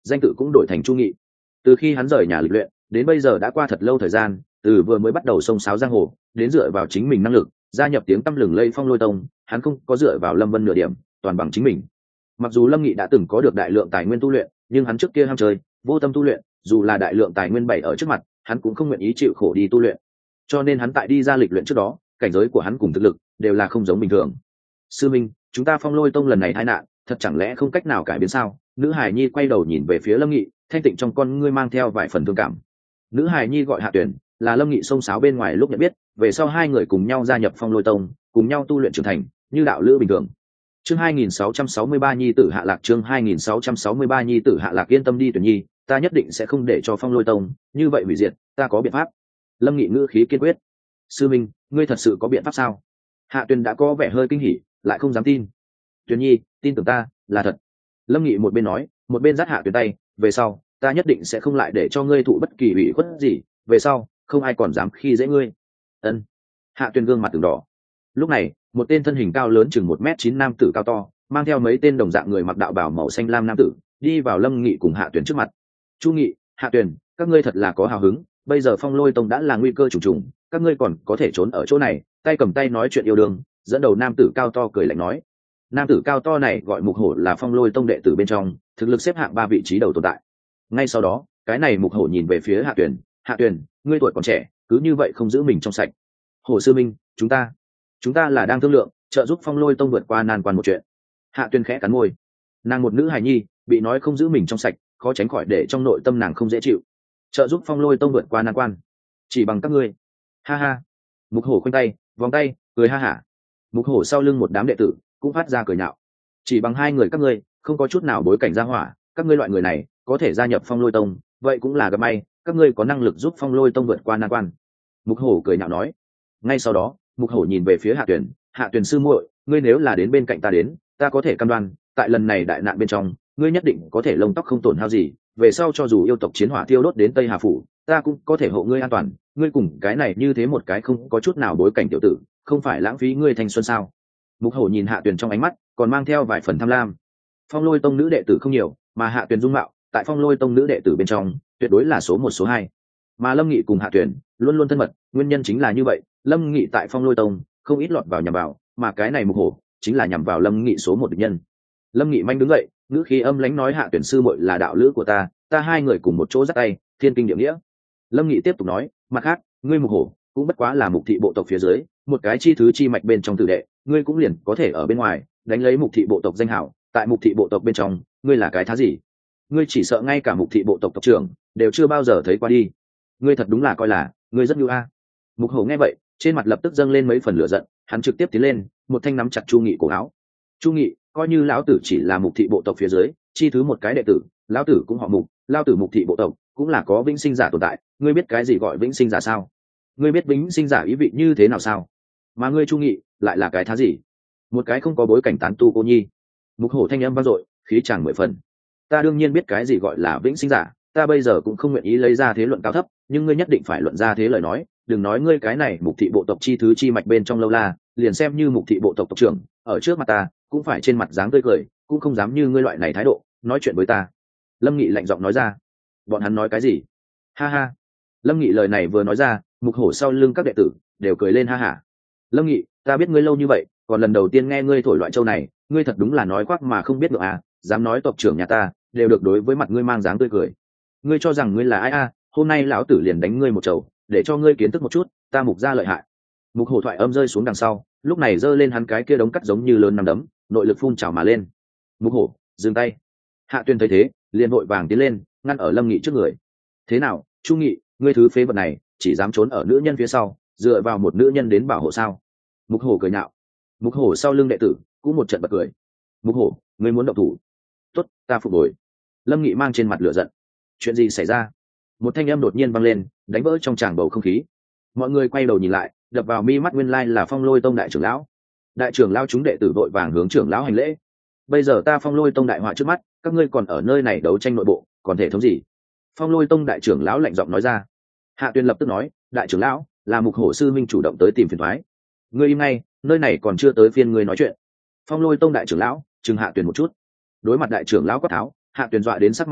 danh tự cũng đổi thành Chu Nghị. Từ khi hắn rời nhà lịch luyện đến bây giờ đã qua thật lâu thời gian, từ vừa mới bắt đầu xông xáo giang hồ đến dựa vào chính mình năng lực gia nhập tiếng tăm lừng lây Phong Lôi Tông, hắn không có dựa vào Lâm Vân nửa điểm, toàn bằng chính mình. Mặc dù Lâm Nghị đã từng có được đại lượng tài nguyên tu luyện, nhưng hắn trước kia ham chơi vô tâm tu luyện, dù là đại lượng tài nguyên bày ở trước mặt hắn cũng không nguyện ý chịu khổ đi tu luyện, cho nên hắn tại đi ra lịch luyện trước đó cảnh giới của hắn cùng thực lực đều là không giống bình thường. Sư minh, chúng ta Phong Lôi Tông lần này tai nạn thật chẳng lẽ không cách nào cải biến sao? Nữ Hải Nhi quay đầu nhìn về phía Lâm Nghị, thanh tịnh trong con ngươi mang theo vài phần thương cảm. Nữ Hải Nhi gọi Hạ Tuyển, là Lâm Nghị xông xáo bên ngoài lúc nhận biết, về sau hai người cùng nhau gia nhập Phong Lôi Tông, cùng nhau tu luyện trưởng thành như đạo lữ bình thường. Chương hai nghìn sáu trăm sáu mươi ba Nhi tử Hạ Lạc, chương hai nghìn sáu trăm sáu mươi ba Nhi tử Hạ Lạc, yên tâm đi Tuyển Nhi, ta nhất định sẽ không để cho Phong Lôi Tông như vậy hủy diệt, ta có biện pháp. Lâm Nghị ngữ khí kiên quyết. Sư minh, ngươi thật sự có biện pháp sao? Hạ Tuyển đã có vẻ hơi kinh hỉ, lại không dám tin. Tuyển Nhi, tin tưởng ta, là thật. Lâm Nghị một bên nói, một bên dắt Hạ Tuyển tay, về sau ta nhất định sẽ không lại để cho ngươi thụ bất kỳ ủy khuất gì, về sau không ai còn dám khi dễ ngươi. Ân. Hạ Tuyển gương mặt từng đỏ. Lúc này, một tên thân hình cao lớn chừng một mét chín nam tử cao to, mang theo mấy tên đồng dạng người mặc đạo bào màu xanh lam nam tử, đi vào Lâm Nghị cùng Hạ Tuyển trước mặt. Chu Nghị, Hạ Tuyển, các ngươi thật là có hào hứng, bây giờ Phong Lôi Tông đã là nguy cơ trùng trùng, các ngươi còn có thể trốn ở chỗ này, tay cầm tay nói chuyện yêu đương. Dẫn đầu nam tử cao to cười lạnh nói. Nam tử cao to này gọi Mục Hổ, là Phong Lôi Tông đệ tử bên trong, thực lực xếp hạng ba vị trí đầu tồn tại. Ngay sau đó, cái này Mục Hổ nhìn về phía Hạ Tuyển, Hạ Tuyển, ngươi tuổi còn trẻ, cứ như vậy không giữ mình trong sạch. Hổ sư minh, chúng ta chúng ta là đang thương lượng trợ giúp Phong Lôi Tông vượt qua nan quan một chuyện. Hạ Tuyển khẽ cắn môi, nàng một nữ hài nhi bị nói không giữ mình trong sạch, khó tránh khỏi để trong nội tâm nàng không dễ chịu. Trợ giúp Phong Lôi Tông vượt qua nan quan chỉ bằng các ngươi? Ha ha. Mục Hổ khoanh tay vòng tay cười ha hả. Mục Hổ sau lưng một đám đệ tử cũng phát ra cười nhạo. Chỉ bằng hai người các ngươi, không có chút nào bối cảnh gia hỏa, các ngươi loại người này có thể gia nhập Phong Lôi Tông, vậy cũng là gặp may, các ngươi có năng lực giúp Phong Lôi Tông vượt qua nan quan. Mục Hổ cười nhạo nói. Ngay sau đó, Mục Hổ nhìn về phía Hạ Tuyển, Hạ Tuyển sư muội, ngươi nếu là đến bên cạnh ta đến, ta có thể cam đoan, tại lần này đại nạn bên trong, ngươi nhất định có thể lông tóc không tổn hao gì, về sau cho dù yêu tộc chiến hỏa tiêu đốt đến Tây Hà phủ, ta cũng có thể hộ ngươi an toàn. Ngươi cùng cái này như thế một cái không có chút nào bối cảnh tiểu tử, không phải lãng phí ngươi thanh xuân sao? Mục Hổ nhìn Hạ Tuyển trong ánh mắt còn mang theo vài phần tham lam. Phong Lôi Tông nữ đệ tử không nhiều, mà Hạ Tuyển dung mạo tại Phong Lôi Tông nữ đệ tử bên trong tuyệt đối là số một số hai. Mà Lâm Nghị cùng Hạ Tuyển luôn luôn thân mật, nguyên nhân chính là như vậy, Lâm Nghị tại Phong Lôi Tông không ít lọt vào nhằm vào, mà cái này Mục Hổ chính là nhằm vào Lâm Nghị số một địch nhân. Lâm Nghị manh đứng dậy, ngữ khí âm lãnh nói, Hạ Tuyển sư muội là đạo lữ của ta, ta hai người cùng một chỗ dắt tay, thiên kinh địa nghĩa. Lâm Nghị tiếp tục nói, mặt khác, ngươi Mục Hổ cũng bất quá là Mục thị bộ tộc phía dưới một cái chi thứ chi mạch bên trong tử đệ, ngươi cũng liền có thể ở bên ngoài đánh lấy Mục thị bộ tộc danh hảo, tại Mục thị bộ tộc bên trong ngươi là cái thá gì? Ngươi chỉ sợ ngay cả Mục thị bộ tộc tộc trưởng đều chưa bao giờ thấy qua đi. Ngươi thật đúng là coi là ngươi rất nhu a. Mục Hổ nghe vậy, trên mặt lập tức dâng lên mấy phần lửa giận, hắn trực tiếp tiến lên, một thanh nắm chặt Chu Nghị cổ áo. Chu Nghị, coi như lão tử chỉ là Mục thị bộ tộc phía dưới chi thứ một cái đệ tử, lão tử cũng họ Mục, lão tử Mục thị bộ tộc cũng là có vĩnh sinh giả tồn tại, ngươi biết cái gì gọi vĩnh sinh giả sao? Ngươi biết vĩnh sinh giả ý vị như thế nào sao? Mà ngươi Chu Nghị lại là cái thá gì? Một cái không có bối cảnh tán tu cô nhi. Mục Hổ thanh âm vang dội, khí tràng mười phần. Ta đương nhiên biết cái gì gọi là vĩnh sinh giả, ta bây giờ cũng không nguyện ý lấy ra thế luận cao thấp, nhưng ngươi nhất định phải luận ra thế lời nói, đừng nói ngươi cái này Mục thị bộ tộc chi thứ chi mạch bên trong lâu la, liền xem như Mục thị bộ tộc tộc trưởng, ở trước mặt ta, cũng phải trên mặt dáng tươi cười, cũng không dám như ngươi loại này thái độ nói chuyện với ta. Lâm Nghị lạnh giọng nói ra. Bọn hắn nói cái gì? Ha ha. Lâm Nghị lời này vừa nói ra, Mục Hổ sau lưng các đệ tử đều cười lên ha hả. Lâm Nghị, ta biết ngươi lâu như vậy, còn lần đầu tiên nghe ngươi thổi loại châu này, ngươi thật đúng là nói khoác mà không biết được à, dám nói tộc trưởng nhà ta đều được đối với mặt ngươi mang dáng tươi cười. Ngươi cho rằng ngươi là ai à, hôm nay lão tử liền đánh ngươi một chầu, để cho ngươi kiến thức một chút ta Mục gia lợi hại. Mục Hổ thoại âm rơi xuống đằng sau, lúc này giơ lên hắn cái kia đống cắt giống như lớn nắm đấm, nội lực phun trào mà lên. Mục Hổ, dừng tay. Hạ Tuyên thấy thế, liền vội vàng tiến lên, ngăn ở Lâm Nghị trước người. Thế nào, Chu Nghị, ngươi thứ phế vật này, chỉ dám trốn ở nữ nhân phía sau, dựa vào một nữ nhân đến bảo hộ sao? Mục Hổ cười nhạo. Mục Hổ sau lưng đệ tử cũng một trận bật cười. Mục Hổ, ngươi muốn động thủ? Tốt, ta phục hồi. Lâm Nghị mang trên mặt lửa giận. Chuyện gì xảy ra? Một thanh âm đột nhiên vang lên, đánh vỡ trong tràng bầu không khí. Mọi người quay đầu nhìn lại, đập vào mi mắt nguyên lai là Phong Lôi Tông đại trưởng lão. Đại trưởng lão chúng đệ tử vội vàng hướng trưởng lão hành lễ. Bây giờ ta Phong Lôi Tông đại họa trước mắt, các ngươi còn ở nơi này đấu tranh nội bộ, còn thể thống gì? Phong Lôi Tông đại trưởng lão lạnh giọng nói ra. Hạ Tuyên lập tức nói, đại trưởng lão, là Mục Hổ sư minh chủ động tới tìm phiền toái. Ngươi im ngay, nơi này còn chưa tới phiên ngươi nói chuyện. Phong Lôi Tông đại trưởng lão chừng Hạ Tuyên một chút. Đối mặt đại trưởng lão quát tháo, Hạ Tuyên dọa đến sắc mặt trắng nhợt,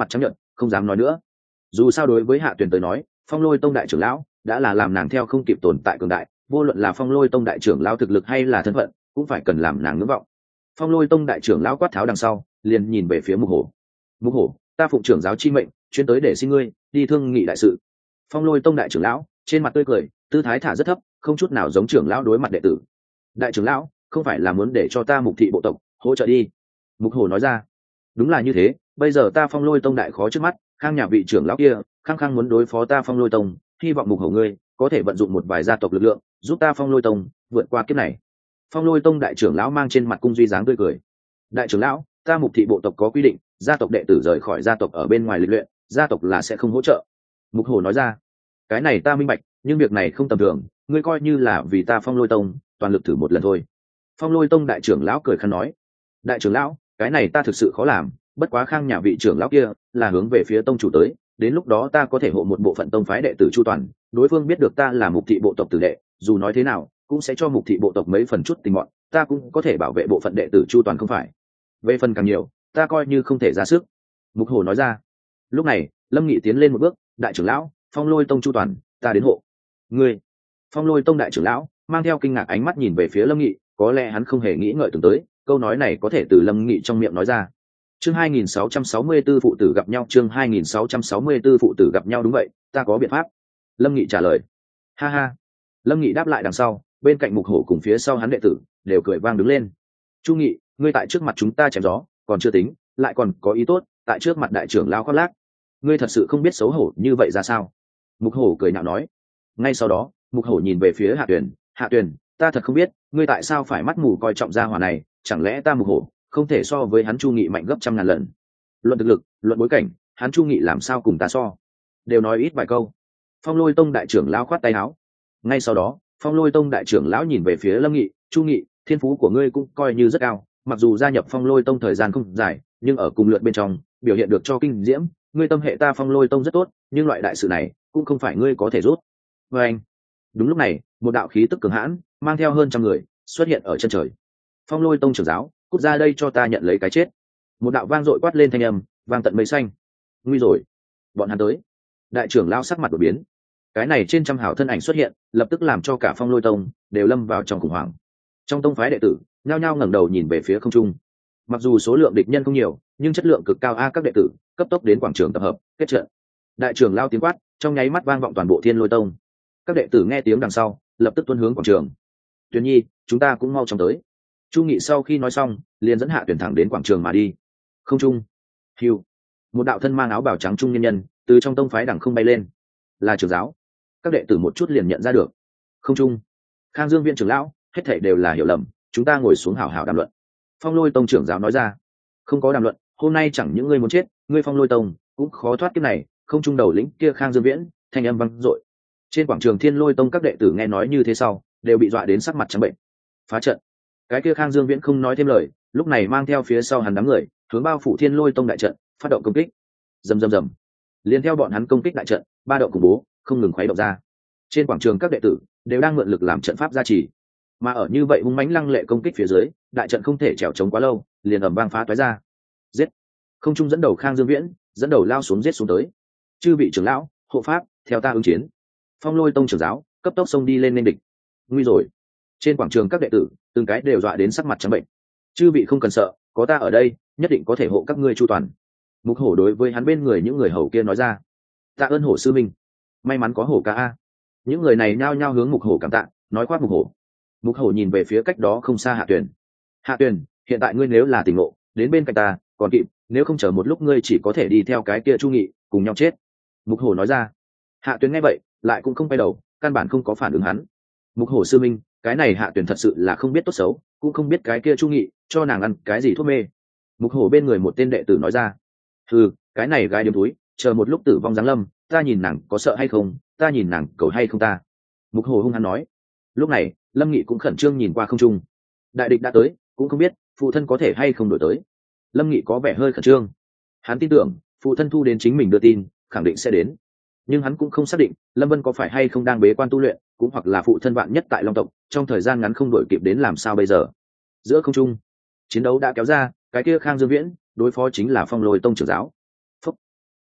không dám nói nữa. Dù sao đối với Hạ Tuyền tới nói, Phong Lôi Tông đại trưởng lão đã là làm nàng theo không kịp tồn tại cường đại, vô luận là Phong Lôi Tông đại trưởng lão thực lực hay là thân phận, cũng phải cần làm nàng ngưỡng vọng. Phong Lôi Tông đại trưởng lão quát tháo đằng sau, liền nhìn về phía Mục Hổ. Mục Hổ, ta phụng trưởng giáo chi mệnh, chuyên tới để xin ngươi đi thương nghị đại sự. Phong Lôi Tông đại trưởng lão trên mặt tươi cười, tư thái thả rất thấp, không chút nào giống trưởng lão đối mặt đệ tử. Đại trưởng lão, không phải là muốn để cho ta Mục thị bộ tộc hỗ trợ đi? Mục Hổ nói ra. Đúng là như thế, bây giờ ta Phong Lôi Tông đại khó trước mắt, Khang nhà vị trưởng lão kia khăng khăng muốn đối phó ta Phong Lôi Tông, hy vọng Mục Hổ ngươi có thể vận dụng một vài gia tộc lực lượng, giúp ta Phong Lôi Tông vượt qua kiếp này. Phong Lôi Tông đại trưởng lão mang trên mặt cung duy dáng tươi cười. Đại trưởng lão, ta Mục thị bộ tộc có quy định, gia tộc đệ tử rời khỏi gia tộc ở bên ngoài lịch luyện, gia tộc là sẽ không hỗ trợ. Mục Hổ nói ra. Cái này ta minh bạch, nhưng việc này không tầm thường, ngươi coi như là vì ta Phong Lôi Tông toàn lực thử một lần thôi. Phong Lôi Tông đại trưởng lão cười khăn nói. Đại trưởng lão, cái này ta thực sự khó làm, bất quá Khang nhà vị trưởng lão kia là hướng về phía tông chủ tới, đến lúc đó ta có thể hộ một bộ phận tông phái đệ tử chu toàn, đối phương biết được ta là Mục thị bộ tộc tử đệ, dù nói thế nào cũng sẽ cho Mục thị bộ tộc mấy phần chút tình mọn, ta cũng có thể bảo vệ bộ phận đệ tử chu toàn không phải. Về phần càng nhiều, ta coi như không thể ra sức. Mục Hổ nói ra. Lúc này Lâm Nghị tiến lên một bước. Đại trưởng lão, Phong Lôi Tông chu toàn, ta đến hộ. Ngươi? Phong Lôi Tông đại trưởng lão mang theo kinh ngạc ánh mắt nhìn về phía Lâm Nghị, có lẽ hắn không hề nghĩ ngợi tưởng tới câu nói này có thể từ Lâm Nghị trong miệng nói ra. Chương hai nghìn sáu trăm sáu mươi tư phụ tử gặp nhau. Chương hai nghìn sáu trăm sáu mươi tư phụ tử gặp nhau. Đúng vậy, ta có biện pháp. Lâm Nghị trả lời. Ha ha. Lâm Nghị đáp lại đằng sau, bên cạnh Mục Hổ cùng phía sau hắn đệ tử đều cười vang đứng lên. Chu Nghị, ngươi tại trước mặt chúng ta chém gió còn chưa tính, lại còn có ý tốt tại trước mặt đại trưởng lão khoác lác, ngươi thật sự không biết xấu hổ như vậy ra sao? Mục Hổ cười nhạo nói. Ngay sau đó Mục Hổ nhìn về phía Hạ Tuyền. Hạ Tuyền, ta thật không biết ngươi tại sao phải mắt mù coi trọng gia hỏa này, chẳng lẽ ta Mục Hổ không thể so với hắn Chu Nghị mạnh gấp trăm ngàn lần? Luận thực lực, luận bối cảnh, hắn Chu Nghị làm sao cùng ta so? Đều nói ít vài câu. Phong Lôi Tông đại trưởng lão khoát tay áo. Ngay sau đó Phong Lôi Tông đại trưởng lão nhìn về phía Lâm Nghị. Chu Nghị, thiên phú của ngươi cũng coi như rất cao, mặc dù gia nhập Phong Lôi Tông thời gian không dài, nhưng ở cùng lượt bên trong biểu hiện được cho kinh diễm, ngươi tâm hệ ta Phong Lôi Tông rất tốt, nhưng loại đại sự này cũng không phải ngươi có thể rút. Và anh. Đúng lúc này một đạo khí tức cường hãn mang theo hơn trăm người xuất hiện ở chân trời. Phong Lôi Tông trưởng giáo, cút ra đây cho ta nhận lấy cái chết. Một đạo vang dội quát lên thanh âm vang tận mây xanh. Nguy rồi, bọn hắn tới. Đại trưởng lão sắc mặt đổi biến. Cái này trên trăm hào thân ảnh xuất hiện, lập tức làm cho cả Phong Lôi Tông đều lâm vào trong khủng hoảng. Trong tông phái đệ tử nhao nhao ngẩng đầu nhìn về phía không trung. Mặc dù số lượng địch nhân không nhiều, nhưng chất lượng cực cao. A các đệ tử cấp tốc đến quảng trường tập hợp kết trận. Đại trưởng lao tiếng quát trong nháy mắt vang vọng toàn bộ Thiên Lôi Tông. Các đệ tử nghe tiếng đằng sau lập tức tuân hướng quảng trường. Tuyền Nhi, chúng ta cũng mau chóng tới. Chu Nghị sau khi nói xong liền dẫn Hạ Tuyền thẳng đến quảng trường mà đi. Không trung, hiu, một đạo thân mang áo bào trắng trung nhân nhân từ trong tông phái đằng không bay lên. Là trưởng giáo. Các đệ tử một chút liền nhận ra được. Không trung, Khang Dương viện trưởng lão, hết thảy đều là hiểu lầm, chúng ta ngồi xuống hảo hảo đàm luận. Phong Lôi Tông trưởng giáo nói ra. Không có đàm luận, hôm nay chẳng những ngươi muốn chết, ngươi Phong Lôi Tông cũng khó thoát kiếp này. Không trung đầu lĩnh kia Khang Dương Viễn thanh âm vang dội. Trên quảng trường Thiên Lôi Tông các đệ tử nghe nói như thế sau đều bị dọa đến sắc mặt trắng bệnh. Phá trận. Cái kia Khang Dương Viễn không nói thêm lời, lúc này mang theo phía sau hắn đám người hướng bao phủ Thiên Lôi Tông đại trận phát động công kích. Rầm rầm rầm. Liên theo bọn hắn công kích đại trận, ba động khủng bố không ngừng khuấy động ra. Trên quảng trường các đệ tử đều đang mượn lực làm trận pháp gia trì, mà ở như vậy hung mãnh lăng lệ công kích phía dưới, đại trận không thể trèo chống quá lâu, liền ầm vang phá toái ra. Giết. Không trung dẫn đầu Khang Dương Viễn dẫn đầu lao xuống giết xuống tới. Chư vị trưởng lão, hộ pháp, theo ta ứng chiến. Phong Lôi Tông trưởng giáo cấp tốc xông đi lên nên địch. Nguy rồi. Trên quảng trường các đệ tử từng cái đều dọa đến sắc mặt trắng bệnh. Chư vị không cần sợ, có ta ở đây nhất định có thể hộ các ngươi chu toàn. Mục Hổ đối với hắn bên người những người hầu kia nói ra. Tạ ơn Hổ sư minh, may mắn có Hổ ca a. Những người này nhao nhao hướng Mục Hổ cảm tạ, nói khoác Mục Hổ. Mục Hổ nhìn về phía cách đó không xa Hạ Tuyền. Hạ Tuyền, hiện tại ngươi nếu là tỉnh ngộ, đến bên cạnh ta còn kịp, nếu không chờ một lúc ngươi chỉ có thể đi theo cái kia Chu Nghị cùng nhau chết. Mục Hổ nói ra. Hạ Tuyền nghe vậy lại cũng không quay đầu, căn bản không có phản ứng hắn. Mục Hổ sư minh, cái này Hạ Tuyền thật sự là không biết tốt xấu, cũng không biết cái kia Chu Nghị cho nàng ăn cái gì thuốc mê. Mục Hổ bên người một tên đệ tử nói ra. Ừ, cái này gái điếm túi, chờ một lúc tử vong giáng lâm, ta nhìn nàng có sợ hay không, ta nhìn nàng cầu hay không ta. Mục Hổ hung hăng nói. Lúc này Lâm Nghị cũng khẩn trương nhìn qua không trung. Đại địch đã tới, cũng không biết phụ thân có thể hay không đổi tới. Lâm Nghị có vẻ hơi khẩn trương. Hắn tin tưởng phụ thân thu đến chính mình đưa tin khẳng định sẽ đến, nhưng hắn cũng không xác định Lâm Vân có phải hay không đang bế quan tu luyện, cũng hoặc là phụ thân vạn nhất tại Long tộc trong thời gian ngắn không đổi kịp đến làm sao bây giờ. Giữa không trung chiến đấu đã kéo ra, cái kia Khang Dương Viễn đối phó chính là Phong Lôi Tông trưởng giáo. Phúc.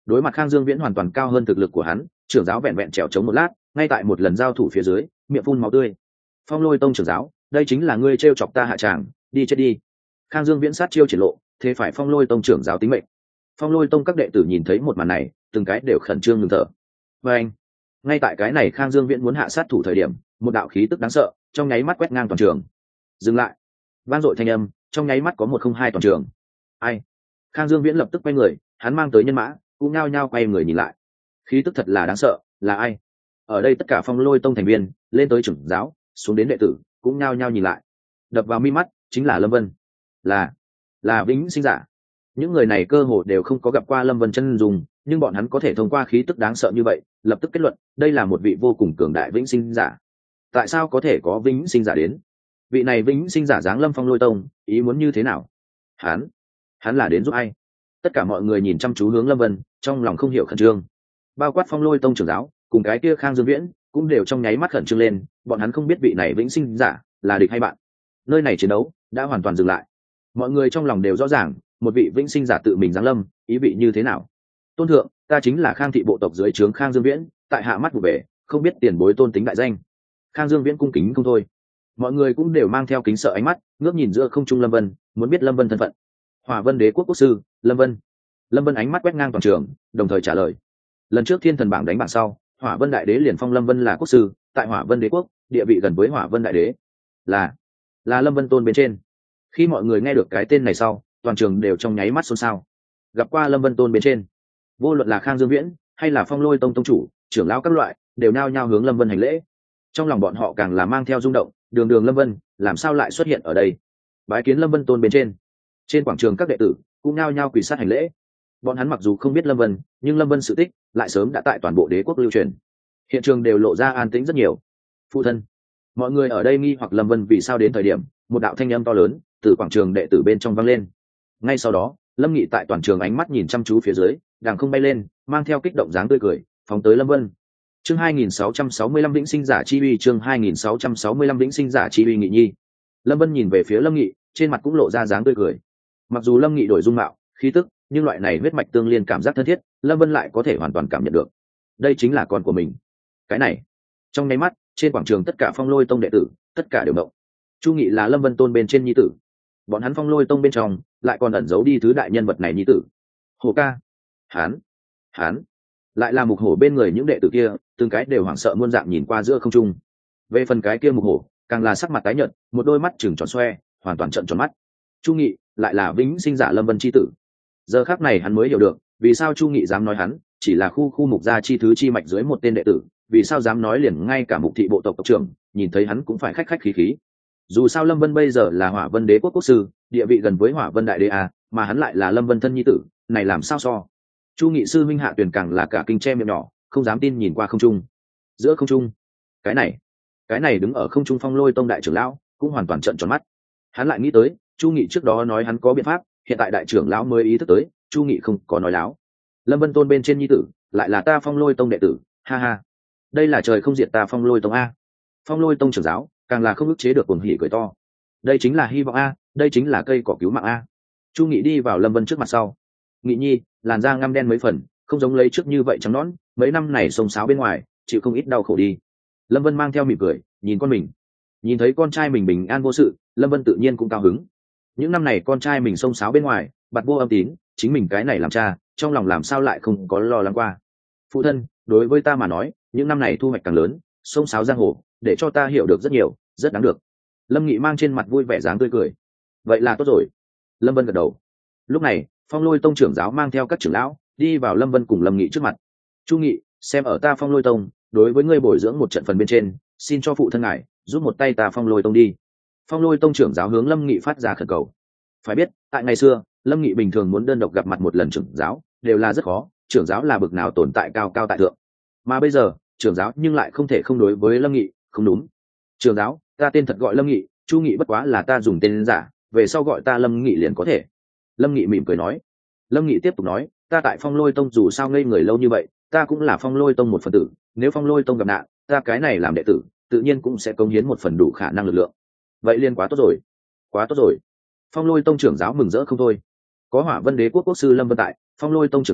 đối mặt Khang Dương Viễn hoàn toàn cao hơn thực lực của hắn, trưởng giáo vẹn vẹn trèo chống một lát, ngay tại một lần giao thủ phía dưới, miệng phun máu tươi. Phong Lôi Tông trưởng giáo, đây chính là ngươi trêu chọc ta hạ tràng, đi chết đi. Khang Dương Viễn sát chiêu triển lộ, thế phải Phong Lôi Tông trưởng giáo tính mệnh. Phong Lôi Tông các đệ tử nhìn thấy một màn này, từng cái đều khẩn trương ngừng thở. Và anh, ngay tại cái này Khang Dương Viễn muốn hạ sát thủ thời điểm, một đạo khí tức đáng sợ trong nháy mắt quét ngang toàn trường. Dừng lại. Vang dội thanh âm, trong nháy mắt có một không hai toàn trường. Ai? Khang Dương Viễn lập tức quay người, hắn mang tới nhân mã, cũng nhao nhao quay người nhìn lại. Khí tức thật là đáng sợ, là ai? Ở đây tất cả Phong Lôi Tông thành viên, lên tới trưởng giáo, xuống đến đệ tử, cũng nhao nhao nhìn lại. Đập vào mi mắt chính là Lâm Vân. Là là vĩnh sinh giả. Những người này cơ hồ đều không có gặp qua Lâm Vân chân dùng, nhưng bọn hắn có thể thông qua khí tức đáng sợ như vậy, lập tức kết luận, đây là một vị vô cùng cường đại vĩnh sinh giả. Tại sao có thể có vĩnh sinh giả đến? Vị này vĩnh sinh giả giáng lâm Phong Lôi Tông, ý muốn như thế nào? Hắn, hắn là đến giúp ai? Tất cả mọi người nhìn chăm chú hướng Lâm Vân, trong lòng không hiểu khẩn trương. Bao quát Phong Lôi Tông trưởng giáo, cùng cái kia Khang Dương Viễn, cũng đều trong nháy mắt khẩn trương lên, bọn hắn không biết vị này vĩnh sinh giả là địch hay bạn. Nơi này chiến đấu đã hoàn toàn dừng lại. Mọi người trong lòng đều rõ ràng, một vị vĩnh sinh giả tự mình giáng lâm, ý vị như thế nào? Tôn thượng, ta chính là Khang thị bộ tộc dưới trướng Khang Dương Viễn, tại hạ mắt vụ bể, không biết tiền bối tôn tính đại danh. Khang Dương Viễn cung kính không thôi. Mọi người cũng đều mang theo kính sợ ánh mắt, ngước nhìn giữa không trung Lâm Vân, muốn biết Lâm Vân thân phận. Hỏa Vân Đế quốc quốc sư, Lâm Vân. Lâm Vân ánh mắt quét ngang toàn trường, đồng thời trả lời. Lần trước Thiên Thần bảng đánh bảng sau, Hỏa Vân Đại Đế liền phong Lâm Vân là quốc sư, tại Hỏa Vân Đế quốc, địa vị gần với Hỏa Vân Đại Đế. Là là Lâm Vân tôn bên trên. Khi mọi người nghe được cái tên này sau, toàn trường đều trong nháy mắt xôn xao. Gặp qua Lâm Vân tôn bên trên, vô luận là Khang Dương Viễn hay là Phong Lôi Tông tông chủ, trưởng lão các loại, đều nao nhao hướng Lâm Vân hành lễ. Trong lòng bọn họ càng là mang theo rung động, đường đường Lâm Vân làm sao lại xuất hiện ở đây? Bái kiến Lâm Vân tôn bên trên. Trên quảng trường các đệ tử cũng nao nhao quỳ sát hành lễ. Bọn hắn mặc dù không biết Lâm Vân, nhưng Lâm Vân sự tích lại sớm đã tại toàn bộ đế quốc lưu truyền. Hiện trường đều lộ ra an tĩnh rất nhiều. Phụ thân, mọi người ở đây nghi hoặc Lâm Vân vì sao đến thời điểm, một đạo thanh âm to lớn từ quảng trường đệ tử bên trong vang lên. Ngay sau đó, Lâm Nghị tại toàn trường ánh mắt nhìn chăm chú phía dưới, đàng không bay lên, mang theo kích động dáng tươi cười, phóng tới Lâm Vân. Chương hai nghìn sáu trăm sáu mươi lăm vĩnh sinh giả chi uy, chương hai nghìn sáu trăm sáu mươi lăm vĩnh sinh giả chi uy Nghị nhi. Lâm Vân nhìn về phía Lâm Nghị, trên mặt cũng lộ ra dáng tươi cười. Mặc dù Lâm Nghị đổi dung mạo, khí tức, nhưng loại này huyết mạch tương liên cảm giác thân thiết, Lâm Vân lại có thể hoàn toàn cảm nhận được. Đây chính là con của mình. Cái này, trong nháy mắt, trên quảng trường tất cả Phong Lôi Tông đệ tử, tất cả đều động. Chu Nghị là Lâm Vân tôn bên trên nhi tử. Bọn hắn Phong Lôi Tông bên trong, lại còn ẩn giấu đi thứ đại nhân vật này nhi tử. Hồ ca, hán, hán, lại là Mục Hổ bên người những đệ tử kia, từng cái đều hoảng sợ muôn dạng nhìn qua giữa không trung. Về phần cái kia Mục Hổ, càng là sắc mặt tái nhợt, một đôi mắt trừng tròn xoe, hoàn toàn trợn tròn mắt. Chu Nghị lại là vĩnh sinh giả Lâm Vân chi tử. Giờ khắc này hắn mới hiểu được, vì sao Chu Nghị dám nói hắn chỉ là khu khu mục gia chi thứ chi mạch dưới một tên đệ tử, vì sao dám nói liền ngay cả Mục thị bộ tộc tộc trưởng, nhìn thấy hắn cũng phải khách khách khí khí. Dù sao Lâm Vân bây giờ là Hỏa Vân Đế quốc quốc sư, địa vị gần với Hỏa Vân Đại Đế a, mà hắn lại là Lâm Vân thân nhi tử, này làm sao so? Chu Nghị sư minh Hạ Tuyền càng là cả kinh che miệng nhỏ, không dám tin nhìn qua không trung. Giữa không trung, cái này, cái này đứng ở không trung Phong Lôi Tông đại trưởng lão cũng hoàn toàn trợn tròn mắt. Hắn lại nghĩ tới, Chu Nghị trước đó nói hắn có biện pháp, hiện tại đại trưởng lão mới ý thức tới, Chu Nghị không có nói láo. Lâm Vân tôn bên trên nhi tử, lại là ta Phong Lôi Tông đệ tử, ha ha. Đây là trời không diệt ta Phong Lôi Tông a. Phong Lôi Tông trưởng giáo, càng là không ức chế được cuồng hỉ cười to. Đây chính là hy vọng a, đây chính là cây cỏ cứu mạng a. Chu Nghị đi vào Lâm Vân trước mặt sau. Nghị nhi, làn da ngăm đen mấy phần, không giống lấy trước như vậy trắng nõn, mấy năm này xông xáo bên ngoài, chịu không ít đau khổ đi. Lâm Vân mang theo mỉm cười, nhìn con mình. Nhìn thấy con trai mình bình an vô sự, Lâm Vân tự nhiên cũng cao hứng. Những năm này con trai mình xông xáo bên ngoài, bặt vô âm tín, chính mình cái này làm cha, trong lòng làm sao lại không có lo lắng qua. Phụ thân, đối với ta mà nói, những năm này thu hoạch càng lớn, xông xáo giang hồ, để cho ta hiểu được rất nhiều, rất đáng được. Lâm Nghị mang trên mặt vui vẻ dáng tươi cười. Vậy là tốt rồi. Lâm Vân gật đầu. Lúc này, Phong Lôi Tông trưởng giáo mang theo các trưởng lão đi vào Lâm Vân cùng Lâm Nghị trước mặt. Chu Nghị, xem ở ta Phong Lôi Tông, đối với ngươi bồi dưỡng một trận phần bên trên, xin cho phụ thân ngài giúp một tay ta Phong Lôi Tông đi. Phong Lôi Tông trưởng giáo hướng Lâm Nghị phát ra khẩn cầu. Phải biết, tại ngày xưa, Lâm Nghị bình thường muốn đơn độc gặp mặt một lần trưởng giáo, đều là rất khó, trưởng giáo là bực nào tồn tại cao cao tại thượng. Mà bây giờ, trưởng giáo nhưng lại không thể không đối với Lâm Nghị, không đúng. Trưởng giáo, ta tên thật gọi Lâm Nghị, Chu Nghị bất quá là ta dùng tên giả, về sau gọi ta Lâm Nghị liền có thể. Lâm Nghị mỉm cười nói. Lâm Nghị tiếp tục nói, ta tại Phong Lôi Tông dù sao ngây người lâu như vậy, ta cũng là Phong Lôi Tông một phần tử, nếu Phong Lôi Tông gặp nạn, ta cái này làm đệ tử, tự nhiên cũng sẽ cống hiến một phần đủ khả năng lực lượng. Vậy liền quá tốt rồi, quá tốt rồi. Phong Lôi Tông trưởng giáo mừng rỡ không thôi. Có Hỏa Vân Đế quốc quốc sư Lâm Vân tại, Phong Lôi Tông trưởng giáo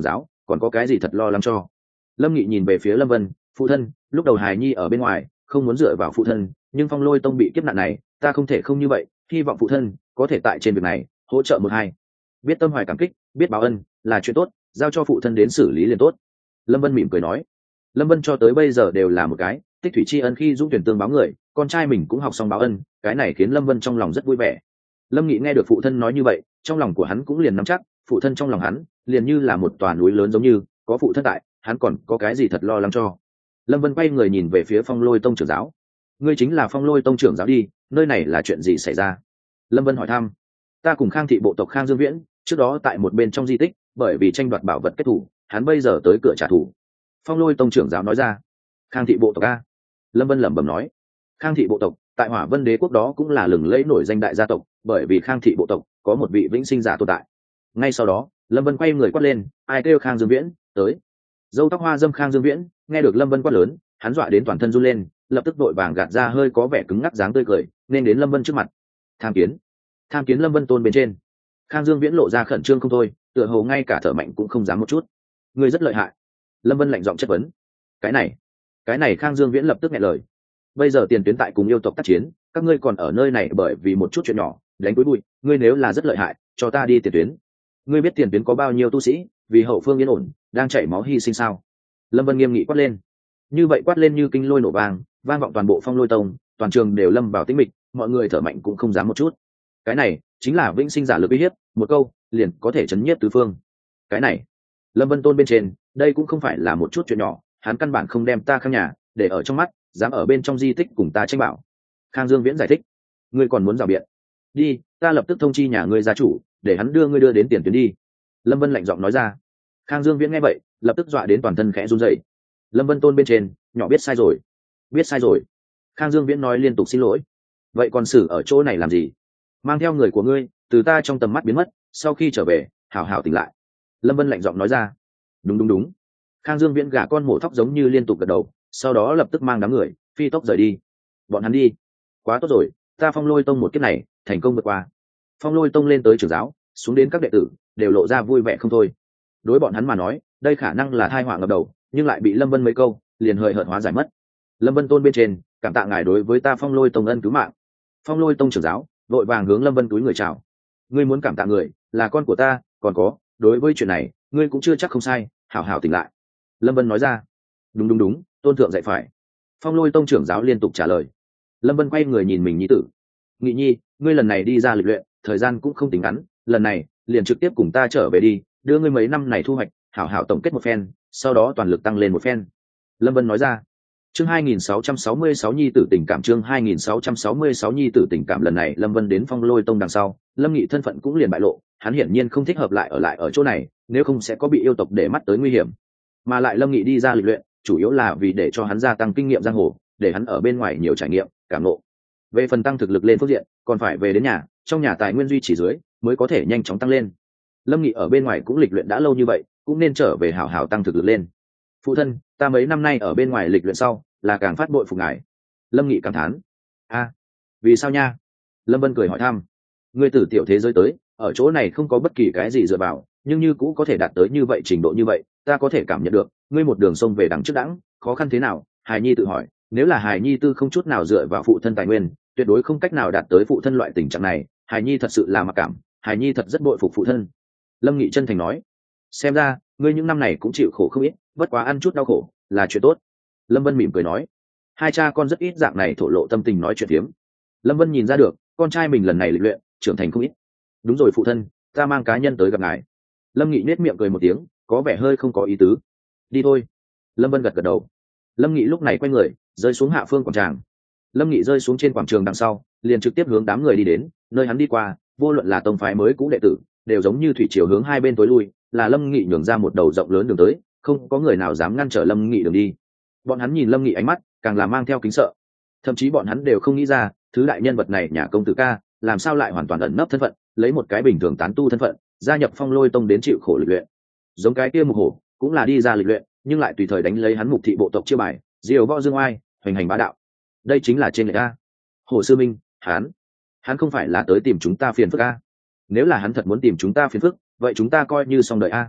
còn có cái gì thật lo lắng cho. Lâm Nghị nhìn về phía Lâm Vân, phụ thân, lúc đầu hài nhi ở bên ngoài không muốn dựa vào phụ thân, nhưng Phong Lôi Tông bị kiếp nạn này, ta không thể không như vậy, hy vọng phụ thân có thể tại trên việc này hỗ trợ một hai. Biết tâm hoài cảm kích, biết báo ân là chuyện tốt, giao cho phụ thân đến xử lý liền tốt. Lâm Vân mỉm cười nói. Lâm Vân cho tới bây giờ đều là một cái tích thủy tri ân khi dũng tuyển tương báo người, con trai mình cũng học xong báo ân, cái này khiến Lâm Vân trong lòng rất vui vẻ. Lâm Nghị nghe được phụ thân nói như vậy, trong lòng của hắn cũng liền nắm chắc, phụ thân trong lòng hắn liền như là một tòa núi lớn, giống như có phụ thân tại, hắn còn có cái gì thật lo lắng cho. Lâm Vân quay người nhìn về phía Phong Lôi Tông trưởng giáo. Ngươi chính là Phong Lôi Tông trưởng giáo đi, nơi này là chuyện gì xảy ra? Lâm Vân hỏi thăm. Ta cùng Khang thị bộ tộc Khang Dương Viễn trước đó tại một bên trong di tích, bởi vì tranh đoạt bảo vật kết thủ, hắn bây giờ tới cửa trả thù. Phong Lôi Tông trưởng giáo nói ra. Khang thị bộ tộc a? Lâm Vân lẩm bẩm nói. Khang thị bộ tộc tại Hỏa Vân Đế quốc đó cũng là lừng lẫy nổi danh đại gia tộc, bởi vì Khang thị bộ tộc có một vị vĩnh sinh giả tồn tại. Ngay sau đó, Lâm Vân quay người quát lên, ai kêu Khang Dương Viễn tới? Dâu tóc hoa dâm Khang Dương Viễn nghe được Lâm Vân quát lớn, hắn dọa đến toàn thân run lên, lập tức đội vàng gạt ra hơi có vẻ cứng ngắc dáng tươi cười, nên đến Lâm Vân trước mặt. Tham kiến. Tham kiến Lâm Vân tôn bên trên. Khang Dương Viễn lộ ra khẩn trương không thôi, tựa hồ ngay cả thở mạnh cũng không dám một chút. Ngươi rất lợi hại. Lâm Vân lạnh giọng chất vấn. Cái này, cái này Khang Dương Viễn lập tức nghẹn lời. Bây giờ tiền tuyến tại cùng yêu tộc tác chiến, các ngươi còn ở nơi này bởi vì một chút chuyện nhỏ đánh túi bụi, ngươi nếu là rất lợi hại, cho ta đi tiền tuyến. Ngươi biết tiền tuyến có bao nhiêu tu sĩ vì hậu phương yên ổn đang chảy máu hy sinh sao? Lâm Vân nghiêm nghị quát lên. Như vậy quát lên như kinh lôi nổ vang, vang vọng toàn bộ Phong Lôi Tông, toàn trường đều lâm vào tĩnh mịch, mọi người thở mạnh cũng không dám một chút. Cái này chính là vĩnh sinh giả lực uy hiếp, một câu liền có thể chấn nhiếp tứ phương. Cái này, Lâm Vân tôn bên trên, đây cũng không phải là một chút chuyện nhỏ, hắn căn bản không đem ta Khang nhà để ở trong mắt, dám ở bên trong di tích cùng ta tranh bảo. Khang Dương Viễn giải thích. Ngươi còn muốn rào biện? Đi, ta lập tức thông chi nhà ngươi gia chủ, để hắn đưa ngươi đưa đến tiền tuyến đi. Lâm Vân lạnh giọng nói ra. Khang Dương Viễn nghe vậy, lập tức dọa đến toàn thân khẽ run rẩy. Lâm Vân tôn bên trên, nhỏ biết sai rồi, biết sai rồi. Khang Dương Viễn nói liên tục xin lỗi. Vậy còn xử ở chỗ này làm gì? Mang theo người của ngươi từ ta trong tầm mắt biến mất, sau khi trở về hảo hảo tỉnh lại. Lâm Vân lạnh giọng nói ra. Đúng đúng đúng. Khang Dương Viễn gả con mổ thóc giống như liên tục gật đầu, sau đó lập tức mang đám người phi tốc rời đi. Bọn hắn đi. Quá tốt rồi, ta Phong Lôi Tông một kiếp này thành công vượt qua. Phong Lôi Tông lên tới trưởng giáo, xuống đến các đệ tử đều lộ ra vui vẻ không thôi. Đối bọn hắn mà nói, đây khả năng là tai họa ngập đầu, nhưng lại bị Lâm Vân mấy câu liền hời hợt hóa giải mất. Lâm Vân tôn bên trên, cảm tạ ngài đối với ta Phong Lôi Tông ân cứu mạng. Phong Lôi Tông trưởng giáo vội vàng hướng Lâm Vân túi người chào. Ngươi muốn cảm tạ người là con của ta, còn có đối với chuyện này ngươi cũng chưa chắc không sai, hảo hảo tỉnh lại. Lâm Vân nói ra. Đúng đúng đúng, tôn thượng dạy phải. Phong Lôi Tông trưởng giáo liên tục trả lời. Lâm Vân quay người nhìn mình nhi tử. Nghị nhi, ngươi lần này đi ra lịch luyện thời gian cũng không tính ngắn, lần này liền trực tiếp cùng ta trở về đi, đưa ngươi mấy năm này thu hoạch hảo hảo tổng kết một phen, sau đó toàn lực tăng lên một phen. Lâm Vân nói ra. Chương hai nghìn sáu trăm sáu mươi sáu nhi tử tình cảm. Chương hai nghìn sáu trăm sáu mươi sáu nhi tử tình cảm. Lần này Lâm Vân đến Phong Lôi Tông đằng sau, Lâm Nghị thân phận cũng liền bại lộ, hắn hiển nhiên không thích hợp lại ở lại ở chỗ này, nếu không sẽ có bị yêu tộc để mắt tới nguy hiểm. Mà lại Lâm Nghị đi ra lịch luyện, chủ yếu là vì để cho hắn gia tăng kinh nghiệm giang hồ, để hắn ở bên ngoài nhiều trải nghiệm, cảm ngộ. Về phần tăng thực lực lên phương diện, còn phải về đến nhà, trong nhà tài nguyên duy trì dưới, mới có thể nhanh chóng tăng lên. Lâm Nghị ở bên ngoài cũng lịch luyện đã lâu như vậy, cũng nên trở về hảo hảo tăng thực lực lên. Phụ thân, ta mấy năm nay ở bên ngoài lịch luyện sau, là càng phát bội phục ngài. Lâm Nghị cảm thán. A, vì sao nha? Lâm Vân cười hỏi thăm. Ngươi từ tiểu thế giới tới, ở chỗ này không có bất kỳ cái gì dựa vào, nhưng như cũng có thể đạt tới như vậy trình độ như vậy, ta có thể cảm nhận được, ngươi một đường sông về đằng trước đẳng, khó khăn thế nào? Hài Nhi tự hỏi, nếu là Hài Nhi tư không chút nào dựa vào phụ thân tài nguyên, tuyệt đối không cách nào đạt tới phụ thân loại tình trạng này. Hài Nhi thật sự là mặc cảm, Hài Nhi thật rất bội phục phụ thân. Lâm Nghị chân thành nói. Xem ra, ngươi những năm này cũng chịu khổ không ít, bất quá ăn chút đau khổ là chuyện tốt. Lâm Vân mỉm cười nói. Hai cha con rất ít dạng này thổ lộ tâm tình nói chuyện phiếm. Lâm Vân nhìn ra được, con trai mình lần này lịch luyện trưởng thành không ít. Đúng rồi phụ thân, ta mang cá nhân tới gặp ngài. Lâm Nghị nết miệng cười một tiếng, có vẻ hơi không có ý tứ. Đi thôi. Lâm Vân gật gật đầu. Lâm Nghị lúc này quay người rơi xuống hạ phương quảng trường. Lâm Nghị rơi xuống trên quảng trường đằng sau, liền trực tiếp hướng đám người đi đến, nơi hắn đi qua, vô luận là tông phái mới cũ đệ tử, đều giống như thủy chiều hướng hai bên tối lui, là Lâm Nghị nhường ra một đầu rộng lớn đường tới, không có người nào dám ngăn trở Lâm Nghị đường đi. Bọn hắn nhìn Lâm Nghị ánh mắt càng là mang theo kính sợ, thậm chí bọn hắn đều không nghĩ ra thứ đại nhân vật này nhà công tử ca làm sao lại hoàn toàn ẩn nấp thân phận, lấy một cái bình thường tán tu thân phận gia nhập Phong Lôi Tông đến chịu khổ lịch luyện. Giống cái kia Mục Hổ cũng là đi ra lịch luyện, nhưng lại tùy thời đánh lấy hắn Mục thị bộ tộc chiêu bài, diều võ dương oai, hoành hành bá đạo. Đây chính là trên lệch a. Hổ sư minh, hắn hắn không phải là tới tìm chúng ta phiền phức a? Nếu là hắn thật muốn tìm chúng ta phiền phức, vậy chúng ta coi như xong đợi a.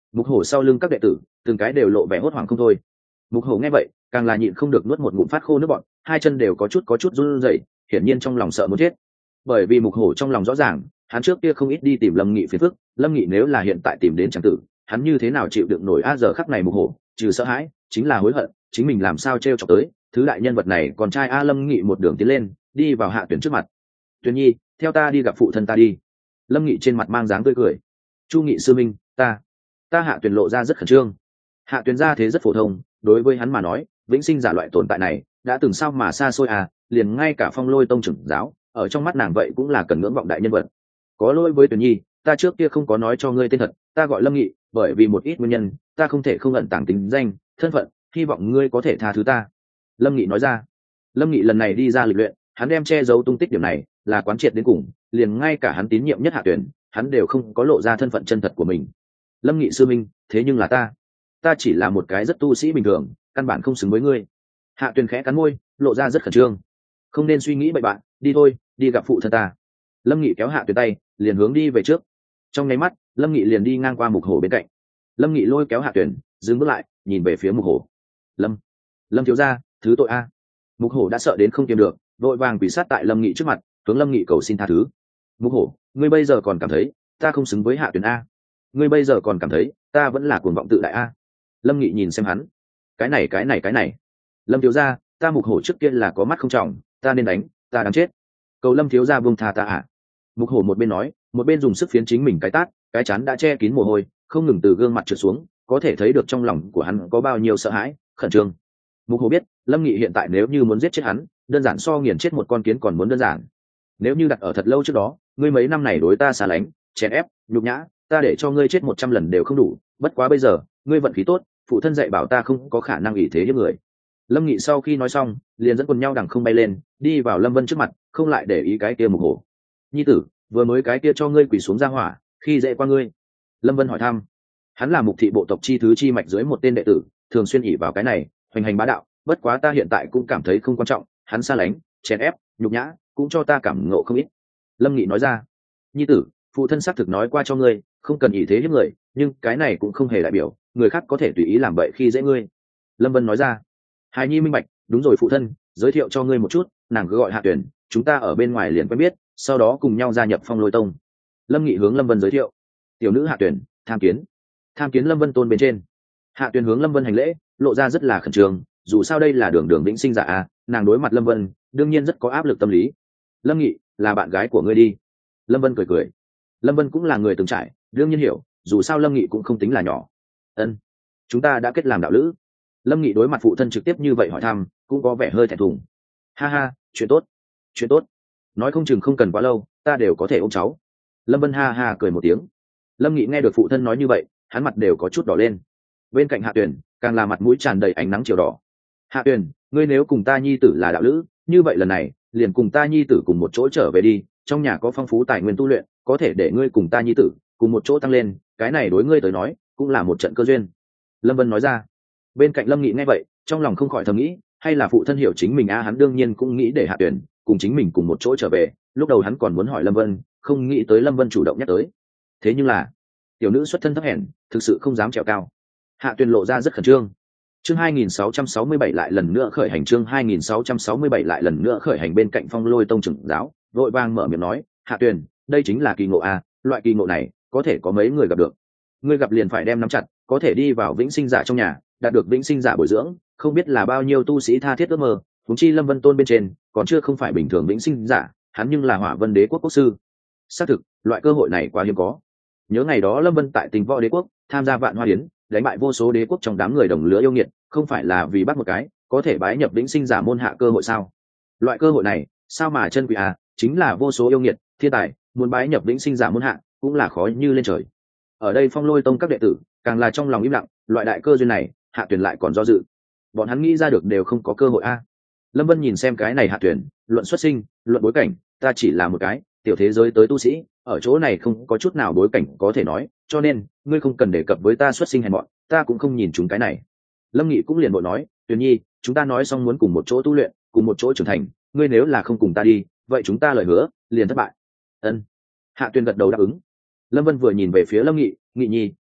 Mục hổ sau lưng các đệ tử từng cái đều lộ vẻ hốt hoảng không thôi. Mục hổ nghe vậy càng là nhịn không được nuốt một ngụm phát khô nước bọt, hai chân đều có chút có chút run rẩy, hiển nhiên trong lòng sợ muốn chết. Bởi vì mục hổ trong lòng rõ ràng, hắn trước kia không ít đi tìm Lâm Nghị phiền phức, Lâm Nghị nếu là hiện tại tìm đến chẳng tử, hắn như thế nào chịu đựng nổi a giờ khắc này mục hổ, trừ sợ hãi, chính là hối hận, chính mình làm sao trêu chọc tới thứ đại nhân vật này. Còn trai a Lâm Nghị một đường tiến lên, đi vào Hạ Tuyển trước mặt. Tuyển nhi, theo ta đi gặp phụ thân ta đi. Lâm Nghị trên mặt mang dáng tươi cười. Chu Nghị sư minh, ta, ta Hạ Tuyển lộ ra rất khẩn trương. Hạ Tuyển ra thế rất phổ thông, đối với hắn mà nói, vĩnh sinh giả loại tồn tại này đã từng sao mà xa xôi à, liền ngay cả Phong Lôi tông trưởng giáo ở trong mắt nàng vậy cũng là cần ngưỡng vọng đại nhân vật. Có lỗi với Tuyển nhi, ta trước kia không có nói cho ngươi tên thật, ta gọi Lâm Nghị, bởi vì một ít nguyên nhân ta không thể không ẩn tàng tính danh thân phận, hy vọng ngươi có thể tha thứ ta. Lâm Nghị nói ra. Lâm Nghị lần này đi ra lịch luyện, hắn đem che giấu tung tích điểm này là quán triệt đến cùng, liền ngay cả hắn tín nhiệm nhất Hạ Tuyển, hắn đều không có lộ ra thân phận chân thật của mình. Lâm Nghị sư minh, thế nhưng là ta ta chỉ là một cái rất tu sĩ bình thường, căn bản không xứng với ngươi. Hạ Tuyển khẽ cắn môi, lộ ra rất khẩn trương. Không nên suy nghĩ bậy bạn, đi thôi, đi gặp phụ thân ta. Lâm Nghị kéo Hạ Tuyển tay, liền hướng đi về trước. Trong nháy mắt, Lâm Nghị liền đi ngang qua mục hổ bên cạnh. Lâm Nghị lôi kéo Hạ Tuyển, dừng bước lại, nhìn về phía mục hổ. Lâm, Lâm thiếu gia, thứ tội a. Mục hổ đã sợ đến không kiềm được, vội vàng quỳ sát tại Lâm Nghị trước mặt, hướng Lâm Nghị cầu xin tha thứ. Mục hổ, ngươi bây giờ còn cảm thấy ta không xứng với Hạ Tuyển a? Ngươi bây giờ còn cảm thấy ta vẫn là cuồng vọng tự đại a? Lâm Nghị nhìn xem hắn. Cái này cái này cái này. Lâm thiếu gia, ta mục hổ trước kia là có mắt không trọng, ta nên đánh, ta đáng chết. Cầu Lâm thiếu gia buông tha ta à? Mục hổ một bên nói, một bên dùng sức phiến chính mình cái tát, cái chán đã che kín mồ hôi, không ngừng từ gương mặt trượt xuống, có thể thấy được trong lòng của hắn có bao nhiêu sợ hãi, khẩn trương. Mục hổ biết, Lâm Nghị hiện tại nếu như muốn giết chết hắn, đơn giản so nghiền chết một con kiến còn muốn đơn giản. Nếu như đặt ở thật lâu trước đó, ngươi mấy năm này đối ta xa lánh, chèn ép, nhục nhã, ta để cho ngươi chết một trăm lần đều không đủ, bất quá bây giờ, ngươi vận khí tốt, phụ thân dạy bảo ta không có khả năng ủy thế hiếp người. Lâm Nghị sau khi nói xong, liền dẫn quần nhau đằng không bay lên, đi vào Lâm Vân trước mặt, không lại để ý cái kia mục hổ. Nhi tử, vừa mới cái kia cho ngươi quỳ xuống ra hỏa, khi dễ qua ngươi. Lâm Vân hỏi thăm. Hắn là mục thị bộ tộc chi thứ chi mạch dưới một tên đệ tử, thường xuyên ỉ vào cái này hoành hành bá đạo, bất quá ta hiện tại cũng cảm thấy không quan trọng, hắn xa lánh, chèn ép, nhục nhã, cũng cho ta cảm ngộ không ít. Lâm Nghị nói ra. Nhi tử, phụ thân xác thực nói qua cho ngươi, không cần ỷ thế hiếp người, nhưng cái này cũng không hề đại biểu người khác có thể tùy ý làm bậy khi dễ ngươi. Lâm Vân nói ra. Hài nhi minh bạch, đúng rồi phụ thân, giới thiệu cho ngươi một chút, nàng cứ gọi Hạ Tuyển, chúng ta ở bên ngoài liền quen biết, sau đó cùng nhau gia nhập Phong Lôi tông. Lâm Nghị hướng Lâm Vân giới thiệu. Tiểu nữ Hạ Tuyển, tham kiến. Tham kiến Lâm Vân tôn bên trên. Hạ Tuyển hướng Lâm Vân hành lễ, lộ ra rất là khẩn trương, dù sao đây là đường đường vĩnh sinh giả à, nàng đối mặt Lâm Vân đương nhiên rất có áp lực tâm lý. Lâm Nghị, là bạn gái của ngươi đi. Lâm Vân cười cười. Lâm Vân cũng là người từng trải, đương nhiên hiểu, dù sao Lâm Nghị cũng không tính là nhỏ. Ân, chúng ta đã kết làm đạo lữ. Lâm Nghị đối mặt phụ thân trực tiếp như vậy hỏi thăm, cũng có vẻ hơi thẹn thùng. Ha ha, chuyện tốt, chuyện tốt. Nói không chừng không cần quá lâu, ta đều có thể ôm cháu. Lâm Vân ha ha cười một tiếng. Lâm Nghị nghe được phụ thân nói như vậy, hắn mặt đều có chút đỏ lên. Bên cạnh Hạ Tuyển càng là mặt mũi tràn đầy ánh nắng chiều đỏ. Hạ Tuyển, ngươi nếu cùng ta nhi tử là đạo lữ, như vậy lần này liền cùng ta nhi tử cùng một chỗ trở về đi, trong nhà có phong phú tài nguyên tu luyện, có thể để ngươi cùng ta nhi tử cùng một chỗ tăng lên, cái này đối ngươi tới nói cũng là một trận cơ duyên. Lâm Vân nói ra. Bên cạnh Lâm Nghị nghe vậy, trong lòng không khỏi thầm nghĩ, hay là phụ thân hiểu chính mình a? À, hắn đương nhiên cũng nghĩ để Hạ Tuyển cùng chính mình cùng một chỗ trở về, lúc đầu hắn còn muốn hỏi Lâm Vân, không nghĩ tới Lâm Vân chủ động nhắc tới. Thế nhưng là tiểu nữ xuất thân thấp hèn, thực sự không dám trèo cao. Hạ Tuyển lộ ra rất khẩn trương. Chương hai nghìn sáu trăm sáu mươi bảy lại lần nữa khởi hành, chương hai nghìn sáu trăm sáu mươi bảy lại lần nữa khởi hành. Bên cạnh Phong Lôi tông trưởng giáo vội vàng mở miệng nói, Hạ Tuyển, đây chính là kỳ ngộ a, loại kỳ ngộ này có thể có mấy người gặp được. Ngươi gặp liền phải đem nắm chặt, có thể đi vào vĩnh sinh giả trong nhà, đạt được vĩnh sinh giả bồi dưỡng, không biết là bao nhiêu tu sĩ tha thiết ước mơ, huống chi Lâm Vân tôn bên trên còn chưa không phải bình thường vĩnh sinh giả, hắn nhưng là Hỏa Vân Đế quốc quốc sư. Xác thực, loại cơ hội này quá hiếm có. Nhớ ngày đó Lâm Vân tại Tình Võ Đế quốc tham gia Vạn Hoa Yến, đánh bại vô số đế quốc trong đám người đồng lứa yêu nghiệt, không phải là vì bắt một cái có thể bái nhập vĩnh sinh giả môn hạ cơ hội sao? Loại cơ hội này sao mà chân quý à, chính là vô số yêu nghiệt thiên tài muốn bái nhập vĩnh sinh giả môn hạ cũng là khó như lên trời. Ở đây Phong Lôi tông các đệ tử càng là trong lòng im lặng, loại đại cơ duyên này Hạ Tuyển lại còn do dự, bọn hắn nghĩ ra được đều không có cơ hội a. Lâm Vân nhìn xem cái này Hạ Tuyển, luận xuất sinh, luận bối cảnh, ta chỉ là một cái tiểu thế giới tới tu sĩ, ở chỗ này không có chút nào bối cảnh có thể nói, cho nên ngươi không cần đề cập với ta xuất sinh hèn mọn, ta cũng không nhìn chúng cái này. Lâm Nghị cũng liền bội nói, Tuyển nhi, chúng ta nói xong muốn cùng một chỗ tu luyện, cùng một chỗ trưởng thành, ngươi nếu là không cùng ta đi, vậy chúng ta lời hứa liền thất bại. Ân. Hạ Tuyển gật đầu đáp ứng. Lâm Vân vừa nhìn về phía Lâm Nghị, Nghị nhi,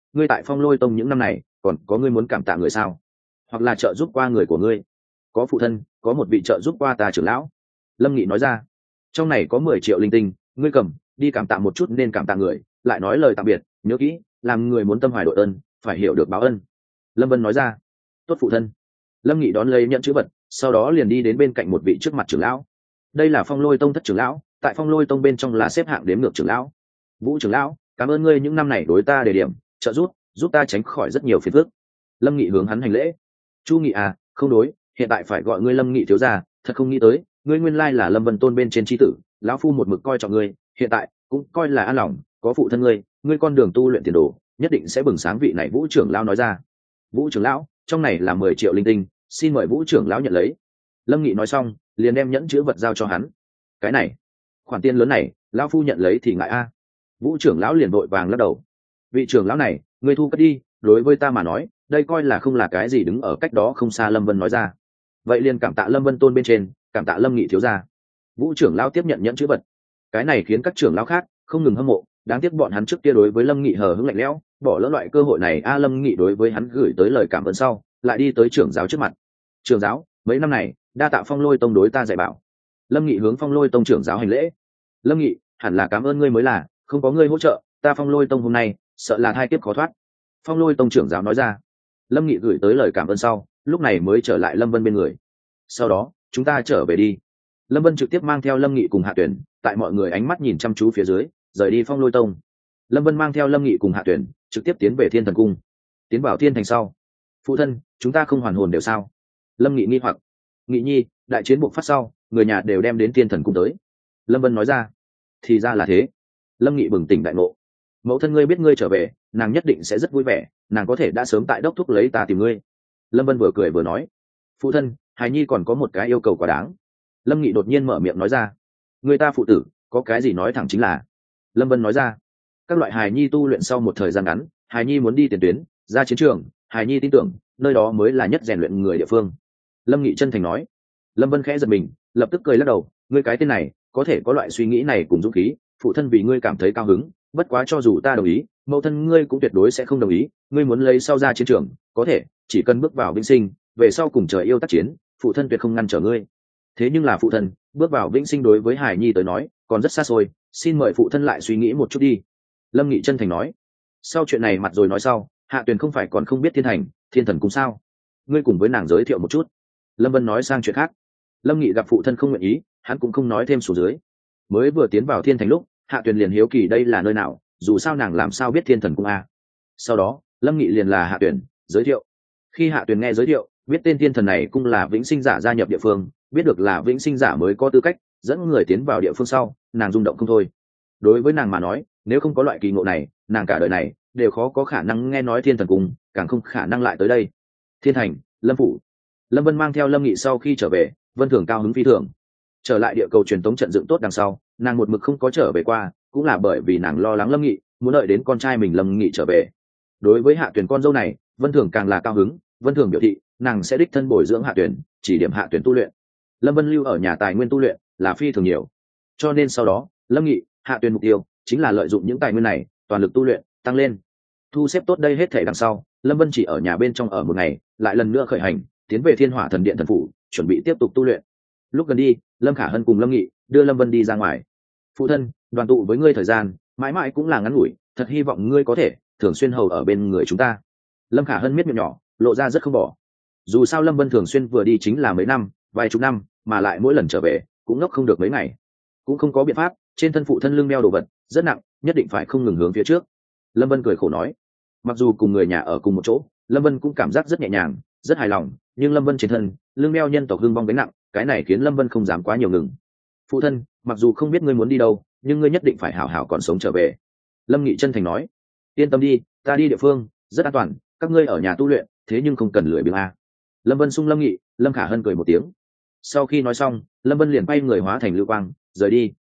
ngươi tại Phong Lôi Tông những năm này còn có ngươi muốn cảm tạ người sao, hoặc là trợ giúp qua người của ngươi? Có phụ thân, có một vị trợ giúp qua ta trưởng lão. Lâm Nghị nói ra. Trong này có mười triệu linh tinh, ngươi cầm đi cảm tạ một chút, nên cảm tạ người lại nói lời tạm biệt, nhớ kỹ, làm người muốn tâm hoài đội ơn, phải hiểu được báo ân. Lâm Vân nói ra. Tốt phụ thân. Lâm Nghị đón lấy nhận chữ vật, sau đó liền đi đến bên cạnh một vị trước mặt trưởng lão. Đây là Phong Lôi Tông thất trưởng lão, tại Phong Lôi Tông bên trong là xếp hạng đếm ngược trưởng lão. Vũ trưởng lão, cảm ơn ngươi những năm này đối ta đề điểm trợ giúp, giúp ta tránh khỏi rất nhiều phiền phức. Lâm Nghị hướng hắn hành lễ. Chu Nghị à, không đối, hiện tại phải gọi ngươi Lâm Nghị thiếu gia, thật không nghĩ tới, ngươi nguyên lai là Lâm Vân Tôn bên trên tri tử, lão phu một mực coi trọng ngươi, hiện tại cũng coi là an lòng, có phụ thân ngươi, ngươi con đường tu luyện tiền đồ nhất định sẽ bừng sáng. Vị này Vũ trưởng lão nói ra. Vũ trưởng lão, trong này là mười triệu linh tinh, xin mời Vũ trưởng lão nhận lấy. Lâm Nghị nói xong, liền đem nhẫn chữ vật giao cho hắn. Cái này, khoản tiền lớn này, lão phu nhận lấy thì ngại a. Vũ trưởng lão liền vội vàng lắc đầu. Vị trưởng lão này, ngươi thu cất đi, đối với ta mà nói, đây coi là không là cái gì. Đứng ở cách đó không xa Lâm Vân nói ra. Vậy liền cảm tạ Lâm Vân Tôn bên trên, cảm tạ Lâm Nghị thiếu gia. Vũ trưởng lão tiếp nhận nhẫn chữ vật. Cái này khiến các trưởng lão khác không ngừng hâm mộ, đáng tiếc bọn hắn trước kia đối với Lâm Nghị hờ hững lạnh lẽo, bỏ lỡ loại cơ hội này. A Lâm Nghị đối với hắn gửi tới lời cảm ơn sau, lại đi tới trưởng giáo trước mặt. Trưởng giáo, mấy năm này đa tạ Phong Lôi Tông đối ta dạy bảo. Lâm Nghị hướng Phong Lôi Tông trưởng giáo hành lễ. Lâm Nghị, hẳn là cảm ơn ngươi mới là, không có ngươi hỗ trợ, ta Phong Lôi Tông hôm nay sợ là thai kiếp khó thoát. Phong Lôi Tông trưởng giáo nói ra. Lâm Nghị gửi tới lời cảm ơn sau, lúc này mới trở lại Lâm Vân bên người. Sau đó chúng ta trở về đi. Lâm Vân trực tiếp mang theo Lâm Nghị cùng Hạ Tuyển, tại mọi người ánh mắt nhìn chăm chú phía dưới, rời đi Phong Lôi Tông. Lâm Vân mang theo Lâm Nghị cùng Hạ Tuyển trực tiếp tiến về Thiên Thần Cung. Tiến vào Thiên Thành sau, phụ thân, chúng ta không hoàn hồn đều sao? Lâm Nghị nghi hoặc. Nghị nhi, đại chiến buộc phát sau, người nhà đều đem đến Thiên Thần Cung tới. Lâm Vân nói ra. Thì ra là thế. Lâm Nghị bừng tỉnh đại ngộ. Mẫu thân ngươi biết ngươi trở về, nàng nhất định sẽ rất vui vẻ, nàng có thể đã sớm tại đốc thúc lấy ta tìm ngươi. Lâm Vân vừa cười vừa nói. Phụ thân, hài nhi còn có một cái yêu cầu quá đáng. Lâm Nghị đột nhiên mở miệng nói ra. Người ta phụ tử có cái gì nói thẳng chính là. Lâm Vân nói ra. Các loại hài nhi tu luyện sau một thời gian ngắn, hài nhi muốn đi tiền tuyến, ra chiến trường, hài nhi tin tưởng nơi đó mới là nhất rèn luyện người địa phương. Lâm Nghị chân thành nói. Lâm Vân khẽ giật mình, lập tức cười lắc đầu. Ngươi cái tên này có thể có loại suy nghĩ này cùng dũng khí, phụ thân vì ngươi cảm thấy cao hứng, bất quá cho dù ta đồng ý, mẫu thân ngươi cũng tuyệt đối sẽ không đồng ý. Ngươi muốn lấy sau ra chiến trường, có thể chỉ cần bước vào vĩnh sinh, về sau cùng trời yêu tác chiến, phụ thân tuyệt không ngăn trở ngươi. Thế nhưng là phụ thân, bước vào vĩnh sinh đối với hải nhi tới nói còn rất xa xôi, xin mời phụ thân lại suy nghĩ một chút đi. Lâm Nghị chân thành nói. Sau chuyện này mặt rồi nói sau, Hạ Tuyền không phải còn không biết Thiên Thành, Thiên Thần Cung sao? Ngươi cùng với nàng giới thiệu một chút. Lâm Vân nói sang chuyện khác. Lâm Nghị gặp phụ thân không nguyện ý, hắn cũng không nói thêm số dưới. Mới vừa tiến vào Thiên Thành lúc, Hạ Tuyền liền hiếu kỳ đây là nơi nào, dù sao nàng làm sao biết Thiên Thần Cung a. Sau đó Lâm Nghị liền là Hạ Tuyền giới thiệu. Khi Hạ Tuyền nghe giới thiệu, biết tên thiên thần này cung là vĩnh sinh giả gia nhập địa phương, biết được là vĩnh sinh giả mới có tư cách dẫn người tiến vào địa phương sau, nàng rung động không thôi. Đối với nàng mà nói, nếu không có loại kỳ ngộ này, nàng cả đời này đều khó có khả năng nghe nói Thiên Thần Cung, càng không khả năng lại tới đây. Thiên Thành, Lâm phủ. Lâm Vân mang theo Lâm Nghị sau khi trở về, Vân Thường cao hứng phi thường. Trở lại địa cầu truyền tống trận dựng tốt đằng sau, nàng một mực không có trở về qua, cũng là bởi vì nàng lo lắng Lâm Nghị, muốn đợi đến con trai mình Lâm Nghị trở về. Đối với Hạ Tuyền con dâu này, Vân Thường càng là cao hứng. Vân Thường biểu thị nàng sẽ đích thân bồi dưỡng Hạ Tuyền, chỉ điểm Hạ Tuyền tu luyện. Lâm Vân lưu ở nhà tài nguyên tu luyện là phi thường nhiều, cho nên sau đó Lâm Nghị, Hạ Tuyền mục tiêu chính là lợi dụng những tài nguyên này toàn lực tu luyện tăng lên. Thu xếp tốt đây hết thể đằng sau, Lâm Vân chỉ ở nhà bên trong ở một ngày, lại lần nữa khởi hành tiến về Thiên Hỏa Thần Điện thần phủ, chuẩn bị tiếp tục tu luyện. Lúc gần đi, Lâm Khả Hân cùng Lâm Nghị đưa Lâm Vân đi ra ngoài. Phụ thân, đoàn tụ với ngươi thời gian mãi mãi cũng là ngắn ngủi, thật hy vọng ngươi có thể thường xuyên hầu ở bên người chúng ta. Lâm Khả Hân miết miệng nhỏ, lộ ra rất không bỏ. Dù sao Lâm Vân thường xuyên vừa đi chính là mấy năm, vài chục năm, mà lại mỗi lần trở về cũng ngốc không được mấy ngày. Cũng không có biện pháp, trên thân phụ thân lưng đeo đồ vật rất nặng, nhất định phải không ngừng hướng phía trước. Lâm Vân cười khổ nói. Mặc dù cùng người nhà ở cùng một chỗ, Lâm Vân cũng cảm giác rất nhẹ nhàng, rất hài lòng, nhưng Lâm Vân trên thân lưng đeo nhân tộc hưng vong gánh nặng, cái này khiến Lâm Vân không dám quá nhiều ngừng. Phụ thân, mặc dù không biết ngươi muốn đi đâu, nhưng ngươi nhất định phải hảo hảo còn sống trở về. Lâm Nghị chân thành nói. Yên tâm đi, ta đi địa phương rất an toàn, các ngươi ở nhà tu luyện, thế nhưng không cần lười biếng a. Lâm Vân sung Lâm Nghị, Lâm Khả Hân cười một tiếng. Sau khi nói xong, Lâm Vân liền bay người hóa thành lưu quang rời đi.